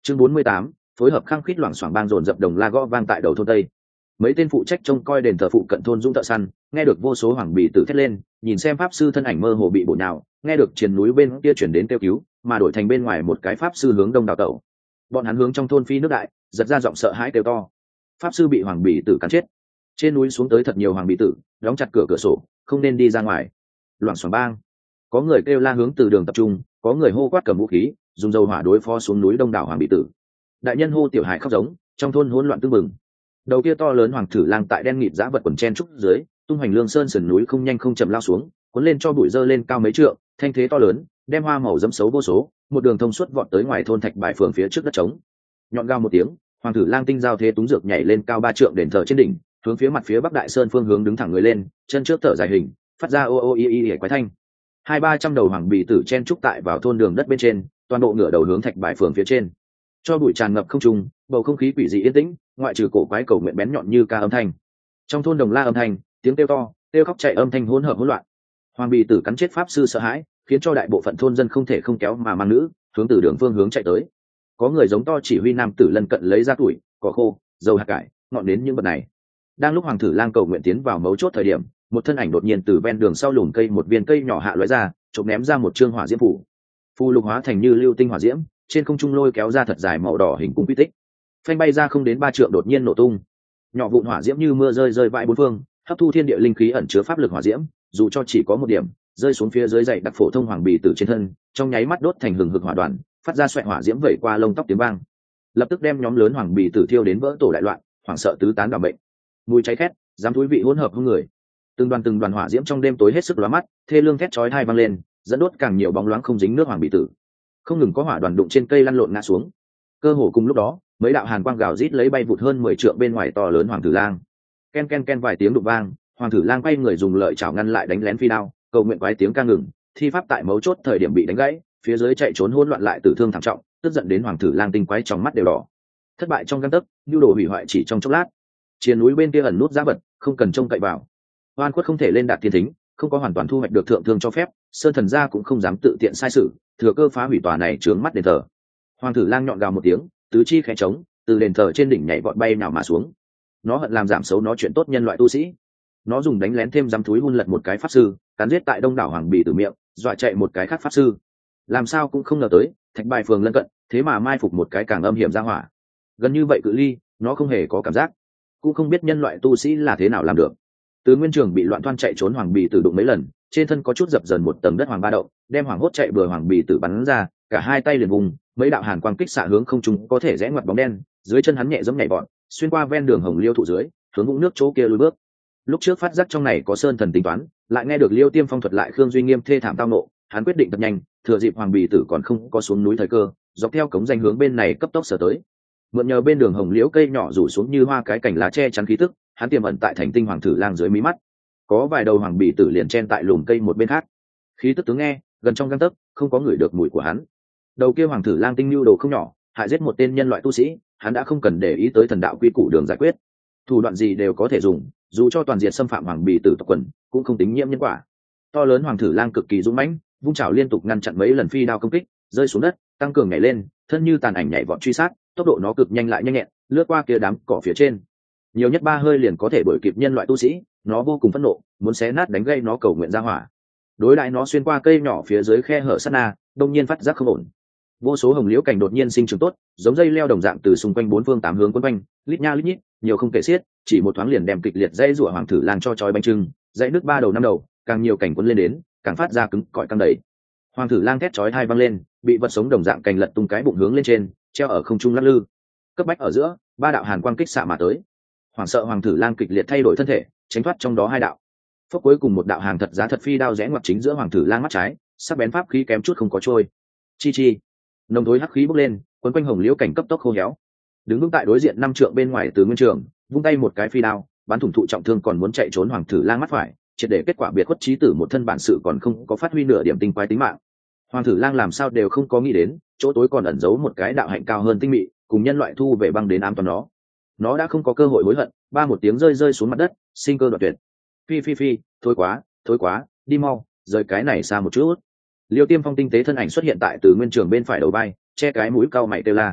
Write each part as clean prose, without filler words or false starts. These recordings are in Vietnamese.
Chương 48, phối hợp khăng khít loảng xoảng bang dồn dập đồng la gõ vang tại đầu thôn tây. Mấy tên phụ trách trông coi đền thờ phụ cận thôn dũng thợ săn nghe được vô số hoàng bì tử thét lên, nhìn xem pháp sư thân ảnh mơ hồ bị bổ nhào, nghe được triền núi bên kia chuyển đến kêu cứu, mà đổi thành bên ngoài một cái pháp sư hướng đông đào tẩu. Bọn hắn hướng trong thôn phi nước đại, giật ra giọng sợ hãi kêu to. Pháp sư bị hoàng bì tử cắn chết. Trên núi xuống tới thật nhiều hoàng bì tử, đóng chặt cửa sổ, không nên đi ra ngoài. Loảng xoảng bang. Có người kêu la hướng từ đường tập trung, có người hô quát cầm vũ khí, dùng dầu hỏa đối phó xuống núi đông đảo hoàng bì tử. Đại nhân hô tiểu hải khóc giống, trong thôn hỗn loạn tưng bừng. Đầu kia to lớn hoàng thử lang tại đen nghịt dã vật quần chen trúc dưới, tung hoành lương sơn sườn núi không nhanh không chậm lao xuống, cuốn lên cho bụi dơ lên cao mấy trượng, thanh thế to lớn, đem hoa màu dẫm xấu vô số, một đường thông suốt vọt tới ngoài thôn thạch bài phường phía trước đất trống. Nhọn gào một tiếng, hoàng thử lang tinh giao thế túng dược nhảy lên cao 3 trượng đền thờ trên đỉnh, hướng phía mặt phía bắc đại sơn phương hướng đứng thẳng người lên, chân trước thở dài hình, phát ra ô ô y y quái thanh. 200-300 đầu hoàng bì tử chen trúc tại vào thôn đường đất bên trên, toàn bộ ngửa đầu hướng thạch bài phường phía trên. Cho bụi tràn ngập không trung, bầu không khí quỷ dị yên tĩnh, ngoại trừ cổ quái cầu nguyện bén nhọn như ca âm thanh. Trong thôn đồng la âm thanh, tiếng kêu to, kêu khóc chạy âm thanh hỗn hợp hỗn loạn. Hoàng bì tử cắn chết pháp sư sợ hãi, khiến cho đại bộ phận thôn dân không thể không kéo mà mang nữ, hướng từ đường phương hướng chạy tới. Có người giống to chỉ huy nam tử lân cận lấy ra tuổi, cỏ khô, dầu hạt cải, ngọn nến những vật này. Đang lúc hoàng thử lang cầu nguyện tiến vào mấu chốt thời điểm, một thân ảnh đột nhiên từ ven đường sau lùm cây một viên cây nhỏ hạ lóe ra, chộp ném ra một trương hỏa diễm phủ. Phù lục hóa thành như lưu tinh hỏa diễm, trên không trung lôi kéo ra thật dài màu đỏ hình cung quy tích, phanh bay ra không đến 3 trượng đột nhiên nổ tung. Nhỏ vụn hỏa diễm như mưa rơi rơi vãi bốn phương, hấp thu thiên địa linh khí ẩn chứa pháp lực hỏa diễm, dù cho chỉ có một điểm, rơi xuống phía dưới dày đặc phổ thông hoàng bì tử trên thân, trong nháy mắt đốt thành hừng hực hỏa đoàn, phát ra xoẹt hỏa diễm vẩy qua lông tóc tiếng vang, lập tức đem nhóm lớn hoàng bì tử thiêu đến vỡ tổ đại loạn, hoảng sợ tứ tán đảm bệnh. Mùi cháy khét, dám thúi vị hỗn hợp hung người. Từng đoàn hỏa diễm trong đêm tối hết sức lóa mắt, thê lương thét chói tai vang lên, dẫn đốt càng nhiều bóng loáng không dính nước hoàng bì tử. Không ngừng có hỏa đoàn đụng trên cây lăn lộn ngã xuống. Cơ hồ cùng lúc đó, mấy đạo hàn quang gào rít lấy bay vụt hơn 10 trượng bên ngoài to lớn hoàng tử lang. Ken ken ken vài tiếng đụng vang, hoàng tử lang quay người dùng lợi chảo ngăn lại đánh lén phi đao, cầu nguyện quái tiếng ca ngừng, thi pháp tại mấu chốt thời điểm bị đánh gãy, phía dưới chạy trốn hỗn loạn lại tử thương thảm trọng, tức giận đến hoàng tử lang tinh quái trong mắt đều đỏ. Thất bại trong gang tấc, nhu đồ hủy hoại chỉ trong chốc lát. Chiến núi bên kia ẩn nút giá vật, không cần trông cậy vào. Oan khuất không thể lên đạt thiên thính, không có hoàn toàn thu hoạch được thượng thương cho phép, sơn thần gia cũng không dám tự tiện sai sự, thừa cơ phá hủy tòa này trướng mắt đền thờ. Hoàng tử lang nhọn gào một tiếng, tứ chi khẽ trống, từ đền thờ trên đỉnh nhảy vọt bay nào mà xuống. Nó hận làm giảm xấu nó chuyện tốt nhân loại tu sĩ. Nó dùng đánh lén thêm dám thúi hun lật một cái pháp sư, cắn giết tại đông đảo hoàng bì từ miệng, dọa chạy một cái khác pháp sư. Làm sao cũng không ngờ tới, thạch bài phường lân cận, thế mà mai phục một cái càng âm hiểm ra hỏa. Gần như vậy cự ly, nó không hề có cảm giác, cũng không biết nhân loại tu sĩ là thế nào làm được. Từ nguyên trường bị loạn toan chạy trốn hoàng bì tử đụng mấy lần, trên thân có chút dập dần một tầng đất hoàng ba đậu, đem hoàng hốt chạy bừa hoàng bì tử bắn ra, cả hai tay liền vùng, mấy đạo hàn quang kích xạ hướng không trung có thể rẽ ngoặt bóng đen, dưới chân hắn nhẹ giống nhảy vọt, xuyên qua ven đường hồng liêu thụ dưới, hướng vũng nước chỗ kia lùi bước. Lúc trước phát giác trong này có sơn thần tính toán, lại nghe được Liêu Tiêm Phong thuật lại Khương Duy Nghiêm thê thảm tao nộ, hắn quyết định thật nhanh, thừa dịp hoàng bì tử còn không có xuống núi thời cơ, dọc theo cống danh hướng bên này cấp tốc sở tới. Mượn nhờ bên đường hồng liễu cây nhỏ rủ xuống như hoa cái cành lá che chắn khí tức, hắn tiềm ẩn tại thành tinh hoàng thử lang dưới mí mắt. Có vài đầu hoàng bì tử liền chen tại lùm cây một bên khác. Khí tức tướng nghe, gần trong gang tấc, không có người được mùi của hắn. Đầu kia hoàng thử lang tinh lưu đồ không nhỏ, hại giết một tên nhân loại tu sĩ, hắn đã không cần để ý tới thần đạo quy củ đường giải quyết. Thủ đoạn gì đều có thể dùng, dù cho toàn diện xâm phạm hoàng bì tử tộc quần, cũng không tính nhiễm nhân quả. To lớn hoàng thử lang cực kỳ dũng mãnh, vung chảo liên tục ngăn chặn mấy lần phi đao công kích, rơi xuống đất, tăng cường nhảy lên, thân như tàn ảnh nhảy vọt truy sát, tốc độ nó cực nhanh lại nhanh nhẹn, lướt qua kia đám cỏ phía trên, nhiều nhất 3 hơi liền có thể đuổi kịp nhân loại tu sĩ. Nó vô cùng phẫn nộ, muốn xé nát đánh gây nó cầu nguyện ra hỏa. Đối lại nó xuyên qua cây nhỏ phía dưới khe hở sát na, đông nhiên phát giác không ổn. Vô số hồng liễu cảnh đột nhiên sinh trưởng tốt, giống dây leo đồng dạng từ xung quanh 4 phương 8 hướng quấn quanh, lít nha lít nhít, nhiều không kể xiết, chỉ một thoáng liền đem kịch liệt dây rủa hoàng thử lang cho chói bánh trưng, dãy nước 3 đầu 5 đầu, càng nhiều cảnh quấn lên đến, càng phát ra cứng cỏi căng đầy. Hoàng thử lang thét chói tai vang lên, bị vật sống đồng dạng cành lật tung cái bụng hướng lên trên, treo ở không trung lắc lư. Cấp bách ở giữa, 3 đạo hàn quang kích xạ mà tới. Hoàng sợ hoàng thử lang kịch liệt thay đổi thân thể, tránh thoát trong đó 2 đạo. Phốc cuối cùng một đạo hàng thật giá thật phi đao rẽ ngoặt chính giữa hoàng thử lang mắt trái, sắc bén pháp khí kém chút không có trôi. Chi chi, nồng thối hắc khí bốc lên, quấn quanh hồng liễu cảnh cấp tốc khô héo. Đứng vững tại đối diện 5 trượng bên ngoài từ nguyên trường, vung tay một cái phi đao, bắn thủng thụ trọng thương còn muốn chạy trốn hoàng thử lang mắt phải, triệt để kết quả biệt khuất chí tử một thân bản sự còn không có phát huy nửa điểm tinh quái tính mạng. Hoàng thử lang làm sao đều không có nghĩ đến, chỗ tối còn ẩn giấu một cái đạo hạnh cao hơn tinh mị, cùng nhân loại thu về băng đến ám toàn nó. Nó đã không có cơ hội hối hận, ba một tiếng rơi xuống mặt đất, sinh cơ đoạn tuyệt. Phi, thôi quá, đi mau, rời cái này xa một chút. Liêu Tiêm Phong tinh tế thân ảnh xuất hiện tại từ nguyên trường bên phải đầu vai, che cái mũi cau mày kêu la.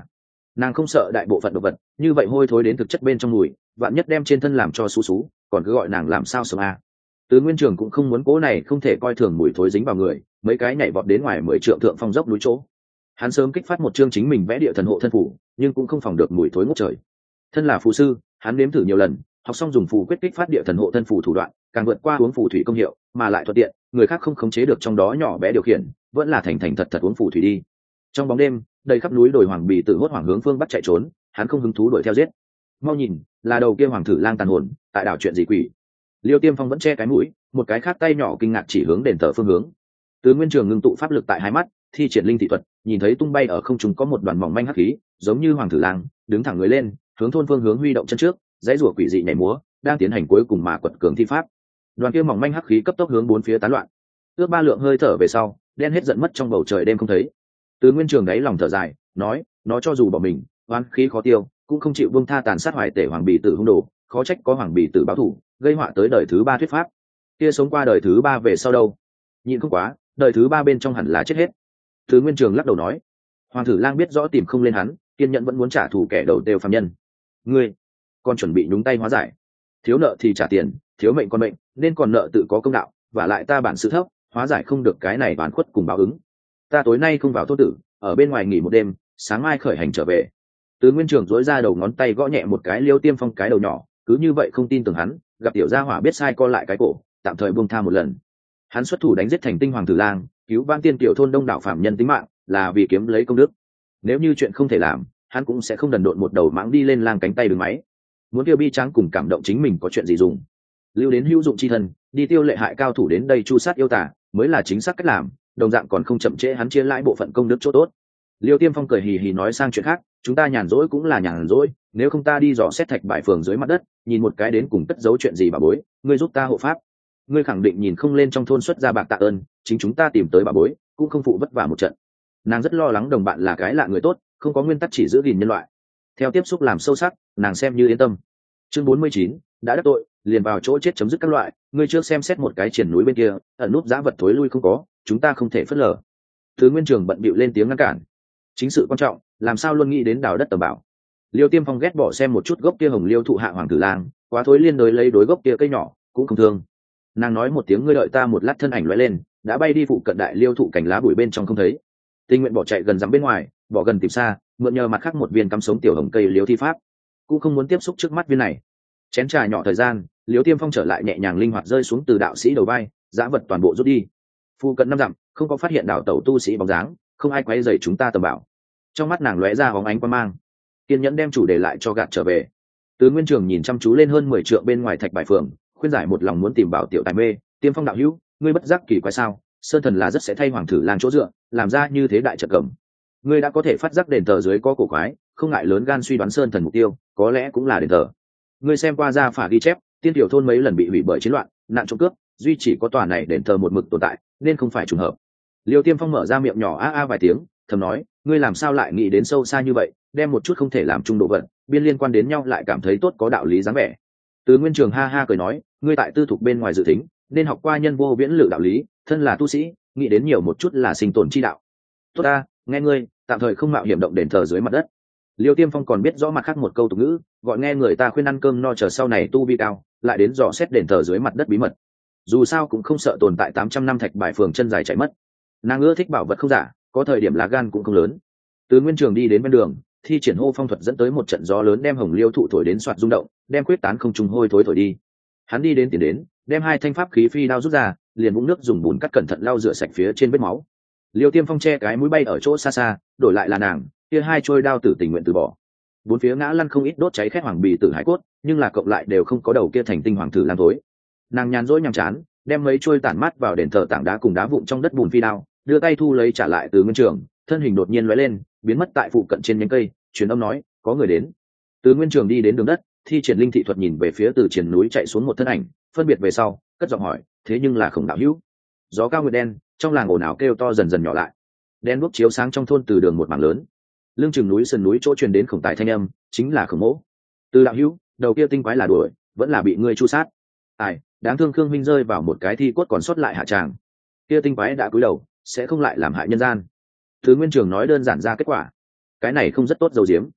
Nàng không sợ đại bộ phận động vật, như vậy hôi thối đến thực chất bên trong mùi, vạn nhất đem trên thân làm cho xú xú, còn cứ gọi nàng làm sao sống à. Từ Nguyên Trường cũng không muốn cố này không thể coi thường mùi thối dính vào người, mấy cái nhảy vọt đến ngoài 10 trượng thượng phong dốc núi chỗ. Hắn sớm kích phát một chương chính mình vẽ địa thần hộ thân phủ, nhưng cũng không phòng được mùi thối ngút trời. Thân là phù sư, hắn nếm thử nhiều lần, học xong dùng phù quyết kích phát địa thần hộ thân phủ thủ đoạn, càng vượt qua uống phù thủy công hiệu, mà lại thuận tiện, người khác không khống chế được trong đó nhỏ bé điều khiển, vẫn là thành thành thật thật uống phù thủy đi. Trong bóng đêm, đầy khắp núi đồi hoàng bì tự hốt hoảng hướng phương bắc chạy trốn, hắn không hứng thú đuổi theo giết. Mau nhìn, là đầu kia hoàng thử lang tàn hồn, tại đảo chuyện gì quỷ? Liêu Tiêm Phong vẫn che cái mũi, một cái khác tay nhỏ kinh ngạc chỉ hướng đền thờ phương hướng. Từ Nguyên Trường ngưng tụ pháp lực tại hai mắt, thi triển linh thị thuật, nhìn thấy tung bay ở không trung có một đoàn mỏng manh hắc khí, giống như hoàng thử lang, đứng thẳng người lên, hướng thôn phương hướng huy động chân trước, dãy rủa quỷ dị nhảy múa, đang tiến hành cuối cùng mà quật cường thi pháp. Đoàn kia mỏng manh hắc khí cấp tốc hướng bốn phía tán loạn. Ước ba lượng hơi thở về sau, đen hết giận mất trong bầu trời đêm không thấy. Từ Nguyên Trường đáy lòng thở dài, nói, nó cho dù bỏ mình, oán khí khó tiêu, cũng không chịu buông tha tàn sát hoài tể hoàng bì tử hung đồ, khó trách có hoàng bì tử báo thù, gây họa tới đời thứ ba thuyết pháp. Kia sống qua đời thứ ba về sau đâu? Nhịn không quá, đời thứ ba bên trong hẳn là chết hết. Từ Nguyên Trường lắc đầu nói, hoàng thử lang biết rõ tìm không lên hắn, kiên nhẫn vẫn muốn trả thù kẻ đầu đều phàm nhân. Ngươi còn chuẩn bị nhúng tay hóa giải, thiếu nợ thì trả tiền, thiếu mệnh con mệnh, nên còn nợ tự có công đạo, và lại ta bản sự thấp, hóa giải không được cái này oán khuất cùng báo ứng. Ta tối nay không vào thôn tử, ở bên ngoài nghỉ một đêm, sáng mai khởi hành trở về. Từ Nguyên Trường dối ra đầu ngón tay gõ nhẹ một cái Liêu Tiêm Phong cái đầu nhỏ, cứ như vậy không tin tưởng hắn, gặp tiểu gia hỏa biết sai co lại cái cổ, tạm thời buông tha một lần. Hắn xuất thủ đánh giết thành tinh hoàng tử lang, cứu vãn tiên tiểu thôn đông đảo phạm nhân tính mạng, là vì kiếm lấy công đức. Nếu như chuyện không thể làm, hắn cũng sẽ không đần độn một đầu mãng đi lên lang cánh tay đường máy. Muốn tiêu bi tráng cùng cảm động chính mình có chuyện gì dùng, lưu đến hữu dụng chi thân, đi tiêu lệ hại cao thủ đến đây chu sát yêu tả, mới là chính xác cách làm. Đồng dạng còn không chậm trễ hắn chia lãi bộ phận công đức chỗ tốt. Liêu Tiêm Phong cười hì hì nói sang chuyện khác, chúng ta nhàn rỗi cũng là nhàn rỗi, nếu không ta đi dò xét thạch bãi phường dưới mặt đất, nhìn một cái đến cùng cất giấu chuyện gì bà bối, ngươi giúp ta hộ pháp. Ngươi khẳng định nhìn không lên trong thôn xuất ra bạc tạ ơn, chính chúng ta tìm tới bà bối, cũng không phụ vất vả một trận. Nàng rất lo lắng đồng bạn là cái lạ người tốt, không có nguyên tắc chỉ giữ gìn nhân loại. Theo tiếp xúc làm sâu sắc, nàng xem như yên tâm. Chương 49, đã đắc tội, liền vào chỗ chết chấm dứt các loại, ngươi trước xem xét một cái triển núi bên kia, ẩn núp giá vật thối lui không có, chúng ta không thể phớt lờ. Thứ Nguyên Trường bận bịu lên tiếng ngăn cản. Chính sự quan trọng, làm sao luôn nghĩ đến đào đất tầm bảo. Liêu Tiêm Phong ghét bỏ xem một chút gốc kia hồng liêu thụ hạ hoàng tử lang, quá thối liên đối lấy đối gốc kia cây nhỏ, cũng không thương. Nàng nói một tiếng ngươi đợi ta một lát, thân ảnh lóe lên, đã bay đi phụ cận đại liêu thụ cành lá bụi bên trong không thấy. Tình nguyện bỏ chạy gần dặm bên ngoài, bỏ gần tìm xa, mượn nhờ mặt khác một viên cắm sống tiểu hồng cây liêu thi pháp, cũng không muốn tiếp xúc trước mắt viên này. Chén trà nhỏ thời gian, Liêu Tiêm Phong trở lại nhẹ nhàng linh hoạt rơi xuống từ đạo sĩ đầu vai, dã vật toàn bộ rút đi. Phụ cận 5 dặm, không có phát hiện đảo tẩu tu sĩ bóng dáng, không ai quấy rầy chúng ta tầm bảo. Trong mắt nàng lóe ra hóng ánh quan mang, kiên nhẫn đem chủ đề lại cho gạt trở về. Từ Nguyên Trường nhìn chăm chú lên hơn 10 trượng bên ngoài thạch bãi phường, khuyên giải một lòng muốn tìm bảo tiểu tài mê. Tiêm Phong đạo hữu, ngươi bất giác kỳ quái sao? Sơn thần là rất sẽ thay hoàng thử lang chỗ dựa, làm ra như thế đại trận cầm. Ngươi đã có thể phát giác đền thờ dưới có cổ quái, không ngại lớn gan suy đoán sơn thần mục tiêu, có lẽ cũng là đền thờ. Ngươi xem qua gia phả ghi chép, tiên tiểu thôn mấy lần bị hủy bởi chiến loạn, nạn trộm cướp, duy chỉ có tòa này đền thờ một mực tồn tại, nên không phải trùng hợp. Liêu Tiêm Phong mở ra miệng nhỏ a a vài tiếng, thầm nói, ngươi làm sao lại nghĩ đến sâu xa như vậy, đem một chút không thể làm chung độ vận, biên liên quan đến nhau lại cảm thấy tốt có đạo lý dáng vẻ. Từ Nguyên Trường ha ha cười nói, ngươi tại tư thục bên ngoài dự tính, nên học qua nhân vô viễn lự đạo lý, thân là tu sĩ, nghĩ đến nhiều một chút là sinh tồn chi đạo. Tốt ta, nghe ngươi, tạm thời không mạo hiểm động đền thờ dưới mặt đất. Liêu Tiêm Phong còn biết rõ mặt khác một câu tục ngữ, gọi nghe người ta khuyên ăn cơm no chờ sau này tu vi cao, lại đến dò xét đền thờ dưới mặt đất bí mật. Dù sao cũng không sợ tồn tại 800 năm thạch bãi phường chân dài chạy mất. Nàng ưa thích bảo vật không giả, có thời điểm lá gan cũng không lớn. Từ Nguyên Trường đi đến bên đường, thi triển hô phong thuật dẫn tới một trận gió lớn đem hồng liêu thụ thổi đến soạt rung động, đem quyết tán không trung hôi thối thổi đi. Hắn đi đến tiến đến, đem 2 thanh pháp khí phi đao rút ra, liền vũng nước dùng bùn cắt cẩn thận lau rửa sạch phía trên vết máu. Liêu Tiêm Phong che cái mũi bay ở chỗ xa xa, đổi lại là nàng, kia 2 trôi đao tử tình nguyện từ bỏ. Bốn phía ngã lăn không ít đốt cháy khét hoàng bì tử hải cốt, nhưng là cộng lại đều không có đầu kia thành tinh hoàng tử lang thối. Nàng nhàn rỗi nhàm chán, đem mấy trôi tản mát vào đền thờ tảng đá cùng đá vụn trong đất bùn phi đao, đưa tay thu lấy trả lại Từ Nguyên Trường, thân hình đột nhiên lóe lên, biến mất tại phụ cận trên nhánh cây, truyền âm nói, có người đến. Từ Nguyên Trường đi đến đường đất, thi triển linh thị thuật nhìn về phía từ triển núi chạy xuống một thân ảnh, phân biệt về sau, cất giọng hỏi, thế nhưng là Khổng đạo hữu. Gió cao nguyệt đen, trong làng ồn ào kêu to dần dần nhỏ lại. Đen đuốc chiếu sáng trong thôn từ đường một mảng lớn. Lưng chừng núi sườn núi chỗ truyền đến Khổng tài thanh âm, chính là Khổng mỗ. Từ đạo hữu, đầu kia tinh quái là đuổi, vẫn là bị ngươi chu sát. Ai, đáng thương Khương minh rơi vào một cái thi cốt còn sót lại hạ tràng. Kia tinh quái đã cúi đầu, sẽ không lại làm hại nhân gian. Thứ Nguyên Trường nói đơn giản ra kết quả, cái này không rất tốt dầu diếm.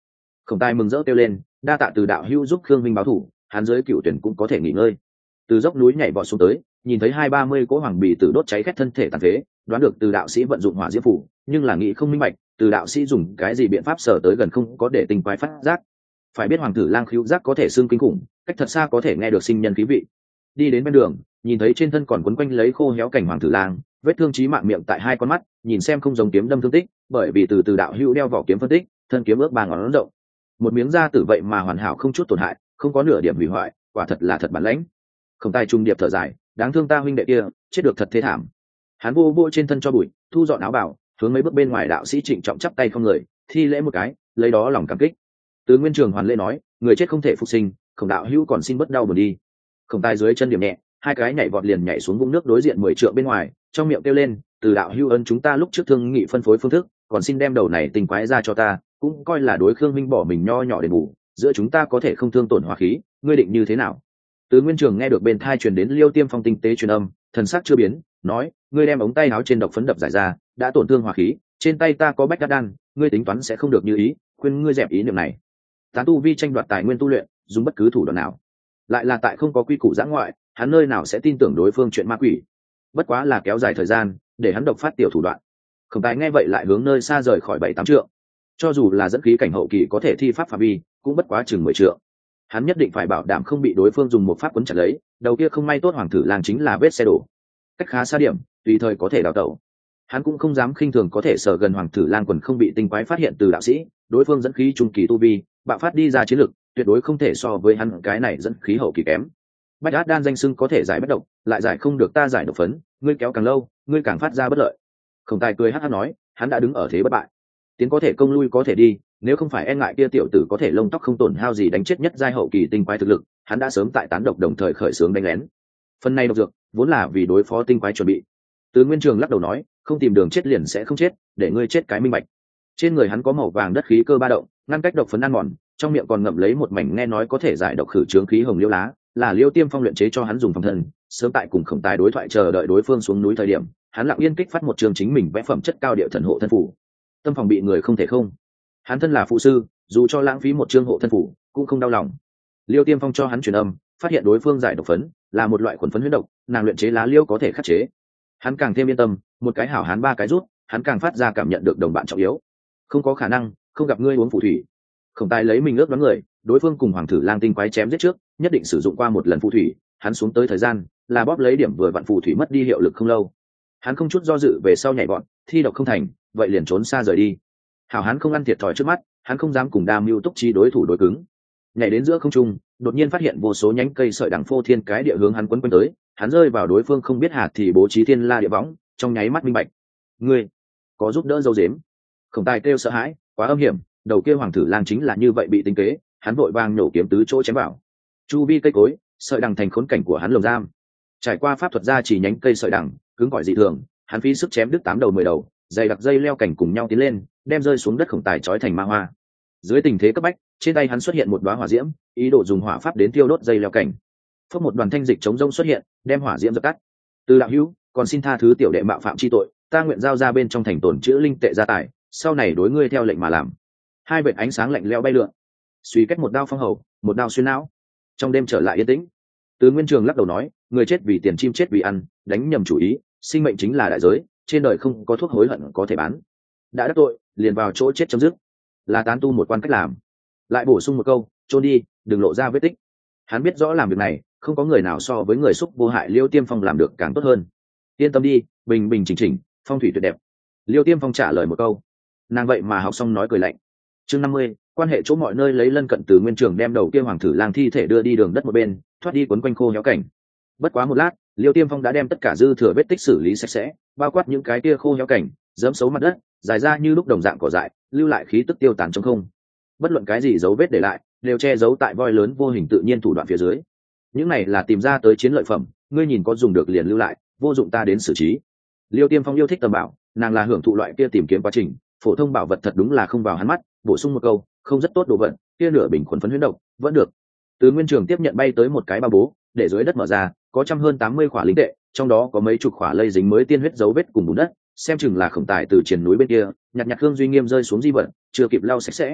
Khổng Tài mừng rỡ kêu lên, đa tạ Từ đạo hữu giúp Khương Minh báo thủ, hắn dưới cựu tuyển cũng có thể nghỉ ngơi. Từ dốc núi nhảy vọt xuống tới, nhìn thấy 20-30 cỗ hoàng bì tử đốt cháy khét thân thể tàn phế, đoán được Từ đạo sĩ vận dụng hỏa diễm phủ, nhưng là nghĩ không minh bạch, Từ đạo sĩ dùng cái gì biện pháp sở tới gần không có để tinh quái phát giác. Phải biết hoàng tử lang khứu giác có thể xương kinh khủng, cách thật xa có thể nghe được sinh nhân khí vị. Đi đến bên đường, nhìn thấy trên thân còn quấn quanh lấy khô héo cảnh hoàng tử lang, vết thương chí mạng miệng tại hai con mắt, nhìn xem không giống kiếm đâm thương tích, bởi vì từ đạo hữu đeo vỏ kiếm phân tích, thân kiếm ước 3 ngón rộng, một miếng da tử vậy mà hoàn hảo không chút tổn hại, không có nửa điểm hủy hoại, quả thật là thật bản lãnh. Không tài trung điệp thở dài, đáng thương ta huynh đệ kia, chết được thật thế thảm. Hắn vô vô trên thân cho bụi, thu dọn áo bào, hướng mấy bước bên ngoài đạo sĩ trịnh trọng chắp tay không người, thi lễ một cái, lấy đó lòng cảm kích. Từ Nguyên Trường hoàn lễ nói, người chết không thể phục sinh, Khổng đạo hữu còn xin bớt đau buồn đi. Khổng tài dưới chân điểm nhẹ, hai cái nhảy vọt liền nhảy xuống vũng nước đối diện 10 trượng bên ngoài, trong miệng kêu lên, Từ đạo hữu ân chúng ta lúc trước thương nghị phân phối phương thức, còn xin đem đầu này tình quái ra cho ta, cũng coi là đối Khương Minh bỏ mình nho nhỏ để bù, giữa chúng ta có thể không thương tổn hòa khí, ngươi định như thế nào? Từ Nguyên Trường nghe được bên thai truyền đến Liêu Tiêm Phong tinh tế truyền âm, thần sắc chưa biến, nói, ngươi đem ống tay áo trên độc phấn đập giải ra, đã tổn thương hòa khí, trên tay ta có bách đát đan, ngươi tính toán sẽ không được như ý, khuyên ngươi dẹp ý niệm này. Tán tu vi tranh đoạt tài nguyên tu luyện, dùng bất cứ thủ đoạn nào, lại là tại không có quy củ giã ngoại, hắn nơi nào sẽ tin tưởng đối phương chuyện ma quỷ? Bất quá là kéo dài thời gian, để hắn độc phát tiểu thủ đoạn. Khổng Tài nghe vậy lại hướng nơi xa rời khỏi 7-8 trượng. Cho dù là dẫn khí cảnh hậu kỳ có thể thi pháp phạm vi, cũng bất quá chừng 10 trượng. Hắn nhất định phải bảo đảm không bị đối phương dùng một pháp quấn chặt lấy, đầu kia không may tốt hoàng tử lang chính là vết xe đổ. Cách khá xa điểm, tùy thời có thể đào tẩu. Hắn cũng không dám khinh thường có thể sở gần hoàng tử lang quần không bị tinh quái phát hiện từ đạo sĩ, đối phương dẫn khí trung kỳ tu vi, bạo phát đi ra chiến lực, tuyệt đối không thể so với hắn cái này dẫn khí hậu kỳ kém. Bách Át đan danh xưng có thể giải bất độc, lại giải không được ta giải độc phấn, ngươi kéo càng lâu, ngươi càng phát ra bất lợi. Khổng Tài cười hắc hắc nói, hắn đã đứng ở thế bất bại, tiến có thể công lui có thể đi, nếu không phải e ngại kia tiểu tử có thể lông tóc không tổn hao gì đánh chết nhất giai hậu kỳ tinh quái thực lực, hắn đã sớm tại tán độc đồng thời khởi xướng đánh lén. Phần này độc dược vốn là vì đối phó tinh quái chuẩn bị. Từ Nguyên Trường lắc đầu nói, không tìm đường chết liền sẽ không chết, để ngươi chết cái minh bạch. Trên người hắn có màu vàng đất khí cơ ba động, ngăn cách độc phấn ăn mòn, trong miệng còn ngậm lấy một mảnh nghe nói có thể giải độc khử trướng khí hồng liễu lá, là Liêu Tiêm Phong luyện chế cho hắn dùng phòng thân. Sớm tại cùng Khổng Tài đối thoại chờ đợi đối phương xuống núi thời điểm, hắn lặng yên kích phát một trường chính mình vẽ phẩm chất cao điệu thần hộ thân phủ. Tâm phòng bị người không thể không. Hắn thân là phụ sư, dù cho lãng phí một chương hộ thân phủ, cũng không đau lòng. Liêu Tiêm Phong cho hắn truyền âm, phát hiện đối phương giải độc phấn là một loại khuẩn phấn huyết độc, nàng luyện chế lá liêu có thể khắc chế. Hắn càng thêm yên tâm, một cái hảo hắn ba cái rút, hắn càng phát ra cảm nhận được đồng bạn trọng yếu. Không có khả năng, không gặp ngươi uống phù thủy. Khổng Tài lấy mình ước đoán người, đối phương cùng hoàng tử lang tinh quái chém giết trước, nhất định sử dụng qua một lần phù thủy, hắn xuống tới thời gian là bóp lấy điểm vừa vặn phù thủy mất đi hiệu lực không lâu. Hắn không chút do dự về sau nhảy bọn, thi độc không thành, vậy liền trốn xa rời đi. Hảo hắn không ăn thiệt thòi trước mắt, hắn không dám cùng Đam Mưu Túc Trí đối thủ đối cứng. Nhảy đến giữa không trung, đột nhiên phát hiện vô số nhánh cây sợi đằng phô thiên cái địa hướng hắn quấn quanh tới, hắn rơi vào đối phương không biết hạt thì bố trí thiên la địa võng, trong nháy mắt minh bạch. Ngươi có giúp đỡ dâu dếm? Khổng Tài kêu sợ hãi, quá âm hiểm, đầu kia hoàng tử lang chính là như vậy bị tính kế, hắn vội vàng nổ kiếm tứ chỗ chém vào. Chu vi cây cối, sợi đằng thành khốn cảnh của hắn lồng giam. Trải qua pháp thuật ra chỉ nhánh cây sợi đằng, cứng cỏi dị thường, hắn phí sức chém đứt 8 đầu 10 đầu, dày đặc dây leo cảnh cùng nhau tiến lên, đem rơi xuống đất Khổng Tài trói thành ma hoa. Dưới tình thế cấp bách, trên tay hắn xuất hiện một đóa hỏa diễm, ý đồ dùng hỏa pháp đến tiêu đốt dây leo cảnh. Phất một đoàn thanh dịch chống rông xuất hiện, đem hỏa diễm dập tắt. Từ đạo hữu, còn xin tha thứ tiểu đệ mạo phạm chi tội, ta nguyện giao ra bên trong thành tồn chữ linh tệ gia tài, sau này đối ngươi theo lệnh mà làm. Hai vệt ánh sáng lạnh lẽo bay lượn, suy cách một đao phong hầu, một đao xuyên não. Trong đêm trở lại yên tĩnh, Từ Nguyên Trường lắc đầu nói, người chết vì tiền, chim chết vì ăn, đánh nhầm chủ ý, sinh mệnh chính là đại giới, trên đời không có thuốc hối hận có thể bán. Đã đắc tội, liền vào chỗ chết chấm dứt, là tán tu một quan cách làm. Lại bổ sung một câu, trốn đi, đừng lộ ra vết tích. Hắn biết rõ làm việc này, không có người nào so với người xúc vô hại Liêu Tiêm Phong làm được càng tốt hơn. Yên tâm đi, bình bình chỉnh chỉnh, phong thủy tuyệt đẹp. Liêu Tiêm Phong trả lời một câu, nàng vậy mà học xong nói cười lạnh. Chương 50, quan hệ chỗ mọi nơi lấy lân cận. Từ Nguyên Trường đem đầu kia hoàng tử lang thi thể đưa đi đường đất một bên, thoát đi quấn quanh khô héo cảnh. Bất quá một lát, Liêu Tiêm Phong đã đem tất cả dư thừa vết tích xử lý sạch sẽ, bao quát những cái kia khô héo cảnh, dẫm xấu mặt đất, dài ra như lúc đồng dạng cỏ dại, lưu lại khí tức tiêu tán trong không. Bất luận cái gì dấu vết để lại, đều che giấu tại voi lớn vô hình tự nhiên thủ đoạn phía dưới. Những này là tìm ra tới chiến lợi phẩm, ngươi nhìn có dùng được liền lưu lại, vô dụng ta đến xử trí. Liêu Tiêm Phong yêu thích tầm bảo, nàng là hưởng thụ loại kia tìm kiếm quá trình, phổ thông bảo vật thật đúng là không vào hắn mắt. Bổ sung một câu, không rất tốt đồ vật, kia nửa bình khuẩn phấn huyết độc vẫn được. Từ Nguyên Trường tiếp nhận bay tới một cái ba bố, để dưới đất mở ra, có trăm hơn 80 khỏa linh tệ, trong đó có mấy chục khỏa lây dính mới tiên huyết dấu vết cùng bùn đất, xem chừng là Khổng Tài từ triền núi bên kia nhặt Khương Duy Nghiêm rơi xuống di vật, chưa kịp lau sạch sẽ.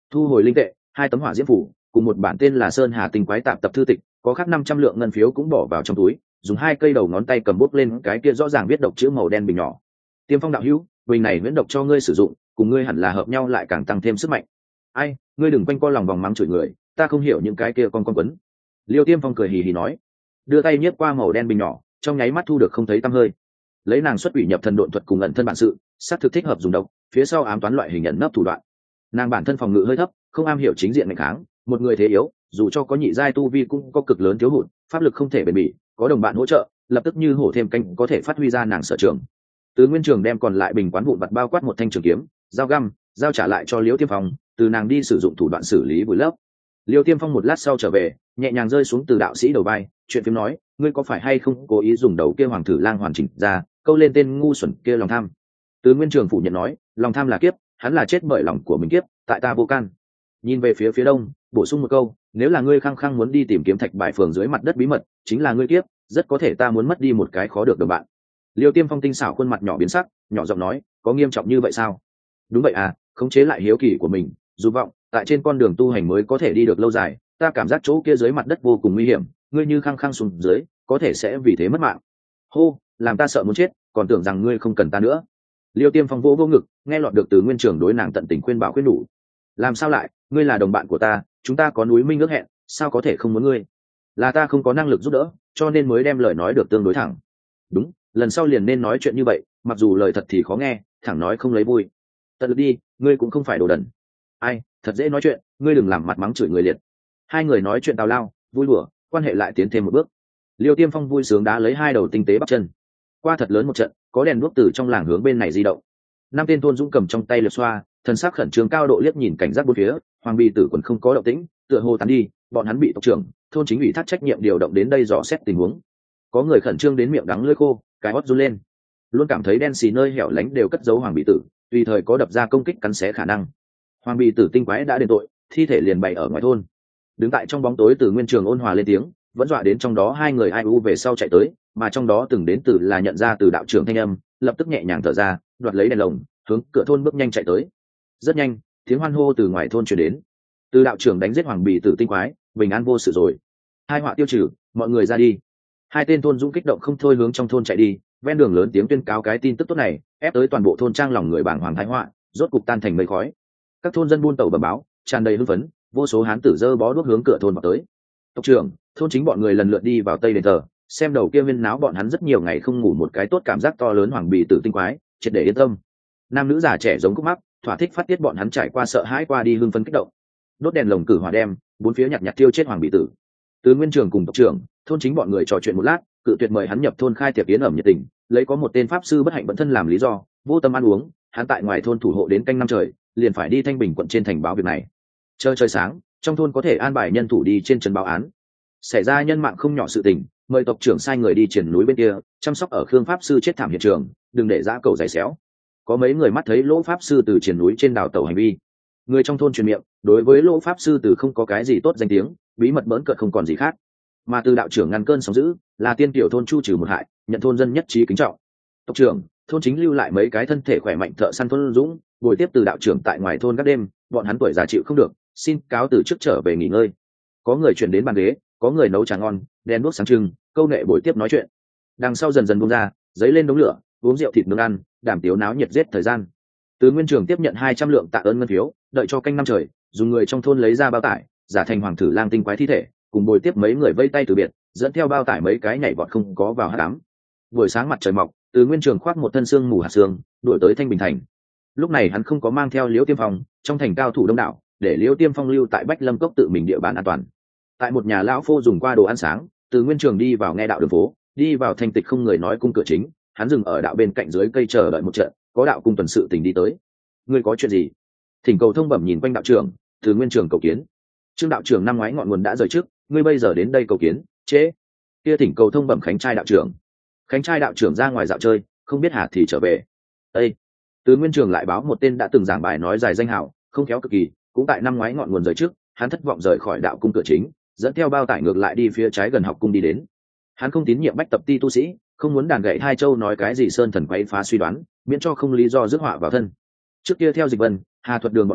thu hồi linh tệ, 2 tấm hỏa diễm phủ cùng một bản tên là Sơn Hà Tinh Quái Tạp tập thư tịch, có khác 500 lượng ngân phiếu cũng bỏ vào trong túi, dùng 2 cây đầu ngón tay cầm bút lên cái kia rõ ràng viết độc chữ màu đen bình nhỏ. Tiêm Phong đạo hữu, bình này miễn độc cho ngươi sử dụng, cùng ngươi hẳn là hợp nhau lại càng tăng thêm sức mạnh. Ai, ngươi đừng quanh co lòng vòng mắng chửi người, ta không hiểu những cái kia con quấn. Liêu Tiêm Phong cười hì hì nói, đưa tay nhét qua màu đen bình nhỏ, trong nháy mắt thu được không thấy tăm hơi. Lấy nàng xuất quỷ nhập thần độn thuật cùng ẩn thân bản sự, xác thực thích hợp dùng độc, phía sau ám toán loại hình ẩn nấp thủ đoạn. Nàng bản thân phòng ngự hơi thấp, không am hiểu chính diện nghịch kháng, một người thế yếu, dù cho có nhị giai tu vi cũng có cực lớn thiếu hụt, pháp lực không thể bền bỉ, có đồng bạn hỗ trợ, lập tức như hổ thêm cánh có thể phát huy ra nàng sở trường. Từ Nguyên Trường đem còn lại bình quán vụn vặt bao quát một thanh trường kiếm, dao găm, giao trả lại cho Liêu Tiêm Phong, từ nàng đi sử dụng thủ đoạn xử lý vùi lấp. Liêu Tiêm Phong một lát sau trở về, nhẹ nhàng rơi xuống từ đạo sĩ đầu vai, chuyện phím nói, ngươi có phải hay không cố ý dùng đầu kia hoàng thử lang hoàn chỉnh ra, câu lên tên ngu xuẩn kia lòng tham. Từ Nguyên Trường phủ nhận nói, lòng tham là kiếp, hắn là chết bởi lòng của mình kiếp, tại ta vô can. Nhìn về phía đông, bổ sung một câu, nếu là ngươi khăng khăng muốn đi tìm kiếm thạch bài phường dưới mặt đất bí mật, chính là ngươi kiếp, rất có thể ta muốn mất đi một cái khó được đồng bạn. Liêu Tiêm Phong tinh xảo khuôn mặt nhỏ biến sắc, nhỏ giọng nói, có nghiêm trọng như vậy sao? Đúng vậy à, khống chế lại hiếu kỳ của mình, dù vọng tại trên con đường tu hành mới có thể đi được lâu dài, ta cảm giác chỗ kia dưới mặt đất vô cùng nguy hiểm, ngươi như khăng khăng xuống dưới, có thể sẽ vì thế mất mạng. Hô, làm ta sợ muốn chết, còn tưởng rằng ngươi không cần ta nữa. Liêu Tiêm Phong vỗ ngực, nghe lọt được Từ Nguyên Trường đối nàng tận tình khuyên bảo khuyên đủ. Làm sao lại, ngươi là đồng bạn của ta, chúng ta có núi minh ước hẹn, sao có thể không muốn ngươi? Là ta không có năng lực giúp đỡ, cho nên mới đem lời nói được tương đối thẳng. Đúng, lần sau liền nên nói chuyện như vậy, mặc dù lời thật thì khó nghe, thẳng nói không lấy vui. Tận lực đi, ngươi cũng không phải đồ đần. Ai, thật dễ nói chuyện, ngươi đừng làm mặt mắng chửi người liệt. Hai người nói chuyện tào lao, vui đùa, quan hệ lại tiến thêm một bước. Liêu Tiêm Phong vui sướng đá lấy 2 đầu tinh tế bắp chân. Qua thật lớn một trận, có đèn đuốc từ trong làng hướng bên này di động. 5 tên thôn dũng cầm trong tay lược xoa, thần sắc khẩn trương cao độ liếc nhìn cảnh giác bốn phía, Hoàng Bì Tử quần không có động tĩnh, tựa hồ tán đi, bọn hắn bị tộc trưởng, thôn chính ủy thác trách nhiệm điều động đến đây dò xét tình huống. Có người khẩn trương đến miệng đắng lưỡi khô, cái hót run lên. Luôn cảm thấy đen xì nơi hẻo lánh đều cất giấu Hoàng Bì Tử, tùy thời có đập ra công kích cắn xé khả năng. Hoàng Bì Tử tinh quái đã đền tội, thi thể liền bày ở ngoài thôn. Đứng tại trong bóng tối Từ Nguyên Trường ôn hòa lên tiếng, vẫn dọa đến trong đó 2 người ai u về sau chạy tới, mà trong đó từng đến từ là nhận ra từ đạo trưởng thanh âm, lập tức nhẹ nhàng thở ra, đoạt lấy đèn lồng, hướng cửa thôn bước nhanh chạy tới. Rất nhanh, tiếng hoan hô từ ngoài thôn truyền đến. Từ đạo trưởng đánh giết Hoàng Bì Tử tinh quái, bình an vô sự rồi. Hai họa tiêu trừ, mọi người ra đi. 2 tên thôn dũng kích động không thôi hướng trong thôn chạy đi, ven đường lớn tiếng tuyên cáo cái tin tức tốt này, ép tới toàn bộ thôn trang lòng người bàng hoàng thái họa, rốt cục tan thành mây khói. Các thôn dân buôn tàu bẩm báo, tràn đầy hưng phấn, vô số hán tử dơ bó đuốc hướng cửa thôn vào tới. Tộc trưởng, thôn chính bọn người lần lượt đi vào tây đền thờ, xem đầu kia viên náo bọn hắn rất nhiều ngày không ngủ một cái tốt cảm giác to lớn Hoàng Bì Tử tinh quái, triệt để yên tâm. Nam nữ già trẻ giống khúc mắc, thỏa thích phát tiết bọn hắn trải qua sợ hãi qua đi hưng phấn kích động. Đốt đèn lồng cử hỏa đem, bốn phía nhặt nhặt tiêu chết Hoàng Bì Tử. Từ Nguyên Trường cùng tộc trưởng, thôn chính bọn người trò chuyện một lát, cự tuyệt mời hắn nhập thôn khai tiệc yến ẩm nhiệt tình, lấy có một tên pháp sư bất hạnh bận thân làm lý do, vô tâm ăn uống, hắn tại ngoài thôn thủ hộ đến canh năm trời, liền phải đi Thanh Bình quận trên thành báo việc này. Trời sáng, trong thôn có thể an bài nhân thủ đi trên trấn báo án. Xảy ra nhân mạng không nhỏ sự tình, mời tộc trưởng sai người đi triển núi bên kia, chăm sóc ở Khương pháp sư chết thảm hiện trường, đừng để dã cầu giày xéo. Có mấy người mắt thấy Lỗ pháp sư từ triển núi trên đảo tàu hành vi, người trong thôn truyền miệng, đối với Lỗ pháp sư từ không có cái gì tốt danh tiếng, bí mật bỡn cợt không còn gì khác. Mà từ đạo trưởng ngăn cơn sóng dữ, là tiên tiểu thôn chu trừ một hại, nhận thôn dân nhất trí kính trọng. Tộc trưởng, thôn chính lưu lại mấy cái thân thể khỏe mạnh thợ săn thôn dũng, buổi tiếp từ đạo trưởng tại ngoài thôn các đêm, bọn hắn tuổi già chịu không được, xin cáo từ trước trở về nghỉ ngơi. Có người chuyển đến bàn ghế, có người nấu trà ngon, đèn đuốc sáng trưng, câu nệ buổi tiếp nói chuyện. Đằng sau dần dần buông ra, giấy lên đống lửa, uống rượu thịt nướng ăn, đảm tiếu náo nhiệt giết thời gian. Từ Nguyên Trường tiếp nhận 200 lượng tạ ơn ngân phiếu, đợi cho canh năm trời, dùng người trong thôn lấy ra bao tải, giả thành hoàng thử lang tinh quái thi thể, cùng bồi tiếp mấy người vây tay từ biệt, dẫn theo bao tải mấy cái nhảy vọt không có vào hắc ám. Buổi sáng mặt trời mọc, Từ Nguyên Trường khoác một thân xương mù hạt sương, đuổi tới Thanh Bình thành. Lúc này hắn không có mang theo Liễu Tiêm Phong, trong thành cao thủ đông đảo, để Liễu Tiêm Phong lưu tại Bách Lâm Cốc tự mình địa bàn an toàn. Tại một nhà lão phô dùng qua đồ ăn sáng, Từ Nguyên Trường đi vào nghe đạo đường phố, đi vào thanh tịch không người nói cung cửa chính, hắn dừng ở đạo bên cạnh dưới cây chờ đợi một trận, có đạo cung tuần sự tình đi tới. Ngươi có chuyện gì? Thỉnh cầu thông bẩm nhìn quanh đạo trưởng, Từ Nguyên Trường cầu kiến. Trương đạo trưởng năm ngoái ngọn nguồn đã rời trước, ngươi bây giờ đến đây cầu kiến, chế. Kia thỉnh cầu thông bẩm Khánh trai đạo trưởng. Khánh trai đạo trưởng ra ngoài dạo chơi, không biết hà thì trở về. Ê! Từ Nguyên Trường lại báo một tên đã từng giảng bài nói dài danh hảo, không khéo cực kỳ, cũng tại năm ngoái ngọn nguồn rời trước, hắn thất vọng rời khỏi đạo cung cửa chính, dẫn theo bao tải ngược lại đi phía trái gần học cung đi đến. Hắn không tín nhiệm bách tập ti tu sĩ, không muốn đàn gậy hai châu nói cái gì sơn thần quấy phá suy đoán, miễn cho không lý do rước họa vào thân. Trước kia theo Dịch Vân, Hà Thuật Đường bọn người,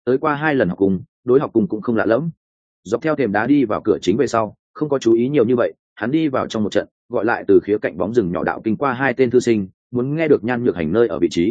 tới qua 2 lần học cùng, đối học cùng cũng không lạ lẫm. Dọc theo thềm đá đi vào cửa chính về sau, không có chú ý nhiều như vậy, hắn đi vào trong một trận, gọi lại từ khía cạnh bóng rừng nhỏ đạo kinh qua 2 tên thư sinh, muốn nghe được Nhan Nhược Hành nơi ở vị trí.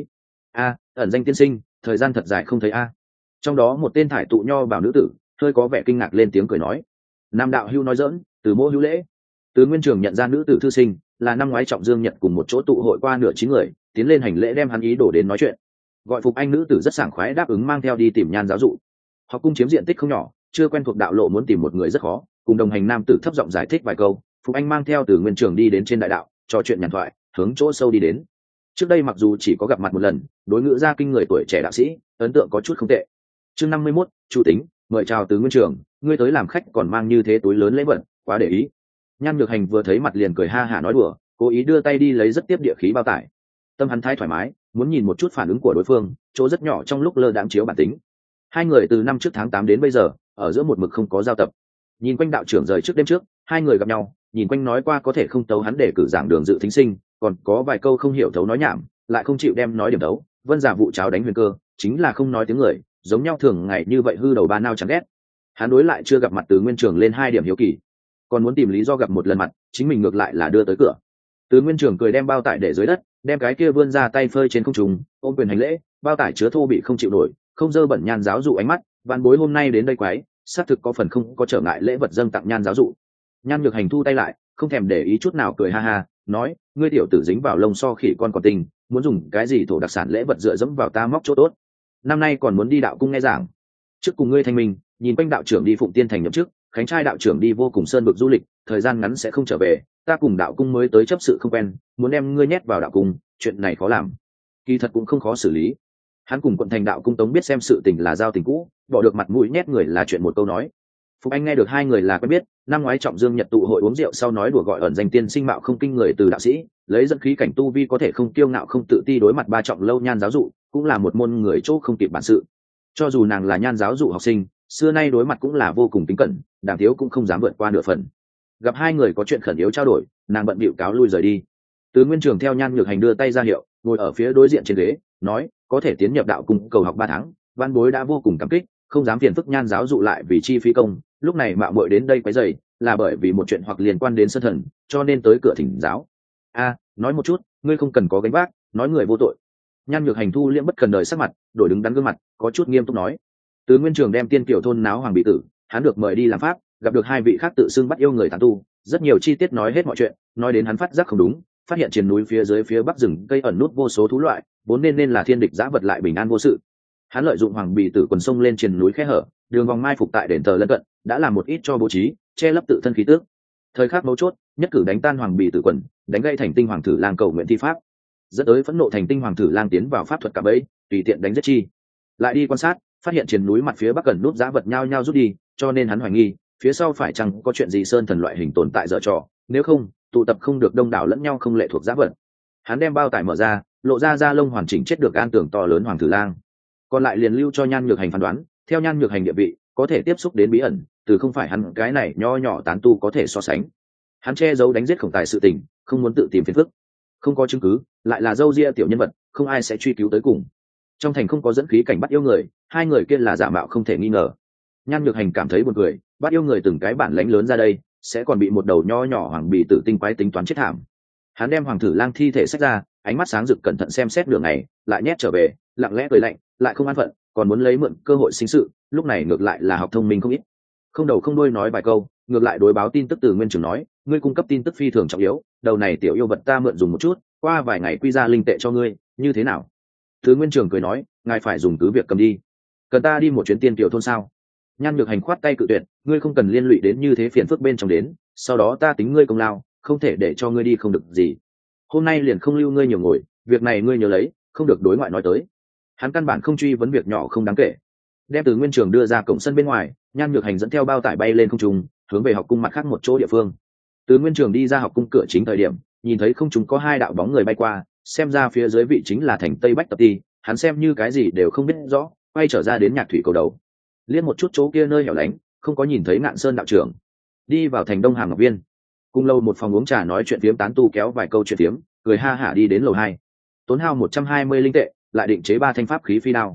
Ẩn danh tiên sinh, thời gian thật dài không thấy a. Trong đó một tên thải tụ nho bảo nữ tử, hơi có vẻ kinh ngạc lên tiếng cười nói. Nam đạo hưu nói giỡn, từ mô hữu lễ. Từ Nguyên Trường nhận ra nữ tử thư sinh là năm ngoái Trọng Dương Nhật cùng một chỗ tụ hội qua nửa 9 người, tiến lên hành lễ đem hắn ý đổ đến nói chuyện. Gọi Phục Anh nữ tử rất sảng khoái đáp ứng mang theo đi tìm Nhan giáo dụ. Học cung chiếm diện tích không nhỏ, chưa quen thuộc đạo lộ muốn tìm một người rất khó, cùng đồng hành nam tử thấp giọng giải thích vài câu, Phục Anh mang theo Từ Nguyên Trường đi đến trên đại đạo, trò chuyện nhàn thoại, hướng chỗ sâu đi đến. Trước đây mặc dù chỉ có gặp mặt một lần, đối ngữ gia kinh người tuổi trẻ đạo sĩ, ấn tượng có chút không tệ. Chương 51, chủ tính, mời chào Từ Nguyên Trường, ngươi tới làm khách còn mang như thế túi lớn lễ vật, quá để ý. Nhan Nhược Hành vừa thấy mặt liền cười ha hả nói đùa, cố ý đưa tay đi lấy rất tiếp địa khí bao tải. Tâm hắn thái thoải mái, muốn nhìn một chút phản ứng của đối phương, chỗ rất nhỏ trong lúc lơ đãng chiếu bản tính. Hai người từ năm trước tháng 8 đến bây giờ, ở giữa một mực không có giao tập. Nhìn quanh đạo trưởng rời trước đêm trước, hai người gặp nhau, nhìn quanh nói qua có thể không tấu hắn để cử giảng đường dự thính sinh, còn có vài câu không hiểu thấu nói nhảm, lại không chịu đem nói điểm thấu. Vân giả vụ cháo đánh huyền cơ, chính là không nói tiếng người, giống nhau thường ngày như vậy hư đầu ba nao chẳng ghét. Hắn đối lại chưa gặp mặt Từ Nguyên Trường lên 2 điểm hiếu kỳ, còn muốn tìm lý do gặp một lần mặt, chính mình ngược lại là đưa tới cửa. Từ Nguyên Trường cười đem bao tải để dưới đất, đem cái kia vươn ra tay phơi trên không trung, ôm quyền hành lễ, bao tải chứa thô bị không chịu nổi, không dơ bẩn Nhan giáo dụ ánh mắt, vạn bối hôm nay đến đây quái, xác thực có phần không có trở ngại lễ vật dâng tặng Nhan giáo dụ. Nhan Nhược Hành thu tay lại, không thèm để ý chút nào cười ha ha, nói, ngươi tiểu tử dính vào lông so khỉ con còn tình, muốn dùng cái gì thổ đặc sản lễ vật dựa dẫm vào ta móc chỗ tốt. Năm nay còn muốn đi đạo cung nghe giảng. Trước cùng ngươi thanh minh, nhìn quanh đạo trưởng đi Phụng Tiên thành nhậm chức, Khánh trai đạo trưởng đi Vô Cùng Sơn vực du lịch, thời gian ngắn sẽ không trở về, ta cùng đạo cung mới tới chấp sự không quen, muốn đem ngươi nhét vào đạo cung, chuyện này khó làm. Kỳ thật cũng không khó xử lý. Hắn cùng quận thành đạo cung tống biết xem sự tình là giao tình cũ, bỏ được mặt mũi nhét người là chuyện một câu nói. Phục Anh nghe được hai người là quen biết, năm ngoái Trọng Dương Nhật tụ hội uống rượu sau nói đùa gọi ẩn danh tiên sinh mạo không kinh người từ đạo sĩ, lấy dẫn khí cảnh tu vi có thể không kiêu ngạo không tự ti đối mặt ba trọng lâu Nhan giáo dụ, cũng là một môn người chỗ không kịp bản sự. Cho dù nàng là Nhan giáo dụ học sinh, xưa nay đối mặt cũng là vô cùng kính cẩn, đàm thiếu cũng không dám vượt qua nửa phần. Gặp hai người có chuyện khẩn yếu trao đổi, nàng bận bịu cáo lui rời đi. Từ Nguyên Trường theo Nhan Nhược Hành đưa tay ra hiệu, ngồi ở phía đối diện trên ghế, nói, có thể tiến nhập đạo cung cầu học 3 tháng, văn bối đã vô cùng cảm kích, không dám phiền phức Nhan giáo dụ lại vì chi phí công, lúc này mạo muội đến đây quấy rầy, là bởi vì một chuyện hoặc liên quan đến sơn thần, cho nên tới cửa thỉnh giáo. Nói một chút, ngươi không cần có gánh vác, nói người vô tội. Nhan Nhược Hành thu liễm bất cần đời sắc mặt, đổi đứng đắn gương mặt, có chút nghiêm túc nói. Từ Nguyên Trường đem Tiên Kiều thôn náo hoàng bị tử, hắn được mời đi làm pháp, gặp được 2 vị khác tự xưng bắt yêu người tán tu, rất nhiều chi tiết nói hết mọi chuyện, nói đến hắn phát giác không đúng, phát hiện trên núi phía dưới phía bắc rừng cây ẩn nút vô số thú loại, vốn nên là thiên địch dã vật lại bình an vô sự. Hắn lợi dụng hoàng bì tử quần sông lên trên núi khe hở, đường vòng mai phục tại đền thờ lân cận, đã làm một ít cho bố trí, che lấp tự thân khí tước. Thời khắc mấu chốt, nhất cử đánh tan hoàng bì tử quần, đánh gây thành tinh hoàng thử lang cầu nguyện thi pháp, dẫn tới phẫn nộ thành tinh hoàng thử lang tiến vào pháp thuật cả bẫy, tùy tiện đánh giết chi. Lại đi quan sát, phát hiện trên núi mặt phía bắc gần nút dã vật nhao nhao rút đi, cho nên hắn hoài nghi phía sau phải chăng có chuyện gì sơn thần loại hình tồn tại dở trò, nếu không tụ tập không được đông đảo lẫn nhau không lệ thuộc dã vật. Hắn đem bao tải mở ra, lộ ra da lông hoàn chỉnh chết được an tưởng to lớn hoàng thử lang, còn lại liền lưu cho Nhan Nhược Hành phán đoán, theo Nhan Nhược Hành địa vị có thể tiếp xúc đến bí ẩn, từ không phải hắn cái này nho nhỏ tán tu có thể so sánh. Hắn che giấu đánh giết khổng tài sự tình, không muốn tự tìm phiền phức, không có chứng cứ, lại là dâu ria tiểu nhân vật, không ai sẽ truy cứu tới cùng. Trong thành không có dẫn khí cảnh bắt yêu người, 2 người kia là giả mạo không thể nghi ngờ. Nhan Nhược Hành cảm thấy buồn cười, bắt yêu người từng cái bản lãnh lớn ra đây, sẽ còn bị một đầu nho nhỏ hoàng bì tử tinh quái tính toán chết thảm. Hắn đem hoàng thử lang thi thể xách ra, ánh mắt sáng rực cẩn thận xem xét đường này, lại nhét trở về, lặng lẽ cười lạnh, lại không an phận, còn muốn lấy mượn cơ hội sinh sự, lúc này ngược lại là học thông minh không ít. Không đầu không đuôi nói vài câu, ngược lại đối báo tin tức Từ Nguyên Trường nói, ngươi cung cấp tin tức phi thường trọng yếu, đầu này tiểu yêu vật ta mượn dùng một chút, qua vài ngày quy ra linh tệ cho ngươi, như thế nào? Từ Nguyên Trường cười nói, ngài phải dùng cứ việc cầm đi. Cần ta đi một chuyến Tiên Kiều thôn sao? Nhan Nhược Hành khoát tay cự tuyệt, ngươi không cần liên lụy đến như thế phiền phức bên trong đến, sau đó ta tính ngươi công lao, không thể để cho ngươi đi không được gì. Hôm nay liền không lưu ngươi nhiều ngồi, việc này ngươi nhớ lấy, không được đối ngoại nói tới. Hắn căn bản không truy vấn việc nhỏ không đáng kể. Đem Từ Nguyên Trường đưa ra cổng sân bên ngoài, Nhan Nhược Hành dẫn theo bao tải bay lên không trung, hướng về học cung mặt khác một chỗ địa phương. Từ Nguyên Trường đi ra học cung cửa chính thời điểm, nhìn thấy không trung có 2 đạo bóng người bay qua, xem ra phía dưới vị chính là thành Tây Bách Tập Ti, hắn xem như cái gì đều không biết rõ, quay trở ra đến Nhạc Thủy cầu đầu. Liên một chút chỗ kia nơi hẻo lánh, không có nhìn thấy Ngạn Sơn đạo trưởng. Đi vào thành Đông Hàm Ngọc Viên, cùng lâu một phòng uống trà nói chuyện phiếm tán tu kéo vài câu chuyện phiếm, cười ha hả đi đến lầu 2. Tốn hao 120 linh tệ, lại định chế 3 thanh pháp khí phi đao.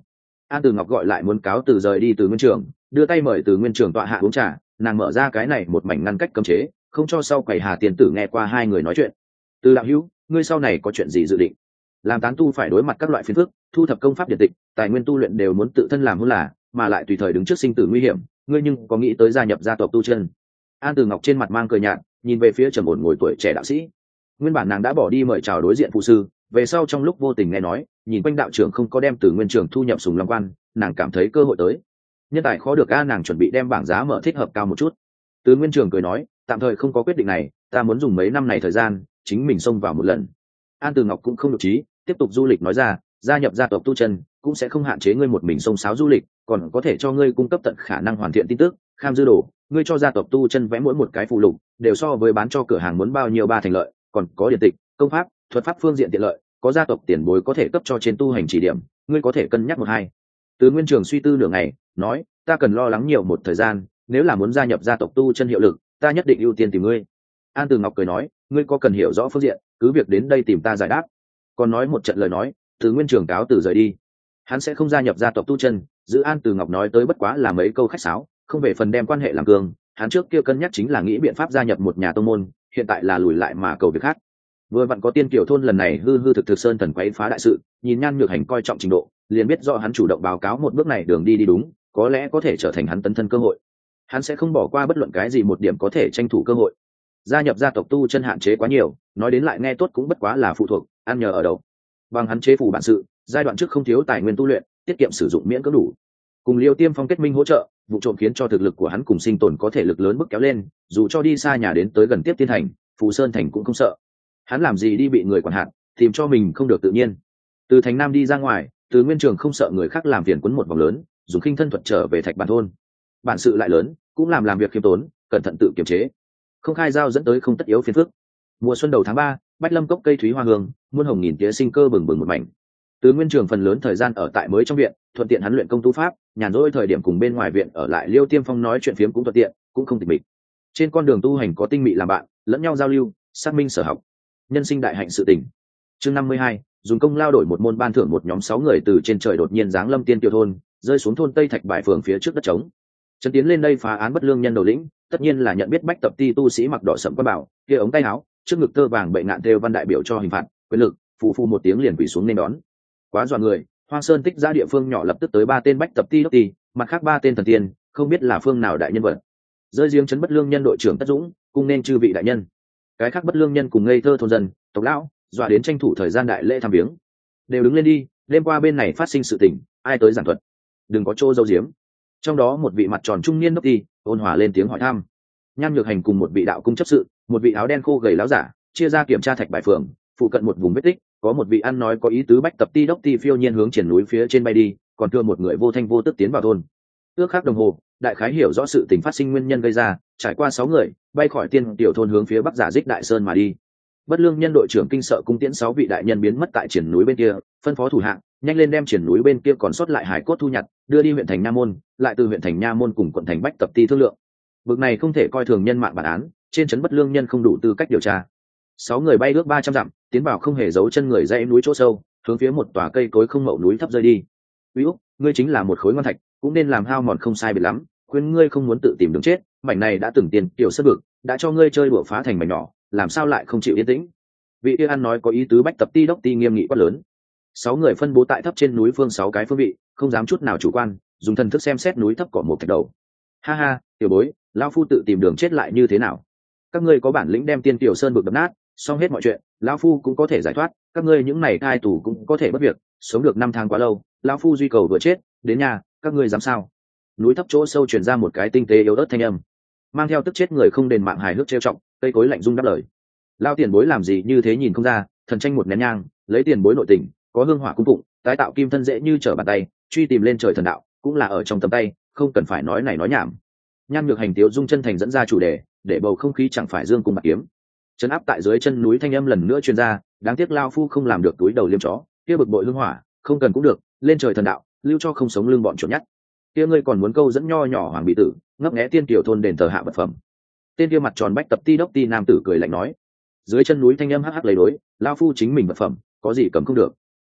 An Từ Ngọc gọi lại muốn cáo từ rời đi Từ Nguyên Trường, đưa tay mời Từ Nguyên Trường tọa hạ uống trà, nàng mở ra cái này một mảnh ngăn cách cấm chế, không cho sau quầy Hà Tiền Tử nghe qua hai người nói chuyện. Từ đạo hữu, ngươi sau này có chuyện gì dự định? Làm tán tu phải đối mặt các loại phiền phức, thu thập công pháp điện tịch, tài nguyên tu luyện đều muốn tự thân làm hơn là, mà lại tùy thời đứng trước sinh tử nguy hiểm, ngươi nhưng có nghĩ tới gia nhập gia tộc tu chân? An Từ Ngọc trên mặt mang cười nhạt, nhìn về phía trầm ổn ngồi tuổi trẻ đạo sĩ. Nguyên bản nàng đã bỏ đi mời chào đối diện phụ sư, về sau trong lúc vô tình nghe nói, nhìn quanh đạo trưởng không có đem Từ Nguyên Trường thu nhập Sùng Long Quan, nàng cảm thấy cơ hội tới. Nhân tài khó được a, nàng chuẩn bị đem bảng giá mở thích hợp cao một chút. Từ Nguyên Trường cười nói, tạm thời không có quyết định này, ta muốn dùng mấy năm này thời gian, chính mình xông vào một lần. An Từ Ngọc cũng không được trí, tiếp tục du lịch nói ra, gia nhập gia tộc tu chân cũng sẽ không hạn chế ngươi một mình xông xáo du lịch, còn có thể cho ngươi cung cấp tận khả năng hoàn thiện tin tức, kham dư đồ, ngươi cho gia tộc tu chân vẽ mỗi một cái phụ lục, đều so với bán cho cửa hàng muốn bao nhiêu ba thành lợi, còn có điện tịch, công pháp, thuật pháp phương diện tiện lợi, có gia tộc tiền bối có thể cấp cho trên tu hành chỉ điểm, ngươi có thể cân nhắc một hai. Từ Nguyên Trường suy tư nửa ngày, nói, ta cần lo lắng nhiều một thời gian, nếu là muốn gia nhập gia tộc tu chân hiệu lực, ta nhất định ưu tiên tìm ngươi. An Từ Ngọc cười nói, ngươi có cần hiểu rõ phương diện, cứ việc đến đây tìm ta giải đáp. Còn nói một trận lời nói, Từ Nguyên Trường cáo từ rời đi. Hắn sẽ không gia nhập gia tộc tu chân, giữ An Từ Ngọc nói tới bất quá là mấy câu khách sáo, không về phần đem quan hệ làm cường. Hắn trước kia cân nhắc chính là nghĩ biện pháp gia nhập một nhà tông môn, hiện tại là lùi lại mà cầu việc khác. Vừa vặn có Tiên Kiều thôn lần này hư hư thực thực sơn thần quấy phá đại sự, nhìn Nhan Nhược Hành coi trọng trình độ, liền biết rõ hắn chủ động báo cáo một bước này đường đi đúng, có lẽ có thể trở thành hắn tấn thân cơ hội. Hắn sẽ không bỏ qua bất luận cái gì một điểm có thể tranh thủ cơ hội. Gia nhập gia tộc tu chân hạn chế quá nhiều, nói đến lại nghe tốt cũng bất quá là phụ thuộc, ăn nhờ ở đậu. Bằng hắn chế phủ bản sự, giai đoạn trước không thiếu tài nguyên tu luyện, tiết kiệm sử dụng miễn cưỡng đủ. Cùng Liêu Tiêm Phong kết minh hỗ trợ, vụ trộm khiến cho thực lực của hắn cùng sinh tồn có thể lực lớn bước kéo lên, dù cho đi xa nhà đến tới gần Tiếp Tiên Thành, Phù Sơn Thành cũng không sợ. Hắn làm gì đi bị người quản hạt, tìm cho mình không được tự nhiên. Từ thành Nam đi ra ngoài, Từ Nguyên Trường không sợ người khác làm phiền quấn một vòng lớn, dùng khinh thân thuật trở về Thạch Bản thôn. Bản sự lại lớn, cũng làm việc khiêm tốn, cẩn thận tự kiềm chế, không khai giao dẫn tới không tất yếu phiền phức. Mùa xuân đầu tháng 3, Bách Lâm cốc cây thúy hoa hương, muôn hồng nghìn tía sinh cơ bừng bừng một mảnh. Từ Nguyên Trường phần lớn thời gian ở tại mới trong viện, thuận tiện hắn luyện công tu pháp, nhàn rỗi thời điểm cùng bên ngoài viện ở lại Liêu Tiêm Phong nói chuyện phiếm cũng thuận tiện, cũng không tịch mịch. Trên con đường tu hành có tinh mị làm bạn, lẫn nhau giao lưu, xác minh sở học, nhân sinh đại hạnh sự tình. Chương 52, dùng công lao đổi một môn ban thưởng một nhóm 6 người từ trên trời đột nhiên giáng lâm Tiên Kiều thôn, rơi xuống thôn Tây Thạch Bài phường phía trước đất trống. Trấn tiến lên đây phá án bất lương nhân đầu lĩnh, tất nhiên là nhận biết Bách Tập Ti tu sĩ mặc đỏ sẫm quan bảo, kia ống tay áo, trước ngực tơ vàng bệ ngạn thêu văn đại biểu cho hình phạt, quyền lực, phù phù một tiếng liền quỳ xuống nên đón. Quá dọa người, Hoang Sơn Tích ra địa phương nhỏ lập tức tới 3 tên Bách Tập Ti đốc ti, mặt khác 3 tên thần tiên, không biết là phương nào đại nhân vật. Rơi riêng trấn bất lương nhân đội trưởng Tất Dũng, cùng nên chư vị đại nhân. Cái khác bất lương nhân cùng ngây thơ thôn dân, tộc lão, dọa đến tranh thủ thời gian đại lễ thăm viếng. Đều đứng lên đi, đêm qua bên này phát sinh sự tình, ai tới giảng thuật. Đừng có trô dâu diếm. Trong đó một vị mặt tròn trung niên đốc ti, ôn hòa lên tiếng hỏi thăm. Nhan Nhược Hành cùng một vị đạo cung chấp sự, một vị áo đen khô gầy láo giả, chia ra kiểm tra Thạch Bài phường, phụ cận một vùng vết tích, có một vị ăn nói có ý tứ Bách Tập Ti đốc ti phiêu nhiên hướng triển núi phía trên bay đi, còn đưa một người vô thanh vô tức tiến vào thôn. Ước khắc đồng hồ, đại khái hiểu rõ sự tình phát sinh nguyên nhân gây ra, trải qua 6 người, bay khỏi Tiên Tiểu thôn hướng phía bắc giả Dích Đại Sơn mà đi. Bất lương nhân đội trưởng kinh sợ cung tiễn 6 vị đại nhân biến mất tại triển núi bên kia, phân phó thủ hạ nhanh lên đem triển núi bên kia còn sót lại hải cốt thu nhặt, đưa đi huyện thành Nha Môn, lại từ huyện thành Nha Môn cùng quận thành Bách Tập Ti thương lượng. Vực này không thể coi thường nhân mạng bản án, trên trấn bất lương nhân không đủ tư cách điều tra. 6 người bay ước 300 dặm, tiến vào không hề giấu chân người dãy núi chỗ sâu, hướng phía một tòa cây cối không mậu núi thấp rơi đi. Uy Úc, ngươi chính là một khối ngon thạch, cũng nên làm hao mòn không sai biệt lắm, khuyên ngươi không muốn tự tìm đường chết, mảnh này đã từng tiền tiểu sất vực, đã cho ngươi chơi đùa phá thành mảnh nhỏ, làm sao lại không chịu yên tĩnh. Vị kia ăn nói có ý tứ Bách Tập Ti đốc ti nghiêm nghị quát lớn. 6 người phân bố tại thấp trên núi phương 6 cái phương vị, không dám chút nào chủ quan, dùng thần thức xem xét núi thấp cỏ một thạch đầu. Ha ha, tiểu bối, lão phu tự tìm đường chết lại như thế nào? Các ngươi có bản lĩnh đem Tiên Kiều Sơn vực đập nát, xong hết mọi chuyện, lão phu cũng có thể giải thoát, các ngươi những này cai tù cũng có thể bất việc, sống được 5 tháng quá lâu, lão phu duy cầu vừa chết, đến nhà, các ngươi dám sao? Núi thấp chỗ sâu truyền ra một cái tinh tế yếu ớt thanh âm, mang theo tức chết người không đền mạng hài hước trêu trọng, cây cối lạnh rung đáp lời. Lao tiền bối làm gì như thế nhìn không ra, thần tranh một nén nhang, lấy tiền bối nội tình, có hương hỏa cung phụng, tái tạo kim thân dễ như trở bàn tay, truy tìm lên trời thần đạo, cũng là ở trong tầm tay, không cần phải nói này nói nhảm. Nhan Nhược Hành tiếu dung chân thành dẫn ra chủ đề, để bầu không khí chẳng phải dương cùng bạc kiếm. Trấn áp tại dưới chân núi thanh âm lần nữa truyền ra, đáng tiếc lao phu không làm được túi đầu liêm chó, kia bực bội hương hỏa, không cần cũng được, lên trời thần đạo, lưu cho không sống lưng bọn chuột nhắt. Kia ngươi còn muốn câu dẫn nho nhỏ hoàng bị tử, ngấp nghé Tiên Kiều thôn đền thờ hạ vật phẩm. Tên kia mặt tròn Bách Tập Ti đốc ti nam tử cười lạnh nói. Dưới chân núi thanh âm hắc hắc lấy đối, lao phu chính mình vật phẩm, có gì cầm không được.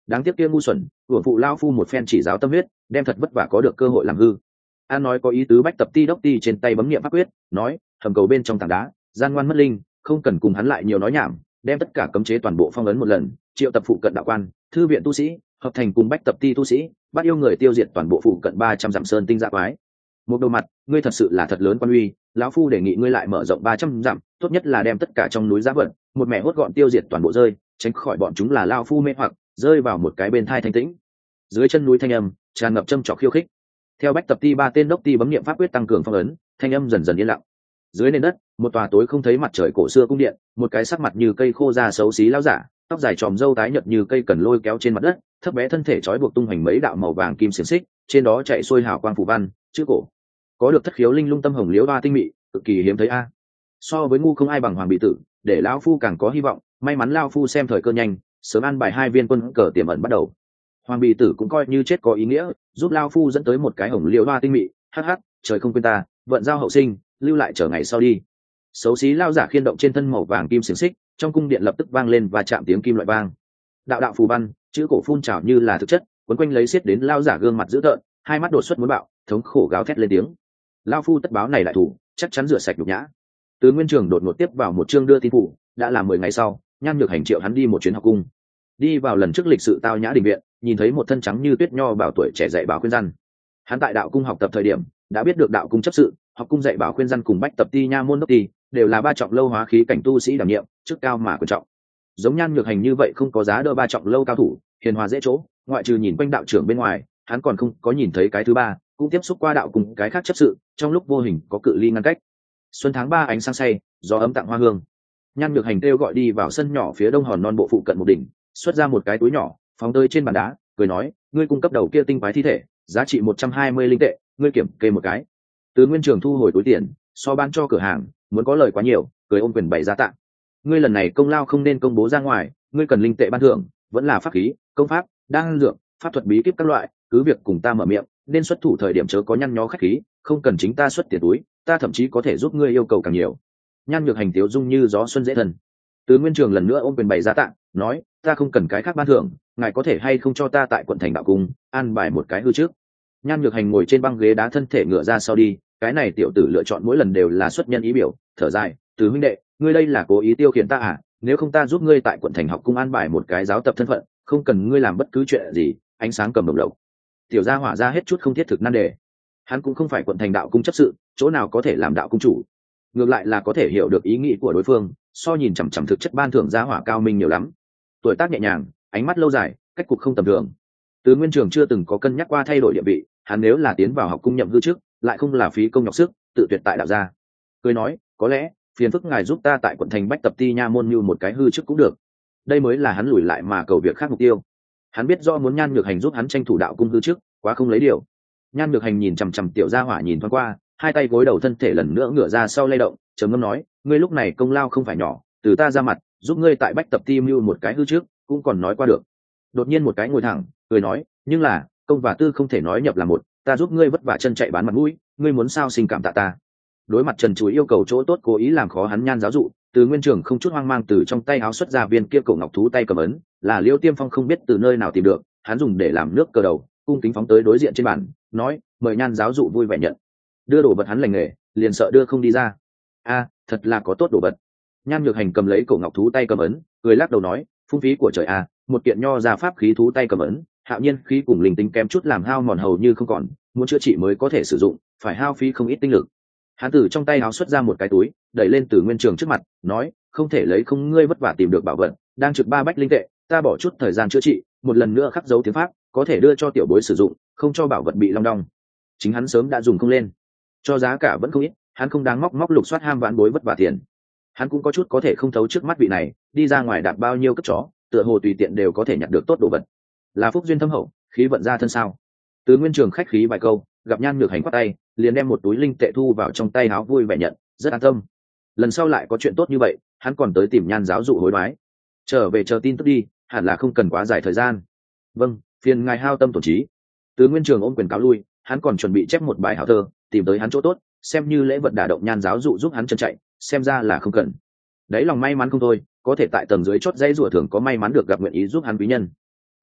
đáng tiếc kia ngu xuẩn, hưởng phụ lao phu một phen chỉ giáo tâm huyết, đem thật vất vả có được cơ hội làm hư. An nói có ý tứ bách tập ti đốc ti trên tay bấm nghiệm pháp quyết, nói hầm cầu bên trong tảng đá, gian ngoan mất linh, không cần cùng hắn lại nhiều nói nhảm, đem tất cả cấm chế toàn bộ phong ấn một lần, triệu tập phụ cận đạo quan, thư viện tu sĩ, hợp thành cùng bách tập ti tu sĩ, bắt yêu người tiêu diệt toàn bộ phụ cận 300 dặm sơn tinh dạ quái. Một đầu mặt, ngươi thật sự là thật lớn quan uy, lão phu đề nghị ngươi lại mở rộng 300 dặm, tốt nhất là đem tất cả trong núi giá vật, một mẹ hốt gọn tiêu diệt toàn bộ rơi, tránh khỏi bọn chúng là lão phu mê hoặc, rơi vào một cái bên thai thanh tĩnh. Dưới chân núi thanh âm tràn ngập châm trọc khiêu khích. Theo bách tập ti 3 tên đốc ti bấm niệm pháp quyết tăng cường phong ấn, thanh âm dần dần yên lặng. Dưới nền đất, một tòa tối không thấy mặt trời cổ xưa cung điện, một cái sắc mặt như cây khô da xấu xí lão giả, tóc dài tròm râu tái nhợt như cây cần lôi kéo trên mặt đất, thấp bé thân thể trói buộc tung hoành mấy đạo màu vàng kim xiềng xích, trên đó chạy xuôi hào quang phù văn, chữ cổ. Có được thất khiếu linh lung tâm hồng liễu ba tinh mị, cực kỳ hiếm thấy a. So với ngu không ai bằng hoàng bị tử, để lão phu càng có hy vọng, may mắn lão phu xem thời cơ nhanh, sớm an bài 2 viên quân cờ tiềm ẩn bắt đầu. Hoàng bị tử cũng coi như chết có ý nghĩa, giúp lão phu dẫn tới một cái hồng liễu ba tinh mị, hắc hắc, trời không quên ta, vận giao hậu sinh, lưu lại chờ ngày sau đi. Xấu xí lão giả khiên động trên thân màu vàng kim xiềng xích, trong cung điện lập tức vang lên và chạm tiếng kim loại vang. Đạo đạo phù văn, chữ cổ phun trào như là thực chất, quấn quanh lấy xiết đến lão giả gương mặt dữ tợn, hai mắt đột xuất muốn bạo, thống khổ gào thét lên tiếng. Lão phu tất báo này lại thủ, chắc chắn rửa sạch nhục nhã. Từ Nguyên Trường đột ngột tiếp vào một chương đưa tin phủ, đã là 10 ngày sau, Nhan Nhược Hành triệu hắn đi một chuyến học cung. Đi vào lần trước lịch sự tao nhã đình viện, nhìn thấy một thân trắng như tuyết nho bảo tuổi trẻ dạy bảo khuyên răn. Hắn tại đạo cung học tập thời điểm, đã biết được đạo cung chấp sự, học cung dạy bảo khuyên răn cùng bách tập ti nha môn đốc ti, đều là 3 trọng lâu hóa khí cảnh tu sĩ đảm nhiệm, chức cao mà quan trọng. Giống Nhan Nhược Hành như vậy không có giá đỡ 3 trọng lâu cao thủ, hiền hòa dễ chỗ, ngoại trừ nhìn quanh đạo trưởng bên ngoài, hắn còn không có nhìn thấy cái thứ ba, cũng tiếp xúc qua đạo cùng cái khác chấp sự, trong lúc vô hình có cự ly ngăn cách. Xuân tháng 3 ánh sáng say, gió ấm tặng hoa hương. Nhan Nhược Hành kêu gọi đi vào sân nhỏ phía đông hòn non bộ phụ cận một đỉnh, xuất ra một cái túi nhỏ, phóng tới trên bàn đá, cười nói, ngươi cung cấp đầu kia tinh quái thi thể, giá trị 120 linh tệ, ngươi kiểm kê một cái. Từ Nguyên Trường thu hồi túi tiền, so bán cho cửa hàng, muốn có lời quá nhiều, cười ôm quyền bày giá tặng. Ngươi lần này công lao không nên công bố ra ngoài, ngươi cần linh tệ ban thưởng, vẫn là pháp khí, công pháp, đan dược, pháp thuật bí kíp các loại, cứ việc cùng ta mở miệng, nên xuất thủ thời điểm chớ có nhăn nhó khách khí, không cần chính ta xuất tiền túi, ta thậm chí có thể giúp ngươi yêu cầu càng nhiều. Nhan Nhược Hành tiếu dung như gió xuân dễ thân. Từ Nguyên Trường lần nữa ôm quyền bày giá tặng, nói, ta không cần cái khác ban thưởng, ngài có thể hay không cho ta tại quận thành đạo cung an bài một cái hư trước. Nhan Nhược Hành ngồi trên băng ghế đá thân thể ngửa ra sau đi, cái này tiểu tử lựa chọn mỗi lần đều là xuất nhân ý biểu, thở dài, Từ huynh đệ, ngươi đây là cố ý tiêu khiển ta à? Nếu không ta giúp ngươi tại quận thành học cung an bài một cái giáo tập thân phận, không cần ngươi làm bất cứ chuyện gì, ánh sáng cầm đồng lộc. Tiểu gia hỏa ra hết chút không thiết thực nan đề. Hắn cũng không phải quận thành đạo cung chấp sự, chỗ nào có thể làm đạo cung chủ, ngược lại là có thể hiểu được ý nghĩ của đối phương, so nhìn chằm chằm thực chất ban thưởng gia hỏa cao minh nhiều lắm. Tuổi tác nhẹ nhàng, ánh mắt lâu dài, cách cục không tầm thường. Từ Nguyên Trường chưa từng có cân nhắc qua thay đổi địa vị, hắn nếu là tiến vào học cung nhậm hư trước, lại không là phí công nhọc sức, tự tuyệt tại đạo gia. Cười nói, có lẽ phiền phức ngài giúp ta tại quận thành bách tập ti nha môn như một cái hư chức cũng được. Đây mới là hắn lùi lại mà cầu việc khác mục tiêu. Hắn biết do muốn Nhan Nhược Hành giúp hắn tranh thủ đạo cung hư chức, quá không lấy điều. Nhan Nhược Hành nhìn chằm chằm tiểu gia hỏa nhìn thoáng qua, hai tay gối đầu thân thể lần nữa ngửa ra sau lay động, trầm ngâm nói, ngươi lúc này công lao không phải nhỏ, từ ta ra mặt, giúp ngươi tại bách tập ti mưu một cái hư trước, cũng còn nói qua được. Đột nhiên một cái ngồi thẳng, cười nói, nhưng là công và tư không thể nói nhập là một, ta giúp ngươi vất vả chân chạy bán mặt mũi, ngươi muốn sao sinh cảm tạ ta. Đối mặt trần chuối yêu cầu chỗ tốt cố ý làm khó hắn Nhan giáo dụ, Từ Nguyên Trường không chút hoang mang từ trong tay áo xuất ra viên kia cổ ngọc thú tay cầm ấn, là Liêu Tiêm Phong không biết từ nơi nào tìm được, hắn dùng để làm nước cờ đầu, cung kính phóng tới đối diện trên bàn, nói, mời Nhan giáo dụ vui vẻ nhận. Đưa đồ vật hắn lành nghề, liền sợ đưa không đi ra. A, thật là có tốt đồ vật. Nhan Nhược Hành cầm lấy cổ ngọc thú tay cầm ấn, cười lắc đầu nói, phung phí của trời a, một kiện nho ra pháp khí thú tay cầm ấn, hạo nhiên khí cùng linh tính kém chút làm hao mòn hầu như không còn, muốn chữa trị mới có thể sử dụng, phải hao phí không ít tinh lực. Hắn từ trong tay áo xuất ra một cái túi, đẩy lên Từ Nguyên Trường trước mặt, nói, không thể lấy không, ngươi vất vả tìm được bảo vật, đang trực 3 bách linh tệ, ta bỏ chút thời gian chữa trị, một lần nữa khắc dấu tiếng pháp, có thể đưa cho tiểu bối sử dụng, không cho bảo vật bị long đong. Chính hắn sớm đã dùng không lên, cho giá cả vẫn không ít, hắn không đáng móc lục soát ham vãn bối vất vả tiền. Hắn cũng có chút có thể không thấu trước mắt vị này, đi ra ngoài đạp bao nhiêu cất chó, tựa hồ tùy tiện đều có thể nhặt được tốt đồ vật. Là phúc duyên thâm hậu, khí vận ra thân sao? Từ Nguyên Trường khách khí vài câu, gặp Nhan Nhược Hành quát tay, liền đem một túi linh tệ thu vào trong tay áo vui vẻ nhận, rất an tâm. Lần sau lại có chuyện tốt như vậy, hắn còn tới tìm Nhan giáo dụ hối đoái. Trở về chờ tin tức đi, hẳn là không cần quá dài thời gian. Vâng, phiền ngài hao tâm tổn trí. Từ Nguyên Trường ôm quyền cáo lui, hắn còn chuẩn bị chép một bài hảo thơ, tìm tới hắn chỗ tốt, xem như lễ vật đả động Nhan giáo dụ giúp hắn chân chạy, xem ra là không cần. Đấy lòng may mắn không thôi, có thể tại tầng dưới chót dãy rủa thường có may mắn được gặp nguyện ý giúp hắn quý nhân.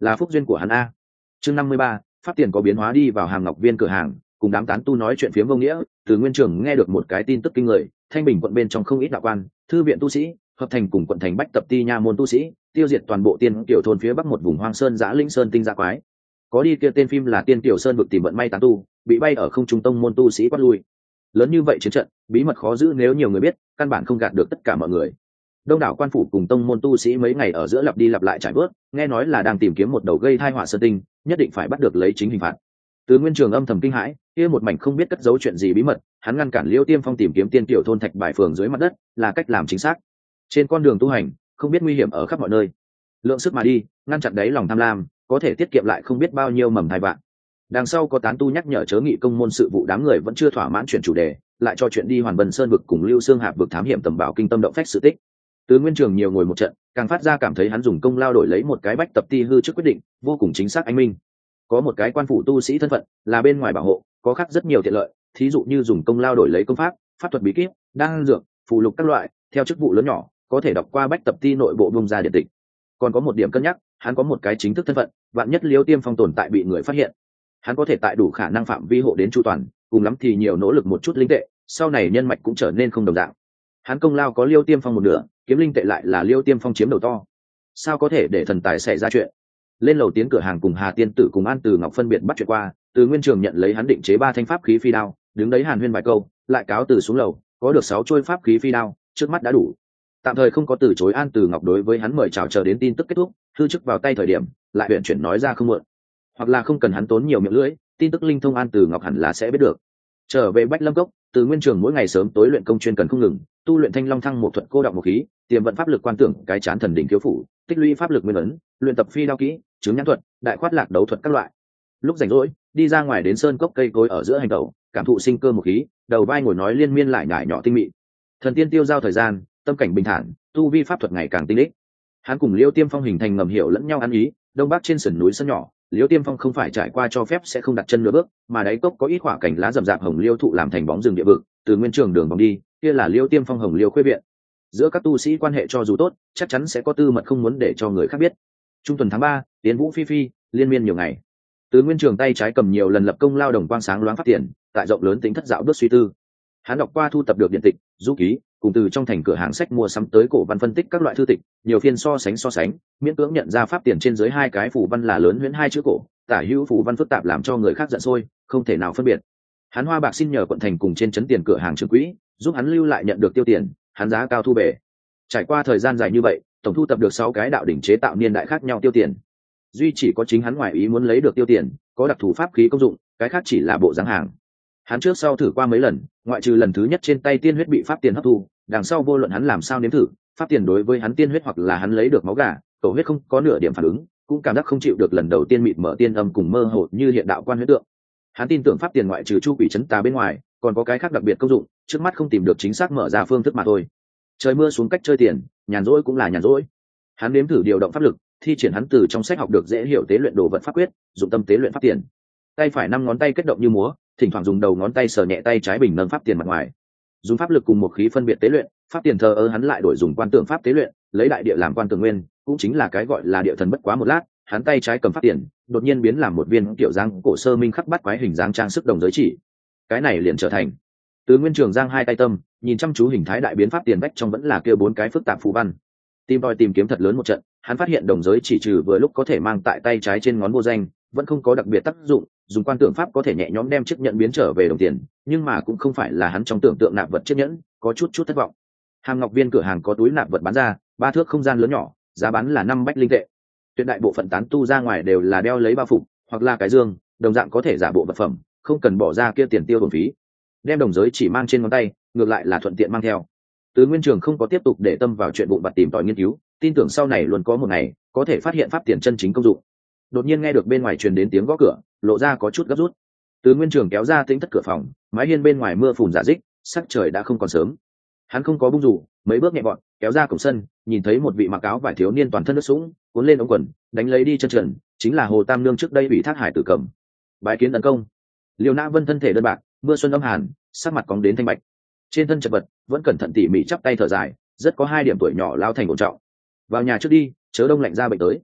là phúc duyên của hắn a. Chương 53, pháp tiền có biến hóa đi vào Hàm Ngọc Viên cửa hàng, cùng đám tán tu nói chuyện phiếm vô nghĩa. Từ Nguyên Trường nghe được một cái tin tức kinh người, Thanh Bình quận bên trong không ít đạo quan, thư viện tu sĩ, hợp thành cùng quận thành bách tập ti nha môn tu sĩ, tiêu diệt toàn bộ Tiên Tiểu thôn phía bắc một vùng hoang sơn giã linh sơn tinh dạ quái. Có đi kia tên phim là Tiên Tiểu Sơn vực tìm vận may tán tu, bị bay ở không trung tông môn tu sĩ quát lui. Lớn như vậy chiến trận, bí mật khó giữ, nếu nhiều người biết, căn bản không gạt được tất cả mọi người. Đông đảo quan phủ cùng tông môn tu sĩ mấy ngày ở giữa lặp đi lặp lại trải bớt, nghe nói là đang tìm kiếm một đầu gây thai họa sơn tinh, nhất định phải bắt được lấy chính hình phạt. Từ Nguyên Trường âm thầm kinh hãi, kia một mảnh không biết cất giấu chuyện gì bí mật, hắn ngăn cản Liêu Tiêm Phong tìm kiếm Tiên Tiểu thôn thạch bài phường dưới mặt đất, là cách làm chính xác. Trên con đường tu hành, không biết nguy hiểm ở khắp mọi nơi. Lượng sức mà đi, ngăn chặn đấy lòng tham lam, có thể tiết kiệm lại không biết bao nhiêu mầm thai vạn. Đằng sau có tán tu nhắc nhở chớ nghị công môn sự vụ, đám người vẫn chưa thỏa mãn chuyển chủ đề, lại cho chuyện đi Hoàn Vân Sơn vực cùng Lưu Xương Hạp vực thám hiểm tầm bảo kinh tâm động phách sự tích. Từ Nguyên Trường nhiều ngồi một trận, càng phát ra cảm thấy hắn dùng công lao đổi lấy một cái bách tập ti hư trước quyết định vô cùng chính xác anh minh. Có một cái quan phủ tu sĩ thân phận, là bên ngoài bảo hộ, có khác rất nhiều tiện lợi, thí dụ như dùng công lao đổi lấy công pháp, pháp thuật bí kíp, đan dược, phù lục các loại, theo chức vụ lớn nhỏ, có thể đọc qua bách tập ti nội bộ bung ra điện tịch. Còn có một điểm cân nhắc, hắn có một cái chính thức thân phận, vạn nhất Liêu Tiêm Phong tồn tại bị người phát hiện, hắn có thể tại đủ khả năng phạm vi hộ đến chu toàn, cùng lắm thì nhiều nỗ lực một chút linh tệ, sau này nhân mạch cũng trở nên không đồng dạng. Hắn công lao có Liêu Tiêm Phong một nửa, kiếm linh tệ lại là Liêu Tiêm Phong chiếm đầu to, sao có thể để thần tài xảy ra chuyện. Lên lầu tiến cửa hàng cùng Hà Tiên Tử cùng An Từ Ngọc phân biệt bắt chuyện qua, Từ Nguyên Trường nhận lấy hắn định chế 3 thanh pháp khí phi đao, đứng đấy hàn huyên vài câu, lại cáo từ xuống lầu, có được 6 trôi pháp khí phi đao, trước mắt đã đủ. Tạm thời không có từ chối An Từ Ngọc đối với hắn mời chào chờ đến tin tức kết thúc, thư chức vào tay thời điểm, lại huyện chuyển nói ra không muộn. Hoặc là không cần hắn tốn nhiều miệng lưỡi, tin tức linh thông An Từ Ngọc hẳn là sẽ biết được. Trở về Bách Lâm Cốc, Từ Nguyên Trường mỗi ngày sớm tối luyện công chuyên cần không ngừng, tu luyện Thanh Long Thăng một thuật cô đọng một khí, tiềm vận pháp lực quan tưởng cái chán thần đỉnh thiếu phủ, tích lũy pháp lực nguyên ấn, luyện tập phi đao kỹ, chứng nhãn thuật, đại khoát lạc đấu thuật các loại. Lúc rảnh rỗi, đi ra ngoài đến sơn cốc cây cối ở giữa hành tẩu, cảm thụ sinh cơ một khí, đầu vai ngồi nói liên miên lại nhải nhỏ tinh mị. Thần tiên tiêu giao thời gian, tâm cảnh bình thản, tu vi pháp thuật ngày càng tinh đích. Hắn cùng Liêu Tiêm Phong hình thành ngầm hiểu lẫn nhau ăn ý, đông bắc trên sườn núi sân nhỏ, Liêu Tiêm Phong không phải trải qua cho phép sẽ không đặt chân nửa bước, mà đáy cốc có ít quả cảnh lá rậm rạp hồng liêu thụ làm thành bóng rừng địa vực, từ Nguyên Trường đường vòng đi, kia là Liêu Tiêm Phong hồng liêu khuê viện. Giữa các tu sĩ quan hệ cho dù tốt, chắc chắn sẽ có tư mật không muốn để cho người khác biết. Trung tuần tháng 3, tiến vũ phi phi, liên miên nhiều ngày. Từ Nguyên Trường tay trái cầm nhiều lần lập công lao đồng quang sáng loáng phát tiền, tại rộng lớn tính thất dạo bước suy tư. Hắn đọc qua thu tập được điện tịch, du ký, cùng từ trong thành cửa hàng sách mua sắm tới cổ văn phân tích các loại thư tịch, nhiều phiên so sánh, miễn cưỡng nhận ra pháp tiền trên dưới 2 cái phù văn là lớn huyễn 2 chữ cổ, tả hữu phù văn phức tạp làm cho người khác giận sôi, không thể nào phân biệt. Hắn hoa bạc xin nhờ quận thành cùng trên trấn tiền cửa hàng trưởng quỹ, giúp hắn lưu lại nhận được tiêu tiền, hắn giá cao thu bể. Trải qua thời gian dài như vậy, tổng thu tập được 6 cái đạo đỉnh chế tạo niên đại khác nhau tiêu tiền. Duy chỉ có chính hắn ngoài ý muốn lấy được tiêu tiền, có đặc thù pháp khí công dụng, cái khác chỉ là bộ dáng hàng. Hắn trước sau thử qua mấy lần, ngoại trừ lần thứ nhất trên tay tiên huyết bị pháp tiền hấp thu, đằng sau vô luận hắn làm sao nếm thử, pháp tiền đối với hắn tiên huyết hoặc là hắn lấy được máu gà, cầu huyết không có nửa điểm phản ứng, cũng cảm giác không chịu được lần đầu tiên mịt mở tiên âm cùng mơ hồ như hiện đạo quan huyết tượng. Hắn tin tưởng pháp tiền ngoại trừ chu quỷ chấn tà bên ngoài, còn có cái khác đặc biệt công dụng, trước mắt không tìm được chính xác mở ra phương thức mà thôi. Trời mưa xuống cách chơi tiền, nhàn rỗi cũng là nhàn rỗi. Hắn nếm thử điều động pháp lực, thi triển hắn từ trong sách học được dễ hiểu tế luyện đồ vật pháp quyết, dụng tâm tế luyện pháp tiền. Tay phải 5 ngón tay kết động như múa, thỉnh thoảng dùng đầu ngón tay sờ nhẹ tay trái bình nâng pháp tiền mặt ngoài. Dùng pháp lực cùng một khí phân biệt tế luyện, pháp tiền thờ ơ hắn lại đổi dùng quan tưởng pháp tế luyện, lấy đại địa làm quan tưởng nguyên, cũng chính là cái gọi là địa thần. Bất quá một lát, hắn tay trái cầm pháp tiền, đột nhiên biến làm một viên tiểu dáng cổ sơ minh khắc bắt quái hình dáng trang sức đồng giới chỉ. Cái này liền trở thành Từ Nguyên Trường giang hai tay tâm, nhìn chăm chú hình thái đại biến pháp tiền bách trong vẫn là kia 4 cái phức tạp phù văn. Tìm kiếm thật lớn một trận, hắn phát hiện đồng giới chỉ trừ vừa lúc có thể mang tại tay trái trên ngón vô danh, vẫn không có đặc biệt tác dụng, dùng quan tưởng pháp có thể nhẹ nhõm đem chiếc nhẫn biến trở về đồng tiền, nhưng mà cũng không phải là hắn trong tưởng tượng nạp vật chiếc nhẫn, có chút thất vọng. Hàm Ngọc Viên cửa hàng có túi nạp vật bán ra, 3 thước không gian lớn nhỏ, giá bán là 5 bách linh tệ. Tuyệt đại bộ phận tán tu ra ngoài đều là đeo lấy bao phục, hoặc là cái dương, đồng dạng có thể giả bộ vật phẩm, không cần bỏ ra kia tiền tiêu bổn phí. Đem đồng giới chỉ mang trên ngón tay, ngược lại là thuận tiện mang theo. Từ Nguyên Trường không có tiếp tục để tâm vào chuyện vụn vặt tìm tòi nghiên cứu, tin tưởng sau này luôn có một ngày có thể phát hiện pháp tiền chân chính công dụng. Đột nhiên nghe được bên ngoài truyền đến tiếng gõ cửa, lộ ra có chút gấp rút. Từ Nguyên Trường kéo ra tính thất cửa phòng, mái hiên bên ngoài mưa phùn rả rích, sắc trời đã không còn sớm. Hắn không có bung rủ, mấy bước nhẹ bọn, kéo ra cổng sân, nhìn thấy một vị mặc áo vải thiếu niên toàn thân nước sũng, cuốn lên ống quần, đánh lấy đi chân trần, chính là Hồ Tam Nương trước đây bị Thác Hải tử cầm. Bái kiến tấn công. Liêu Nã Vân thân thể đơn bạc, mưa xuân âm hàn, sắc mặt cóng đến thanh bạch. Trên thân chật vật, vẫn cẩn thận tỉ mỉ chắp tay thở dài, rất có 2 điểm tuổi nhỏ lao thành ổn trọng. Vào nhà trước đi, chớ đông lạnh ra bệnh tới.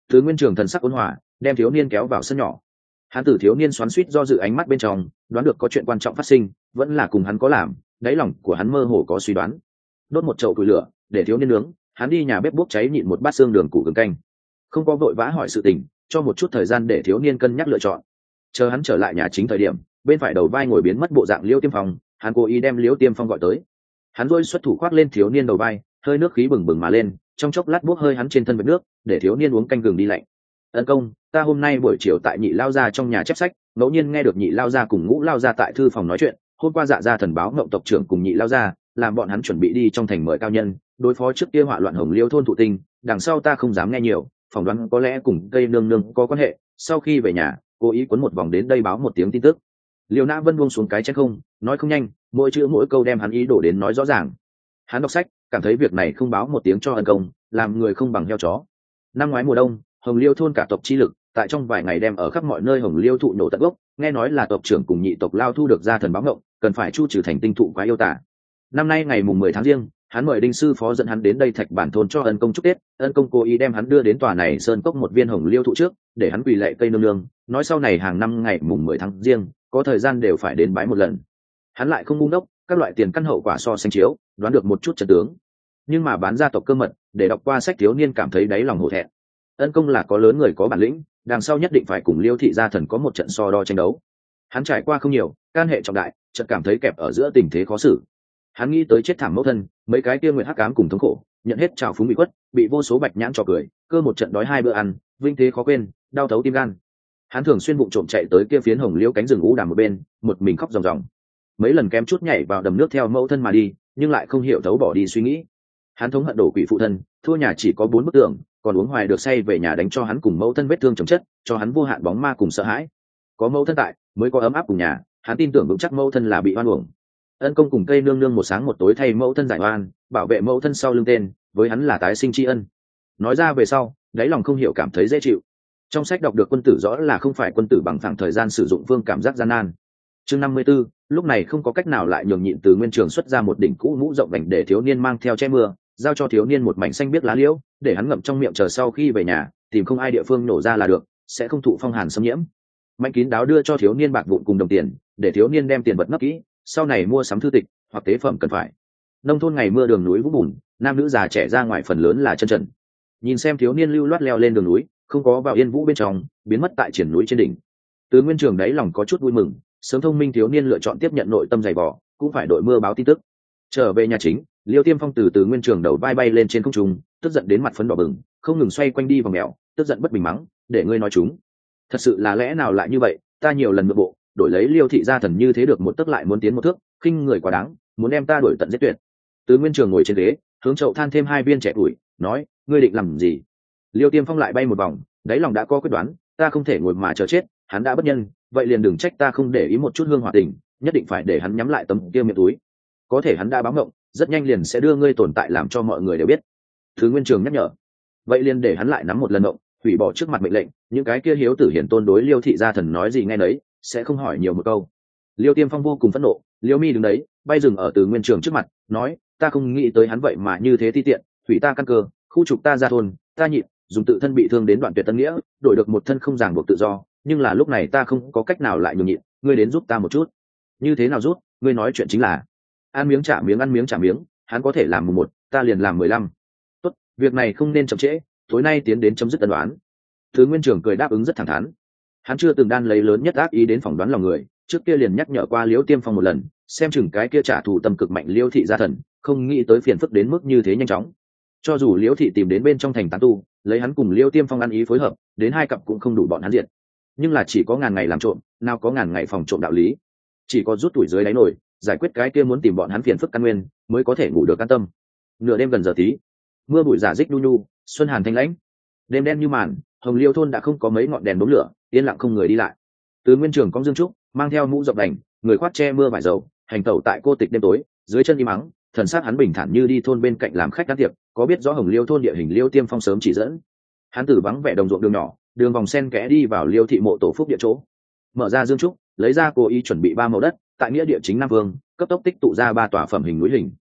Thứ Nguyên Trường thần sắc ôn hòa, đem thiếu niên kéo vào sân nhỏ. Hắn tử thiếu niên xoắn xuýt do dự ánh mắt bên trong, đoán được có chuyện quan trọng phát sinh, vẫn là cùng hắn có làm, đáy lòng của hắn mơ hồ có suy đoán. Đốt một chậu củi lửa, để thiếu niên nướng, hắn đi nhà bếp bốc cháy nhịn một bát xương đường củ gừng canh. Không có vội vã hỏi sự tình, cho một chút thời gian để thiếu niên cân nhắc lựa chọn. Chờ hắn trở lại nhà chính thời điểm, bên phải đầu vai ngồi biến mất bộ dạng Liêu Tiêm Phong, hắn cố ý đem Liêu Tiêm Phong gọi tới. Hắn rôi xuất thủ khoác lên thiếu niên đầu vai, hơi nước khí bừng bừng mà lên, trong chốc lát bốc hơi hắn trên thân vệt nước, để thiếu niên uống canh gừng đi lạnh. Ân công, ta hôm nay buổi chiều tại Nhị lao gia trong nhà chép sách, ngẫu nhiên nghe được Nhị lao gia cùng Ngũ lao gia tại thư phòng nói chuyện. Hôm qua Dạ gia thần báo ngộng tộc trưởng cùng Nhị lao gia, làm bọn hắn chuẩn bị đi trong thành mời cao nhân, đối phó trước kia họa loạn Hồng Liêu thôn thụ tinh. Đằng sau ta không dám nghe nhiều, phỏng đoán có lẽ cùng cây nương nương có quan hệ. Sau khi về nhà, cố ý cuốn một vòng đến đây báo một tiếng tin tức. Liêu Nã Vân buông xuống cái chén không, nói không nhanh, mỗi chữ mỗi câu đem hắn ý đổ đến nói rõ ràng. Hắn đọc sách, cảm thấy việc này không báo một tiếng cho ân công, làm người không bằng heo chó. Năm ngoái mùa đông, Hồng Liêu thôn cả tộc chi lực, tại trong vài ngày đem ở khắp mọi nơi Hồng Liêu thụ nổ tận gốc, nghe nói là tộc trưởng cùng nhị tộc lao thu được ra thần báo ngộng, cần phải chu trừ thành tinh thụ quá yêu tả. Năm nay ngày mùng 10 tháng Giêng, hắn mời đinh sư phó dẫn hắn đến đây Thạch Bản thôn cho ân công chúc Tết, ân công cố ý đem hắn đưa đến tòa này sơn cốc một viên Hồng Liêu thụ trước, để hắn quỳ lạy cây nương nương, nói sau này hàng năm ngày mùng 10 tháng Giêng, có thời gian đều phải đến bái một lần. Hắn lại không ngu ngốc, các loại tiền căn hậu quả so sánh chiếu, đoán được một chút trận tướng. Nhưng mà bán gia tộc cơ mật, để đọc qua sách thiếu niên cảm thấy đáy lòng hổ thẹn. Ân công là có lớn người có bản lĩnh, đằng sau nhất định phải cùng Liêu thị gia thần có một trận so đo tranh đấu. Hắn trải qua không nhiều, can hệ trọng đại, chợt cảm thấy kẹp ở giữa tình thế khó xử. Hắn nghĩ tới chết thảm mẫu thân, mấy cái kia nguyện hắc ám cùng thống khổ, nhận hết trào phúng bị quất, bị vô số bạch nhãn trò cười, cơ một trận đói hai bữa ăn, vinh thế khó quên, đau thấu tim gan. Hắn thường xuyên vụng trộm chạy tới kia phiến Hồng Liêu cánh rừng u đàm một bên, một mình khóc ròng ròng. Mấy lần kém chút nhảy vào đầm nước theo mẫu thân mà đi, nhưng lại không hiểu thấu bỏ đi suy nghĩ. Hắn thống hận đổ quỷ phụ thân, thua nhà chỉ có 4 bức tường, còn uống hoài được say về nhà đánh cho hắn cùng mẫu thân vết thương chồng chất, cho hắn vô hạn bóng ma cùng sợ hãi. Có mẫu thân tại, mới có ấm áp cùng nhà, hắn tin tưởng vững chắc mẫu thân là bị oan uổng. Ân công cùng cây nương nương một sáng một tối thay mẫu thân giải oan, bảo vệ mẫu thân sau lưng tên, với hắn là tái sinh tri ân. Nói ra về sau, đáy lòng không hiểu cảm thấy dễ chịu. Trong sách đọc được quân tử rõ là không phải quân tử bằng phẳng thời gian sử dụng phương cảm giác gian nan. Chương 54, lúc này không có cách nào lại nhường nhịn từ Nguyên Trường xuất ra một đỉnh cũ mũ rộng vành để thiếu niên mang theo che mưa, giao cho thiếu niên một mảnh xanh biếc lá liễu, để hắn ngậm trong miệng chờ sau khi về nhà, tìm không ai địa phương nổ ra là được, sẽ không thụ phong hàn xâm nhiễm. Mạnh Kín Đáo đưa cho thiếu niên bạc vụn cùng đồng tiền, để thiếu niên đem tiền vật nấp kỹ, sau này mua sắm thư tịch hoặc tế phẩm cần phải. Nông thôn ngày mưa đường núi vũng bùn, nam nữ già trẻ ra ngoài phần lớn là chân trần. Nhìn xem thiếu niên lưu loát leo lên đường núi, không có vào yên vũ bên trong, biến mất tại triển núi trên đỉnh. Từ Nguyên Trường đáy lòng có chút vui mừng, sớm thông minh thiếu niên lựa chọn tiếp nhận nội tâm dày vò, cũng phải đội mưa báo tin tức. Trở về nhà chính, Liêu Tiêm Phong từ Nguyên Trường đầu vai bay lên trên không trung, tức giận đến mặt phấn đỏ bừng, không ngừng xoay quanh đi vòng mèo, tức giận bất bình mắng, để ngươi nói chúng. Thật sự là lẽ nào lại như vậy, ta nhiều lần nhượng bộ, đổi lấy Liêu thị gia thần như thế được một tấc lại muốn tiến một thước, khinh người quá đáng, muốn đem ta đuổi tận giết tuyệt. Từ Nguyên Trường ngồi trên ghế, hướng chậu than thêm 2 viên trẻ tuổi, nói, ngươi định làm gì? Liêu Tiêm Phong lại bay một vòng, đáy lòng đã có quyết đoán, ta không thể ngồi mà chờ chết, hắn đã bất nhân, vậy liền đừng trách ta không để ý một chút hương hòa tình, nhất định phải để hắn nhắm lại tấm kia miệng túi. Có thể hắn đã báo ngộng, rất nhanh liền sẽ đưa ngươi tồn tại làm cho mọi người đều biết. Thứ Nguyên Trường nhắc nhở, vậy liền để hắn lại nắm một lần ngộng, hủy bỏ trước mặt mệnh lệnh, những cái kia hiếu tử hiển tôn đối Liêu thị gia thần nói gì nghe nấy, sẽ không hỏi nhiều một câu. Liêu Tiêm Phong vô cùng phẫn nộ, Liêu Mi đứng đấy, bay dừng ở Từ Nguyên Trường trước mặt, nói, ta không nghĩ tới hắn vậy mà như thế ti tiện, hủy ta căn cơ, khu trục ta ra thôn, ta nhịn, dùng tự thân bị thương đến đoạn tuyệt tân nghĩa, đổi được một thân không ràng buộc tự do, nhưng là lúc này ta không có cách nào lại nhường nhịn, ngươi đến giúp ta một chút. Như thế nào giúp? Ngươi nói chuyện chính là ăn miếng trả miếng, ăn miếng trả miếng, hắn có thể làm mùng 1, ta liền làm 15. Tốt, việc này không nên chậm trễ, tối nay tiến đến chấm dứt ân đoán. Thứ Nguyên Trường cười đáp ứng rất thẳng thắn. Hắn chưa từng đan lấy lớn nhất ác ý đến phỏng đoán lòng người, trước kia liền nhắc nhở qua Liêu Tiêm Phong một lần, xem chừng cái kia trả thù tâm cực mạnh Liêu thị gia thần, không nghĩ tới phiền phức đến mức như thế nhanh chóng. Cho dù Liêu thị tìm đến bên trong thành tán tu, lấy hắn cùng Liêu Tiêm Phong ăn ý phối hợp, đến 2 cặp cũng không đủ bọn hắn diệt. Nhưng là chỉ có ngàn ngày làm trộm, nào có ngàn ngày phòng trộm đạo lý. Chỉ có rút tuổi dưới đáy nổi, giải quyết cái kia muốn tìm bọn hắn phiền phức căn nguyên, mới có thể ngủ được an tâm. Nửa đêm gần giờ tí, mưa bụi giả dích nhu nhu, xuân hàn thanh lãnh, đêm đen như màn, Hồng Liêu thôn đã không có mấy ngọn đèn đốm lửa, yên lặng không người đi lại. Từ Nguyên Trường cong dương trúc, mang theo mũ rộng đành, người khoác che mưa vải dầu, hành tẩu tại cô tịch đêm tối, dưới chân im mắng, thần sắc hắn bình thản như đi thôn bên cạnh làm khách đáp tiệc, có biết rõ Hồng Liêu thôn địa hình Liêu Tiêm Phong sớm chỉ dẫn. Hắn từ vắng vẻ đồng ruộng đường nhỏ, đường vòng sen kẽ đi vào Liêu thị mộ tổ phúc địa chỗ, mở ra dương trúc, lấy ra cố ý chuẩn bị 3 màu đất, tại nghĩa địa chính Nam Vương, cấp tốc tích tụ ra 3 tòa phẩm hình núi hình.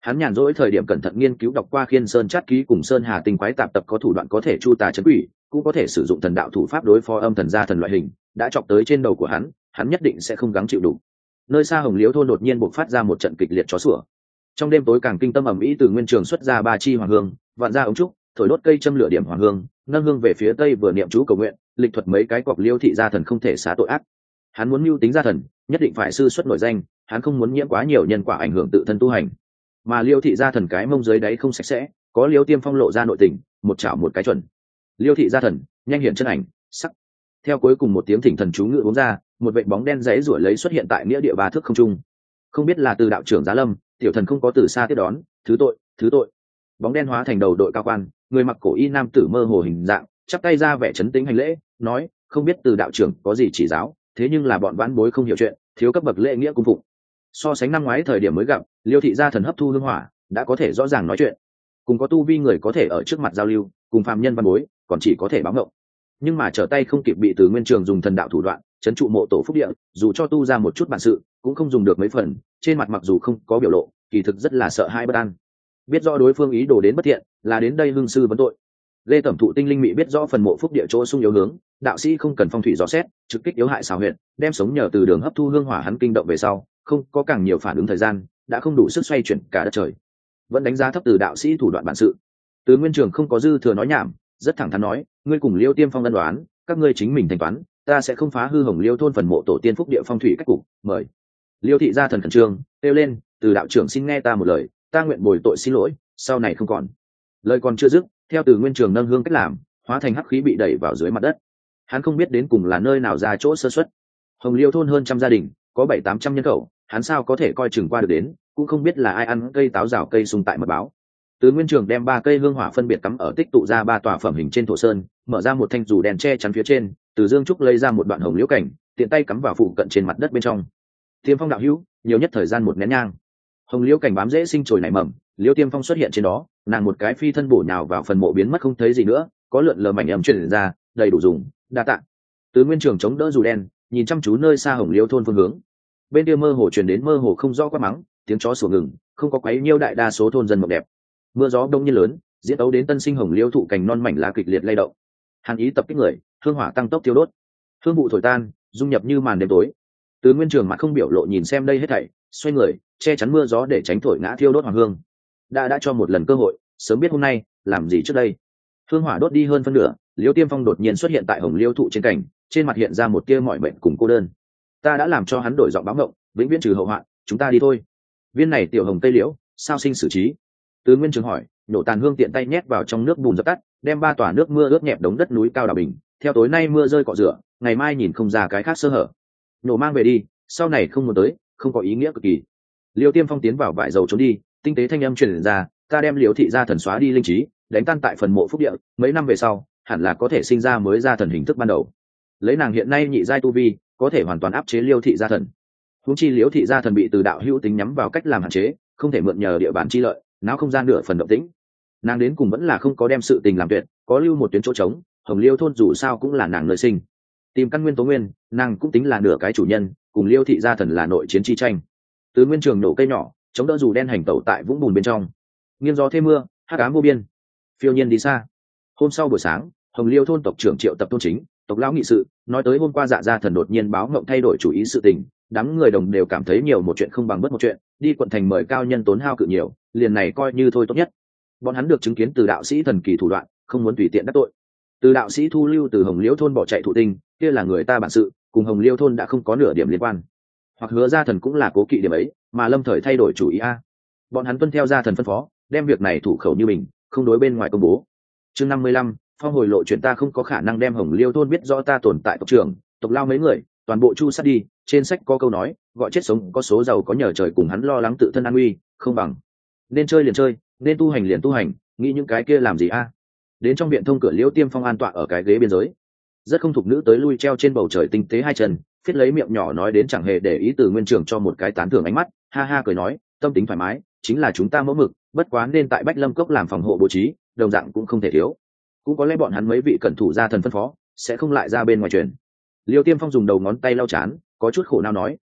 Hắn nhàn rỗi thời điểm cẩn thận nghiên cứu đọc qua Khiên Sơn Chát Ký cùng Sơn Hà Tinh Quái Tạp Tập, có thủ đoạn có thể chu tà trấn quỷ, cũng có thể sử dụng thần đạo thủ pháp đối phó âm thần gia thần loại hình, đã chọc tới trên đầu của hắn nhất định sẽ không gắng chịu đủ. Nơi xa Hồng Liễu thôn đột nhiên bộc phát ra một trận kịch liệt chó sủa. Trong đêm tối càng kinh tâm ầm ĩ, từ nguyên trường xuất ra 3 chi hoàng hương, vạn ra ống trúc, thổi đốt cây châm lửa điểm hoàng hương, nâng hương về phía tây vừa niệm chú cầu nguyện, lịch thuật mấy cái cọc Liêu thị gia thần không thể xá tội ác. Hắn muốn mưu tính gia thần, nhất định phải sư xuất nổi danh, hắn không muốn nhiễm quá nhiều nhân quả ảnh hưởng tự thân tu hành. Mà Liêu thị gia thần cái mông dưới đáy không sạch sẽ, có Liêu Tiêm Phong lộ ra nội tình, một chảo một cái chuẩn. Liêu thị gia thần, nhanh hiện chân ảnh, sắc. Theo cuối cùng một tiếng thỉnh thần chú ngữ uống ra, một vệt bóng đen giấy rủa lấy xuất hiện tại nghĩa địa 3 thước không trung. Không biết là từ đạo trưởng Giá Lâm, tiểu thần không có từ xa tiếp đón, thứ tội, thứ tội. Bóng đen hóa thành đầu đội cao quan, người mặc cổ y nam tử mơ hồ hình dạng, chắp tay ra vẻ chấn tĩnh hành lễ, nói, không biết từ đạo trưởng có gì chỉ giáo, thế nhưng là bọn vãn bối không hiểu chuyện, thiếu cấp bậc lễ nghĩa cung phụng. So sánh năm ngoái thời điểm mới gặp, Liêu thị gia thần hấp thu hương hỏa, đã có thể rõ ràng nói chuyện. Cùng có tu vi người có thể ở trước mặt giao lưu, cùng phàm nhân văn bối, còn chỉ có thể báo ngộng. Nhưng mà trở tay không kịp bị Từ Nguyên Trường dùng thần đạo thủ đoạn chấn trụ mộ tổ phúc địa, dù cho tu ra một chút bản sự, cũng không dùng được mấy phần, trên mặt mặc dù không có biểu lộ, kỳ thực rất là sợ hãi bất an. Biết rõ đối phương ý đồ đến bất thiện, là đến đây hương sư vấn tội. Lê Tẩm Thụ tinh linh mị biết rõ phần mộ phúc địa chỗ sung yếu hướng, đạo sĩ không cần phong thủy dò xét, trực kích yếu hại xảo huyệt, đem sống nhờ từ đường hấp thu hương hỏa hắn kinh động về sau, không có càng nhiều phản ứng thời gian, đã không đủ sức xoay chuyển cả đất trời. Vẫn đánh giá thấp từ đạo sĩ thủ đoạn bản sự. Từ Nguyên Trường không có dư thừa nói nhảm, rất thẳng thắn nói, ngươi cùng Liêu Tiêm Phong ân đoán, các ngươi chính mình thanh toán, ta sẽ không phá hư Hồng Liêu thôn phần mộ tổ tiên phúc địa phong thủy cách cục, mời. Liêu thị gia thần khẩn trương, kêu lên, từ đạo trưởng xin nghe ta một lời, ta nguyện bồi tội xin lỗi, sau này không còn. Lời còn chưa dứt, theo Từ Nguyên Trường nâng hương cách làm, hóa thành hắc khí bị đẩy vào dưới mặt đất. Hắn không biết đến cùng là nơi nào ra chỗ sơ suất. Hồng Liêu thôn hơn 100 gia đình, có 700-800 nhân khẩu, hắn sao có thể coi chừng qua được đến, cũng không biết là ai ăn cây táo rào cây sung tại mật báo. Từ Nguyên Trường đem 3 cây hương hỏa phân biệt cắm ở tích tụ ra 3 tòa phẩm hình trên thổ sơn, mở ra một thanh dù đèn che chắn phía trên, từ dương trúc lấy ra một đoạn hồng liễu cảnh, tiện tay cắm vào phụ cận trên mặt đất bên trong. Tiêm Phong đạo hữu, nhiều nhất thời gian 1 nén nhang. Hồng liễu cảnh bám dễ sinh trồi nảy mầm, Liêu Tiêm Phong xuất hiện trên đó, nàng một cái phi thân bổ nhào vào phần mộ biến mất không thấy gì nữa, có lượn lờ mảnh ẩm truyền ra, đầy đủ dùng, đa tạ. Từ Nguyên Trường chống đỡ dù đen, nhìn chăm chú nơi xa Hồng Liễu thôn phương hướng. Bên kia mơ hồ truyền đến mơ hồ không rõ quát mắng, tiếng chó sủa ngừng, không có quấy nhiêu đại đa số thôn dân mộng đẹp. Mưa gió đông nhiên lớn, diễn tấu đến tân sinh hồng liễu thụ cành non mảnh lá kịch liệt lay động. Hàn ý tập kích người, hương hỏa tăng tốc thiêu đốt, hương vụ thổi tan, dung nhập như màn đêm tối. Từ Nguyên Trường mặt không biểu lộ nhìn xem đây hết thảy, xoay người, che chắn mưa gió để tránh thổi ngã thiêu đốt hoàng hương. Đã cho một lần cơ hội, sớm biết hôm nay, làm gì trước đây. Hương hỏa đốt đi hơn phân nửa, Liêu Tiêm Phong đột nhiên xuất hiện tại hồng liễu thụ trên cành, trên mặt hiện ra một tia mỏi mệt cùng cô đơn. Ta đã làm cho hắn đổi giọng báo ngộng, vĩnh viễn trừ hậu hoạn, chúng ta đi thôi. Viên này tiểu hồng tây liễu, sao sinh xử trí? Từ Nguyên Trường hỏi, nổ tàn hương tiện tay nhét vào trong nước bùn dập tắt, đem 3 tòa nước mưa ướt nhẹp đống đất núi cao đảo bình, theo tối nay mưa rơi cọ rửa, ngày mai nhìn không ra cái khác sơ hở. Nổ mang về đi, sau này không muốn tới, không có ý nghĩa cực kỳ. Liêu Tiêm Phong tiến vào vải dầu trốn đi, tinh tế thanh âm truyền ra, ta đem Liêu thị gia thần xóa đi linh trí, đánh tan tại phần mộ phúc địa, mấy năm về sau, hẳn là có thể sinh ra mới gia thần hình thức ban đầu. Lấy nàng hiện nay nhị giai tu vi, có thể hoàn toàn áp chế Liêu thị gia thần. Huống chi Liêu thị gia thần bị từ đạo hữu tính nhắm vào cách làm hạn chế, không thể mượn nhờ địa bàn chi lợi, não không gian nửa phần động tĩnh. Nàng đến cùng vẫn là không có đem sự tình làm tuyệt, có lưu một tuyến chỗ trống, Hồng Liêu thôn dù sao cũng là nàng nơi sinh. Tìm căn nguyên tố nguyên, nàng cũng tính là nửa cái chủ nhân, cùng Liêu thị gia thần là nội chiến chi tranh. Từ Nguyên Trường nổ cây nhỏ, chống đỡ dù đen hành tẩu tại vũng bùn bên trong. Nghiêng gió thêm mưa, hắc ám vô biên. Phiêu nhiên đi xa. Hôm sau buổi sáng, Hồng Liêu thôn tộc trưởng triệu tập thôn chính, tộc lão nghị sự, nói tới hôm qua Dạ gia thần đột nhiên báo ngộng thay đổi chủ ý sự tình, đám người đồng đều cảm thấy nhiều một chuyện không bằng bất một chuyện, đi quận thành mời cao nhân tốn hao cự nhiều, liền này coi như thôi tốt nhất. Bọn hắn được chứng kiến từ đạo sĩ thần kỳ thủ đoạn, không muốn tùy tiện đắc tội. Từ đạo sĩ thu lưu từ Hồng Liễu thôn bỏ chạy thụ tinh, kia là người ta bản sự, cùng Hồng Liêu thôn đã không có nửa điểm liên quan. Hoặc hứa gia thần cũng là cố kỵ điểm ấy, mà lâm thời thay đổi chủ ý a. Bọn hắn tuân theo gia thần phân phó, đem việc này thủ khẩu như mình, không đối bên ngoài công bố. Chương 55, phong hồi lộ chuyện ta không có khả năng đem Hồng Liêu thôn biết rõ ta tồn tại tộc trưởng, tộc lao mấy người, toàn bộ chu sát đi. Trên sách có câu nói, gọi chết sống có số giàu có nhờ trời cùng hắn lo lắng tự thân an nguy, không bằng. Nên chơi liền chơi, nên tu hành liền tu hành, nghĩ những cái kia làm gì a? Đến trong viện thông cửa Liễu Tiêm Phong an tọa ở cái ghế biên giới, rất không thục nữ tới lui treo trên bầu trời tinh tế hai chân, phiết lấy miệng nhỏ nói đến chẳng hề để ý Từ Nguyên Trường cho một cái tán thưởng ánh mắt, ha ha cười nói, tâm tính thoải mái, chính là chúng ta mẫu mực, bất quá nên tại Bách Lâm Cốc làm phòng hộ bố trí, đồng dạng cũng không thể thiếu. Cũng có lẽ bọn hắn mấy vị cẩn thủ gia thần phân phó, sẽ không lại ra bên ngoài truyền. Liêu Tiêm Phong dùng đầu ngón tay lau chán, có chút khổ não nói,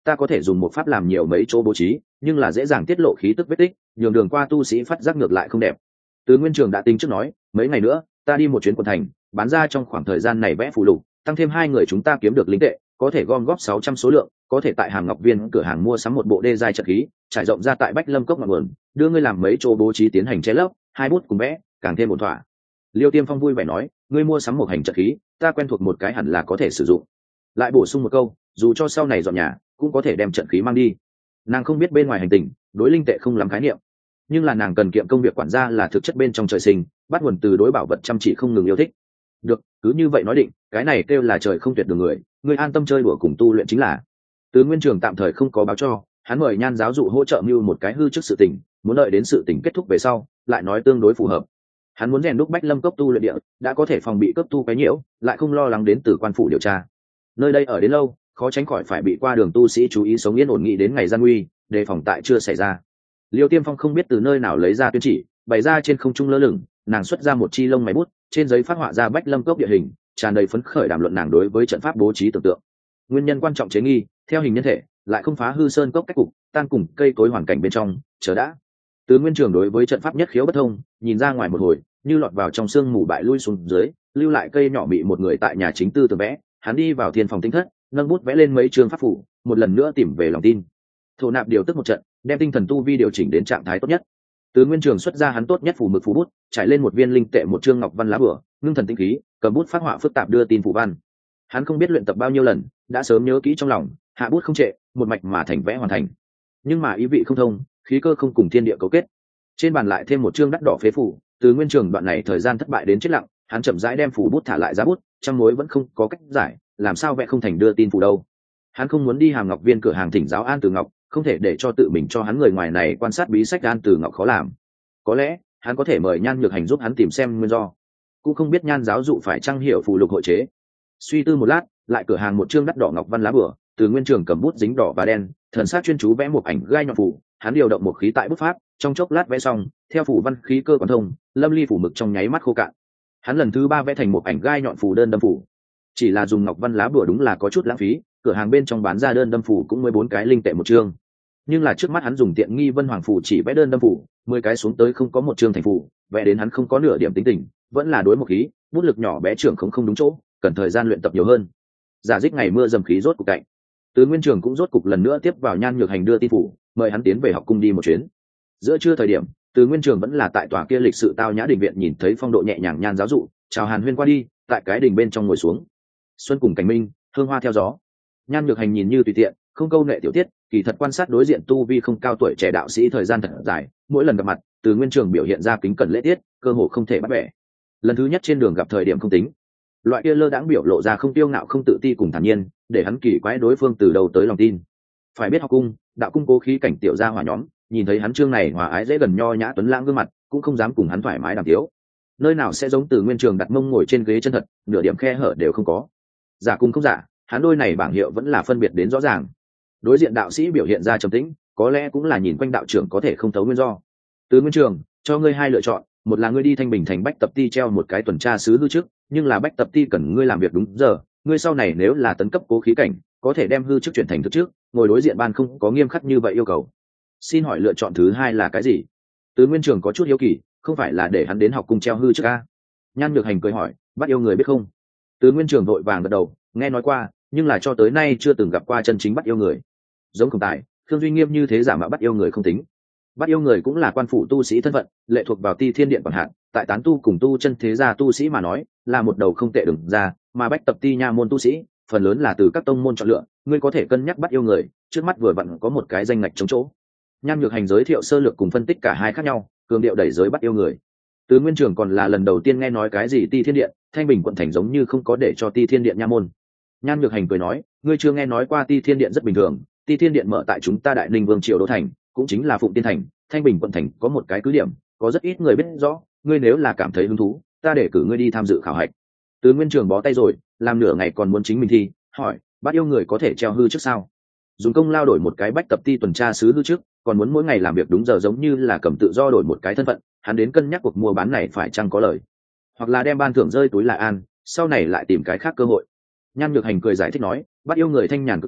ta có thể dùng một pháp làm nhiều mấy chỗ bố trí, nhưng là dễ dàng tiết lộ khí tức vết tích, nhường đường qua tu sĩ phát giác ngược lại không đẹp. Từ Nguyên Trường đã tính trước nói, mấy ngày nữa ta đi một chuyến quận thành, bán ra trong khoảng thời gian này vẽ phù lục, tăng thêm 2 người chúng ta kiếm được linh tệ, có thể gom góp 600 số lượng, có thể tại Hàm Ngọc Viên cửa hàng mua sắm một bộ đê giai trận khí, trải rộng ra tại Bách Lâm cốc ngọn nguồn, đưa ngươi làm mấy chỗ bố trí tiến hành che lấp, 2 bút cùng vẽ, càng thêm ổn thỏa. Liêu Tiêm Phong vui vẻ nói, ngươi mua sắm một hành trận khí, ta quen thuộc một cái hẳn là có thể sử dụng. Lại bổ sung một câu, dù cho sau này dọn nhà, cũng có thể đem trận khí mang đi. Nàng không biết bên ngoài hành tình, đối linh tệ không lắm khái niệm, nhưng là nàng cần kiệm công việc quản gia là thực chất bên trong trời sinh, bắt nguồn từ đối bảo vật chăm chỉ không ngừng yêu thích. Được, cứ như vậy nói định, cái này kêu là trời không tuyệt đường người, ngươi an tâm chơi đùa cùng tu luyện chính là. Từ Nguyên Trường tạm thời không có báo cho, hắn mời Nhan giáo dụ hỗ trợ mưu một cái hư trước sự tình, muốn đợi đến sự tình kết thúc về sau, lại nói tương đối phù hợp. Hắn muốn rèn đúc Bách Lâm cốc tu luyện địa, đã có thể phòng bị cấp tu cái nhiễu, lại không lo lắng đến từ quan phủ điều tra. Nơi đây ở đến lâu, khó tránh khỏi phải bị qua đường tu sĩ chú ý sống yên ổn nghị đến ngày gian nguy, đề phòng tại chưa xảy ra. Liêu Tiêm Phong không biết từ nơi nào lấy ra tuyên chỉ, bày ra trên không trung lơ lửng, nàng xuất ra một chi lông máy bút, trên giấy phát họa ra Bách Lâm cốc địa hình, tràn đầy phấn khởi đàm luận nàng đối với trận pháp bố trí tưởng tượng. Nguyên nhân quan trọng chế nghi, theo hình nhân thể, lại không phá hư sơn cốc cách cục, tan cùng cây cối hoàn cảnh bên trong, chờ đã. Từ Nguyên Trường đối với trận pháp nhất khiếu bất thông, nhìn ra ngoài một hồi, như lọt vào trong sương mù bại lui xuống dưới, lưu lại cây nhỏ bị một người tại nhà chính tư tường vẽ, hắn đi vào thiên phòng tinh thất, nâng bút vẽ lên mấy chương pháp phủ, một lần nữa tìm về lòng tin. Thổ nạp điều tức một trận, đem tinh thần tu vi điều chỉnh đến trạng thái tốt nhất. Từ Nguyên Trường xuất ra hắn tốt nhất phù mực phù bút, trải lên một viên linh tệ một chương ngọc văn lá bửa, ngưng thần tinh khí, cầm bút phát họa phức tạp đưa tin phù văn. Hắn không biết luyện tập bao nhiêu lần, đã sớm nhớ kỹ trong lòng, hạ bút không trệ, một mạch mà thành vẽ hoàn thành. Nhưng mà ý vị không thông, khí cơ không cùng thiên địa cấu kết. Trên bàn lại thêm một chương đắt đỏ phế phù, Từ Nguyên Trường đoạn này thời gian thất bại đến chết lặng, hắn chậm rãi đem phù bút thả lại giá bút, trong mối vẫn không có cách giải, làm sao vẽ không thành đưa tin phù đâu. Hắn không muốn đi Hàm Ngọc Viên cửa hàng thỉnh giáo An Từ Ngọc, không thể để cho tự mình cho hắn người ngoài này quan sát bí sách An Từ Ngọc khó làm. Có lẽ hắn có thể mời Nhan Nhược Hành giúp hắn tìm xem nguyên do, cũng không biết Nhan giáo dụ phải trang hiểu phù lục hội chế. Suy tư một lát, lại cửa hàng một chương đắt đỏ ngọc văn lá bửa, Từ Nguyên Trường cầm bút dính đỏ và đen, thần sát chuyên chú vẽ một ảnh gai nhọn phù, hắn điều động một khí tại bút pháp, trong chốc lát vẽ xong, theo phù văn khí cơ quán thông, lâm ly phủ mực trong nháy mắt khô cạn. Hắn lần thứ 3 vẽ thành một ảnh gai nhọn phù đơn đâm phù. Chỉ là dùng ngọc văn lá bửa đúng là có chút lãng phí, cửa hàng bên trong bán ra đơn đâm phù cũng 14 cái linh tệ một chương. Nhưng là trước mắt hắn dùng tiện nghi Vân Hoàng phù chỉ vẽ đơn đâm phù, 10 cái xuống tới không có một chương thành phù, vẽ đến hắn không có nửa điểm tính tình, vẫn là đối một khí, bút lực nhỏ bé trưởng không đúng chỗ, cần thời gian luyện tập nhiều hơn. Giả dích ngày mưa dầm khí rốt cục cạnh. Từ Nguyên Trường cũng rốt cục lần nữa tiếp vào Nhan Nhược Hành đưa tin phủ, mời hắn tiến về học cung đi một chuyến. Giữa trưa thời điểm, Từ Nguyên Trường vẫn là tại tòa kia lịch sự tao nhã đình viện, nhìn thấy phong độ nhẹ nhàng Nhan giáo dụ, chào Hàn Huyên qua đi, tại cái đình bên trong ngồi xuống. Xuân cùng cảnh minh, hương hoa theo gió. Nhan Nhược Hành nhìn như tùy tiện, không câu nệ tiểu tiết, kỳ thật quan sát đối diện tu vi không cao tuổi trẻ đạo sĩ thời gian thật dài, mỗi lần gặp mặt, Từ Nguyên Trường biểu hiện ra kính cẩn lễ tiết, cơ hồ không thể bắt bẻ. Lần thứ nhất trên đường gặp thời điểm không tính, loại kia lơ đãng biểu lộ ra không tiêu ngạo không tự ti cùng thản nhiên, để hắn kỳ quái đối phương từ đầu tới lòng tin. Phải biết học cung, đạo cung cố khí cảnh tiểu gia hỏa nhóm, nhìn thấy hắn trương này hòa ái dễ gần nho nhã tuấn lãng gương mặt, cũng không dám cùng hắn thoải mái đàm tiếu. Nơi nào sẽ giống Từ Nguyên Trường đặt mông ngồi trên ghế chân thật, nửa điểm khe hở đều không có. Giả cung không giả, hắn đôi này bảng hiệu vẫn là phân biệt đến rõ ràng. Đối diện đạo sĩ biểu hiện ra trầm tĩnh, có lẽ cũng là nhìn quanh đạo trưởng có thể không thấu nguyên do. Từ Nguyên Trường, cho ngươi 2 lựa chọn, một là ngươi đi Thanh Bình thành Bách Tập Ti treo một cái tuần tra sứ hư trước, nhưng là Bách Tập Ti cần ngươi làm việc đúng giờ, ngươi sau này nếu là tấn cấp cố khí cảnh, có thể đem hư chức chuyển thành thực trước, ngồi đối diện ban không có nghiêm khắc như vậy yêu cầu. Xin hỏi lựa chọn thứ 2 là cái gì? Từ Nguyên Trường có chút hiếu kỳ, không phải là để hắn đến học cung treo hư trước a? Nhan Nhược Hành cười hỏi, bắt yêu người biết không? Từ Nguyên Trường vội vàng gật đầu, nghe nói qua, nhưng là cho tới nay chưa từng gặp qua chân chính bắt yêu người. Giống Khổng Tài, Khương Duy Nghiêm như thế giả mạo bắt yêu người không tính. Bắt yêu người cũng là quan phủ tu sĩ thân phận, lệ thuộc vào Ti Thiên Điện quản hạt, tại tán tu cùng tu chân thế gia tu sĩ mà nói, là một đầu không tệ đừng ra, mà Bách Tập Ti nha môn tu sĩ, phần lớn là từ các tông môn chọn lựa, ngươi có thể cân nhắc bắt yêu người, trước mắt vừa vặn có một cái danh ngạch trống chỗ. Nhan Nhược Hành giới thiệu sơ lược cùng phân tích cả hai khác nhau, cường điệu đẩy giới bắt yêu người. Từ Nguyên Trường còn là lần đầu tiên nghe nói cái gì Ti Thiên Điện, Thanh Bình quận thành giống như không có để cho Ti Thiên Điện nha môn. Nhan Nhược Hành cười nói, ngươi chưa nghe nói qua Ti Thiên Điện rất bình thường, Ti Thiên Điện mở tại chúng ta Đại Ninh Vương triều đô thành, cũng chính là Phụng Tiên thành, Thanh Bình quận thành có một cái cứ điểm, có rất ít người biết rõ, ngươi nếu là cảm thấy hứng thú, ta để cử ngươi đi tham dự khảo hạch. Từ Nguyên Trường bó tay rồi, làm nửa ngày còn muốn chính mình thi, hỏi, bắt yêu người có thể treo hư trước sao? Dùng công lao đổi một cái Bách Tập Ti tuần tra sứ hư trước, còn muốn mỗi ngày làm việc đúng giờ giống như là cầm tự do đổi một cái thân phận, hắn đến cân nhắc cuộc mua bán này phải chăng có lời, hoặc là đem ban thưởng rơi túi lại an, sau này lại tìm cái khác cơ hội. Nhan Nhược Hành cười giải thích nói, bắt yêu người thanh nhàn cực kỳ,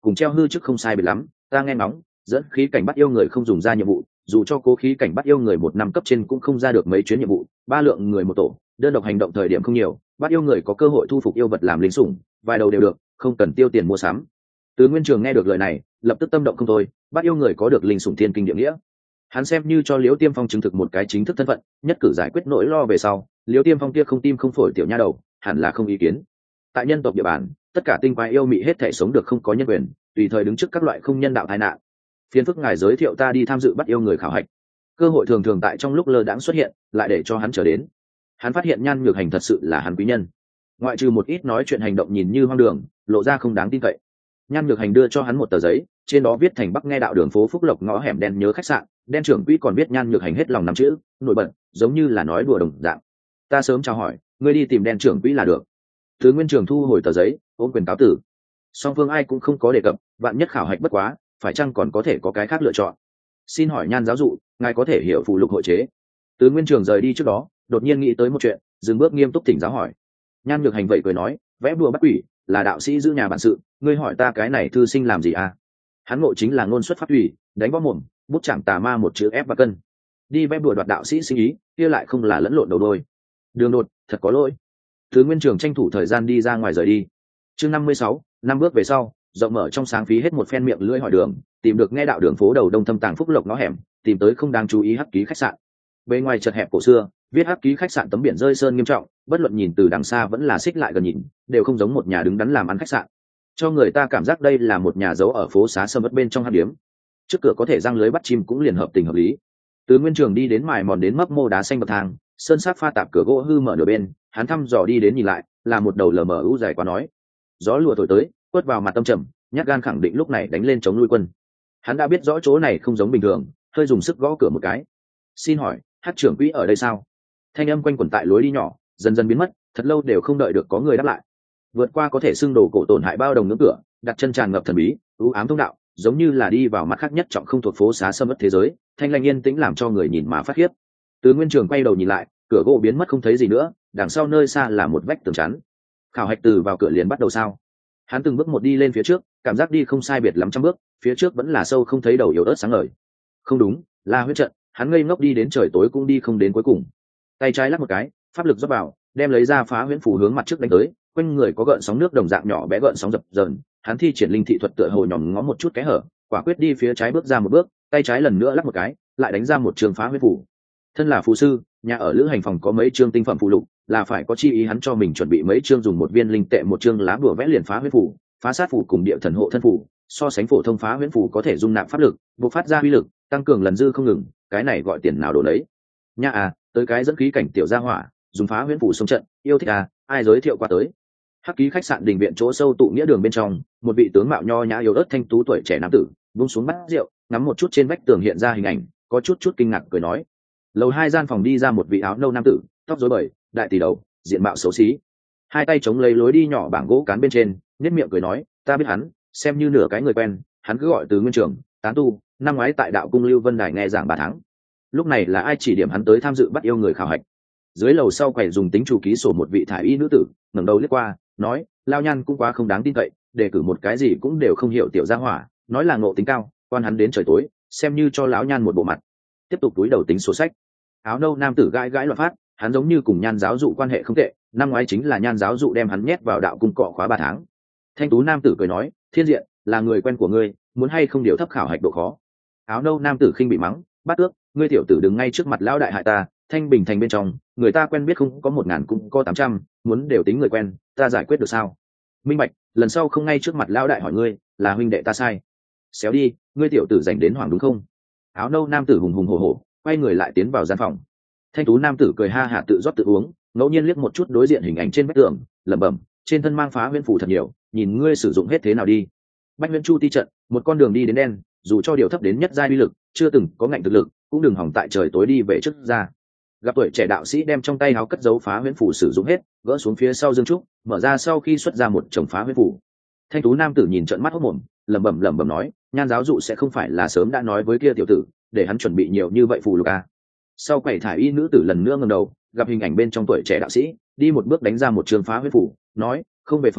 cùng treo hư chức không sai biệt lắm. Ta nghe ngóng dẫn khí cảnh bắt yêu người không dùng ra nhiệm vụ, dù cho cố khí cảnh bắt yêu người 1 năm cấp trên cũng không ra được mấy chuyến nhiệm vụ, 3 lượng người một tổ, đơn độc hành động thời điểm không nhiều, bắt yêu người có cơ hội thu phục yêu vật làm lính sủng, vài đầu đều được, không cần tiêu tiền mua sắm. Từ Nguyên Trường nghe được lời này, lập tức tâm động không thôi, bắt yêu người có được linh sủng thiên kinh địa nghĩa. Hắn xem như cho Liễu Tiêm Phong chứng thực một cái chính thức thân phận, nhất cử giải quyết nỗi lo về sau, Liễu Tiêm Phong kia không tim không phổi tiểu nha đầu, hẳn là không ý kiến. Tại nhân tộc địa bàn, tất cả tinh quái yêu mị hết thể sống được không có nhân quyền, tùy thời đứng trước các loại không nhân đạo tai nạn. Phiền phức ngài giới thiệu ta đi tham dự bắt yêu người khảo hạch. Cơ hội thường thường tại trong lúc lơ đãng xuất hiện, lại để cho hắn chờ đến. Hắn phát hiện Nhan Nhược Hành thật sự là hắn quý nhân, ngoại trừ một ít nói chuyện hành động nhìn như hoang đường, lộ ra không đáng tin cậy. Nhan Nhược Hành đưa cho hắn một tờ giấy, trên đó viết thành Bắc nghe đạo đường phố Phúc Lộc ngõ hẻm đen nhớ khách sạn, đen trưởng quỹ còn viết Nhan Nhược Hành hết lòng 5 chữ, nổi bật, giống như là nói đùa đồng dạng. Ta sớm chào hỏi, ngươi đi tìm đen trưởng quỹ là được. Thứ Nguyên Trường thu hồi tờ giấy, ôm quyền cáo tử. Song phương ai cũng không có đề cập, vạn nhất khảo hạch bất quá, phải chăng còn có thể có cái khác lựa chọn. Xin hỏi Nhan giáo dụ, ngài có thể hiểu phụ lục hội chế? Từ Nguyên Trường rời đi trước đó, đột nhiên nghĩ tới một chuyện, dừng bước nghiêm túc thỉnh giáo hỏi. Nhan Nhược Hành vậy cười nói, vẽ bùa bắt quỷ là đạo sĩ giữ nhà bản sự, ngươi hỏi ta cái này thư sinh làm gì à? Hắn ngộ chính là ngôn xuất pháp thủy, đánh võ mồm, bút chạm tà ma một chữ ép và cân. Đi vẽ bùa đoạt đạo sĩ sinh ý, kia lại không là lẫn lộn đầu đôi. Đường đột, thật có lỗi. Từ Nguyên Trường tranh thủ thời gian đi ra ngoài rời đi. Chương 56, 5 bước về sau, rộng mở trong sáng phí hết một phen miệng lưỡi hỏi đường, tìm được nghe đạo đường phố đầu đông thâm tàng Phúc Lộc ngõ hẻm, tìm tới không đáng chú ý hắc ký khách sạn. Bên ngoài chật hẹp cổ xưa, viết hắc ký khách sạn tấm biển rơi sơn nghiêm trọng, bất luận nhìn từ đằng xa vẫn là xích lại gần nhìn, đều không giống một nhà đứng đắn làm ăn khách sạn, cho người ta cảm giác đây là một nhà giấu ở phố xá sâm ớt bên trong hang điếm. Trước cửa có thể răng lưới bắt chim cũng liền hợp tình hợp lý. Từ Nguyên Trường đi đến mài mòn đến mấp mô đá xanh bậc thang, sơn sát pha tạp cửa gỗ hư mở nửa bên, hắn thăm dò đi đến nhìn lại, là một đầu lờ mờ u dài quá nói. Gió lùa thổi tới, quất vào mặt tâm trầm, nhát gan khẳng định lúc này đánh lên chống nuôi quân. Hắn đã biết rõ chỗ này không giống bình thường, hơi dùng sức gõ cửa một cái. Xin hỏi, hát trưởng quỹ ở đây sao? Thanh âm quanh quẩn tại lối đi nhỏ, dần dần biến mất, thật lâu đều không đợi được có người đáp lại. Vượt qua có thể xưng đồ cổ tổn hại bao đồng ngưỡng cửa, đặt chân tràn ngập thần bí, u ám thông đạo, giống như là đi vào mặt khác nhất trọng không thuộc phố xá sâm ớt thế giới, thanh lanh yên tĩnh làm cho người nhìn mà phát khiếp. Từ Nguyên Trường quay đầu nhìn lại, cửa gỗ biến mất không thấy gì nữa, đằng sau nơi xa là một vách tường chắn. Khảo hạch từ vào cửa liền bắt đầu sao? Hắn từng bước một đi lên phía trước, cảm giác đi không sai biệt lắm trăm bước, phía trước vẫn là sâu không thấy đầu yếu ớt sáng ngời. Không đúng, là huyết trận. Hắn ngây ngốc đi đến trời tối cũng đi không đến cuối cùng. Tay trái lắc một cái, pháp lực rót vào, đem lấy ra phá huyễn phù hướng mặt trước đánh tới, quanh người có gợn sóng nước đồng dạng nhỏ bé gợn sóng dập dờn. Hắn thi triển linh thị thuật tựa hồ nhòm ngó một chút cái hở, quả quyết đi phía trái bước ra một bước, tay trái lần nữa lắc một cái, lại đánh ra một trường phá huyễn phù. Thân là phù sư, nhà ở lữ hành phòng có mấy chương tinh phẩm phù lục, là phải có chi ý hắn cho mình chuẩn bị mấy chương dùng một viên linh tệ một chương lá bùa vẽ liền phá huyễn phù, phá sát phù cùng địa thần hộ thân phù, so sánh phổ thông phá huyễn phù có thể dung nạp pháp lực, bộc phát ra uy lực, tăng cường lần dư không ngừng, cái này gọi tiền nào đồ đấy. Nha à, tới cái dẫn khí cảnh tiểu gia hỏa, dùng phá huyễn phù xông trận, yêu thích à, ai giới thiệu qua tới. Hắc ký khách sạn đình viện chỗ sâu tụ nghĩa đường bên trong, một vị tướng mạo nho nhã yếu ớt thanh tú tuổi trẻ nam tử, buông xuống bát rượu, ngắm một chút trên vách tường hiện ra hình ảnh, có chút kinh ngạc cười nói. Lầu 2 gian phòng đi ra một vị áo nâu nam tử, tóc rối bời, đại tỷ đầu, diện mạo xấu xí, hai tay chống lấy lối đi nhỏ bảng gỗ cán bên trên, nhếch miệng cười nói, ta biết hắn, xem như nửa cái người quen, hắn cứ gọi Từ Nguyên Trường, tán tu, năm ngoái tại đạo cung Lưu Vân Đài nghe giảng 3 tháng. Lúc này là ai chỉ điểm hắn tới tham dự bắt yêu người khảo hạch? Dưới lầu sau quầy dùng tính chủ ký sổ một vị thải y nữ tử, ngẩng đầu liếc qua, nói, lao nhan cũng quá không đáng tin cậy, đề cử một cái gì cũng đều không hiểu tiểu gia hỏa, nói là ngộ tính cao, quan hắn đến trời tối, xem như cho lão nhan một bộ mặt. Tiếp tục túi đầu tính sổ sách. Áo nâu nam tử gãi gãi loạn phát, hắn giống như cùng Nhan giáo dụ quan hệ không tệ, năm ngoái chính là Nhan giáo dụ đem hắn nhét vào đạo cung cọ khóa 3 tháng. Thanh tú nam tử cười nói, Thiên Diện là người quen của ngươi, muốn hay không điều thấp khảo hạch độ khó. Áo nâu nam tử khinh bị mắng, Bát Tước, ngươi tiểu tử đứng ngay trước mặt lão đại hại ta, Thanh Bình thành bên trong, người ta quen biết không có 1000 cũng có 800, muốn đều tính người quen, ta giải quyết được sao? Minh bạch, lần sau không ngay trước mặt lão đại hỏi ngươi, là huynh đệ ta sai. Xéo đi, ngươi tiểu tử dành đến hoàng đúng không? Áo nâu nam tử hùng hùng hổ hổ, quay người lại tiến vào gian phòng. Thanh tú nam tử cười ha hả tự rót tự uống, ngẫu nhiên liếc một chút đối diện hình ảnh trên vách tường, lẩm bẩm, trên thân mang phá huyễn phù thật nhiều, nhìn ngươi sử dụng hết thế nào đi. Bách Huyễn Chu ti trận, một con đường đi đến đen, dù cho điều thấp đến nhất giai uy lực, chưa từng có ngạnh thực lực, cũng đừng hỏng tại trời tối đi về trước ra. Gặp tuổi trẻ đạo sĩ đem trong tay áo cất giấu phá huyễn phù sử dụng hết, gỡ xuống phía sau dương trúc, mở ra sau khi xuất ra một chồng phá huyễn phù. Thanh tú nam tử nhìn trợn mắt hốt mồm, lẩm bẩm nói, Nhan giáo dụ sẽ không phải là sớm đã nói với kia tiểu tử, để hắn chuẩn bị nhiều như vậy phù lục à? Sau quầy thải y nữ tử lần nữa ngẩng đầu, gặp hình ảnh bên trong tuổi trẻ đạo sĩ, đi một bước đánh ra một trường phá huyễn phù, nói, không về phần,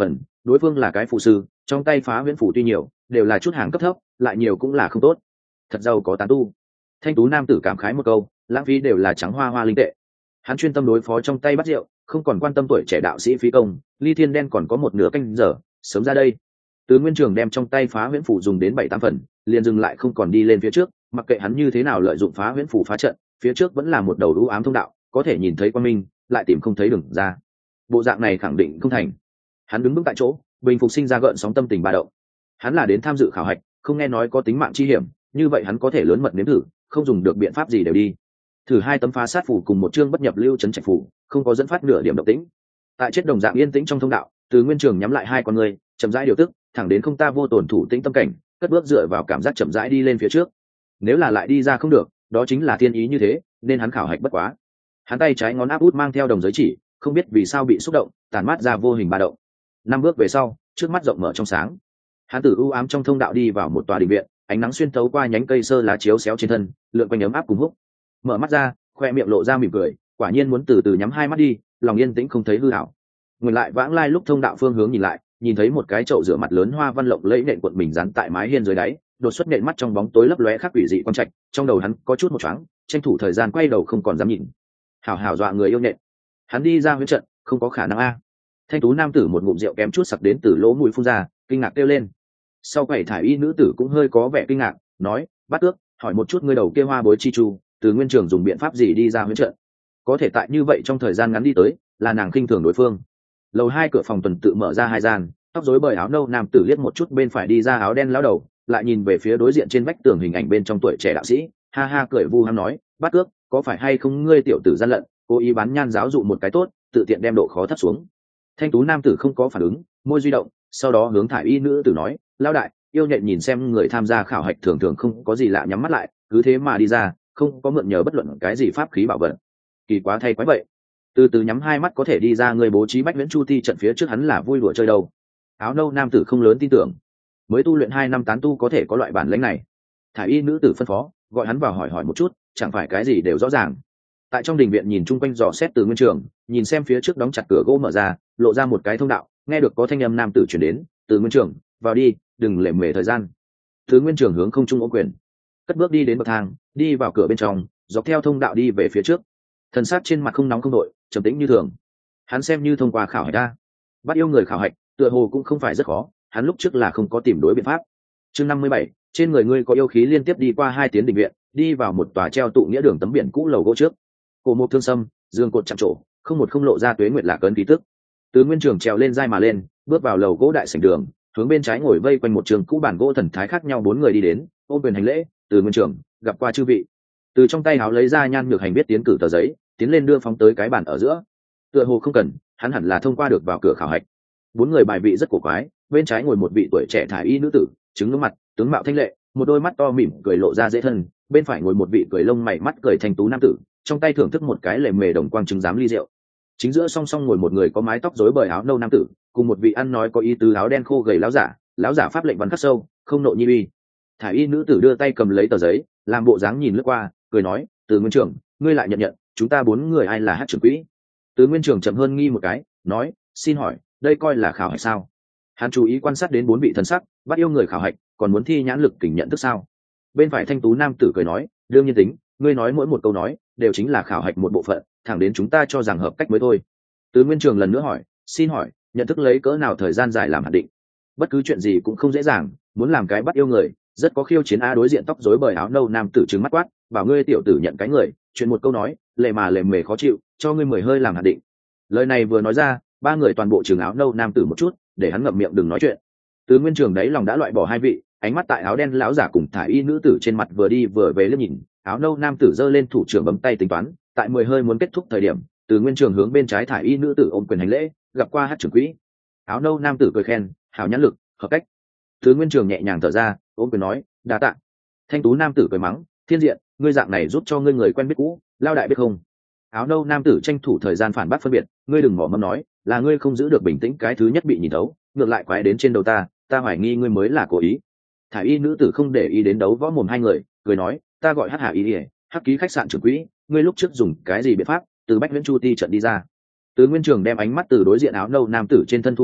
đối phương là cái phụ sư, trong tay phá huyễn phủ tuy nhiều đều là chút hàng cấp thấp, lại nhiều cũng là không tốt. Thật giàu có tán tu. Thanh tú nam tử cảm khái một câu, lãng phí đều là trắng hoa hoa linh tệ. Hắn chuyên tâm đối phó trong tay bắt rượu, không còn quan tâm tuổi trẻ đạo sĩ phí công. Ly Thiên Đen còn có một nửa canh giờ, sớm ra đây. Từ Nguyên Trường đem trong tay phá huyễn phủ dùng đến 7-8 phần, liền dừng lại không còn đi lên phía trước, mặc kệ hắn như thế nào lợi dụng phá huyễn phủ phá trận, phía trước vẫn là một đầu u ám thông đạo, có thể nhìn thấy quang minh, lại tìm không thấy đường ra. Bộ dạng này khẳng định không thành. Hắn đứng vững tại chỗ, bình phục sinh ra gợn sóng tâm tình ba động. Hắn là đến tham dự khảo hạch, không nghe nói có tính mạng chi hiểm, như vậy hắn có thể lớn mật nếm thử, không dùng được biện pháp gì đều đi. Thử 2 tấm phá sát phủ cùng một chương bất nhập lưu trấn trạch phủ, không có dẫn phát nửa điểm động tĩnh. Tại chết đồng dạng yên tĩnh trong thông đạo, Từ Nguyên Trường nhắm lại hai con người, chậm rãi điều tức, thẳng đến không ta vô tổn thủ tĩnh tâm cảnh, cất bước dựa vào cảm giác chậm rãi đi lên phía trước. Nếu là lại đi ra không được, đó chính là thiên ý như thế, nên hắn khảo hạch bất quá. Hắn tay trái ngón áp út mang theo đồng giới chỉ, không biết vì sao bị xúc động, tàn mát ra vô hình ba động. 5 bước về sau, trước mắt rộng mở trong sáng. Hắn từ u ám trong thông đạo đi vào một tòa đình viện, ánh nắng xuyên thấu qua nhánh cây sơ lá chiếu xéo trên thân, lượn quanh ấm áp cùng húc. Mở mắt ra, khoe miệng lộ ra mỉm cười, quả nhiên muốn từ từ nhắm hai mắt đi, lòng yên tĩnh không thấy hư ảo. Ngừng lại vãng lai lúc thông đạo phương hướng nhìn lại, nhìn thấy một cái chậu rửa mặt lớn hoa văn lộng lẫy nện cuộn mình dán tại mái hiên dưới đáy, đột xuất nện mắt trong bóng tối lấp lóe khác quỷ dị quan trạch, trong đầu hắn có chút một choáng, tranh thủ thời gian quay đầu không còn dám nhìn. Hảo hảo dọa người yêu nện. Hắn đi ra huyễn trận, không có khả năng a. Thanh tú nam tử một ngụm rượu kém chút sặc đến từ lỗ mũi phun ra, kinh ngạc kêu lên. Sau quầy thải y nữ tử cũng hơi có vẻ kinh ngạc, nói: "Bát Tước, hỏi một chút ngươi đầu kia hoa bối chi chu, Từ Nguyên Trường dùng biện pháp gì đi ra huyễn trận? Có thể tại như vậy trong thời gian ngắn đi tới, là nàng khinh thường đối phương." Lầu 2 cửa phòng tuần tự mở ra 2 gian, tóc rối bời áo nâu nam tử liếc một chút bên phải đi ra áo đen lão đầu, lại nhìn về phía đối diện trên vách tường hình ảnh bên trong tuổi trẻ đạo sĩ, ha ha cười vu ham nói: "Bát Tước, có phải hay không ngươi tiểu tử gian lận, cố ý bán nhan giáo dụ một cái tốt, tự tiện đem độ khó thấp xuống?" Thanh tú nam tử không có phản ứng, môi duy động, sau đó hướng thải y nữ tử nói: "Lão đại, yêu nhện nhìn xem người tham gia khảo hạch thường thường không có gì lạ, nhắm mắt lại, cứ thế mà đi ra, không có mượn nhờ bất luận cái gì pháp khí bảo vật. Kỳ quá thay quái vậy. Từ từ nhắm hai mắt có thể đi ra, người bố trí bách viễn chu ti trận phía trước hắn là vui đùa chơi đâu." Áo nâu nam tử không lớn tin tưởng, mới tu luyện 2 năm tán tu có thể có loại bản lĩnh này. Thải y nữ tử phân phó, gọi hắn vào hỏi hỏi một chút, chẳng phải cái gì đều rõ ràng. Tại trong đình viện nhìn chung quanh dò xét Từ Nguyên Trường, nhìn xem phía trước đóng chặt cửa gỗ mở ra, lộ ra một cái thông đạo, nghe được có thanh âm nam tử chuyển đến: "Từ Nguyên Trường, vào đi, đừng lệ mề thời gian." Từ Nguyên Trường hướng không trung ôm quyền, cất bước đi đến bậc thang, đi vào cửa bên trong, dọc theo thông đạo đi về phía trước. Thần sắc trên mặt không nóng không đội, trầm tĩnh như thường. Hắn xem như thông qua khảo hạch ra, bắt yêu người khảo hạch, tựa hồ cũng không phải rất khó, hắn lúc trước là không có tìm đối biện pháp. Chương 57, trên người ngươi có yêu khí. Liên tiếp đi qua 2 tiến đình viện, đi vào một tòa treo tụ nghĩa đường tấm biển cũ lầu gỗ trước. Cổ mục thương sâm, dương cột chạm trổ, không một không lộ ra tuế nguyệt lạc cấn ký tức. Từ Nguyên Trường trèo lên dai mà lên, bước vào lầu gỗ đại sảnh đường, hướng bên trái ngồi vây quanh một trường cũ bản gỗ thần thái khác nhau 4 người đi đến, ôm quyền hành lễ: "Từ Nguyên Trường, gặp qua chư vị." Từ trong tay áo lấy ra nhan nhược hành biết tiến cử tờ giấy, tiến lên đưa phóng tới cái bàn ở giữa. Tựa hồ không cần, hắn hẳn là thông qua được vào cửa khảo hạch. 4 người bài vị rất cổ quái, bên trái ngồi một vị tuổi trẻ thải y nữ tử, trứng ngưỡng mặt, tướng mạo thanh lệ, một đôi mắt to mỉm cười lộ ra dễ thân, bên phải ngồi một vị cười lông mày mắt cười thanh tú nam tử, trong tay thưởng thức một cái lề mề đồng quang trứng giám ly rượu. Chính giữa song song ngồi một người có mái tóc rối bời áo nâu nam tử, cùng một vị ăn nói có ý tứ áo đen khô gầy lão giả pháp lệnh văn khắc sâu, không nộ nhi uy. Thải y nữ tử đưa tay cầm lấy tờ giấy, làm bộ dáng nhìn lướt qua, cười nói: "Từ Nguyên Trường, ngươi lại nhận, chúng ta 4 người ai là hát trưởng quỹ?" Từ Nguyên Trường chậm hơn nghi một cái, nói: "Xin hỏi, đây coi là khảo hạch sao?" Hắn chú ý quan sát đến 4 vị thần sắc, bắt yêu người khảo hạch, còn muốn thi nhãn lực kình nhận thức sao? Bên phải thanh tú nam tử cười nói: "Đương nhiên tính, ngươi nói mỗi một câu nói đều chính là khảo hạch một bộ phận, thẳng đến chúng ta cho rằng hợp cách mới thôi." Từ Nguyên Trường lần nữa hỏi: "Xin hỏi, nhận thức lấy cỡ nào thời gian dài làm hạn định?" Bất cứ chuyện gì cũng không dễ dàng, muốn làm cái bắt yêu người, rất có khiêu chiến a. Đối diện tóc rối bời áo nâu nam tử trừng mắt quát: "Bảo ngươi tiểu tử nhận cái người, chuyện một câu nói, lề mà lề mề khó chịu, cho ngươi 10 hơi làm hạn định." Lời này vừa nói ra, 3 người toàn bộ trừng áo nâu nam tử một chút, để hắn ngậm miệng đừng nói chuyện. Từ Nguyên Trường đấy lòng đã loại bỏ 2 vị, ánh mắt tại áo đen lão giả cùng thải y nữ tử trên mặt vừa đi vừa về liếc nhìn, áo nâu nam tử giơ lên thủ trưởng bấm tay tính toán, tại 10 hơi muốn kết thúc thời điểm, Từ Nguyên Trường hướng bên trái thải y nữ tử ôm quyền hành lễ: "Gặp qua hát trưởng quỹ." Áo nâu nam tử cười khen: "Hảo nhãn lực, hợp cách." Từ Nguyên Trường nhẹ nhàng thở ra, ôm quyền nói: "Đa tạ." Thanh tú nam tử cười mắng: "Thiên diện, ngươi dạng này giúp cho ngươi người quen biết cũ, lao đại biết không?" Áo nâu nam tử tranh thủ thời gian phản bác phân biệt: "Ngươi đừng mỏ mẫm nói, là ngươi không giữ được bình tĩnh, cái thứ nhất bị nhìn thấu, ngược lại quái đến trên đầu ta hoài nghi ngươi mới là cố ý." Thải y nữ tử không để ý đến đấu võ mồm 2 người, cười nói: "Ta gọi Hắc Hà Y ỉa, Hắc ký khách sạn trưởng quỹ, ngươi lúc trước dùng cái gì biện pháp từ bách viễn chu ti trận đi ra?" Từ Nguyên Trường đem ánh mắt từ đối diện áo nâu nam tử trên thân thu hồi,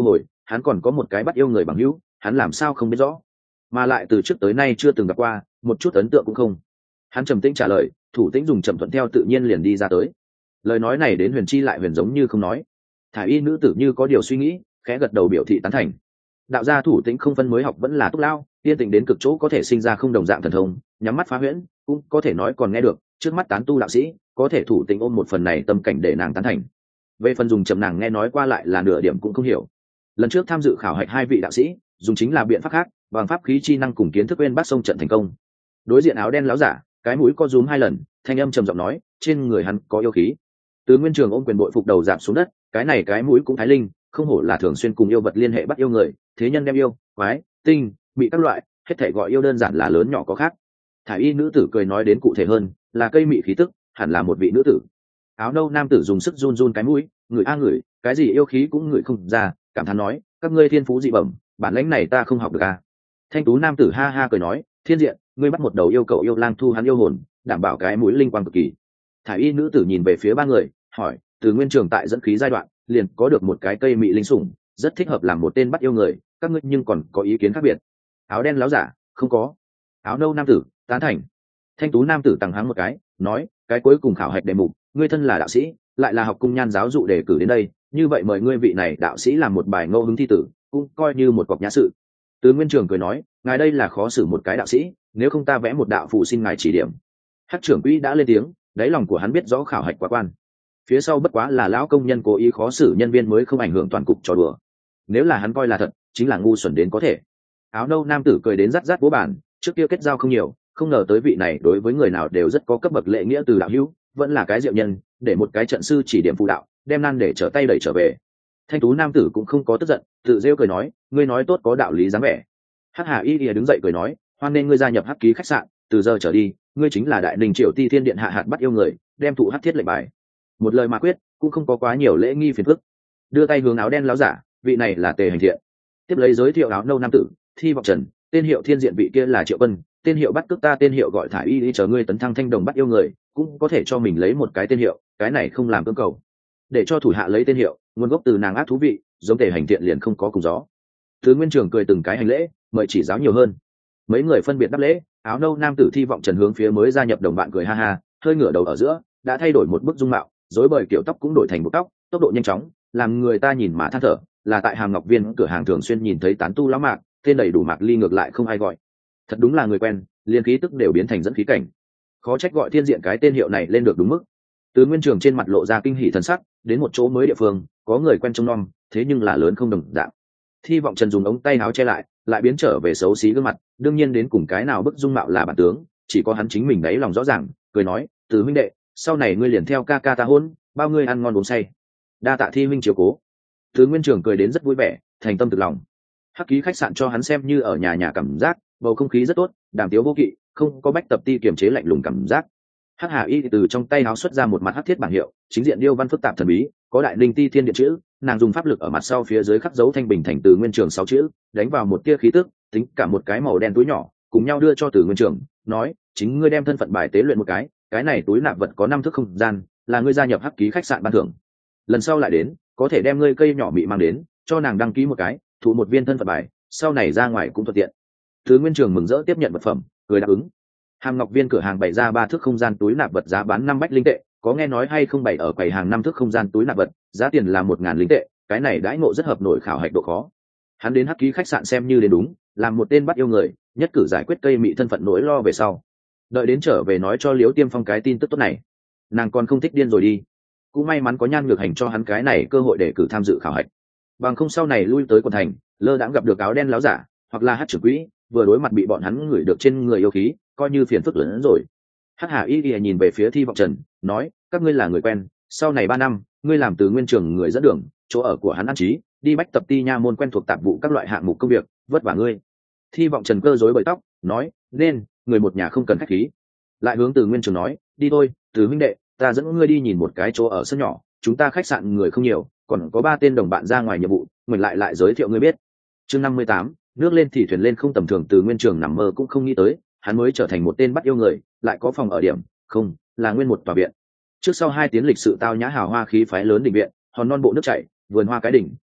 hắn còn có một cái bắt yêu người bằng hữu, hắn làm sao không biết rõ, mà lại từ trước tới nay chưa từng gặp qua, một chút ấn tượng cũng không. Hắn trầm tĩnh trả lời, Thủ Tĩnh dùng chậm thuận theo tự nhiên liền đi ra tới. Lời nói này đến Huyền Chi lại huyền giống như không nói. Thải y nữ tử như có điều suy nghĩ, khẽ gật đầu biểu thị tán thành. Đạo gia Thủ Tĩnh không phân mới học vẫn là túc lao, tiên tình đến cực chỗ có thể sinh ra không đồng dạng thần thông, nhắm mắt phá huyễn, cũng có thể nói còn nghe được, trước mắt tán tu đạo sĩ, có thể Thủ Tĩnh ôm một phần này tâm cảnh để nàng tán thành. Về phần dùng chậm nàng nghe nói qua lại là nửa điểm cũng không hiểu. Lần trước tham dự khảo hạch hai vị đạo sĩ, dùng chính là biện pháp khác, bằng pháp khí chi năng cùng kiến thức bên bắt sông trận thành công. Đối diện áo đen láo giả, cái mũi co rúm hai lần, thanh âm trầm giọng nói, trên người hắn có yêu khí. Từ Nguyên Trường ôm quyền bội phục đầu giảm xuống đất, cái mũi cũng thái linh, không hổ là thường xuyên cùng yêu vật liên hệ bắt yêu người, thế nhân đem yêu, quái, tinh, bị các loại, hết thảy gọi yêu đơn giản là lớn nhỏ có khác. Thải y nữ tử cười nói đến cụ thể hơn, là cây mị khí tức, hẳn là một vị nữ tử. Áo nâu nam tử dùng sức run run cái mũi, ngửi a ngửi, cái gì yêu khí cũng ngửi không ra, cảm thán nói, các ngươi thiên phú dị bẩm, bản lĩnh này ta không học được a. Thanh tú nam tử ha ha cười nói, thiên diện, ngươi bắt một đầu yêu cậu yêu lang thu hắn yêu hồn, đảm bảo cái mũi linh quang cực kỳ. Thải y nữ tử nhìn về phía ba người, hỏi, từ Nguyên Trường tại dẫn khí giai đoạn liền có được một cái cây mị linh sủng, rất thích hợp làm một tên bắt yêu người, các ngươi nhưng còn có ý kiến khác biệt? Áo đen láo giả, không có. Áo nâu nam tử, tán thành. Thanh tú nam tử tằng hắng một cái, nói, cái cuối cùng khảo hạch đề mục, ngươi thân là đạo sĩ, lại là học cung nhan giáo dụ đề cử đến đây, như vậy mời ngươi vị này đạo sĩ làm một bài ngẫu hứng thi tử, cũng coi như một cọc nhã sự. Từ Nguyên Trường cười nói, ngài đây là khó xử một cái đạo sĩ, nếu không ta vẽ một đạo phù xin ngài chỉ điểm. Hắc trưởng quỹ đã lên tiếng, đáy lòng của hắn biết rõ khảo hạch quá quan, phía sau bất quá là lão công nhân cố ý khó xử nhân viên mới không ảnh hưởng toàn cục trò đùa, nếu là hắn coi là thật chính là ngu xuẩn đến có thể. Áo nâu nam tử cười đến rát rát bố bản, trước kia kết giao không nhiều, không ngờ tới vị này đối với người nào đều rất có cấp bậc lễ nghĩa từ đạo hữu, vẫn là cái diệu nhân, để một cái trận sư chỉ điểm phụ đạo, đem nan để trở tay đẩy trở về. Thanh tú nam tử cũng không có tức giận, tự rêu cười nói, ngươi nói tốt có đạo lý dáng vẻ. Hắc Hà Y đứng dậy cười nói, hoan nên ngươi gia nhập Hắc ký khách sạn, từ giờ trở đi ngươi chính là đại ninh triều ti thiên điện hạ hạt bắt yêu người, đem thụ Hắc thiết lệnh bài. Một lời mà quyết, cũng không có quá nhiều lễ nghi phiền phức. Đưa tay hướng áo đen láo giả, vị này là Tề Hành Thiện. Tiếp lấy giới thiệu áo nâu nam tử, Thi Vọng Trần, tên hiệu Thiên Diện, vị kia là Triệu Vân, tên hiệu Bắt Cước ta, tên hiệu gọi Thải Y, chờ ngươi tấn thăng thanh đồng bắt yêu người, cũng có thể cho mình lấy một cái tên hiệu, cái này không làm cưỡng cầu. Để cho thủ hạ lấy tên hiệu, nguồn gốc từ nàng ác thú vị, giống Tề Hành Thiện liền không có cùng gió. Thứ Nguyên Trường cười từng cái hành lễ, mời chỉ giáo nhiều hơn. Mấy người phân biệt đáp lễ, áo nâu nam tử Thi Vọng Trần hướng phía mới gia nhập đồng bạn cười ha ha, hơi ngửa đầu ở giữa, đã thay đổi một bức dung mạo, rối bời kiểu tóc cũng đổi thành một tóc, tốc độ nhanh chóng, làm người ta nhìn mà than thở, là tại Hàm Ngọc Viên cửa hàng thường xuyên nhìn thấy tán tu lão mạc, tên đầy đủ Mạc Ly ngược lại không ai gọi. Thật đúng là người quen, liên khí tức đều biến thành dẫn khí cảnh. Khó trách gọi Thiên Diện cái tên hiệu này lên được đúng mức. Từ Nguyên Trường trên mặt lộ ra kinh hỉ thần sắc, đến một chỗ mới địa phương, có người quen trông nom, thế nhưng là lớn không đồng dạng. Thi Vọng Trần dùng ống tay áo che lại biến trở về xấu xí gương mặt, đương nhiên đến cùng cái nào bức dung mạo là bản tướng, chỉ có hắn chính mình đấy lòng rõ ràng, cười nói, Từ huynh đệ, sau này ngươi liền theo ca ca ta hôn, bao ngươi ăn ngon uống say. Đa tạ Thi huynh chiếu cố. Từ Nguyên Trường cười đến rất vui vẻ, thành tâm thực lòng. Hắc ký khách sạn cho hắn xem như ở nhà cảm giác, bầu không khí rất tốt, đàm tiếu vô kỵ, không có bách tập ti kiềm chế lạnh lùng cảm giác. Hắc Hà Y từ trong tay áo xuất ra một mặt hắc thiết bảng hiệu, chính diện điêu văn phức tạp thần bí, có đại linh ti thiên điện chữ, nàng dùng pháp lực ở mặt sau phía dưới khắc dấu thanh bình thành Từ Nguyên Trường 6 chữ, đánh vào một tia khí tức, tính cả một cái màu đen túi nhỏ, cùng nhau đưa cho Từ Nguyên Trường, nói, chính ngươi đem thân phận bài tế luyện một cái này túi nạp vật có 5 thước không gian, là ngươi gia nhập Hắc ký khách sạn ban thưởng. Lần sau lại đến, có thể đem ngươi cây nhỏ bị mang đến, cho nàng đăng ký một cái, thụ một viên thân phận bài, sau này ra ngoài cũng thuận tiện. Từ Nguyên Trường mừng rỡ tiếp nhận vật phẩm, cười đáp ứng. Hàm Ngọc Viên cửa hàng bày ra 3 thước không gian túi nạp vật giá bán 5 bách linh tệ, có nghe nói hay không bày ở quầy hàng 5 thước không gian túi nạp vật, giá tiền là 1000 linh tệ, cái này đãi ngộ rất hợp nổi khảo hạch độ khó. Hắn đến Hắc ký khách sạn xem như đến đúng, làm một tên bắt yêu người, nhất cử giải quyết cây mị thân phận nỗi lo về sau. Đợi đến trở về nói cho Liễu Tiêm Phong cái tin tức tốt này, nàng còn không thích điên rồi đi. Cũng may mắn có Nhan Nhược Hành cho hắn cái này cơ hội để cử tham dự khảo hạch, bằng không sau này lui tới quận thành, lơ đãng gặp được áo đen láo giả, hoặc là Hắc trưởng quỹ, vừa đối mặt bị bọn hắn ngửi được trên người yêu khí, coi như phiền phức lớn hơn rồi. Hắc Hà Y nhìn về phía Thi Vọng Trần, nói, các ngươi là người quen, sau này 3 năm, ngươi làm Từ Nguyên Trường người dẫn đường, chỗ ở của hắn an trí, đi bách tập ti nha môn quen thuộc tạp vụ các loại hạng mục công việc, vất vả ngươi. Thi Vọng Trần cơ rối bời tóc, nói, nên, người một nhà không cần khách khí. Lại hướng Từ Nguyên Trường nói, đi thôi, Từ huynh đệ, ta dẫn ngươi đi nhìn một cái chỗ ở sân nhỏ, chúng ta khách sạn người không nhiều, còn có 3 tên đồng bạn ra ngoài nhiệm vụ, mình lại giới thiệu ngươi biết. Chương 58, nước lên thì thuyền lên không tầm thường. Từ Nguyên Trường nằm mơ cũng không nghĩ tới, hắn mới trở thành một tên bắt yêu người, lại có phòng ở điểm, không, là nguyên một tòa viện. Trước sau 2 tiếng lịch sự tao nhã hào hoa khí phái lớn đình viện, hòn non bộ nước chảy, vườn hoa cái đỉnh,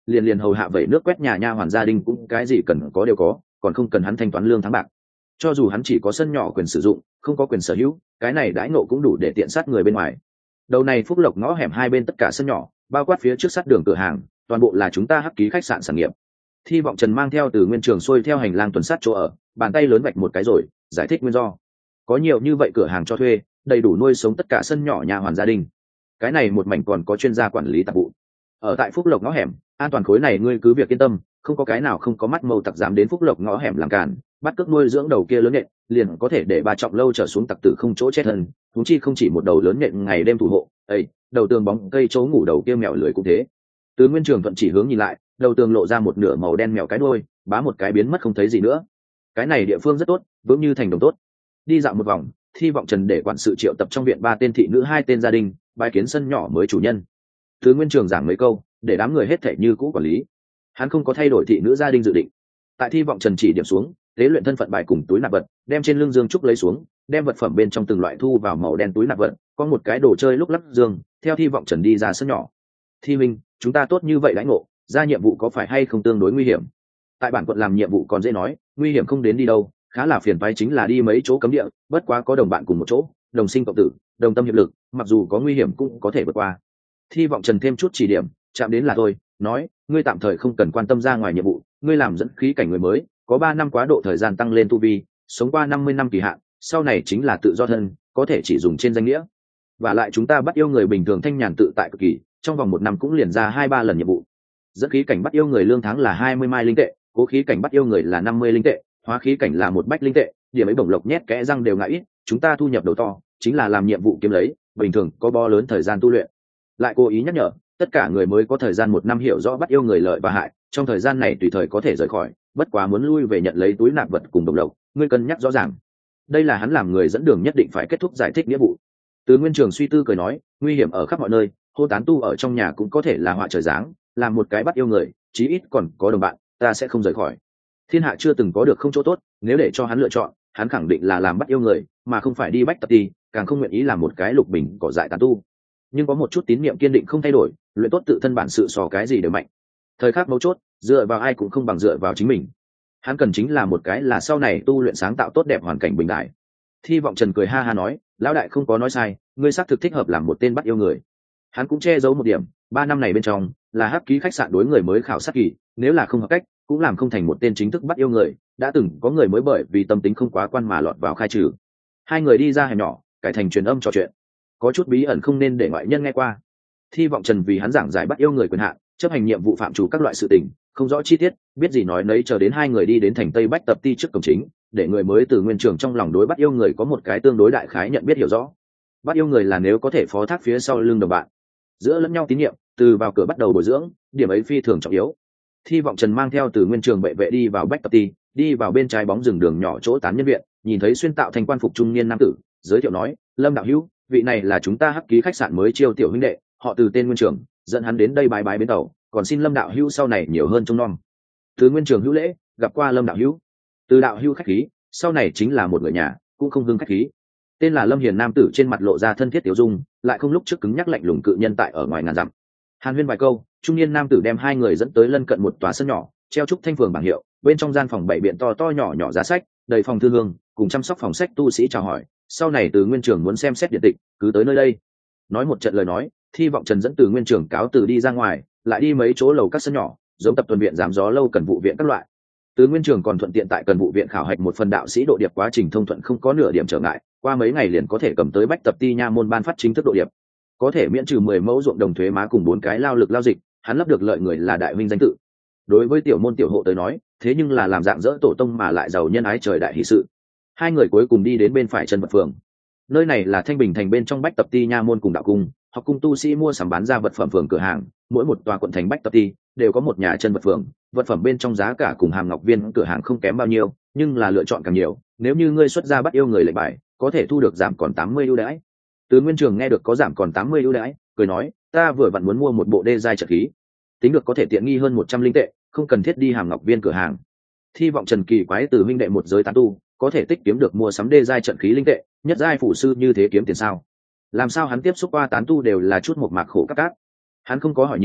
liền hầu hạ vậy nước quét nhà nha hoàn gia đình cũng cái gì cần có đều có, còn không cần hắn thanh toán lương tháng bạc. Cho dù hắn chỉ có sân nhỏ quyền sử dụng, không có quyền sở hữu, cái này đãi ngộ cũng đủ để tiện sát người bên ngoài. Đầu này Phúc Lộc ngõ hẻm hai bên tất cả sân nhỏ, bao quát phía trước sát đường cửa hàng, toàn bộ là chúng ta Hắc Ký khách sạn sản nghiệp. Thi Vọng Trần mang theo Từ Nguyên Trường xuôi theo hành lang tuần sát chỗ ở, bàn tay lớn vạch một cái rồi giải thích nguyên do. Có nhiều như vậy cửa hàng cho thuê, đầy đủ nuôi sống tất cả sân nhỏ nhà hoàn gia đình. Cái này một mảnh còn có chuyên gia quản lý tạp vụ. Ở tại Phúc Lộc ngõ hẻm, an toàn khối này ngươi cứ việc yên tâm, không có cái nào không có mắt mâu tặc dám đến Phúc Lộc ngõ hẻm làm cản, bắt cướp nuôi dưỡng đầu kia lớn nhện, liền có thể để bà trọng lâu trở xuống tặc tử không chỗ chết thân, thúng chi không chỉ một đầu lớn nhện ngày đêm thủ hộ. Ê, đầu tường bóng cây chỗ ngủ đầu kia mèo lưới cũng thế. Từ Nguyên Trường thuận chỉ hướng nhìn lại, đầu tường lộ ra một nửa màu đen mèo cái đuôi, bá một cái biến mất không thấy gì nữa. Cái này địa phương rất tốt, vững như thành đồng tốt. Đi dạo một vòng, Thi Vọng Trần để quản sự triệu tập trong viện 3 tên thị nữ 2 tên gia đình, bài kiến sân nhỏ mới chủ nhân. Từ Nguyên Trường giảng mấy câu, để đám người hết thảy như cũ quản lý. Hắn không có thay đổi thị nữ gia đình dự định. Tại Thi Vọng Trần chỉ điểm xuống, tế luyện thân phận bài cùng túi nạp vật, đem trên lưng dương trúc lấy xuống, đem vật phẩm bên trong từng loại thu vào màu đen túi nạp vật, có một cái đồ chơi lúc lắc dương, theo Thi Vọng Trần đi ra sân nhỏ. Thi Minh, chúng ta tốt như vậy đãi ngộ, ra nhiệm vụ có phải hay không tương đối nguy hiểm? Tại bản quận làm nhiệm vụ còn dễ nói, nguy hiểm không đến đi đâu, khá là phiền toái chính là đi mấy chỗ cấm địa, bất quá có đồng bạn cùng một chỗ, đồng sinh cộng tử, đồng tâm hiệp lực, mặc dù có nguy hiểm cũng có thể vượt qua. Thi Vọng Trần thêm chút chỉ điểm, chạm đến là thôi, nói, ngươi tạm thời không cần quan tâm ra ngoài nhiệm vụ, ngươi làm dẫn khí cảnh người mới, có 3 năm quá độ thời gian tăng lên tu vi, sống qua 50 năm kỳ hạn, sau này chính là tự do thân, có thể chỉ dùng trên danh nghĩa. Và lại chúng ta bắt yêu người bình thường thanh nhàn tự tại cực kỳ, trong vòng 1 năm cũng liền ra 2-3 lần nhiệm vụ. Dẫn khí cảnh bắt yêu người lương tháng là 20 mai linh tệ, cố khí cảnh bắt yêu người là 50 linh tệ, hóa khí cảnh là 1 bách linh tệ, điểm ấy bổng lộc nhét kẽ răng đều ngại ít, chúng ta thu nhập đầu to, chính là làm nhiệm vụ kiếm lấy, bình thường có bo lớn thời gian tu luyện. Lại cố ý nhắc nhở, tất cả người mới có thời gian 1 năm hiểu rõ bắt yêu người lợi và hại, trong thời gian này tùy thời có thể rời khỏi, bất quá muốn lui về nhận lấy túi nạp vật cùng đồng lộc, ngươi cân nhắc rõ ràng. Đây là hắn làm người dẫn đường nhất định phải kết thúc giải thích nghĩa vụ. Từ Nguyên Trường suy tư cười nói, nguy hiểm ở khắp mọi nơi, hô tán tu ở trong nhà cũng có thể là họa trời giáng, làm một cái bắt yêu người, chí ít còn có đồng bạn, ta sẽ không rời khỏi. Thiên hạ chưa từng có được không chỗ tốt, nếu để cho hắn lựa chọn, hắn khẳng định là làm bắt yêu người, mà không phải đi bách tập ti, càng không nguyện ý làm một cái lục bình cỏ dại tán tu. Nhưng có một chút tín niệm kiên định không thay đổi, luyện tốt tự thân bản sự so cái gì đều mạnh. Thời khắc mấu chốt, dựa vào ai cũng không bằng dựa vào chính mình. Hắn cần chính là một cái là sau này tu luyện sáng tạo tốt đẹp hoàn cảnh bình đại. Thi Vọng Trần cười ha ha nói, lão đại không có nói sai, ngươi xác thực thích hợp làm một tên bắt yêu người. Hắn cũng che giấu một điểm, 3 năm này bên trong là Hắc Ký khách sạn đối người mới khảo sát kỳ, nếu là không hợp cách cũng làm không thành một tên chính thức bắt yêu người, đã từng có người mới bởi vì tâm tính không quá quan mà lọt vào khai trừ. Hai người đi ra hẻm nhỏ, cải thành truyền âm trò chuyện, có chút bí ẩn không nên để ngoại nhân nghe qua. Thi Vọng Trần vì hắn giảng giải bắt yêu người quyền hạn, chấp hành nhiệm vụ phạm chủ các loại sự tình, không rõ chi tiết, biết gì nói nấy, chờ đến hai người đi đến thành Tây Bách tập ti trước cổng chính, để người mới từ Nguyên Trường trong lòng đối bắt yêu người có một cái tương đối đại khái nhận biết hiểu rõ. Bắt yêu người là nếu có thể phó thác phía sau lưng đồng bạn, giữa lẫn nhau tín nhiệm, từ vào cửa bắt đầu bồi dưỡng, điểm ấy phi thường trọng yếu. Thi Vọng Trần mang theo từ Nguyên Trường bệ vệ đi vào Bách tập ti, đi vào bên trái bóng rừng đường nhỏ chỗ tán nhân viện, nhìn thấy xuyên tạo thành quan phục trung niên nam tử, giới thiệu nói, Lâm đạo hữu, vị này là chúng ta Hắc Ký khách sạn mới chiêu tiểu huynh đệ, họ Từ tên Nguyên Trường, dẫn hắn đến đây bái bái bến tàu, còn xin Lâm đạo hữu sau này nhiều hơn trông nom. Từ Nguyên Trường hữu lễ, gặp qua Lâm đạo hữu. Từ đạo hữu khách khí, sau này chính là một người nhà, cũng không hưng khách khí. Tên là Lâm Hiền nam tử trên mặt lộ ra thân thiết tiểu dung, lại không lúc trước cứng nhắc lạnh lùng cự nhân tại ở ngoài ngàn dặm. Hàn huyên vài câu, trung niên nam tử đem hai người dẫn tới lân cận một tòa sân nhỏ, treo trúc thanh phường bảng hiệu, bên trong gian phòng bảy biện to to nhỏ nhỏ giá sách, đầy phòng thư hương, cùng chăm sóc phòng sách tu sĩ chào hỏi, sau này Từ Nguyên Trường muốn xem xét điện tịch, cứ tới nơi đây. Nói một trận lời nói, Thi Vọng Trần dẫn Từ Nguyên Trường cáo từ đi ra ngoài, lại đi mấy chỗ lầu các sân nhỏ, giống tập tuần viện giám gió lâu cần vụ viện các loại. Từ Nguyên Trường còn thuận tiện tại cần vụ viện khảo hạch một phần đạo sĩ độ điệp, quá trình thông thuận không có nửa điểm trở ngại, qua mấy ngày liền có thể cầm tới Bách tập ti nha môn ban phát chính thức độ điệp, có thể miễn trừ 10 mẫu ruộng đồng thuế má cùng 4 cái lao lực lao dịch, hắn lấp được lợi người là đại huynh danh tự. Đối với tiểu môn tiểu hộ tới nói, thế nhưng là làm dạng dỡ tổ tông mà lại giàu nhân ái trời đại hỷ sự. Hai người cuối cùng đi đến bên phải chân vật phường. Nơi này là Thanh Bình thành bên trong Bách tập ti nha môn cùng đạo cung, học cung tu sĩ mua sắm bán ra vật phẩm phường cửa hàng, mỗi một tòa quận thành Bách tập ti đều có một nhà chân vật phường, vật phẩm bên trong giá cả cùng Hàm Ngọc Viên cửa hàng không kém bao nhiêu, nhưng là lựa chọn càng nhiều, nếu như ngươi xuất ra bắt yêu người lệnh bài, có thể thu được giảm còn 80 ưu đãi. Từ Nguyên Trường nghe được có giảm còn 80 ưu đãi, cười nói, ta vừa vặn muốn mua một bộ đê giai trận khí, tính được có thể tiện nghi hơn 100 linh tệ, không cần thiết đi Hàm Ngọc Viên cửa hàng. Thi Vọng Trần kỳ quái, từ huynh đệ một giới tán tu, có thể tích kiếm được mua sắm đê giai trận khí linh tệ, nhất giai phủ sư như thế kiếm tiền sao? Làm sao hắn tiếp xúc qua tán tu đều là chút một mạc khổ các cát? Hắn không có hỏi nhiều,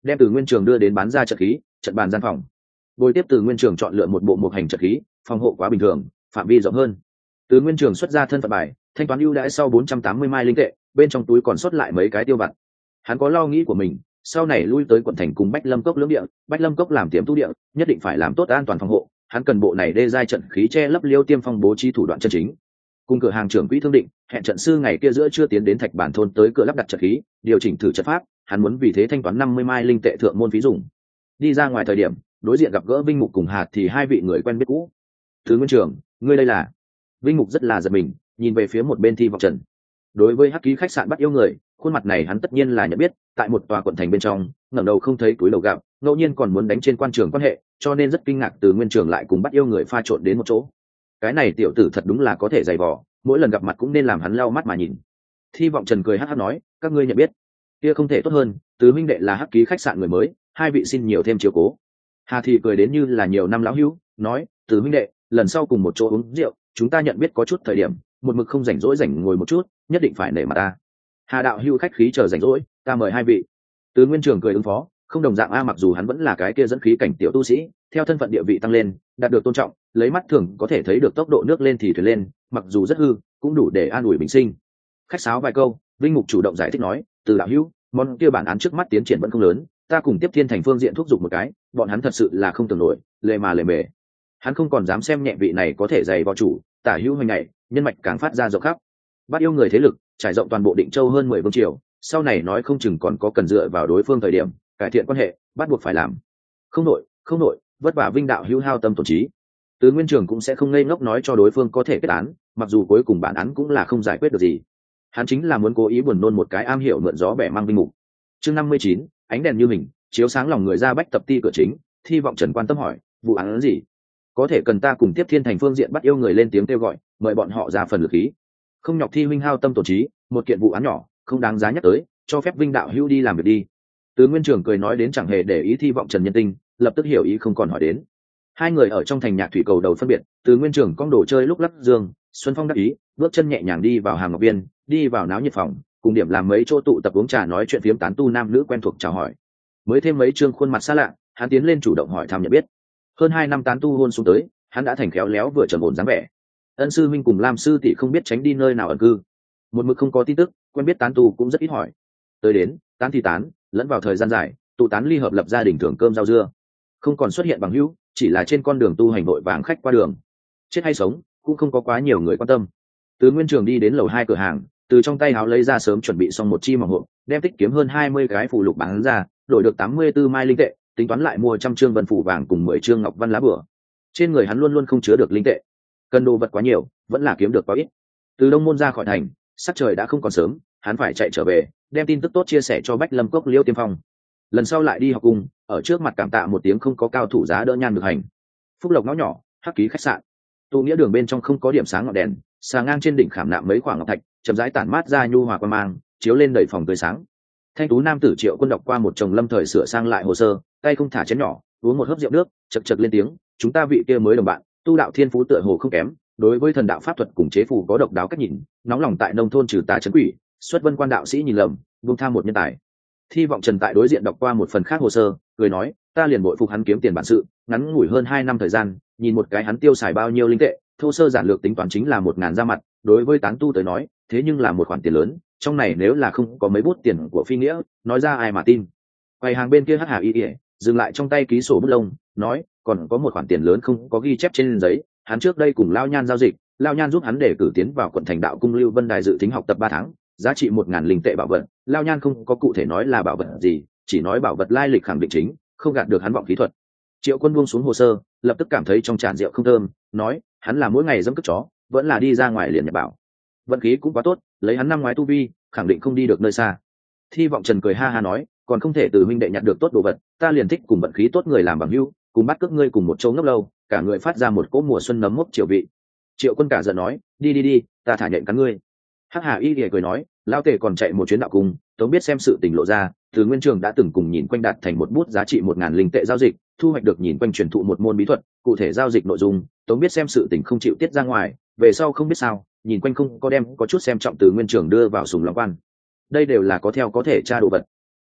đem Từ Nguyên Trường đưa đến bán ra trận khí trận bàn gian phòng. Bồi tiếp Từ Nguyên Trường chọn lựa một bộ mục hành trận khí, phòng hộ quá bình thường, phạm vi rộng hơn. Từ Nguyên Trường xuất ra thân phận bài, thanh toán ưu đãi sau 480 mai linh tệ, bên trong túi còn sót lại mấy cái tiêu vặt. Hắn có lo nghĩ của mình, sau này lui tới quận thành cùng Bách Lâm Cốc lưỡng địa, Bách Lâm Cốc làm tiềm tu địa, nhất định phải làm tốt an toàn phòng hộ. Hắn cần bộ này đê giai trận khí che lấp Liêu Tiêm Phong bố trí thủ đoạn chân chính. Cùng cửa hàng trưởng quỹ thương định, hẹn trận sư ngày kia giữa chưa tiến đến Thạch Bản thôn tới cửa lắp đặt trận khí, điều chỉnh thử trận pháp, hắn muốn vì thế thanh toán 50 mai linh tệ thượng môn phí dùng. Đi ra ngoài thời điểm, đối diện gặp gỡ Vinh Mục cùng Hạt thì hai vị người quen biết cũ. Thứ Nguyên Trường, ngươi đây là? Vinh Mục rất là giật mình, nhìn về phía một bên Thi Vọng Trần. Đối với hắc ký khách sạn bắt yêu người, khuôn mặt này hắn tất nhiên là nhận biết, tại một tòa quận thành bên trong, ngẩng đầu không thấy túi lầu gặp, ngẫu nhiên còn muốn đánh trên quan trường quan hệ, cho nên rất kinh ngạc Từ Nguyên Trường lại cùng bắt yêu người pha trộn đến một chỗ. Cái này tiểu tử thật đúng là có thể dày vò, mỗi lần gặp mặt cũng nên làm hắn lau mắt mà nhìn. Thi Vọng Trần cười hắc hắc nói, các ngươi nhận biết? Kia không thể tốt hơn, Từ huynh đệ là hắc ký khách sạn người mới, hai vị xin nhiều thêm chiếu cố. Hà Thị cười đến như là nhiều năm lão hữu, nói, Từ huynh đệ, lần sau cùng một chỗ uống rượu, chúng ta nhận biết có chút thời điểm, một mực không rảnh rỗi rảnh ngồi một chút, nhất định phải nể mặt ta. Hà đạo hữu khách khí chờ rảnh rỗi, ta mời hai vị. Từ Nguyên Trường cười ứng phó, không đồng dạng a, mặc dù hắn vẫn là cái kia dẫn khí cảnh tiểu tu sĩ, theo thân phận địa vị tăng lên, đạt được tôn trọng, lấy mắt thường có thể thấy được tốc độ nước lên thì thuyền lên, mặc dù rất hư, cũng đủ để an ủi bình sinh. Khách sáo vài câu, Vinh Mục chủ động giải thích nói, Từ đạo hữu, món kia bản án trước mắt tiến triển vẫn không lớn, ta cùng Tiếp Thiên Thành phương diện thúc giục một cái, bọn hắn thật sự là không tưởng nổi, lề mà lề mề. Hắn không còn dám xem nhẹ vị này có thể dày vào chủ, tả hữu hoành này, nhân mạch càng phát ra rộng khắp. Bắt yêu người thế lực trải rộng toàn bộ Định Châu hơn 10 vương triều, sau này nói không chừng còn có cần dựa vào đối phương thời điểm cải thiện quan hệ, bắt buộc phải làm. Không nội, vất vả Vinh đạo hữu hao tâm tổn trí. Từ Nguyên Trường cũng sẽ không ngây ngốc nói cho đối phương có thể kết án, mặc dù cuối cùng bản án cũng là không giải quyết được gì. Hắn chính là muốn cố ý buồn nôn một cái am hiểu mượn gió bẻ mang Vinh Mục. Chương 59, ánh đèn như mình chiếu sáng lòng người ra Bách Tập Ti cửa chính. Thi Vọng Trần quan tâm hỏi, vụ án gì? Có thể cần ta cùng Tiếp Thiên Thành phương diện bắt yêu người lên tiếng kêu gọi, mời bọn họ ra phần lực khí. Không nhọc Thi huynh hao tâm tổn trí, một kiện vụ án nhỏ, không đáng giá nhắc tới, cho phép Vinh đạo hữu đi làm việc đi. Từ Nguyên Trường cười nói đến chẳng hề để ý Thi Vọng Trần nhân tinh, lập tức hiểu ý không còn hỏi đến. Hai người ở trong thành nhạc thủy cầu đầu phân biệt, Từ Nguyên Trường cong đồ chơi lúc lắc dương, Xuân Phong đắc ý, bước chân nhẹ nhàng đi vào Hàm Ngọc Viên, đi vào náo nhiệt phòng, cùng điểm làm mấy chỗ tụ tập uống trà nói chuyện phiếm tán tu nam nữ quen thuộc chào hỏi. Mới thêm mấy trương khuôn mặt xa lạ, hắn tiến lên chủ động hỏi thăm nhận biết. Hơn 2 năm tán tu hôn xuống tới, hắn đã thành khéo léo vừa trầm ổn dáng vẻ. Ân sư minh cùng Lam sư tỷ không biết tránh đi nơi nào ẩn cư, một mực không có tin tức, quen biết tán tu cũng rất ít hỏi. Tới đến, tán thì tán, lẫn vào thời gian dài, tụ tán ly hợp lập gia đình thưởng cơm rau dưa, không còn xuất hiện bằng hữu, chỉ là trên con đường tu hành vội vàng khách qua đường, chết hay sống cũng không có quá nhiều người quan tâm. Từ Nguyên Trường đi đến lầu 2 cửa hàng, từ trong tay áo lấy ra sớm chuẩn bị xong một chi mỏng hộp, đem tích kiếm hơn 20 cái phù lục bán ra, đổi được 84 mai linh tệ, tính toán lại mua trăm trương vân phủ vàng cùng 10 trương ngọc văn lá bửa. Trên người hắn luôn luôn không chứa được linh tệ, cần đồ vật quá nhiều, vẫn là kiếm được quá ít. Từ Đông Môn ra khỏi thành, sắc trời đã không còn sớm, hắn phải chạy trở về, đem tin tức tốt chia sẻ cho Bách Lâm Cốc Liêu Tiêm Phong. Lần sau lại đi học cùng, ở trước mặt cảm tạ một tiếng không có cao thủ giá đỡ nhan được hành. Phúc Lộc ngõ nhỏ, hắc ký khách sạn. Tụ nghĩa đường bên trong không có điểm sáng ngọn đèn, xà ngang trên đỉnh khảm nạm mấy khoảng ngọc thạch, chậm rãi tản mát ra nhu hòa quang mang, chiếu lên đầy phòng tươi sáng. Thanh tú nam tử Triệu Quân đọc qua một chồng lâm thời sửa sang lại hồ sơ, tay không thả chén nhỏ, uống một hớp rượu nước, chậc chậc lên tiếng, chúng ta vị kia mới đồng bạn, tu đạo thiên phú tựa hồ không kém, đối với thần đạo pháp thuật cùng chế phù có độc đáo cách nhìn, nóng lòng tại nông thôn trừ tà trấn quỷ, xuất vân quan đạo sĩ nhìn lầm, buông tham một nhân tài. Thi Vọng Trần tại đối diện đọc qua một phần khác hồ sơ, cười nói, ta liền bội phục hắn kiếm tiền bản sự, ngắn ngủi hơn 2 năm thời gian, nhìn một cái hắn tiêu xài bao nhiêu linh tệ, thô sơ giản lược tính toán chính là 1000 ra mặt, đối với tán tu tới nói, thế nhưng là một khoản tiền lớn, trong này nếu là không có mấy bút tiền của phi nghĩa, nói ra ai mà tin. Quầy hàng bên kia hắc hà y y, dừng lại trong tay ký sổ bút lông, nói, còn có một khoản tiền lớn không có ghi chép trên giấy, hắn trước đây cùng Lao Nhan giao dịch, Lao Nhan giúp hắn để cử tiến vào quận thành đạo cung Lưu Vân Đài dự tính học tập 3 tháng, giá trị 1000 linh tệ bảo vật. Lao Nhan không có cụ thể nói là bảo vật gì, chỉ nói bảo vật lai lịch khẳng định chính, không gạt được hắn vọng kỹ thuật. Triệu Quân buông xuống hồ sơ, lập tức cảm thấy trong tràn rượu không thơm, nói, hắn là mỗi ngày dẫm cất chó, vẫn là đi ra ngoài liền nhập bảo. Vận khí cũng quá tốt, lấy hắn năm ngoái tu vi, khẳng định không đi được nơi xa. Thi Vọng Trần cười ha ha nói, còn không thể từ huynh đệ nhặt được tốt đồ vật, ta liền thích cùng vận khí tốt người làm bằng hữu, cùng bắt cướp ngươi cùng một chỗ ngốc lâu, cả người phát ra một cỗ mùa xuân nấm mốc triệu vị. Triệu Quân cả giận nói, đi, ta thả nhện cắn ngươi. Hắc Hà Y lìa cười nói, lão tể còn chạy một chuyến đạo cung, tống biết xem sự tình lộ ra, từ Nguyên Trường đã từng cùng nhìn quanh đạt thành một bút giá trị 1000 linh tệ giao dịch, thu hoạch được nhìn quanh truyền thụ một môn bí thuật, cụ thể giao dịch nội dung, tống biết xem sự tình không chịu tiết ra ngoài, về sau không biết sao, nhìn quanh không có đem có chút xem trọng từ Nguyên Trường đưa vào sùng long quan. Đây đều là có theo có thể tra đồ vật.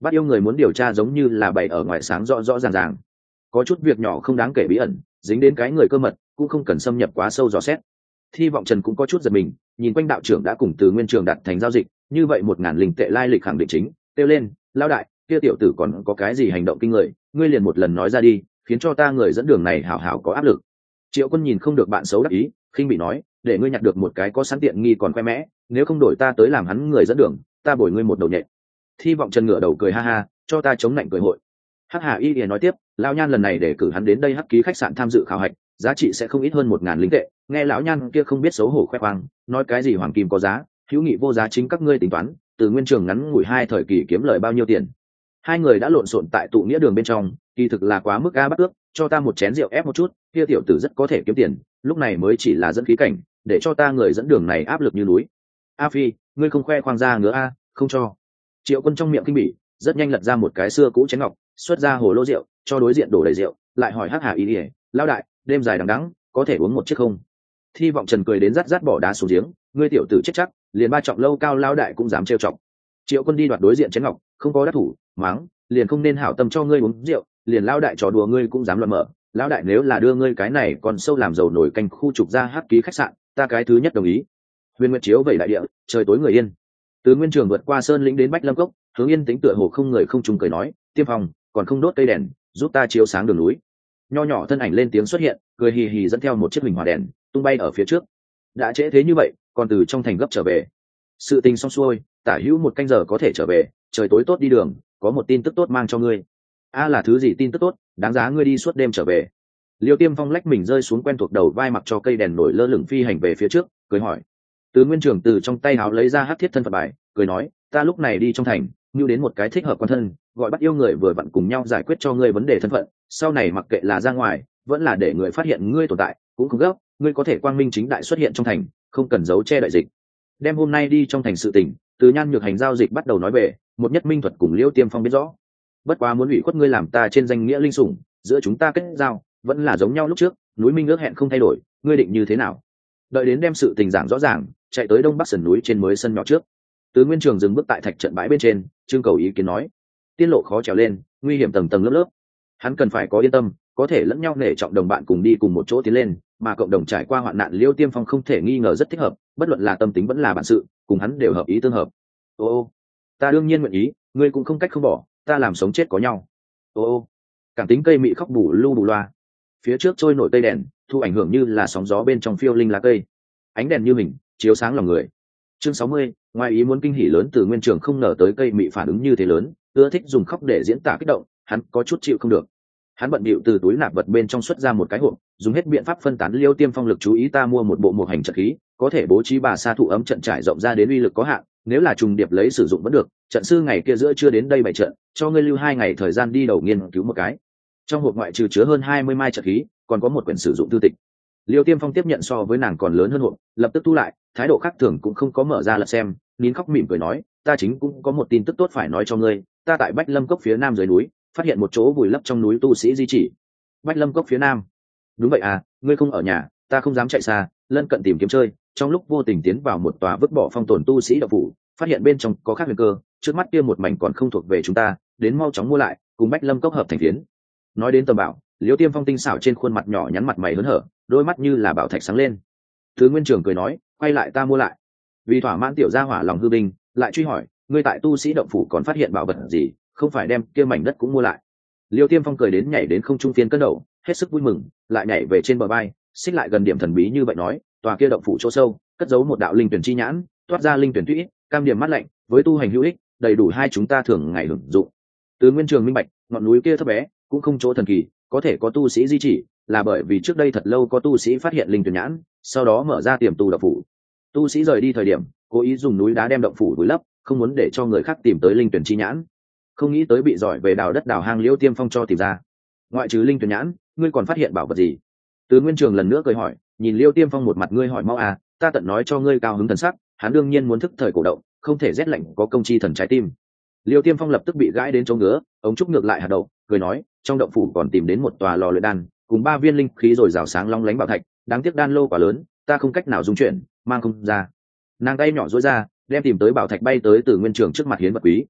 bắt yêu người muốn điều tra giống như là bày ở ngoài sáng rõ rõ ràng ràng, có chút việc nhỏ không đáng kể bí ẩn, dính đến cái người cơ mật cũng không cần xâm nhập quá sâu dò xét. Thi vọng Trần cũng có chút giật mình, nhìn quanh đạo trưởng đã cùng Từ Nguyên Trường đặt thành giao dịch, như vậy 1000 linh tệ lai lịch khẳng định chính, kêu lên, lao đại, kia tiểu tử còn có cái gì hành động kinh người, ngươi liền một lần nói ra đi, khiến cho ta người dẫn đường này hảo hảo có áp lực. Triệu Quân nhìn không được bạn xấu đắc ý, khinh bị nói, để ngươi nhặt được một cái có sẵn tiện nghi còn khoe mẽ, nếu không đổi ta tới làm hắn người dẫn đường, ta bồi ngươi một đầu nhện. Thi vọng Trần ngửa đầu cười ha ha, cho ta chống nạnh cười hội. Hắc Hà Y Y nói tiếp, lão nhan lần này để cử hắn đến đây Hắc Ký khách sạn tham dự khảo hạch, giá trị sẽ không ít hơn 1000 linh tệ. Nghe lão nhan kia không biết xấu hổ khoe khoang, nói cái gì hoàng kim có giá, hữu nghị vô giá, chính các ngươi tính toán, Từ Nguyên Trường ngắn ngủi 2 thời kỳ kiếm lời bao nhiêu tiền. Hai người đã lộn xộn tại tụ nghĩa đường bên trong, kỳ thực là quá mức ga bắt ước, cho ta một chén rượu ép một chút, kia tiểu tử rất có thể kiếm tiền, lúc này mới chỉ là dẫn khí cảnh, để cho ta người dẫn đường này áp lực như núi. A Phi, ngươi không khoe khoang ra ngứa a, không cho. Triệu Quân trong miệng kinh bỉ, rất nhanh lật ra một cái xưa cũ chén ngọc, xuất ra hồ lô rượu, cho đối diện đổ đầy rượu, lại hỏi Hắc Hà Y Y, lão đại, đêm dài đằng đẵng, có thể uống một chiếc không? Thi vọng Trần cười đến rát rát bỏ đá xuống giếng, ngươi tiểu tử chết chắc, liền 3 trọng lâu cao lão đại cũng dám trêu chọc. Triệu Quân đi đoạt đối diện chén ngọc, không có đắc thủ, mắng, liền không nên hảo tâm cho ngươi uống rượu, liền lão đại trò đùa ngươi cũng dám luận mở, lão đại nếu là đưa ngươi cái này còn sâu làm giàu nổi canh khu trục ra Hắc Ký khách sạn, ta cái thứ nhất đồng ý. Huyền Nguyệt chiếu vẩy đại địa, trời tối người yên. Từ Nguyên Trường vượt qua sơn lĩnh đến Bách Lâm Cốc, hướng yên tĩnh tựa hồ không người không trùng cười nói, Tiêm Phong, còn không đốt cây đèn, giúp ta chiếu sáng đường núi. Nho nhỏ thân ảnh lên tiếng xuất hiện, cười hì hì dẫn theo một chiếc huỳnh hỏa đèn, tung bay ở phía trước. Đã trễ thế như vậy, còn từ trong thành gấp trở về. Sự tình xong xuôi, tả hữu 1 canh giờ có thể trở về, trời tối tốt đi đường, có một tin tức tốt mang cho ngươi. A là thứ gì tin tức tốt, đáng giá ngươi đi suốt đêm trở về. Liêu Tiêm Phong lách mình rơi xuống quen thuộc đầu vai, mặc cho cây đèn nổi lơ lửng phi hành về phía trước, cười hỏi. Từ Nguyên Trường từ trong tay áo lấy ra hắc thiết thân phận bài, cười nói, ta lúc này đi trong thành, như đến một cái thích hợp quan thân, gọi bắt yêu người vừa vặn cùng nhau giải quyết cho ngươi vấn đề thân phận, sau này mặc kệ là ra ngoài, vẫn là để người phát hiện ngươi tồn tại, cũng không gấp, ngươi có thể quang minh chính đại xuất hiện trong thành, không cần giấu che đại dịch. Đem hôm nay đi trong thành sự tình, từ Nhan Nhược Hành giao dịch bắt đầu nói về, một nhất minh thuật cùng Liêu Tiêm Phong biết rõ. Bất quá muốn ủy khuất ngươi làm ta trên danh nghĩa linh sủng, giữa chúng ta kết giao, vẫn là giống nhau lúc trước, núi minh ước hẹn không thay đổi, ngươi định như thế nào? Đợi đến đem sự tình giảng rõ ràng, chạy tới đông bắc sườn núi trên mới sân nhỏ trước. Từ Nguyên Trường dừng bước tại thạch trận bãi bên trên, trưng cầu ý kiến nói, tiên lộ khó trèo lên, nguy hiểm tầng tầng lớp lớp, hắn cần phải có yên tâm, có thể lẫn nhau nể trọng đồng bạn cùng đi cùng một chỗ tiến lên, mà cộng đồng trải qua hoạn nạn. Liêu Tiêm Phong không thể nghi ngờ rất thích hợp, bất luận là tâm tính vẫn là bản sự, cùng hắn đều hợp ý tương hợp. Ô, ta đương nhiên nguyện ý, ngươi cũng không cách không bỏ, ta làm sống chết có nhau. Ô, cảm tính cây mị khóc bù lu bù loa. Phía trước trôi nổi cây đèn, thu ảnh hưởng như là sóng gió bên trong phiêu linh lá cây, ánh đèn như mình chiếu sáng lòng người. Chương 60, ngoài ý muốn kinh hỉ lớn. Từ Nguyên Trường không ngờ tới cây mị phản ứng như thế lớn, ưa thích dùng khóc để diễn tả kích động, hắn có chút chịu không được. Hắn bận bịu từ túi nạp vật bên trong xuất ra một cái hộp, dùng hết biện pháp phân tán Liêu Tiêm Phong lực chú ý. Ta mua một bộ một hành trận khí, có thể bố trí bà sa thụ ấm trận trải rộng ra đến uy lực có hạn, nếu là trùng điệp lấy sử dụng vẫn được. Trận sư ngày kia giữa chưa đến đây bày trận, cho ngươi lưu 2 ngày thời gian đi đầu nghiên cứu một cái. Trong hộp ngoại trừ chứa hơn 20 mai trận khí, còn có một quyển sử dụng thư tịch. Liêu Tiêm Phong tiếp nhận so với nàng còn lớn hơn hộp, lập tức thu lại, thái độ khác thường cũng không có mở ra lật xem, nín khóc mỉm cười nói, ta chính cũng có một tin tức tốt phải nói cho ngươi, ta tại Bách Lâm Cốc phía nam dưới núi, phát hiện một chỗ vùi lấp trong núi tu sĩ di chỉ. Bách Lâm Cốc phía nam? Đúng vậy à, ngươi không ở nhà, ta không dám chạy xa, lân cận tìm kiếm chơi, trong lúc vô tình tiến vào một tòa vứt bỏ phong tồn tu sĩ đạo phủ, phát hiện bên trong có khác huyền cơ, trước mắt kia một mảnh còn không thuộc về chúng ta, đến mau chóng mua lại, cùng Bách Lâm Cốc hợp thành phiến. Nói đến tầm bảo, Liêu Tiêm Phong tinh xảo trên khuôn mặt nhỏ nhắn mặt mày hớn hở, đôi mắt như là bảo thạch sáng lên. Thứ Nguyên Trường cười nói, quay lại ta mua lại. Vì thỏa mãn tiểu gia hỏa lòng hư binh, lại truy hỏi, ngươi tại tu sĩ động phủ còn phát hiện bảo vật gì, không phải đem kia mảnh đất cũng mua lại? Liêu Tiêm Phong cười đến nhảy đến không trung phiên cân đầu, hết sức vui mừng, lại nhảy về trên bờ vai, xích lại gần điểm thần bí như vậy nói, tòa kia động phủ chỗ sâu, cất giấu một đạo linh tuyển chi nhãn, toát ra linh tuyển thủy, cam điểm mát lạnh, với tu hành hữu ích, đầy đủ hai chúng ta thường ngày hưởng dụng. Từ Nguyên Trường minh bạch, ngọn núi kia thấp bé, cũng không chỗ thần kỳ, có thể có tu sĩ di chỉ, là bởi vì trước đây thật lâu có tu sĩ phát hiện linh tuyển nhãn, sau đó mở ra tiềm tu động phủ. Tu sĩ rời đi thời điểm, cố ý dùng núi đá đem động phủ vùi lấp, không muốn để cho người khác tìm tới linh tuyển chi nhãn. Không nghĩ tới bị giỏi về đào đất đào hang Liêu Tiêm Phong cho tìm ra. Ngoại trừ linh tuyển nhãn, ngươi còn phát hiện bảo vật gì? Từ Nguyên Trường lần nữa cười hỏi, nhìn Liêu Tiêm Phong một mặt ngươi hỏi mau à, ta tận nói cho ngươi cao hứng thần sắc, hắn đương nhiên muốn thức thời cổ động, không thể rét lạnh có công chi thần trái tim. Liêu Tiêm Phong lập tức bị gãi đến chỗ ngứa, ống trúc ngược lại hạt đậu, cười nói, trong động phủ còn tìm đến một tòa lò luyện đan, cùng 3 viên linh khí rồi rào sáng long lánh bảo thạch, đáng tiếc đan lô quá lớn, ta không cách nào dung chuyển, mang không ra. Nàng tay nhỏ duỗi ra, đem tìm tới bảo thạch bay tới Từ Nguyên Trường trước mặt hiến vật quý.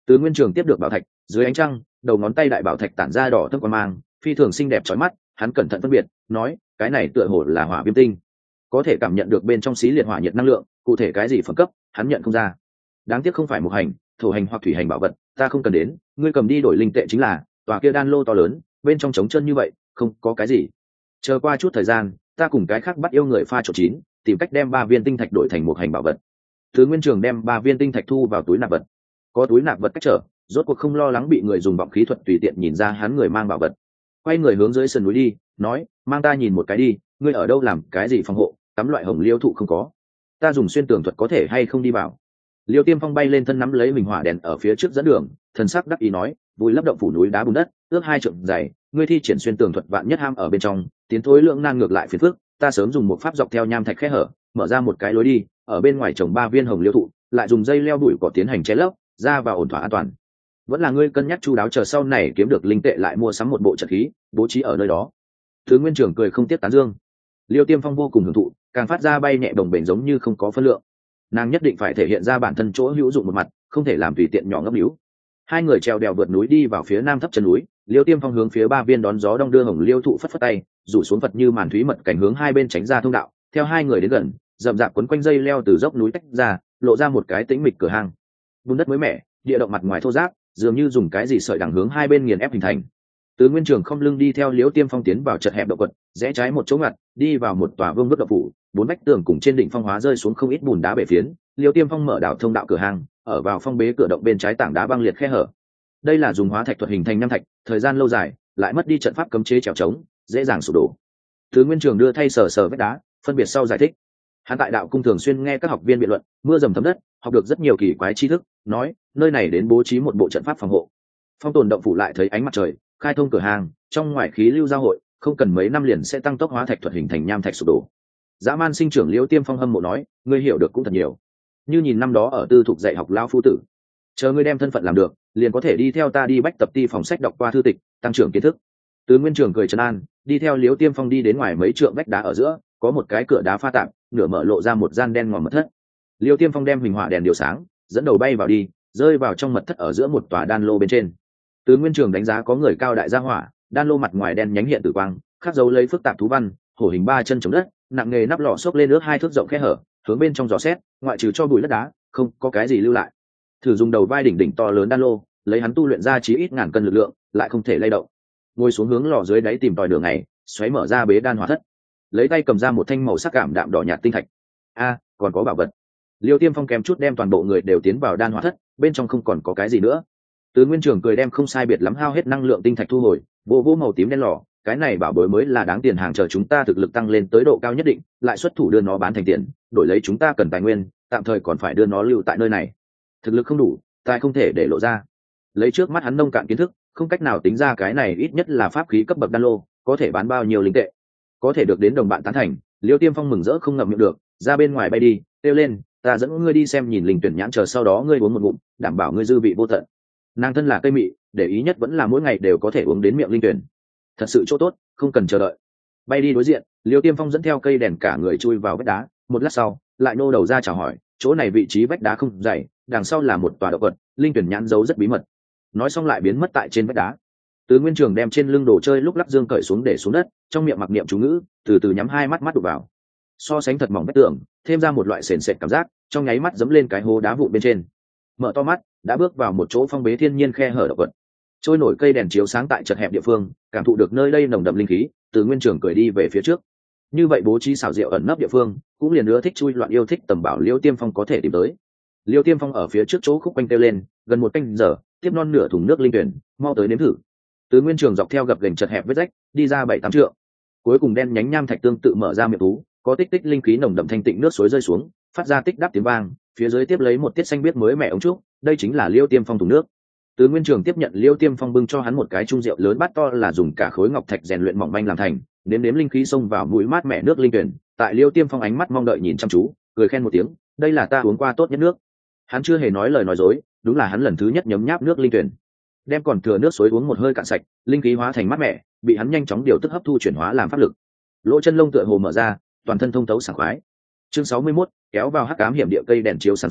Từ Nguyên Trường tiếp được bảo thạch, dưới ánh trăng, đầu ngón tay đại bảo thạch tản ra đỏ thẫm quang mang, phi thường xinh đẹp chói mắt. Hắn cẩn thận phân biệt, nói, cái này tựa hồ là hỏa viêm tinh, có thể cảm nhận được bên trong xí liệt hỏa nhiệt năng lượng, cụ thể cái gì phẩm cấp, hắn nhận không ra. Đáng tiếc không phải mục hành, thổ hành hoặc thủy hành bảo vật, ta không cần đến, ngươi cầm đi đổi linh tệ chính là. Tòa kia đan lô to lớn, bên trong trống chân như vậy, không có cái gì. Chờ qua chút thời gian, ta cùng cái khác bắt yêu người pha trộn chín, tìm cách đem 3 viên tinh thạch đổi thành mục hành bảo vật. Từ Nguyên Trường đem 3 viên tinh thạch thu vào túi nạp vật. Có túi nạp vật cách trở, rốt cuộc không lo lắng bị người dùng vọng khí thuật tùy tiện nhìn ra hắn người mang bảo vật. Quay người hướng dưới sườn núi đi, nói, mang ta nhìn một cái đi, ngươi ở đâu làm cái gì phòng hộ, cắm loại hồng liêu thụ không có, ta dùng xuyên tường thuật có thể hay không đi vào. Liêu Tiêm Phong bay lên thân nắm lấy mình hỏa đèn ở phía trước dẫn đường, thần sắc đắc ý nói, vùi lấp động phủ núi đá bùn đất, ước 2 trượng dày, ngươi thi triển xuyên tường thuật vạn nhất ham ở bên trong, tiến thối lượng nan ngược lại phiền phức, ta sớm dùng một pháp dọc theo nham thạch khe hở, mở ra một cái lối đi, ở bên ngoài trồng 3 viên hồng liêu thụ, lại dùng dây leo đuổi cỏ tiến hành che lấp, ra vào ổn thỏa an toàn. Vẫn là ngươi cân nhắc chu đáo, chờ sau này kiếm được linh tệ lại mua sắm một bộ trận khí, bố trí ở nơi đó. Thứ Nguyên Trường cười không tiếc tán dương. Liêu Tiêm Phong vô cùng hưởng thụ, càng phát ra bay nhẹ đồng bền giống như không có phân lượng. Nàng nhất định phải thể hiện ra bản thân chỗ hữu dụng một mặt, không thể làm tùy tiện nhỏ ngấp níu. Hai người trèo đèo vượt núi đi vào phía nam thấp chân núi, Liêu Tiêm Phong hướng phía 3 viên đón gió đong đưa hồng liêu thụ phất phất tay, rủ xuống Phật như màn thúy mật cảnh hướng hai bên tránh ra thông đạo. Theo hai người đến gần, rậm rạp quấn quanh dây leo từ dốc núi tách ra, lộ ra một cái tĩnh mịch cửa hang. Bùn đất mới mẻ, địa động mặt ngoài thô ráp, dường như dùng cái gì sợi đằng hướng hai bên nghiền ép hình thành. Từ Nguyên Trường không lưng đi theo Liễu Tiêm Phong tiến vào chật hẹp động quật, rẽ trái một chỗ ngặt, đi vào một tòa vương vức động phủ, 4 vách tường cùng trên đỉnh phong hóa rơi xuống không ít bùn đá bể phiến. Liễu Tiêm Phong mở đảo thông đạo cửa hang, ở vào phong bế cửa động bên trái tảng đá băng liệt khe hở. Đây là dùng hóa thạch thuật hình thành nham thạch, thời gian lâu dài, lại mất đi trận pháp cấm chế trèo trống, dễ dàng sụp đổ. Từ Nguyên Trường đưa thay sờ vách đá, phân biệt sau giải thích. Hắn tại đạo cung thường xuyên nghe các học viên biện luận, mưa dầm thấm đất, học được rất nhiều kỳ quái tri thức, nói, nơi này đến bố trí một bộ trận pháp phòng hộ. Phong tồn động phủ lại thấy ánh mặt trời, khai thông cửa hàng, trong ngoài khí lưu giao hội, không cần mấy năm liền sẽ tăng tốc hóa thạch thuật hình thành nham thạch sụp đổ. Dã man sinh trưởng Liễu Tiêm Phong hâm mộ nói, ngươi hiểu được cũng thật nhiều. Như nhìn năm đó ở tư thục dạy học lão phu tử, chờ ngươi đem thân phận làm được, liền có thể đi theo ta đi bách tập ti phòng sách đọc qua thư tịch, tăng trưởng kiến thức. Từ Nguyên Trường cười trấn an, đi theo Liễu Tiêm Phong đi đến ngoài mấy trượng vách đá ở giữa, có một cái cửa đá pha tạm, nửa mở lộ ra một gian đen ngòm mật thất. Liễu Tiêm Phong đem huỳnh hỏa đèn điều sáng, dẫn đầu bay vào đi, rơi vào trong mật thất ở giữa một tòa đan lô bên trên. Từ Nguyên Trường đánh giá có người cao đại gia hỏa, đan lô mặt ngoài đen nhánh hiện tử quang, khắc dấu lấy phức tạp thú văn, hổ hình 3 chân chống đất, nặng nghề nắp lọ xốc lên nước 2 thước rộng khe hở, hướng bên trong dò xét, ngoại trừ cho bụi đất đá, không có cái gì lưu lại. Thử dùng đầu vai đỉnh to lớn đan lô, lấy hắn tu luyện ra chí ít ngàn cân lực lượng, lại không thể lay động. Ngồi xuống hướng lò dưới đáy tìm tòi đường này, xoáy mở ra bế đan hỏa thất, lấy tay cầm ra một thanh màu sắc cảm đạm đỏ nhạt tinh thạch. A, còn có bảo vật. Liêu Tiêm Phong kèm chút đem toàn bộ người đều tiến vào đan hỏa thất, bên trong không còn có cái gì nữa. Từ Nguyên Trường cười đem không sai biệt lắm hao hết năng lượng tinh thạch thu hồi, vô màu tím đen lò, cái này bảo bối mới là đáng tiền hàng, chờ chúng ta thực lực tăng lên tới độ cao nhất định, lại xuất thủ đưa nó bán thành tiền, đổi lấy chúng ta cần tài nguyên, tạm thời còn phải đưa nó lưu tại nơi này. Thực lực không đủ, tài không thể để lộ ra. Lấy trước mắt hắn nông cạn kiến thức, không cách nào tính ra cái này ít nhất là pháp khí cấp bậc đan lô, có thể bán bao nhiêu linh tệ. Có thể được đến đồng bạn tán thành, Liêu Tiêm Phong mừng rỡ không ngậm miệng được, ra bên ngoài bay đi, kêu lên, ta dẫn ngươi đi xem nhìn linh tuyển nhãn, chờ sau đó ngươi uống một ngụm, đảm bảo ngươi dư vị vô tận. Nàng thân là cây mị, để ý nhất vẫn là mỗi ngày đều có thể uống đến miệng linh tuyển, thật sự chỗ tốt, không cần chờ đợi. Bay đi đối diện, Liêu Tiêm Phong dẫn theo cây đèn cả người chui vào vách đá, một lát sau lại nô đầu ra chào hỏi, chỗ này vị trí vách đá không dày, đằng sau là một tòa động vật, linh tuyển nhãn giấu rất bí mật. Nói xong lại biến mất tại trên vách đá. Từ Nguyên Trường đem trên lưng đồ chơi lúc lắc dương cởi xuống để xuống đất, trong miệng mặc niệm chú ngữ, từ từ nhắm hai mắt đục vào. So sánh thật mỏng vách tường, thêm ra một loại sền sệt cảm giác, trong nháy mắt giẫm lên cái hố đá vụn bên trên. Mở to mắt, đã bước vào một chỗ phong bế thiên nhiên khe hở động vật. Trôi nổi cây đèn chiếu sáng tại chật hẹp địa phương, cảm thụ được nơi đây nồng đậm linh khí, Từ Nguyên Trường cười đi về phía trước. Như vậy bố trí xảo diệu ẩn nấp địa phương, cũng liền ưa thích chui loạn yêu thích tầm bảo Liêu Tiêm Phong có thể tìm tới. Liêu Tiêm Phong ở phía trước chỗ khúc quanh kêu lên, gần một canh giờ, tiếp non nửa thùng nước linh tuyển, mau tới nếm thử. Từ Nguyên Trường dọc theo gập ghềnh chật hẹp vết rách, đi ra 7-8 trượng. Cuối cùng đen nhánh nham thạch tương tự mở ra miệng thú, có tích tích linh khí nồng đậm thanh tịnh nước suối rơi xuống, phát ra tích đáp tiếng vang, phía dưới tiếp lấy một tiết xanh biếc mới mẻ ống trúc, đây chính là Liêu Tiêm Phong thùng nước. Từ Nguyên Trường tiếp nhận Liêu Tiêm Phong bưng cho hắn một cái chung rượu lớn bát to là dùng cả khối ngọc thạch rèn luyện mỏng manh làm thành, nếm linh khí xông vào mũi mát mẻ nước linh tuyển, tại Liêu Tiêm Phong ánh mắt mong đợi nhìn chăm chú, cười khen một tiếng, đây là ta uống qua tốt nhất nước. Hắn chưa hề nói lời nói dối, đúng là hắn lần thứ nhất nhấm nháp nước linh tuyển. Đem còn thừa nước suối uống một hơi cạn sạch, linh khí hóa thành mát mẻ, bị hắn nhanh chóng điều tức hấp thu chuyển hóa làm pháp lực. Lỗ chân lông tựa hồ mở ra, toàn thân thông thấu sảng khoái. Chương 61, kéo vào hắc ám hiểm địa cây đèn chiếu sáng dưới,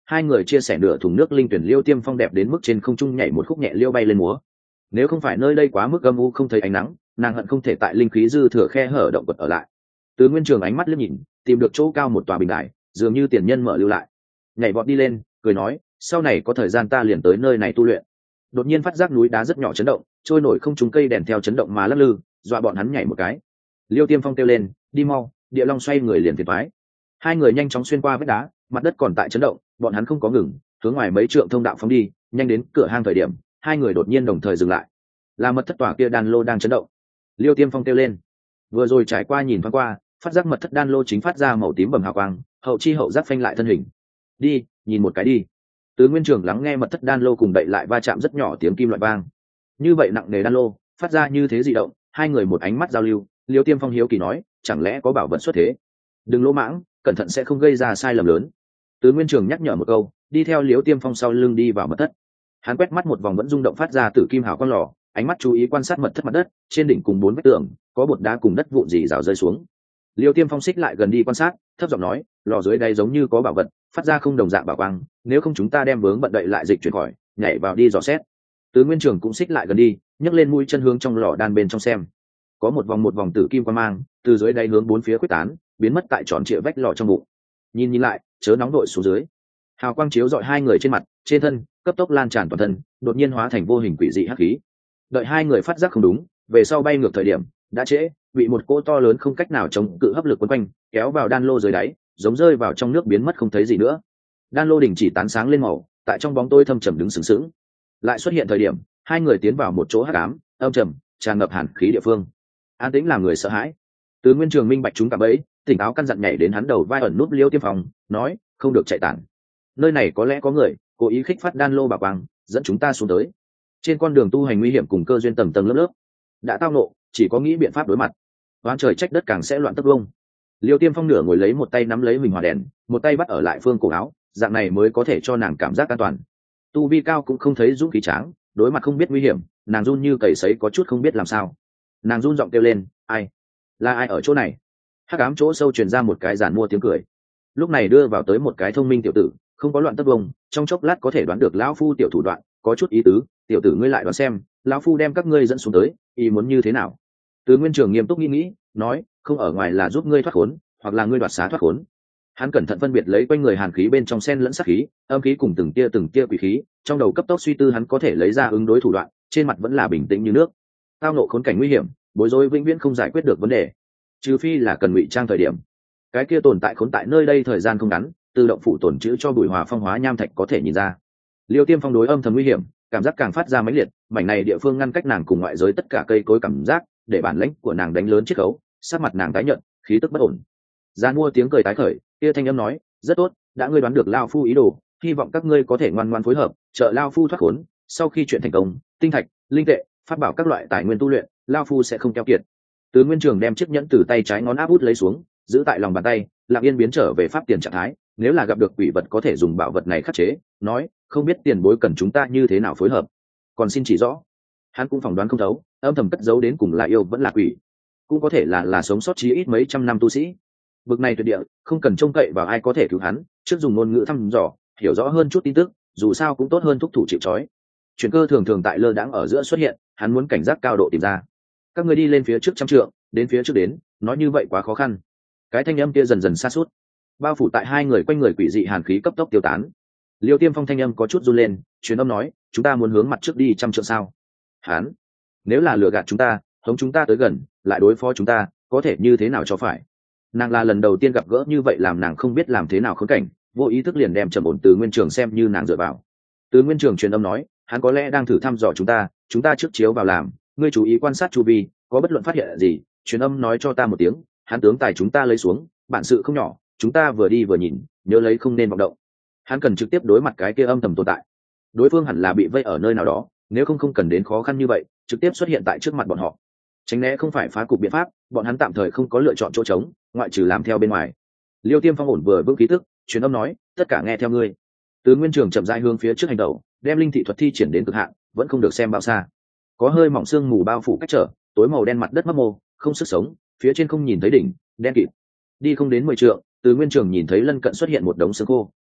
hai người chia sẻ nửa thùng nước linh tuyển. Liêu Tiêm Phong đẹp đến mức trên không trung nhảy một khúc nhẹ liêu bay lên múa. Nếu không phải nơi đây quá mức âm u không thấy ánh nắng, nàng hận không thể tại linh khí dư thừa khe hở động vật ở lại. Từ Nguyên Trường ánh mắt liếc nhìn, tìm được chỗ cao một tòa bình đài, dường như tiền nhân mở lưu lại, nhảy vọt đi lên, cười nói, sau này có thời gian ta liền tới nơi này tu luyện. Đột nhiên phát giác núi đá rất nhỏ chấn động, trôi nổi không trúng cây đèn theo chấn động mà lắc lư, dọa bọn hắn nhảy một cái. Liêu Tiêm Phong kêu lên, đi mau, Địa Long xoay người liền phiền toái. Hai người nhanh chóng xuyên qua vách đá, mặt đất còn tại chấn động, bọn hắn không có ngừng, hướng ngoài mấy trượng thông đạo phóng đi, nhanh đến cửa hang thời điểm, hai người đột nhiên đồng thời dừng lại. Là mật thất tòa kia đan lô đang chấn động. Liêu Tiêm Phong kêu lên, vừa rồi trải qua nhìn thoáng qua, phát giác mật thất đan lô chính phát ra màu tím bầm hào quang, hậu chi hậu giác phanh lại thân hình. Đi, nhìn một cái đi. Từ Nguyên Trường lắng nghe mật thất đan lô cùng đậy lại va chạm rất nhỏ tiếng kim loại vang. Như vậy nặng nề đan lô, phát ra như thế dị động, hai người một ánh mắt giao lưu. Liêu Tiêm Phong hiếu kỳ nói, chẳng lẽ có bảo vật xuất thế? Đừng lỗ mãng, cẩn thận sẽ không gây ra sai lầm lớn. Từ Nguyên Trường nhắc nhở một câu, đi theo Liêu Tiêm Phong sau lưng đi vào mật thất. Hắn quét mắt một vòng vẫn rung động phát ra từ kim hào quang lò, ánh mắt chú ý quan sát mật thất mặt đất, trên đỉnh cùng bốn vách tường có bột đá cùng đất vụn rỉ rào rơi xuống. Liêu Tiêm Phong xích lại gần đi quan sát, thấp giọng nói, lò dưới đây giống như có bảo vật, phát ra không đồng dạng bảo quang, nếu không chúng ta đem vướng bận đậy lại dịch chuyển khỏi, nhảy vào đi dò xét. Từ Nguyên Trường cũng xích lại gần đi, nhấc lên mũi chân hướng trong lò đan bên trong xem. Có một vòng tử kim quang mang, từ dưới đáy hướng bốn phía quyết tán, biến mất tại tròn trịa vách lò trong bụng. Nhìn lại, chớ nóng đội xuống dưới. Hào quang chiếu rọi hai người trên mặt, trên thân, cấp tốc lan tràn toàn thân, đột nhiên hóa thành vô hình quỷ dị hắc khí. Đợi hai người phát giác không đúng, về sau bay ngược thời điểm, đã trễ, bị một cỗ to lớn không cách nào chống cự hấp lực quấn quanh, kéo vào đan lô dưới đáy, giống rơi vào trong nước biến mất không thấy gì nữa. Đan lô đình chỉ tán sáng lên màu, tại trong bóng tối thâm trầm đứng sừng sững. Lại xuất hiện thời điểm, hai người tiến vào một chỗ hắc ám, âm trầm, tràn ngập hàn khí địa phương. An tĩnh làm người sợ hãi. Từ Nguyên Trường minh bạch chúng cả bấy, tỉnh táo căn dặn nhảy đến hắn đầu vai ẩn núp Liêu Tiêm Phong, nói, không được chạy tản. Nơi này có lẽ có người cố ý khích phát đan lô bảo quang, dẫn chúng ta xuống tới. Trên con đường tu hành nguy hiểm cùng cơ duyên tầng tầng lớp lớp, đã tao nộ, chỉ có nghĩ biện pháp đối mặt. Oán trời trách đất càng sẽ loạn tất vông. Liêu Tiêm Phong nửa ngồi lấy một tay nắm lấy mình hỏa đèn, một tay bắt ở lại phương cổ áo, dạng này mới có thể cho nàng cảm giác an toàn. Tu vi cao cũng không thấy dũng khí tráng, đối mặt không biết nguy hiểm, nàng run như cầy sấy có chút không biết làm sao. Nàng run giọng kêu lên, ai? Là ai ở chỗ này? Hắc ám chỗ sâu truyền ra một cái giản mua tiếng cười. Lúc này đưa vào tới một cái thông minh tiểu tử, không có loạn tất vông, trong chốc lát có thể đoán được lão phu tiểu thủ đoạn, có chút ý tứ. Tiểu tử ngươi lại đoán xem, lão phu đem các ngươi dẫn xuống tới, ý muốn như thế nào? Từ Nguyên Trường nghiêm túc nghĩ, nói, không ở ngoài là giúp ngươi thoát khốn, hoặc là ngươi đoạt xá thoát khốn. Hắn cẩn thận phân biệt lấy quanh người hàn khí bên trong xen lẫn sát khí, âm khí cùng từng tia quỷ khí, trong đầu cấp tốc suy tư hắn có thể lấy ra ứng đối thủ đoạn, trên mặt vẫn là bình tĩnh như nước. Tao nộ khốn cảnh nguy hiểm, bối rối vĩnh viễn không giải quyết được vấn đề, trừ phi là cần ngụy trang thời điểm. Cái kia tồn tại khốn tại nơi đây thời gian không ngắn, tự động phụ tổn chữ cho Bùi Hòa Phong hóa nham thạch có thể nhìn ra. Liêu Tiêm Phong đối âm thầm nguy hiểm, cảm giác càng phát ra mãnh liệt, mảnh này địa phương ngăn cách nàng cùng ngoại giới tất cả cây cối cảm giác, để bản lãnh của nàng đánh lớn chiết khấu, sát mặt nàng tái nhợt, khí tức bất ổn. Gian mua tiếng cười tái khởi, kia thanh âm nói, rất tốt, đã ngươi đoán được lao phu ý đồ, hy vọng các ngươi có thể ngoan ngoãn phối hợp, trợ lao phu thoát khốn. Sau khi chuyện thành công, tinh thạch, linh tệ, phát bảo các loại tài nguyên tu luyện, lao phu sẽ không keo kiệt. Từ Nguyên Trường đem chiếc nhẫn từ tay trái ngón áp út lấy xuống, giữ tại lòng bàn tay, lặng yên biến trở về pháp tiền trạng thái. Nếu là gặp được quỷ vật có thể dùng bảo vật này khắc chế, nói, không biết tiền bối cần chúng ta như thế nào phối hợp, còn xin chỉ rõ. Hắn cũng phỏng đoán không thấu, âm thầm cất giấu đến cùng là yêu vẫn là quỷ, cũng có thể là sống sót chí ít mấy trăm năm tu sĩ. Vực này tuyệt địa, không cần trông cậy vào ai có thể cứu hắn, trước dùng ngôn ngữ thăm dò, hiểu rõ hơn chút tin tức, dù sao cũng tốt hơn thúc thủ chịu trói. Chuyển cơ thường thường tại lơ đãng ở giữa xuất hiện, hắn muốn cảnh giác cao độ tìm ra. Các ngươi đi lên phía trước trăm trượng, đến phía trước đến, nói như vậy quá khó khăn. Cái thanh âm kia dần dần xa suốt, bao phủ tại hai người quanh người quỷ dị hàn khí cấp tốc tiêu tán. Liêu Tiêm Phong thanh âm có chút run lên, truyền âm nói, chúng ta muốn hướng mặt trước đi trăm trượng sao? Hắn, nếu là lừa gạt chúng ta, hống chúng ta tới gần, lại đối phó chúng ta, có thể như thế nào cho phải? Nàng là lần đầu tiên gặp gỡ như vậy, làm nàng không biết làm thế nào khốn cảnh, vô ý thức liền đem trầm ổn Từ Nguyên Trường xem như nàng dựa vào. Từ Nguyên Trường truyền âm nói, hắn có lẽ đang thử thăm dò chúng ta trước chiếu vào làm, ngươi chú ý quan sát chu vi, có bất luận phát hiện gì, truyền âm nói cho ta một tiếng, hắn tướng tài chúng ta lấy xuống, bản sự không nhỏ, chúng ta vừa đi vừa nhìn, nhớ lấy không nên vọng động. Hắn cần trực tiếp đối mặt cái kia âm thầm tồn tại, đối phương hẳn là bị vây ở nơi nào đó, nếu không cần đến khó khăn như vậy, trực tiếp xuất hiện tại trước mặt bọn họ. Tránh né không phải phá cục biện pháp, bọn hắn tạm thời không có lựa chọn chỗ trống, ngoại trừ làm theo bên ngoài. Liêu Tiêm Phong ổn vừa vững khí tức, truyền âm nói, tất cả nghe theo ngươi. Từ Nguyên Trường chậm rãi hướng phía trước hành động, đem linh thị thuật thi triển đến cực hạn, vẫn không được xem bao xa. Có hơi mỏng sương mù bao phủ cách trở, tối màu đen mặt đất mấp mô, không sức sống, phía trên không nhìn thấy đỉnh, đen kịt. Đi không đến 10 trượng, Từ Nguyên Trường nhìn thấy lân cận xuất hiện một đống xương khô.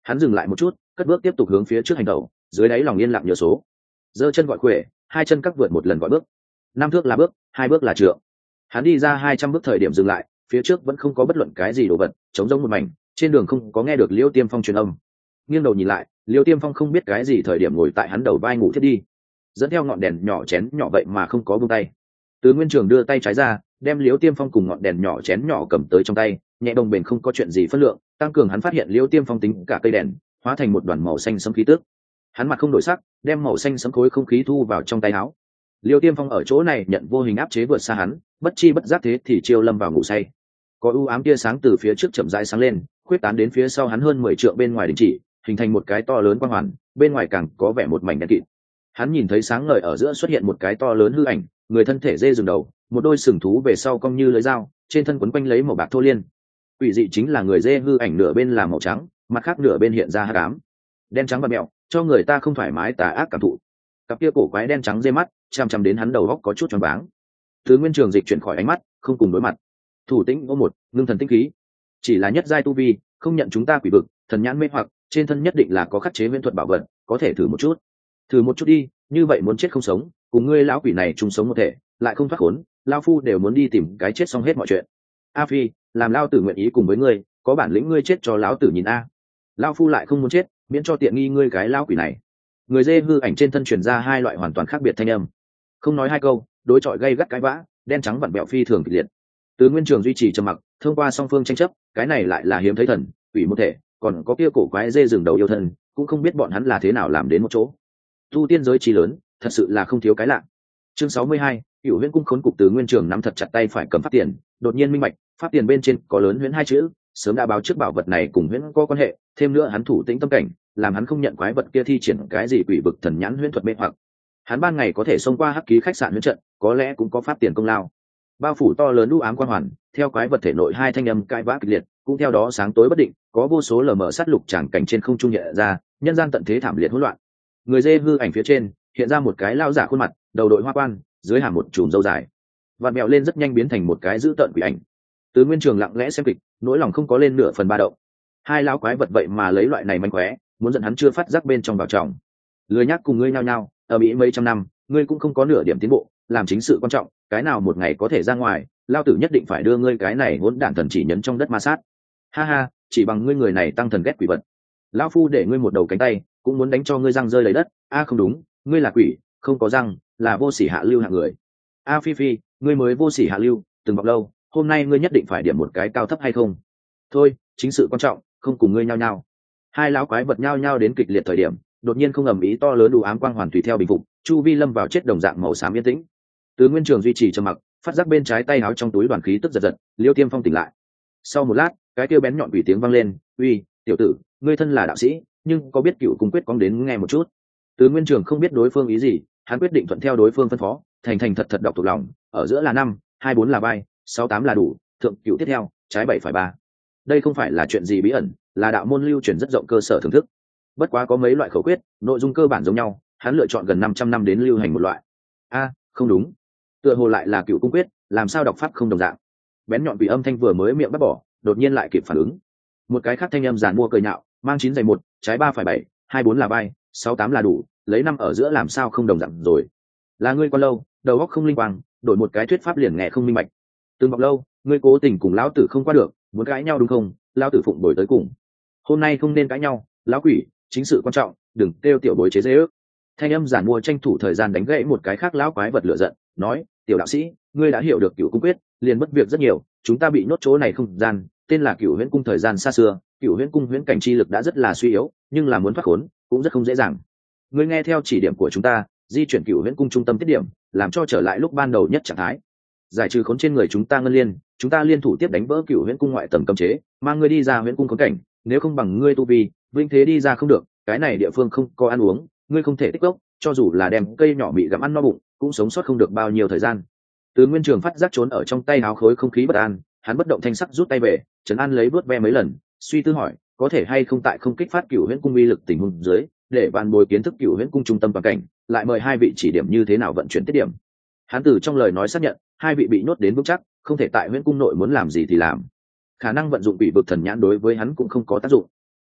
Hắn dừng lại một chút, cất bước tiếp tục hướng phía trước hành tẩu, dưới đáy lòng yên lặng nhớ số. Giơ chân gọi quệ, hai chân các vượt một lần gọi bước. 5 thước là bước, 2 bước là trượng. Hắn đi ra 200 bước thời điểm dừng lại, phía trước vẫn không có bất luận cái gì đồ vật, trống rỗng một mảnh, trên đường không có nghe được Liêu Tiêm Phong truyền âm. Nghiêng đầu nhìn lại, Liêu Tiêm Phong không biết cái gì thời điểm ngồi tại hắn đầu vai ngủ thiết đi, dẫn theo ngọn đèn nhỏ chén nhỏ vậy mà không có buông tay. Từ Nguyên Trường đưa tay trái ra, đem Liêu Tiêm Phong cùng ngọn đèn nhỏ chén nhỏ cầm tới trong tay, nhẹ đồng bền không có chuyện gì phân lượng, tăng cường hắn phát hiện Liêu Tiêm Phong tính cả cây đèn, hóa thành một đoàn màu xanh sẫm khí tức. Hắn mặt không đổi sắc, đem màu xanh sẫm khối không khí thu vào trong tay áo. Liêu Tiêm Phong ở chỗ này nhận vô hình áp chế vượt xa hắn, bất chi bất giác thế thì chiêu lâm vào ngủ say. Có u ám tia sáng từ phía trước chậm rãi sáng lên, khuyết tán đến phía sau hắn hơn 10 trượng bên ngoài đình chỉ, hình thành một cái to lớn quang hoàn, bên ngoài càng có vẻ một mảnh đen kịt. Hắn nhìn thấy sáng ngời ở giữa xuất hiện một cái to lớn hư ảnh, người thân thể dê rừng đầu, một đôi sừng thú về sau cong như lưỡi dao, trên thân quấn quanh lấy màu bạc thô liên. Quỷ dị chính là người dê hư ảnh nửa bên là màu trắng, mặt khác nửa bên hiện ra hắc ám, đen trắng và mèo, cho người ta không thoải mái tà ác cảm thụ. Cặp kia cổ quái đen trắng dê mắt, chằm chằm đến hắn đầu góc có chút choáng váng. Thứ Nguyên Trường dịch chuyển khỏi ánh mắt, không cùng đối mặt. Thủ tĩnh ô một, ngưng thần tinh khí. Chỉ là nhất giai tu vi, không nhận chúng ta quỷ vực, thần nhãn mê hoặc, trên thân nhất định là có khắc chế huyễn thuật bảo vật, có thể thử một chút. Thử một chút đi, như vậy muốn chết không sống, cùng ngươi lão quỷ này chung sống một thể, lại không thoát khốn, lão phu đều muốn đi tìm cái chết xong hết mọi chuyện. A Phi, làm lão tử nguyện ý cùng với ngươi, có bản lĩnh ngươi chết cho lão tử nhìn a. Lão phu lại không muốn chết, miễn cho tiện nghi ngươi cái lão quỷ này. Người dê hư ảnh trên thân truyền ra hai loại hoàn toàn khác biệt thanh âm, không nói hai câu, đối chọi gây gắt cãi vã, đen trắng vặn bẹo phi thường kịch liệt. Từ Nguyên Trường duy trì trầm mặc, thông qua song phương tranh chấp, cái này lại là hiếm thấy thần quỷ một thể, còn có kia cổ quái dê rừng đầu yêu thân, cũng không biết bọn hắn là thế nào làm đến một chỗ. Tu tiên giới trí lớn, thật sự là không thiếu cái lạ. Chương 62, Cửu Huyễn Cung khốn cục. Từ Nguyên Trường nắm thật chặt tay phải cầm pháp tiền, đột nhiên minh bạch, pháp tiền bên trên có lớn huyễn hai chữ, sớm đã báo trước bảo vật này cùng huyễn có quan hệ, thêm nữa hắn thủ tĩnh tâm cảnh, làm hắn không nhận quái vật kia thi triển cái gì quỷ vực thần nhãn huyễn thuật mê hoặc. Hắn ban ngày có thể xông qua hắc ký khách sạn huyễn trận, có lẽ cũng có pháp tiền công lao. Bao phủ to lớn u ám quan hoàn, theo quái vật thể nội hai thanh âm cãi vã kịch liệt, cũng theo đó sáng tối bất định, có vô số lờ mờ sát lục tràng cảnh trên không trung hiện ra, nhân gian tận thế thảm liệt hỗn loạn. Người dê hư ảnh phía trên hiện ra một cái lao giả khuôn mặt, đầu đội hoa quan, dưới hàm một chùm râu dài, vặn mèo lên rất nhanh biến thành một cái dữ tợn quỷ ảnh. Từ Nguyên Trường lặng lẽ xem kịch, nỗi lòng không có lên nửa phần ba động. Hai lão quái vật vậy mà lấy loại này manh khóe, muốn dẫn hắn chưa phát giác bên trong vào trọng. Lười nhắc cùng ngươi nhao nhao, ở Mỹ mấy trăm năm, ngươi cũng không có nửa điểm tiến bộ, làm chính sự quan trọng, cái nào một ngày có thể ra ngoài, lao tử nhất định phải đưa ngươi cái này hỗn đản thần chỉ nhấn trong đất ma sát. Ha ha, chỉ bằng ngươi người này tăng thần ghét quỷ vật, lão phu để ngươi một đầu cánh tay, cũng muốn đánh cho ngươi răng rơi lấy đất. A không đúng, ngươi là quỷ, không có răng, là vô sỉ hạ lưu hạng người. A Phi Phi, ngươi mới vô sỉ hạ lưu, từng bọc lâu, hôm nay ngươi nhất định phải điểm một cái cao thấp hay không? Thôi, chính sự quan trọng, không cùng ngươi nhao nhao. Hai lão quái vật nhao nhao đến kịch liệt thời điểm, đột nhiên không ầm ĩ to lớn đủ ám quang hoàn tùy theo bình phục, chu vi lâm vào chết đồng dạng màu xám yên tĩnh. Từ Nguyên Trường duy trì trầm mặc, phát giác bên trái tay áo trong túi đoàn khí tức giật giật, Liêu Tiêm Phong tỉnh lại. Sau một lát, cái kêu bén nhọn quỷ tiếng vang lên, "Uy, tiểu tử, ngươi thân là đạo sĩ, nhưng có biết Cựu Cung quyết cóng đến nghe một chút?" Từ Nguyên Trường không biết đối phương ý gì, hắn quyết định thuận theo đối phương phân phó, thành thành thật thật đọc thuộc lòng, ở giữa là 5, 24 là vai, 68 là đủ, thượng cửu tiếp theo, trái 7 phải 3. Đây không phải là chuyện gì bí ẩn, là đạo môn lưu truyền rất rộng cơ sở thưởng thức. Bất quá có mấy loại khẩu quyết, nội dung cơ bản giống nhau, hắn lựa chọn gần 500 năm đến lưu hành một loại. A, không đúng, tựa hồ lại là Cựu Cung quyết, làm sao đọc pháp không đồng dạng. Bén nhọn quỷ âm thanh vừa mới miệng bắt bỏ, đột nhiên lại kịp phản ứng. Một cái khác thanh âm giàn mua cười nhạo, mang 9 giày 1, trái 3 phải 7, 24 là vai, 68 là đủ, lấy 5 ở giữa làm sao không đồng dạng rồi. Là ngươi quan lâu, đầu óc không linh quang, đổi một cái thuyết pháp liền nghe không minh bạch. Từng bọc lâu, ngươi cố tình cùng lão tử không qua được, muốn cãi nhau đúng không? Lão tử phụng bồi tới cùng. Hôm nay không nên cãi nhau, lão quỷ, chính sự quan trọng, đừng kêu tiểu bối chế dễ ước. Thanh âm giản mua tranh thủ thời gian đánh gãy một cái khác lão quái vật lửa giận, nói, tiểu đạo sĩ, ngươi đã hiểu được Cựu Cung quyết, liền mất việc rất nhiều, chúng ta bị nhốt chỗ này không gian, tên là Cựu Huyễn Cung thời gian xa xưa, Cựu Huyễn Cung huyễn cảnh chi lực đã rất là suy yếu, nhưng là muốn thoát khốn cũng rất không dễ dàng. Ngươi nghe theo chỉ điểm của chúng ta, di chuyển Cựu Huyễn Cung trung tâm tiết điểm, làm cho trở lại lúc ban đầu nhất trạng thái. Giải trừ khốn trên người chúng ta ngân liên, chúng ta liên thủ tiếp đánh vỡ Cựu Huyễn Cung ngoại tầng cấm chế, mang ngươi đi ra Huyễn Cung khốn cảnh, nếu không bằng ngươi tu vi, vinh thế đi ra không được, cái này địa phương không có ăn uống, ngươi không thể tích gốc, cho dù là đem cây nhỏ bị gặm ăn no bụng, cũng sống sót không được bao nhiêu thời gian. Từ Nguyên Trường phát giác trốn ở trong tay áo khối không khí bất an, hắn bất động thanh sắc rút tay về, trấn an lấy vớt ve mấy lần, suy tư hỏi, có thể hay không tại không kích phát Cựu Huyễn Cung uy lực tình huống dưới, để bàn bồi kiến thức Cựu Huyễn Cung trung tâm toàn cảnh, lại mời hai vị chỉ điểm như thế nào vận chuyển tiết điểm. Hắn từ trong lời nói xác nhận, hai vị bị nhốt đến vững chắc, không thể tại Huyễn Cung nội muốn làm gì thì làm. Khả năng vận dụng quỷ vực thần nhãn đối với hắn cũng không có tác dụng.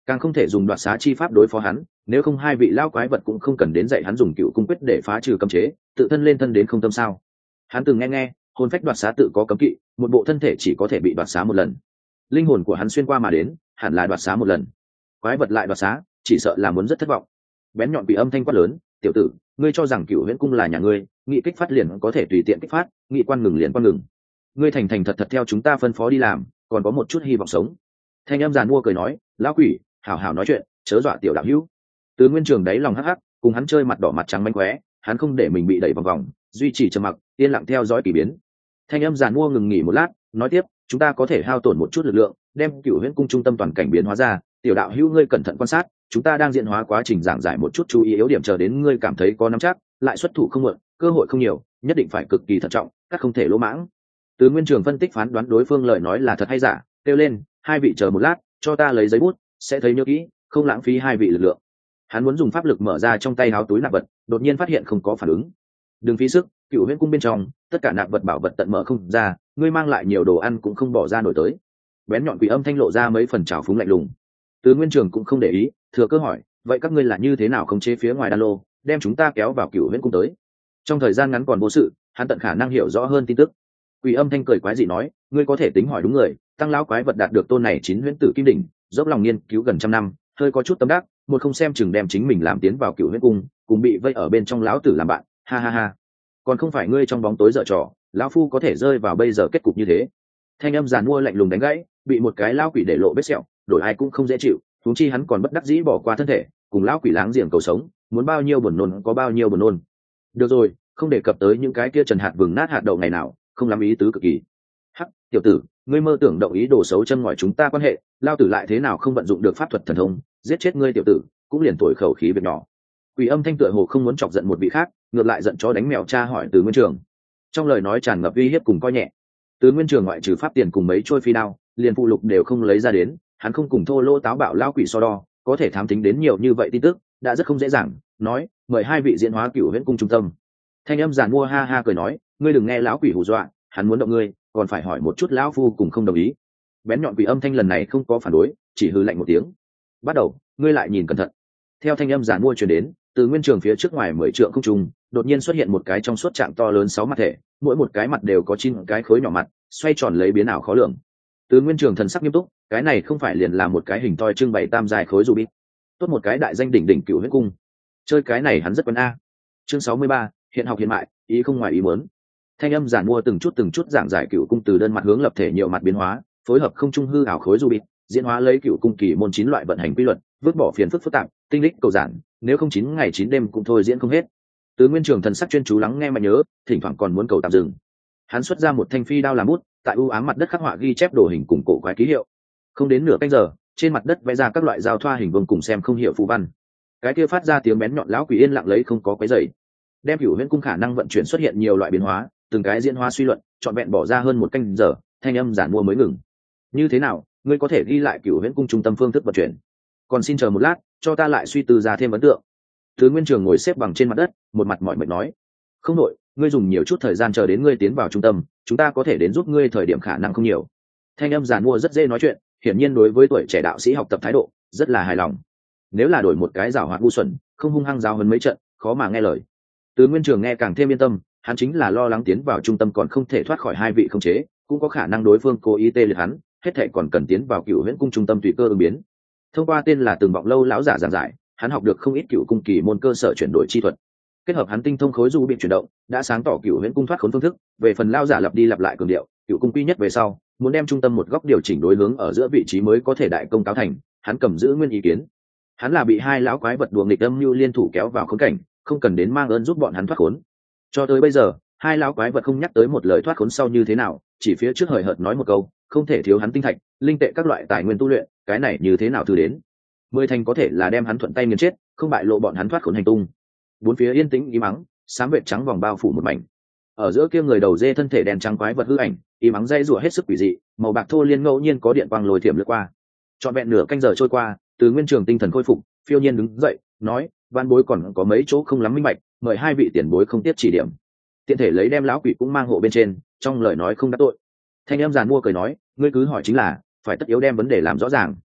càng không thể dùng đoạt xá chi pháp đối phó hắn, nếu không hai vị lao quái vật cũng không cần đến dạy hắn dùng cựu cung quyết để phá trừ cấm chế, tự thân lên thân đến không tâm sao. Hắn từng nghe hồn phách đoạt xá tự có cấm kỵ, một bộ thân thể chỉ có thể bị đoạt xá một lần, linh hồn của hắn xuyên qua mà đến hẳn là đoạt xá một lần, quái vật lại đoạt xá chỉ sợ là muốn rất thất vọng. Bén nhọn bị âm thanh quát lớn, tiểu tử, ngươi cho rằng cựu huyễn cung là nhà ngươi, nghị kích phát liền có thể tùy tiện kích phát, nghị quan ngừng liền quan ngừng, ngươi thành thành thật thật theo chúng ta phân phó đi làm, còn có một chút hy vọng sống. Thanh âm giàn mua cười nói, lão quỷ, hảo hảo nói chuyện, chớ dọa tiểu đạo hữu. Từ Nguyên Trường đáy lòng hắc hắc, cùng hắn chơi mặt đỏ mặt trắng manh khóe, hắn không để mình bị đẩy vào vòng, duy trì trầm mặc, yên lặng theo dõi kỳ biến. Thanh âm giàn mua ngừng nghỉ một lát, nói tiếp, chúng ta có thể hao tổn một chút lực lượng, đem cựu huyễn cung trung tâm toàn cảnh biến hóa ra, tiểu đạo hữu ngươi cẩn thận quan sát, chúng ta đang diễn hóa quá trình giảng giải một chút chú ý yếu điểm, chờ đến ngươi cảm thấy có nắm chắc, lại xuất thủ không muộn, cơ hội không nhiều, nhất định phải cực kỳ thận trọng, các không thể lỗ mãng. Từ Nguyên Trường phân tích phán đoán đối phương lời nói là thật hay giả, kêu lên, hai vị chờ một lát, cho ta lấy giấy bút, sẽ thấy nhớ kỹ, không lãng phí hai vị lực lượng. Hắn muốn dùng pháp lực mở ra trong tay háo túi nạp vật, đột nhiên phát hiện không có phản ứng. Đừng phí sức, cựu huyễn cung bên trong tất cả nạp vật bảo vật tận mở không ra, ngươi mang lại nhiều đồ ăn cũng không bỏ ra nổi tới. Bén nhọn quỷ âm thanh lộ ra mấy phần trào phúng lạnh lùng. Từ Nguyên Trường cũng không để ý, thừa cơ hỏi, vậy các ngươi là như thế nào khống chế phía ngoài đan lô, đem chúng ta kéo vào cựu huyễn cung tới? Trong thời gian ngắn còn vô sự, hắn tận khả năng hiểu rõ hơn tin tức. Quỷ âm thanh cười quái dị nói, ngươi có thể tính hỏi đúng người, tăng lão quái vật đạt được tôn này chín huyễn tử kim đỉnh, dốc lòng nghiên cứu gần trăm năm, hơi có chút tâm đắc, một không xem chừng đem chính mình làm tiến vào cựu huyễn cung, cùng bị vây ở bên trong lão tử làm bạn, ha ha ha. Còn không phải ngươi trong bóng tối dở trò, lão phu có thể rơi vào bây giờ kết cục như thế. Thanh âm giàn mua lạnh lùng đánh gãy, bị một cái lão quỷ để lộ vết sẹo, đổi ai cũng không dễ chịu, huống chi hắn còn bất đắc dĩ bỏ qua thân thể, cùng lão quỷ láng giềng cầu sống, muốn bao nhiêu buồn nôn có bao nhiêu buồn nôn. Được rồi, không đề cập tới những cái kia trần hạt vừng nát hạt đậu ngày nào, không lắm ý tứ cực kỳ. Hắc, tiểu tử, ngươi mơ tưởng động ý đồ xấu châm ngòi chúng ta quan hệ, lao tử lại thế nào không vận dụng được pháp thuật thần thông, giết chết ngươi tiểu tử, cũng liền thổi khẩu khí việc nhỏ. Quỷ âm thanh tựa hồ không muốn chọc giận một vị khác, ngược lại giận chó đánh mèo tra hỏi Từ Nguyên Trường. Trong lời nói tràn ngập uy hiếp cùng coi nhẹ. Từ Nguyên Trường ngoại trừ pháp tiền cùng mấy trôi phi đao, liền phụ lục đều không lấy ra đến, hắn không cùng thô lỗ táo bạo lao quỷ so đo, có thể thám tính đến nhiều như vậy tin tức, đã rất không dễ dàng. Nói, mời hai vị diễn hóa cửu huyễn cung trung tâm. Thanh âm giàn mua ha ha cười nói, ngươi đừng nghe lão quỷ hù dọa, hắn muốn động ngươi, còn phải hỏi một chút lão phu cùng không đồng ý. Bén nhọn quỷ âm thanh lần này không có phản đối, chỉ hừ lạnh một tiếng. Bắt đầu, ngươi lại nhìn cẩn thận. Theo thanh âm giàn mua truyền đến, Từ Nguyên Trường phía trước ngoài 10 trượng không trung, đột nhiên xuất hiện một cái trong suốt trạng to lớn 6 mặt thể, mỗi một cái mặt đều có 9 cái khối nhỏ mặt, xoay tròn lấy biến ảo khó lường. Từ Nguyên Trường thần sắc nghiêm túc, cái này không phải liền là một cái hình toi trưng bày tam dài khối ruby. Tốt một cái đại danh đỉnh đỉnh cựu huyết cung. Chơi cái này hắn rất quen a. Chương 63, hiện học hiện mại, ý không ngoài ý muốn. Thanh âm giản mua từng chút giảng giải cựu cung từ đơn mặt hướng lập thể nhiều mặt biến hóa, phối hợp không trung hư ảo khối ruby, diễn hóa lấy cựu cung kỳ môn 9 loại vận hành quy luật, vứt bỏ phiền phức phức tạp, tinh lích cầu giản, nếu không 9 ngày 9 đêm cũng thôi diễn không hết. Từ Nguyên Trường thần sắc chuyên chú lắng nghe mà nhớ, thỉnh thoảng còn muốn cầu tạm dừng. Hắn xuất ra một thanh phi đao làm bút, tại u ám mặt đất khắc họa ghi chép đồ hình cùng cổ quái ký hiệu. Không đến nửa canh giờ, trên mặt đất vẽ ra các loại giao thoa hình vuông cùng xem không hiểu phù văn. Cái kia phát ra tiếng bén nhọn lão quỷ yên lặng lấy không có quấy rầy. Đem Cửu Huyễn cung khả năng vận chuyển xuất hiện nhiều loại biến hóa, từng cái diễn hóa suy luận, chọn vẹn bỏ ra hơn một canh giờ, thanh âm giản mua mới ngừng. Như thế nào, ngươi có thể ghi lại Cửu Huyễn cung trung tâm phương thức vận chuyển? Còn xin chờ một lát, cho ta lại suy tư ra thêm ấn tượng. Thứ Nguyên Trường ngồi xếp bằng trên mặt đất, một mặt mỏi mệt nói: "Không nội, ngươi dùng nhiều chút thời gian chờ đến ngươi tiến vào trung tâm, chúng ta có thể đến giúp ngươi thời điểm khả năng không nhiều." Thanh âm giản mua rất dễ nói chuyện, hiển nhiên đối với tuổi trẻ đạo sĩ học tập thái độ rất là hài lòng. Nếu là đổi một cái giảo hoạt ngu xuẩn, không hung hăng giáo huấn mấy trận, khó mà nghe lời. Từ Nguyên Trường nghe càng thêm yên tâm, hắn chính là lo lắng tiến vào trung tâm còn không thể thoát khỏi hai vị khống chế, cũng có khả năng đối phương cố ý tê liệt hắn, hết thảy còn cần tiến vào Cửu Huyễn cung trung tâm tùy cơ ứng biến. Thông qua tên là từng vọng lâu lão giả giảng giải, hắn học được không ít Cửu cung kỳ môn cơ sở chuyển đổi chi thuật. Kết hợp hắn tinh thông khối du bị chuyển động, đã sáng tỏ Cửu Huyễn cung thoát khốn phương thức, về phần lão giả lặp đi lặp lại cường điệu, Cửu cung quy nhất về sau, muốn đem trung tâm một góc điều chỉnh đối hướng ở giữa vị trí mới có thể đại công cáo thành, hắn cầm giữ nguyên ý kiến. Hắn là bị hai lão quái vật đùa nghịch âm mưu liên thủ kéo vào khốn cảnh, không cần đến mang ơn giúp bọn hắn thoát khốn. Cho tới bây giờ, hai lão quái vật không nhắc tới một lời thoát khốn sau như thế nào, chỉ phía trước hời hợt nói một câu, không thể thiếu hắn tinh thạch, linh tệ các loại tài nguyên tu luyện, cái này như thế nào thư đến. Mười thành có thể là đem hắn thuận tay nghiền chết, không bại lộ bọn hắn thoát khốn hành tung. Bốn phía yên tĩnh im mắng, xám vệt trắng vòng bao phủ một mảnh. Ở giữa kia người đầu dê thân thể đen trắng quái vật hư ảnh, im mắng dây rủa hết sức quỷ dị, màu bạc thô liên ngẫu nhiên có điện quang lồi thiểm lướt qua. Trọn vẹn nửa canh giờ trôi qua, Từ Nguyên Trường tinh thần khôi phục, phiêu nhiên đứng dậy, nói: "Văn bối còn có mấy chỗ không lắm minh bạch, mời hai vị tiền bối không tiếp chỉ điểm." Tiện thể lấy đem lão quỷ cũng mang hộ bên trên, trong lời nói không đắc tội. Thanh em giàn mua cười nói: "Ngươi cứ hỏi chính là, phải tất yếu đem vấn đề làm rõ ràng."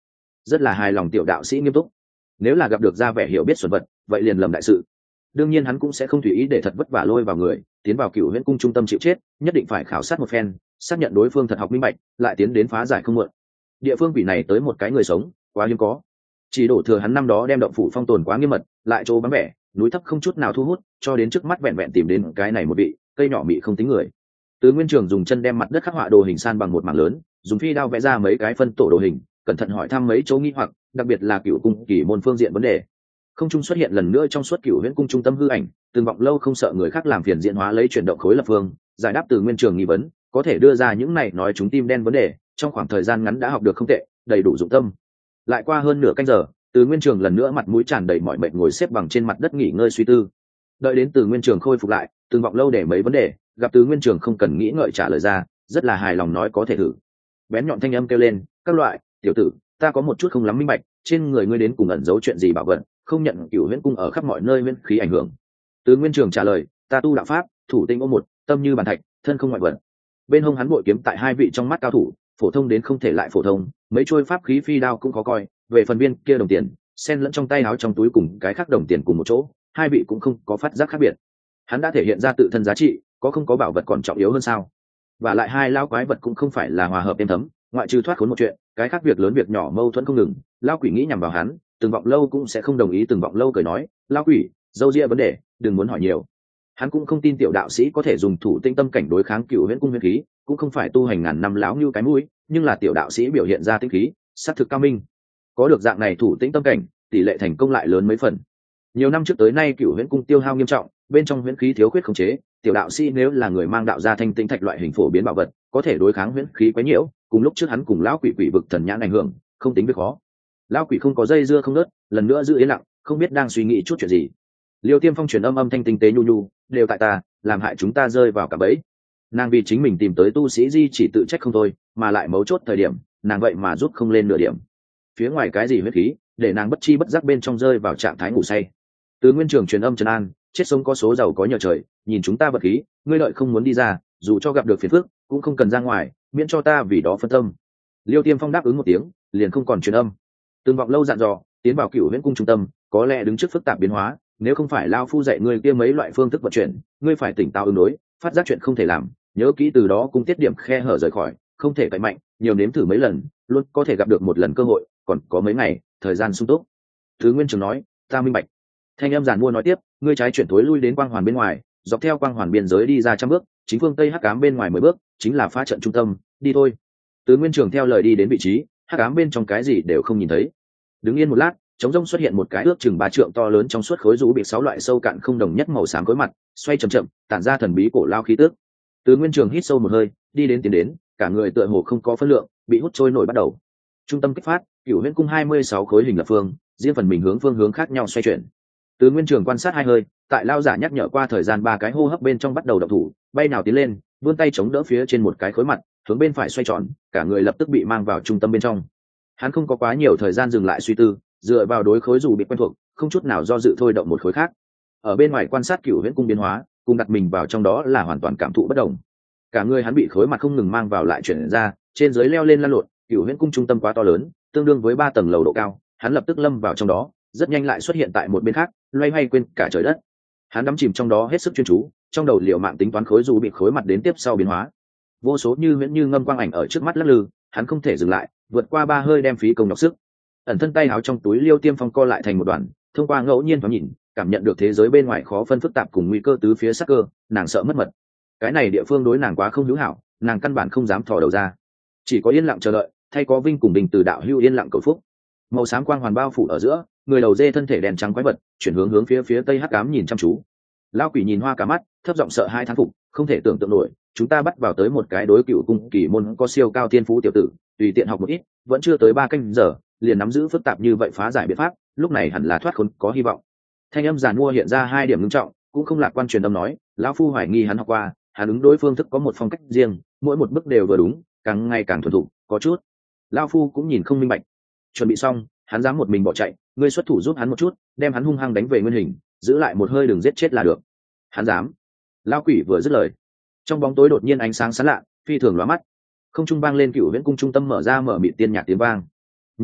rất là hài lòng tiểu đạo sĩ nghiêm túc. Nếu là gặp được ra vẻ hiểu biết xuẩn vật vậy liền lầm đại sự. Đương nhiên hắn cũng sẽ không tùy ý để thật vất vả lôi vào người tiến vào Cửu Huyễn cung trung tâm chịu chết, nhất định phải khảo sát một phen, xác nhận đối phương thật học minh bạch, lại tiến đến phá giải không muộn. Địa phương quỷ này tới một cái người sống quá hiếm có, chỉ đổ thừa hắn năm đó đem động phủ phong tồn quá nghiêm mật, lại chỗ vắng vẻ núi thấp không chút nào thu hút, cho đến trước mắt vẹn vẹn tìm đến cái này một vị cây nhỏ mị không tính người. Từ Nguyên Trường dùng chân đem mặt đất khắc họa đồ hình san bằng một mảng lớn, dùng phi đao vẽ ra mấy cái phân tổ đồ hình, cẩn thận hỏi thăm mấy chỗ nghi hoặc, đặc biệt là Cửu cung kỳ môn phương diện vấn đề. Không trung xuất hiện lần nữa trong suốt Cửu Huyễn cung trung tâm hư ảnh, Từng Vọng Lâu không sợ người khác làm phiền diễn hóa lấy chuyển động khối lập phương, giải đáp Từ Nguyên Trường nghi vấn, có thể đưa ra những này nói chúng tim đen vấn đề, trong khoảng thời gian ngắn đã học được không tệ, đầy đủ dụng tâm. Lại qua hơn nửa canh giờ, Từ Nguyên Trường lần nữa mặt mũi tràn đầy mỏi mệt ngồi xếp bằng trên mặt đất nghỉ ngơi suy tư. Đợi đến Từ Nguyên Trường khôi phục lại, Từng Vọng Lâu để mấy vấn đề, gặp Từ Nguyên Trường không cần nghĩ ngợi trả lời ra, rất là hài lòng nói có thể thử. Bén nhọn thanh âm kêu lên, các loại, tiểu tử, ta có một chút không lắm minh bạch, trên người ngươi đến cùng ẩn giấu chuyện gì bảo vật, không nhận Cửu Huyễn cung ở khắp mọi nơi nguyên khí ảnh hưởng. Từ Nguyên Trường trả lời, ta tu đạo pháp, thủ tinh ôm một, tâm như bàn thạch, thân không ngoại vật. Bên hông hắn bội kiếm tại hai vị trong mắt cao thủ, phổ thông đến không thể lại phổ thông, mấy trôi pháp khí phi đao cũng khó coi, về phần viên kia đồng tiền, xen lẫn trong tay áo trong túi cùng cái khác đồng tiền cùng một chỗ, hai vị cũng không có phát giác khác biệt. Hắn đã thể hiện ra tự thân giá trị, có không có bảo vật còn trọng yếu hơn sao? Và lại hai lao quái vật cũng không phải là hòa hợp êm thấm, ngoại trừ thoát khốn một chuyện, cái khác việc lớn việc nhỏ mâu thuẫn không ngừng, lao quỷ nghĩ nhằm vào hắn, Từng Vọng Lâu cũng sẽ không đồng ý. Từng Vọng Lâu cười nói, lao quỷ, dâu ria vấn đề, đừng muốn hỏi nhiều. Hắn cũng không tin tiểu đạo sĩ có thể dùng thủ tinh tâm cảnh đối kháng Cửu Huyễn cung huyền khí, cũng không phải tu hành ngàn năm láo như cái mũi, nhưng là tiểu đạo sĩ biểu hiện ra tinh khí, sát thực cao minh. Có được dạng này thủ tinh tâm cảnh, tỷ lệ thành công lại lớn mấy phần. Nhiều năm trước tới nay Cửu Huyễn cung tiêu hao nghiêm trọng, bên trong huyễn khí thiếu khuyết khống chế, tiểu đạo sĩ nếu là người mang đạo gia thanh tinh thạch loại hình phổ biến bảo vật, có thể đối kháng huyễn khí quấy nhiễu, cùng lúc trước hắn cùng lão quỷ quỷ vực thần nhãn ảnh hưởng, không tính việc khó. Lão quỷ không có dây dưa không nớt, lần nữa giữ yên lặng, không biết đang suy nghĩ chút chuyện gì. Liêu Tiêm Phong truyền âm thanh tinh tế nhu nhu, đều tại ta, làm hại chúng ta rơi vào cả bẫy. Nàng vì chính mình tìm tới tu sĩ di chỉ tự trách không thôi, mà lại mấu chốt thời điểm, nàng vậy mà giúp không lên nửa điểm. Phía ngoài cái gì huyết khí, để nàng bất chi bất giác bên trong rơi vào trạng thái ngủ say. Từ Nguyên Trường truyền âm trấn an, chết sống có số giàu có nhờ trời, nhìn chúng ta vật khí, ngươi lợi không muốn đi ra, dù cho gặp được phiền phức, cũng không cần ra ngoài, miễn cho ta vì đó phân tâm. Liêu Tiêm Phong đáp ứng một tiếng, liền không còn truyền âm. Từng Vọng Lâu dặn dò, tiến vào Cửu Huyễn cung trung tâm, có lẽ đứng trước phức tạp biến hóa, nếu không phải lao phu dạy ngươi kia mấy loại phương thức vận chuyển, ngươi phải tỉnh táo ứng đối, phát giác chuyện không thể làm, nhớ kỹ từ đó cung tiết điểm khe hở rời khỏi, không thể cậy mạnh, nhiều nếm thử mấy lần, luôn có thể gặp được một lần cơ hội, còn có mấy ngày, thời gian sung túc. Thứ Nguyên Trường nói, ta minh bạch. Thanh âm giản mua nói tiếp, ngươi trái chuyển tối lui đến quang hoàn bên ngoài, dọc theo quang hoàn biên giới đi ra 100 bước, chính phương tây hắc ám bên ngoài 10 bước, chính là phá trận trung tâm, đi thôi. Từ Nguyên Trường theo lời đi đến vị trí, hắc ám bên trong cái gì đều không nhìn thấy. Đứng yên một lát, trống rông xuất hiện một cái ước chừng 3 trượng to lớn trong suốt khối rũ bị 6 loại sâu cạn không đồng nhất màu xám khối mặt, xoay chậm chậm, tản ra thần bí cổ lao khí tức. Từ Nguyên Trường hít sâu một hơi, đi đến tiến đến, cả người tựa hồ không có phân lượng, bị hút trôi nổi bắt đầu. Trung tâm kích phát, Cửu Huyễn cung 26 khối hình lập phương, riêng phần mình phương hướng khác nhau xoay chuyển. Từ Nguyên Trường quan sát hai hơi, tại lao giả nhắc nhở qua thời gian 3 cái hô hấp bên trong bắt đầu động thủ, bay nào tiến lên, vươn tay chống đỡ phía trên một cái khối mặt, hướng bên phải xoay tròn, cả người lập tức bị mang vào trung tâm bên trong. Hắn không có quá nhiều thời gian dừng lại suy tư, dựa vào đối khối dù bị quen thuộc, không chút nào do dự thôi động một khối khác. Ở bên ngoài quan sát Cửu Huyễn cung biến hóa, cùng đặt mình vào trong đó là hoàn toàn cảm thụ bất đồng. Cả người hắn bị khối mặt không ngừng mang vào lại chuyển ra, trên dưới leo lên lăn lộn, Cửu Huyễn cung trung tâm quá to lớn, tương đương với 3 tầng lầu độ cao, hắn lập tức lâm vào trong đó, rất nhanh lại xuất hiện tại một bên khác, loay hoay quên cả trời đất. Hắn đắm chìm trong đó hết sức chuyên chú, trong đầu liệu mạng tính toán khối dù bị khối mặt đến tiếp sau biến hóa. Vô số như huyễn như ngâm quang ảnh ở trước mắt lắc lư, hắn không thể dừng lại, vượt qua 3 hơi đem phí công nhọc sức. Ẩn thân tay áo trong túi Liêu Tiêm Phong co lại thành một đoàn, thông qua ngẫu nhiên thoáng nhìn, cảm nhận được thế giới bên ngoài khó phân phức tạp cùng nguy cơ tứ phía sắc cơ, nàng sợ mất mật. Cái này địa phương đối nàng quá không hữu hảo, nàng căn bản không dám thò đầu ra, chỉ có yên lặng chờ đợi, thay có vinh cùng bình từ đạo hưu yên lặng cầu phúc. Màu xám quang hoàn bao phủ ở giữa, người đầu dê thân thể đèn trắng quái vật chuyển hướng phía tây hắc ám nhìn chăm chú. Lão quỷ nhìn hoa cả mắt, thấp giọng sợ hai thán phục, không thể tưởng tượng nổi, chúng ta bắt vào tới một cái đối Cửu cung kỳ môn có siêu cao thiên phú tiểu tử, tùy tiện học một ít, vẫn chưa tới 3 canh giờ, liền nắm giữ phức tạp như vậy phá giải biện pháp, lúc này hẳn là thoát khốn có hy vọng. Thanh âm giàn mua hiện ra 2 điểm nghiêm trọng, cũng không lạc quan truyền âm nói, lão phu hoài nghi hắn học qua, hắn ứng đối phương thức có một phong cách riêng, mỗi một bước đều vừa đúng, càng ngày càng thuần thục, có chút. Lão phu cũng nhìn không minh bạch. Chuẩn bị xong, hắn dám một mình bỏ chạy, ngươi xuất thủ giúp hắn một chút, đem hắn hung hăng đánh về nguyên hình, giữ lại một hơi đừng giết chết là được. Hắn dám. Lão quỷ vừa dứt lời, trong bóng tối đột nhiên ánh sáng sáng lạ, phi thường lóa mắt. Không trung vang lên Cửu Huyễn cung trung tâm mở ra mở mịt tiên nhạc tiếng vang. Nhanh,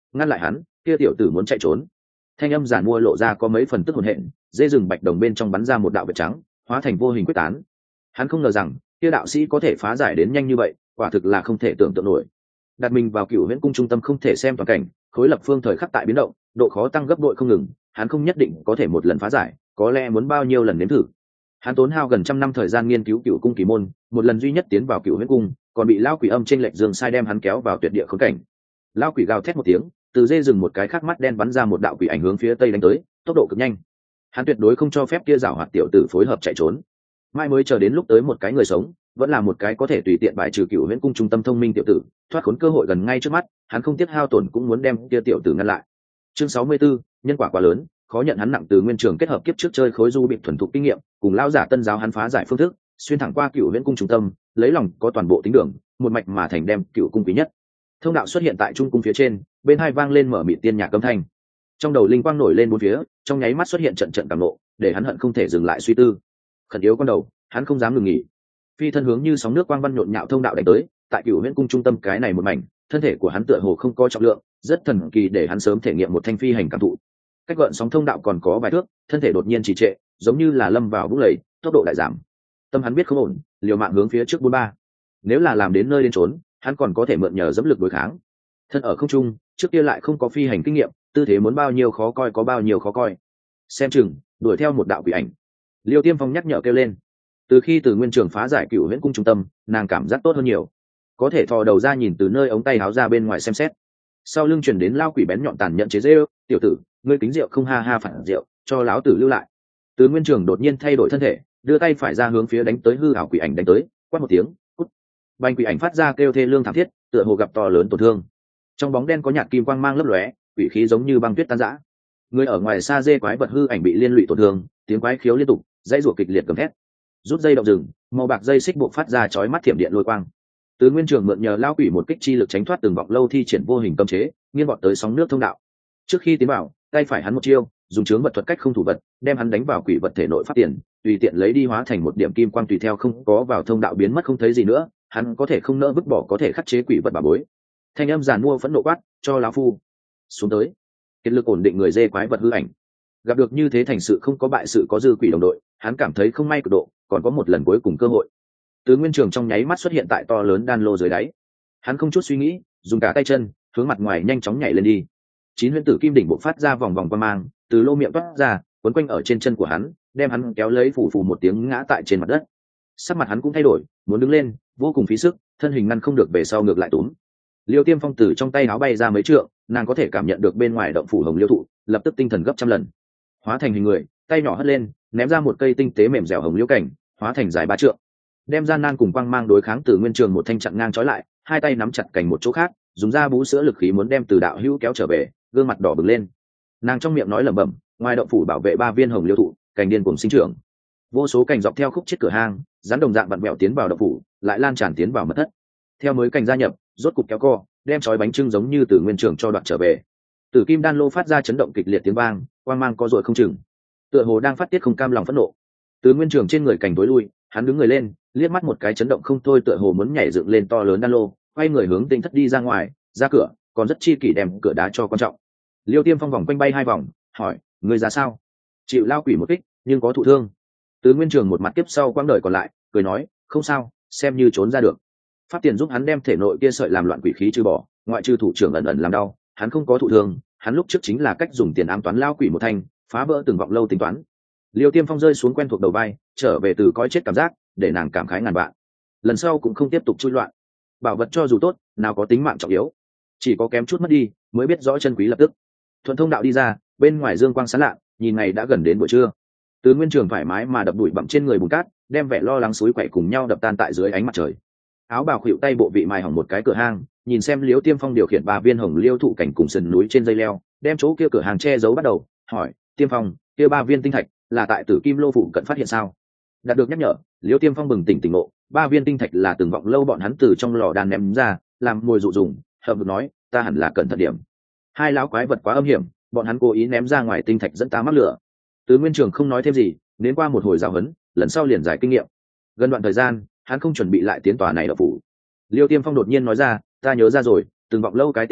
ngăn lại hắn, kia tiểu tử muốn chạy trốn. Thanh âm giản mua lộ ra có mấy phần tức hồn hện, dê rừng bạch đồng bên trong bắn ra một đạo vệt trắng, hóa thành vô hình quyết tán. Hắn không ngờ rằng kia đạo sĩ có thể phá giải đến nhanh như vậy, quả thực là không thể tưởng tượng nổi. Đặt mình vào Cửu Huyễn cung trung tâm không thể xem toàn cảnh, khối lập phương thời khắc tại biến động, độ khó tăng gấp bội không ngừng, hắn không nhất định có thể một lần phá giải, có lẽ muốn bao nhiêu lần nếm thử. Hắn tốn hao gần trăm năm thời gian nghiên cứu Cửu cung kỳ môn, một lần duy nhất tiến vào Cửu Huyễn cung, còn bị lão quỷ âm trên lệnh dương sai đem hắn kéo vào tuyệt địa khốn cảnh. Lão quỷ gào thét một tiếng, từ dê rừng một cái khắc mắt đen bắn ra một đạo quỷ ảnh hướng phía tây đánh tới, tốc độ cực nhanh. Hắn tuyệt đối không cho phép kia giảo hoạt tiểu tử phối hợp chạy trốn. Mai mới chờ đến lúc tới một cái người sống, vẫn là một cái có thể tùy tiện bài trừ Cửu Huyễn cung trung tâm thông minh tiểu tử, thoát khốn cơ hội gần ngay trước mắt, hắn không tiếc hao tổn cũng muốn đem kia tiểu tử ngăn lại. Chương 64, nhân quả quá lớn, khó nhận. Hắn nặng từ nguyên trường kết hợp kiếp trước chơi khối du bị thuần thục kinh nghiệm, cùng lão giả tân giáo hắn phá giải phương thức, xuyên thẳng qua Cửu Huyễn cung trung tâm, lấy lòng có toàn bộ tính đường, một mạch mà thành đem Cửu cung quý nhất. Thông đạo xuất hiện tại trung cung phía trên, bên hai vang lên mở mịt tiên nhạc âm thanh. Trong đầu linh quang nổi lên bốn phía, trong nháy mắt xuất hiện trận trận cảm nộ, để hắn hận không thể dừng lại suy tư. Khẩn yếu con đầu, hắn không dám ngừng nghỉ. Phi thân hướng như sóng nước quang văn nhộn nhạo thông đạo đánh tới, tại Cửu Huyễn cung trung tâm cái này một mảnh, thân thể của hắn tựa hồ không có trọng lượng, rất thần kỳ để hắn sớm thể nghiệm một thanh phi hành cảm thụ. Cách gợn sóng thông đạo còn có vài thước, thân thể đột nhiên trì trệ, giống như là lâm vào vũng lầy, tốc độ đại giảm. Tâm hắn biết không ổn, liều mạng hướng phía trước 43. Nếu là làm đến nơi đến trốn, hắn còn có thể mượn nhờ dẫm lực đối kháng. Thân ở không trung, trước kia lại không có phi hành kinh nghiệm, tư thế muốn bao nhiêu khó coi có bao nhiêu khó coi. Xem chừng đuổi theo một đạo quỷ ảnh. Liêu Tiêm Phong nhắc nhở kêu lên. Từ khi từ nguyên trường phá giải Cửu Huyễn cung trung tâm, nàng cảm giác tốt hơn nhiều, có thể thò đầu ra nhìn từ nơi ống tay áo ra bên ngoài xem xét. Sau lưng truyền đến lao quỷ bén nhọn tàn nhẫn chế giễu, tiểu tử, ngươi kính rượu không ha ha phản rượu, cho lão tử lưu lại. Từ nguyên trường đột nhiên thay đổi thân thể, đưa tay phải ra hướng phía đánh tới hư ảo quỷ ảnh đánh tới, quát một tiếng, cút. Bành quỷ ảnh phát ra kêu thê lương thảm thiết, tựa hồ gặp to lớn tổn thương. Trong bóng đen có nhạt kim quang mang lấp lóe, quỷ khí giống như băng tuyết tan rã. Người ở ngoài xa dê quái vật hư ảnh bị liên lụy tổn thương, tiếng quái khiếu liên tục, dãy rủa kịch liệt gầm thét. Rút dây động rừng, màu bạc dây xích buộc phát ra chói mắt thiểm điện lôi quang. Từ nguyên trường mượn nhờ lao quỷ một kích chi lực tránh thoát từng vọng lâu thi triển vô hình cấm chế, nghiêng vọt tới sóng nước thông đạo. Trước khi tiến vào, tay phải hắn một chiêu, dùng chướng vật thuật cách không thủ vật, đem hắn đánh vào quỷ vật thể nội phát tiền, tùy tiện lấy đi hóa thành một điểm kim quang tùy theo không có vào thông đạo biến mất không thấy gì nữa, hắn có thể không nỡ vứt bỏ có thể khắc chế quỷ vật bà bối. Thanh âm giàn mua phẫn nộ quát, cho lão phu xuống tới. Kiệt lực ổn định người dê quái vật hư ảnh. Gặp được như thế thành sự không có bại sự có dư quỷ đồng đội, hắn cảm thấy không may cực độ, còn có một lần cuối cùng cơ hội. Từ nguyên trường trong nháy mắt xuất hiện tại to lớn đan lô dưới đáy. Hắn không chút suy nghĩ, dùng cả tay chân hướng mặt ngoài nhanh chóng nhảy lên đi. Chín huyễn tử kim đỉnh bộc phát ra vòng vòng quang mang, từ lô miệng toát ra, quấn quanh ở trên chân của hắn, đem hắn kéo lấy phủ phủ một tiếng ngã tại trên mặt đất. Sắc mặt hắn cũng thay đổi, muốn đứng lên, vô cùng phí sức, thân hình ngăn không được về sau ngược lại túm. Liêu Tiêm Phong từ trong tay áo bay ra mấy trượng, nàng có thể cảm nhận được bên ngoài động phủ hồng liêu thụ, lập tức tinh thần gấp trăm lần. Hóa thành hình người, tay nhỏ hất lên, ném ra một cây tinh tế mềm dẻo hồng liêu cảnh, hóa thành dài 3 trượng. Đem gian nan cùng quang mang đối kháng từ nguyên trường một thanh chặn ngang trói lại, hai tay nắm chặt cành một chỗ khác, dùng ra bú sữa lực khí muốn đem từ đạo hữu kéo trở về, gương mặt đỏ bừng lên. Nàng trong miệng nói lẩm bẩm, ngoài động phủ bảo vệ 3 viên hồng liêu thụ, cành điên cuồng sinh trưởng. Vô số cành dọc theo khúc chết cửa hang, rắn đồng dạng vặn vẹo tiến vào động phủ, lại lan tràn tiến vào mật thất. Theo mới cành gia nhập, rốt cục kéo co, đem chói bánh trưng giống như từ nguyên trường cho đoạn trở về. Tử kim đan lô phát ra chấn động kịch liệt tiếng vang, quang mang có rồi không chừng, tựa hồ đang phát tiết không cam lòng phẫn nộ. Từ nguyên trường trên người cành tối lui, hắn đứng người lên, liếc mắt một cái chấn động không thôi, tựa hồ muốn nhảy dựng lên to lớn đan lô, quay người hướng tinh thất đi ra ngoài, ra cửa, còn rất chi kỷ đem cửa đá cho quan trọng. Liêu Tiêm Phong vòng quanh bay 2 vòng, hỏi, người ra sao? Chịu lao quỷ một kích, nhưng có thụ thương. Từ nguyên trường một mặt tiếp sau quãng đời còn lại, cười nói, không sao, xem như trốn ra được. Pháp tiền giúp hắn đem thể nội kia sợi làm loạn quỷ khí trừ bỏ, ngoại trừ thủ trưởng ẩn ẩn làm đau, hắn không có thụ thương, hắn lúc trước chính là cách dùng tiền ám toán lao quỷ một thanh, phá vỡ từng vọng lâu tính toán. Liêu Tiêm Phong rơi xuống quen thuộc đầu vai, trở về từ cõi chết cảm giác, để nàng cảm khái ngàn vạn. Lần sau cũng không tiếp tục chui loạn. Bảo vật cho dù tốt, nào có tính mạng trọng yếu, chỉ có kém chút mất đi, mới biết rõ chân quý lập tức. Thuận thông đạo đi ra, bên ngoài dương quang sáng lạ, nhìn ngày đã gần đến buổi trưa. Từ nguyên trường thoải mái mà đập đuổi bặm trên người bùn cát, đem vẻ lo lắng suối quậy cùng nhau đập tan tại dưới ánh mặt trời. Áo bào khuỵu tay bộ vị mài hỏng một cái cửa hang, nhìn xem Liêu Tiêm Phong điều khiển 3 viên hồng liêu thụ cảnh cùng sườn núi trên dây leo, đem chỗ kia cửa hàng che giấu bắt đầu, hỏi, Tiêm Phong, kia 3 viên tinh thạch là tại Tử Kim Lô phủ cận phát hiện sao? Đạt được nhắc nhở, Liêu Tiêm Phong bừng tỉnh tỉnh ngộ, 3 viên tinh thạch là từng vọng lâu bọn hắn từ trong lò đan ném ra, làm mồi dụ dùng, hợp vực nói, ta hẳn là cẩn thận điểm. Hai lão quái vật quá âm hiểm, bọn hắn cố ý ném ra ngoài tinh thạch dẫn ta mắc lửa. Từ nguyên trường không nói thêm gì, đến qua một hồi giáo huấn, lần sau liền giải kinh nghiệm. Gần đoạn thời gian, hắn không chuẩn bị lại tiến tòa này đậu phủ. Liêu Tiêm Phong đột nhiên nói ra, ta nhớ ra rồi, từng vọng lâu cái tên này,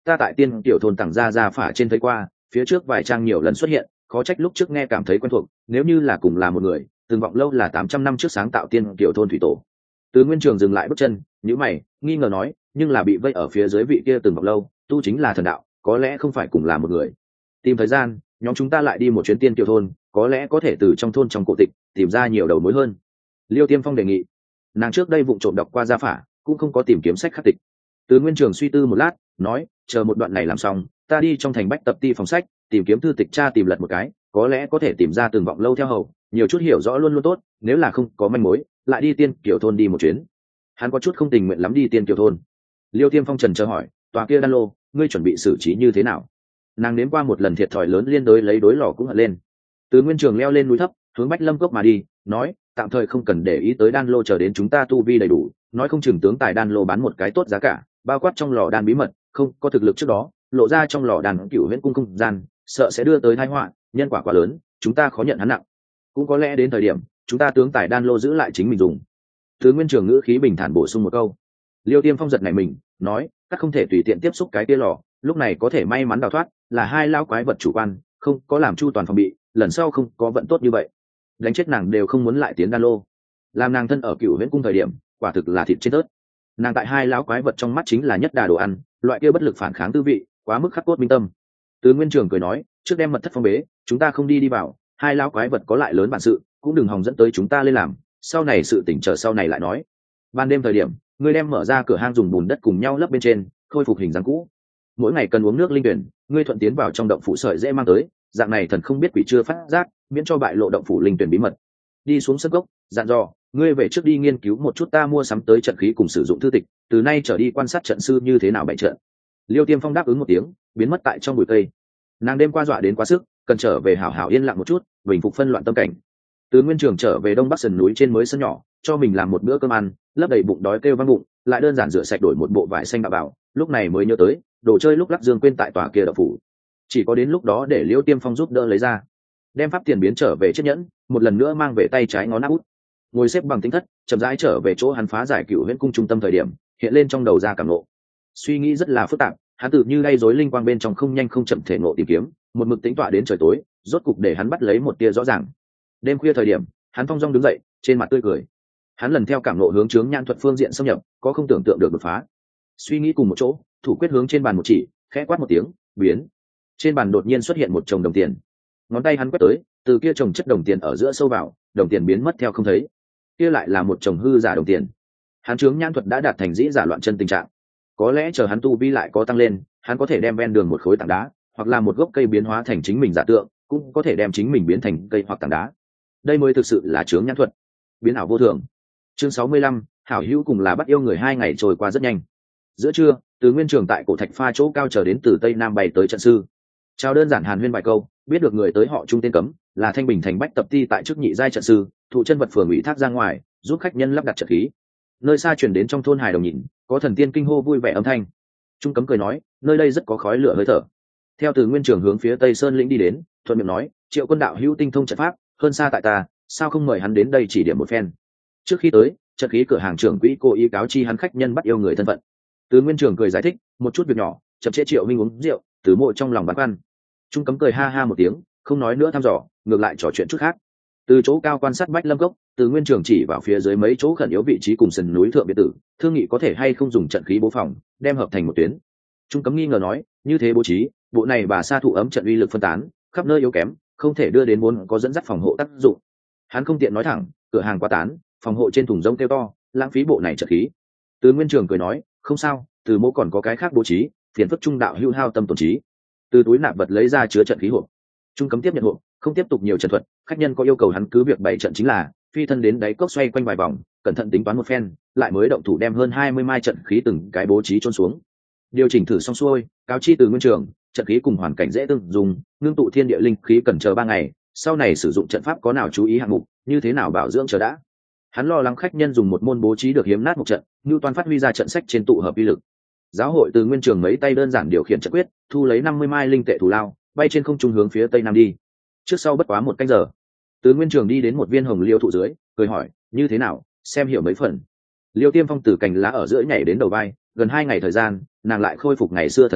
ta tại tiên tiểu thôn tặng ra phả trên thấy qua, phía trước vài trang nhiều lần xuất hiện, khó trách lúc trước nghe cảm thấy quen thuộc, nếu như là cùng là một người, từng vọng lâu là 800 năm trước sáng tạo tiên tiểu thôn thủy tổ. Từ Nguyên Trường dừng lại bước chân, nhíu mày, nghi ngờ nói, nhưng là bị vây ở phía dưới vị kia từng vọng lâu, tu chính là thần đạo, có lẽ không phải cùng là một người. Tìm thời gian, nhóm chúng ta lại đi một chuyến tiên tiểu thôn, có lẽ có thể từ trong thôn trong cổ tịch tìm ra nhiều đầu mối hơn. Liêu Tiêm Phong đề nghị. Nàng trước đây vụng trộm đọc qua gia phả, cũng không có tìm kiếm sách khắc tịch. Từ Nguyên Trường suy tư một lát, nói, chờ một đoạn này làm xong, ta đi trong thành bách tập ti phòng sách, tìm kiếm thư tịch tra tìm lật một cái, có lẽ có thể tìm ra từng vọng lâu theo hầu, nhiều chút hiểu rõ luôn luôn tốt, nếu là không có manh mối, lại đi tiên kiểu thôn đi một chuyến. Hắn có chút không tình nguyện lắm đi tiên kiểu thôn. Liêu Tiêm Phong trần chờ hỏi, tòa kia đan lô, ngươi chuẩn bị xử trí như thế nào? Nàng nếm qua một lần thiệt thòi lớn liên đối lấy đối lò cũng hận lên. Từ Nguyên Trường leo lên núi thấp, hướng Bách Lâm Cốc mà đi, nói, tạm thời không cần để ý tới đan lô, chờ đến chúng ta tu vi đầy đủ, nói không chừng tướng tài đan lô bán một cái tốt giá cả, bao quát trong lò đan bí mật, không có thực lực trước đó, lộ ra trong lò đan cửu huyễn cung không gian, sợ sẽ đưa tới tai họa, nhân quả quá lớn, chúng ta khó nhận hắn nặng. Cũng có lẽ đến thời điểm, chúng ta tướng tài đan lô giữ lại chính mình dùng. Từ Nguyên Trường ngữ khí bình thản bổ sung một câu. Liêu Tiêm Phong giật nảy mình, nói, các không thể tùy tiện tiếp xúc cái kia lò, lúc này có thể may mắn đào thoát, là hai lao quái vật chủ quan, không có làm chu toàn phòng bị, lần sau không có vận tốt như vậy. Đánh chết nàng đều không muốn lại tiến đan lô. Làm nàng thân ở cửu huyễn cung thời điểm, quả thực là thịt trên tớt. Nàng tại hai lão quái vật trong mắt chính là nhất đà đồ ăn, loại kia bất lực phản kháng tư vị, quá mức khắc cốt minh tâm. Từ Nguyên Trường cười nói, trước đem mật thất phong bế, chúng ta không đi vào, hai lão quái vật có lại lớn bản sự, cũng đừng hòng dẫn tới chúng ta lên làm, sau này sự tỉnh chờ sau này lại nói. Ban đêm thời điểm, ngươi đem mở ra cửa hang dùng bùn đất cùng nhau lấp bên trên, khôi phục hình dáng cũ. Mỗi ngày cần uống nước linh tuyển, ngươi thuận tiến vào trong động phủ sợi dễ mang tới, dạng này thần không biết quỷ chưa phát giác, miễn cho bại lộ động phủ linh tuyển bí mật. Đi xuống sân gốc, dặn dò, ngươi về trước đi nghiên cứu một chút ta mua sắm tới trận khí cùng sử dụng thư tịch, từ nay trở đi quan sát trận sư như thế nào bày trận. Liêu Tiêm Phong đáp ứng một tiếng, biến mất tại trong bụi cây. Nàng đêm qua dọa đến quá sức, cần trở về hảo hảo yên lặng một chút, bình phục phân loạn tâm cảnh. Từ Nguyên Trường trở về đông bắc sườn núi trên mới sân nhỏ, cho mình làm một bữa cơm ăn, lấp đầy bụng đói kêu vang bụng, lại đơn giản rửa sạch đổi một bộ vải xanh bạo bảo, lúc này mới nhớ tới đồ chơi lúc lắc dương quên tại tòa kia đậu phủ, chỉ có đến lúc đó để Liêu Tiêm Phong giúp đỡ lấy ra, đem pháp tiền biến trở về chiếc nhẫn, một lần nữa mang về tay trái ngón áp út, ngồi xếp bằng tính thất, chậm rãi trở về chỗ hắn phá giải cựu huyễn cung trung tâm thời điểm, hiện lên trong đầu ra cảm ngộ. Suy nghĩ rất là phức tạp, hắn tự như gây rối linh quang bên trong không nhanh không chậm thể ngộ tìm kiếm, một mực tính tọa đến trời tối, rốt cục để hắn bắt lấy một tia rõ ràng. Đêm khuya thời điểm, hắn thong dong đứng dậy, trên mặt tươi cười. Hắn lần theo cảm ngộ hướng chướng nhãn thuật phương diện xâm nhập, có không tưởng tượng được đột phá. Suy nghĩ cùng một chỗ, thủ quyết hướng trên bàn một chỉ, khẽ quát một tiếng, biến. Trên bàn đột nhiên xuất hiện một chồng đồng tiền. Ngón tay hắn quét tới, từ kia chồng chất đồng tiền ở giữa sâu vào, đồng tiền biến mất theo không thấy. Kia lại là một chồng hư giả đồng tiền. Hắn chướng nhãn thuật đã đạt thành dĩ giả loạn chân tình trạng. Có lẽ chờ hắn tu vi lại có tăng lên, hắn có thể đem ven đường một khối tảng đá, hoặc là một gốc cây biến hóa thành chính mình giả tượng, cũng có thể đem chính mình biến thành cây hoặc tảng đá. Đây mới thực sự là chướng nhãn thuật, biến ảo vô thường. Chương 65, hảo hữu cùng là bắt yêu người, 2 ngày trôi qua rất nhanh. Giữa trưa, Từ Nguyên Trường tại cổ thạch pha chỗ cao chờ đến từ tây nam bay tới trận sư. Chào đơn giản hàn huyên vài câu, biết được người tới họ Trung tên Cấm, là Thanh Bình thành bách tập ti tại chức nhị giai trận sư, thụ chân vật phường ủy thác ra ngoài, giúp khách nhân lắp đặt trận khí. Nơi xa truyền đến trong thôn hài đồng nhìn, có thần tiên kinh hô vui vẻ âm thanh. Trung Cấm cười nói, nơi đây rất có khói lửa hơi thở. Theo Từ Nguyên Trường hướng phía Tây Sơn lĩnh đi đến, thuận miệng nói, Triệu Quân đạo hữu tinh thông trận pháp, hơn xa tại ta, sao không mời hắn đến đây chỉ điểm một phen. Trước khi tới, trận khí cửa hàng trưởng quỹ cố ý cáo chi hắn khách nhân bắt yêu người thân phận. Từ Nguyên Trường cười giải thích, một chút việc nhỏ, chậm trễ Triệu huynh uống rượu, Từ mộ trong lòng băn khoăn. Trung Cấm cười ha ha một tiếng, không nói nữa thăm dò, ngược lại trò chuyện chút khác. Từ chỗ cao quan sát Bách Lâm Cốc, Từ Nguyên Trường chỉ vào phía dưới mấy chỗ khẩn yếu vị trí cùng sườn núi thượng biệt tử, thương nghị có thể hay không dùng trận khí bố phòng, đem hợp thành một tuyến. Trung Cấm nghi ngờ nói, như thế bố trí, bộ này bà sa thụ ấm trận uy lực phân tán, khắp nơi yếu kém, không thể đưa đến vốn có dẫn dắt phòng hộ tác dụng. Hắn không tiện nói thẳng, cửa hàng quá tán, phòng hộ trên thùng rông kêu to, lãng phí bộ này trận khí. Từ Nguyên Trường cười nói, không sao, Từ mỗ còn có cái khác bố trí, phiền phức Trung đạo hữu hao tâm tổn trí. Từ túi nạp vật lấy ra chứa trận khí hộp. Trung Cấm tiếp nhận hộp, không tiếp tục nhiều trận thuật, khách nhân có yêu cầu hắn cứ việc bày trận chính là, phi thân đến đáy cốc xoay quanh vài vòng, cẩn thận tính toán một phen, lại mới động thủ đem hơn 20 mai trận khí từng cái bố trí chôn xuống. Điều chỉnh thử xong xuôi, cáo chi Từ Nguyên Trường, trận khí cùng hoàn cảnh dễ tương dùng, ngưng tụ thiên địa linh khí cần chờ 3 ngày, sau này sử dụng trận pháp có nào chú ý hạng mục, như thế nào bảo dưỡng chờ đã. Hắn lo lắng khách nhân dùng một môn bố trí được hiếm nát một trận, như toàn phát huy ra trận sách trên tụ hợp uy lực. Giáo hội Từ Nguyên Trường mấy tay đơn giản điều khiển trận quyết, thu lấy 50 mai linh tệ thù lao, bay trên không trung hướng phía tây nam đi. Trước sau bất quá 1 canh giờ, Từ Nguyên Trường đi đến một viên hồng liêu thụ dưới, cười hỏi, như thế nào, xem hiểu mấy phần. Liêu Tiêm Phong từ cành lá ở giữa nhảy đến đầu vai, gần 2 ngày thời gian, nàng lại khôi phục ngày xưa thần thái,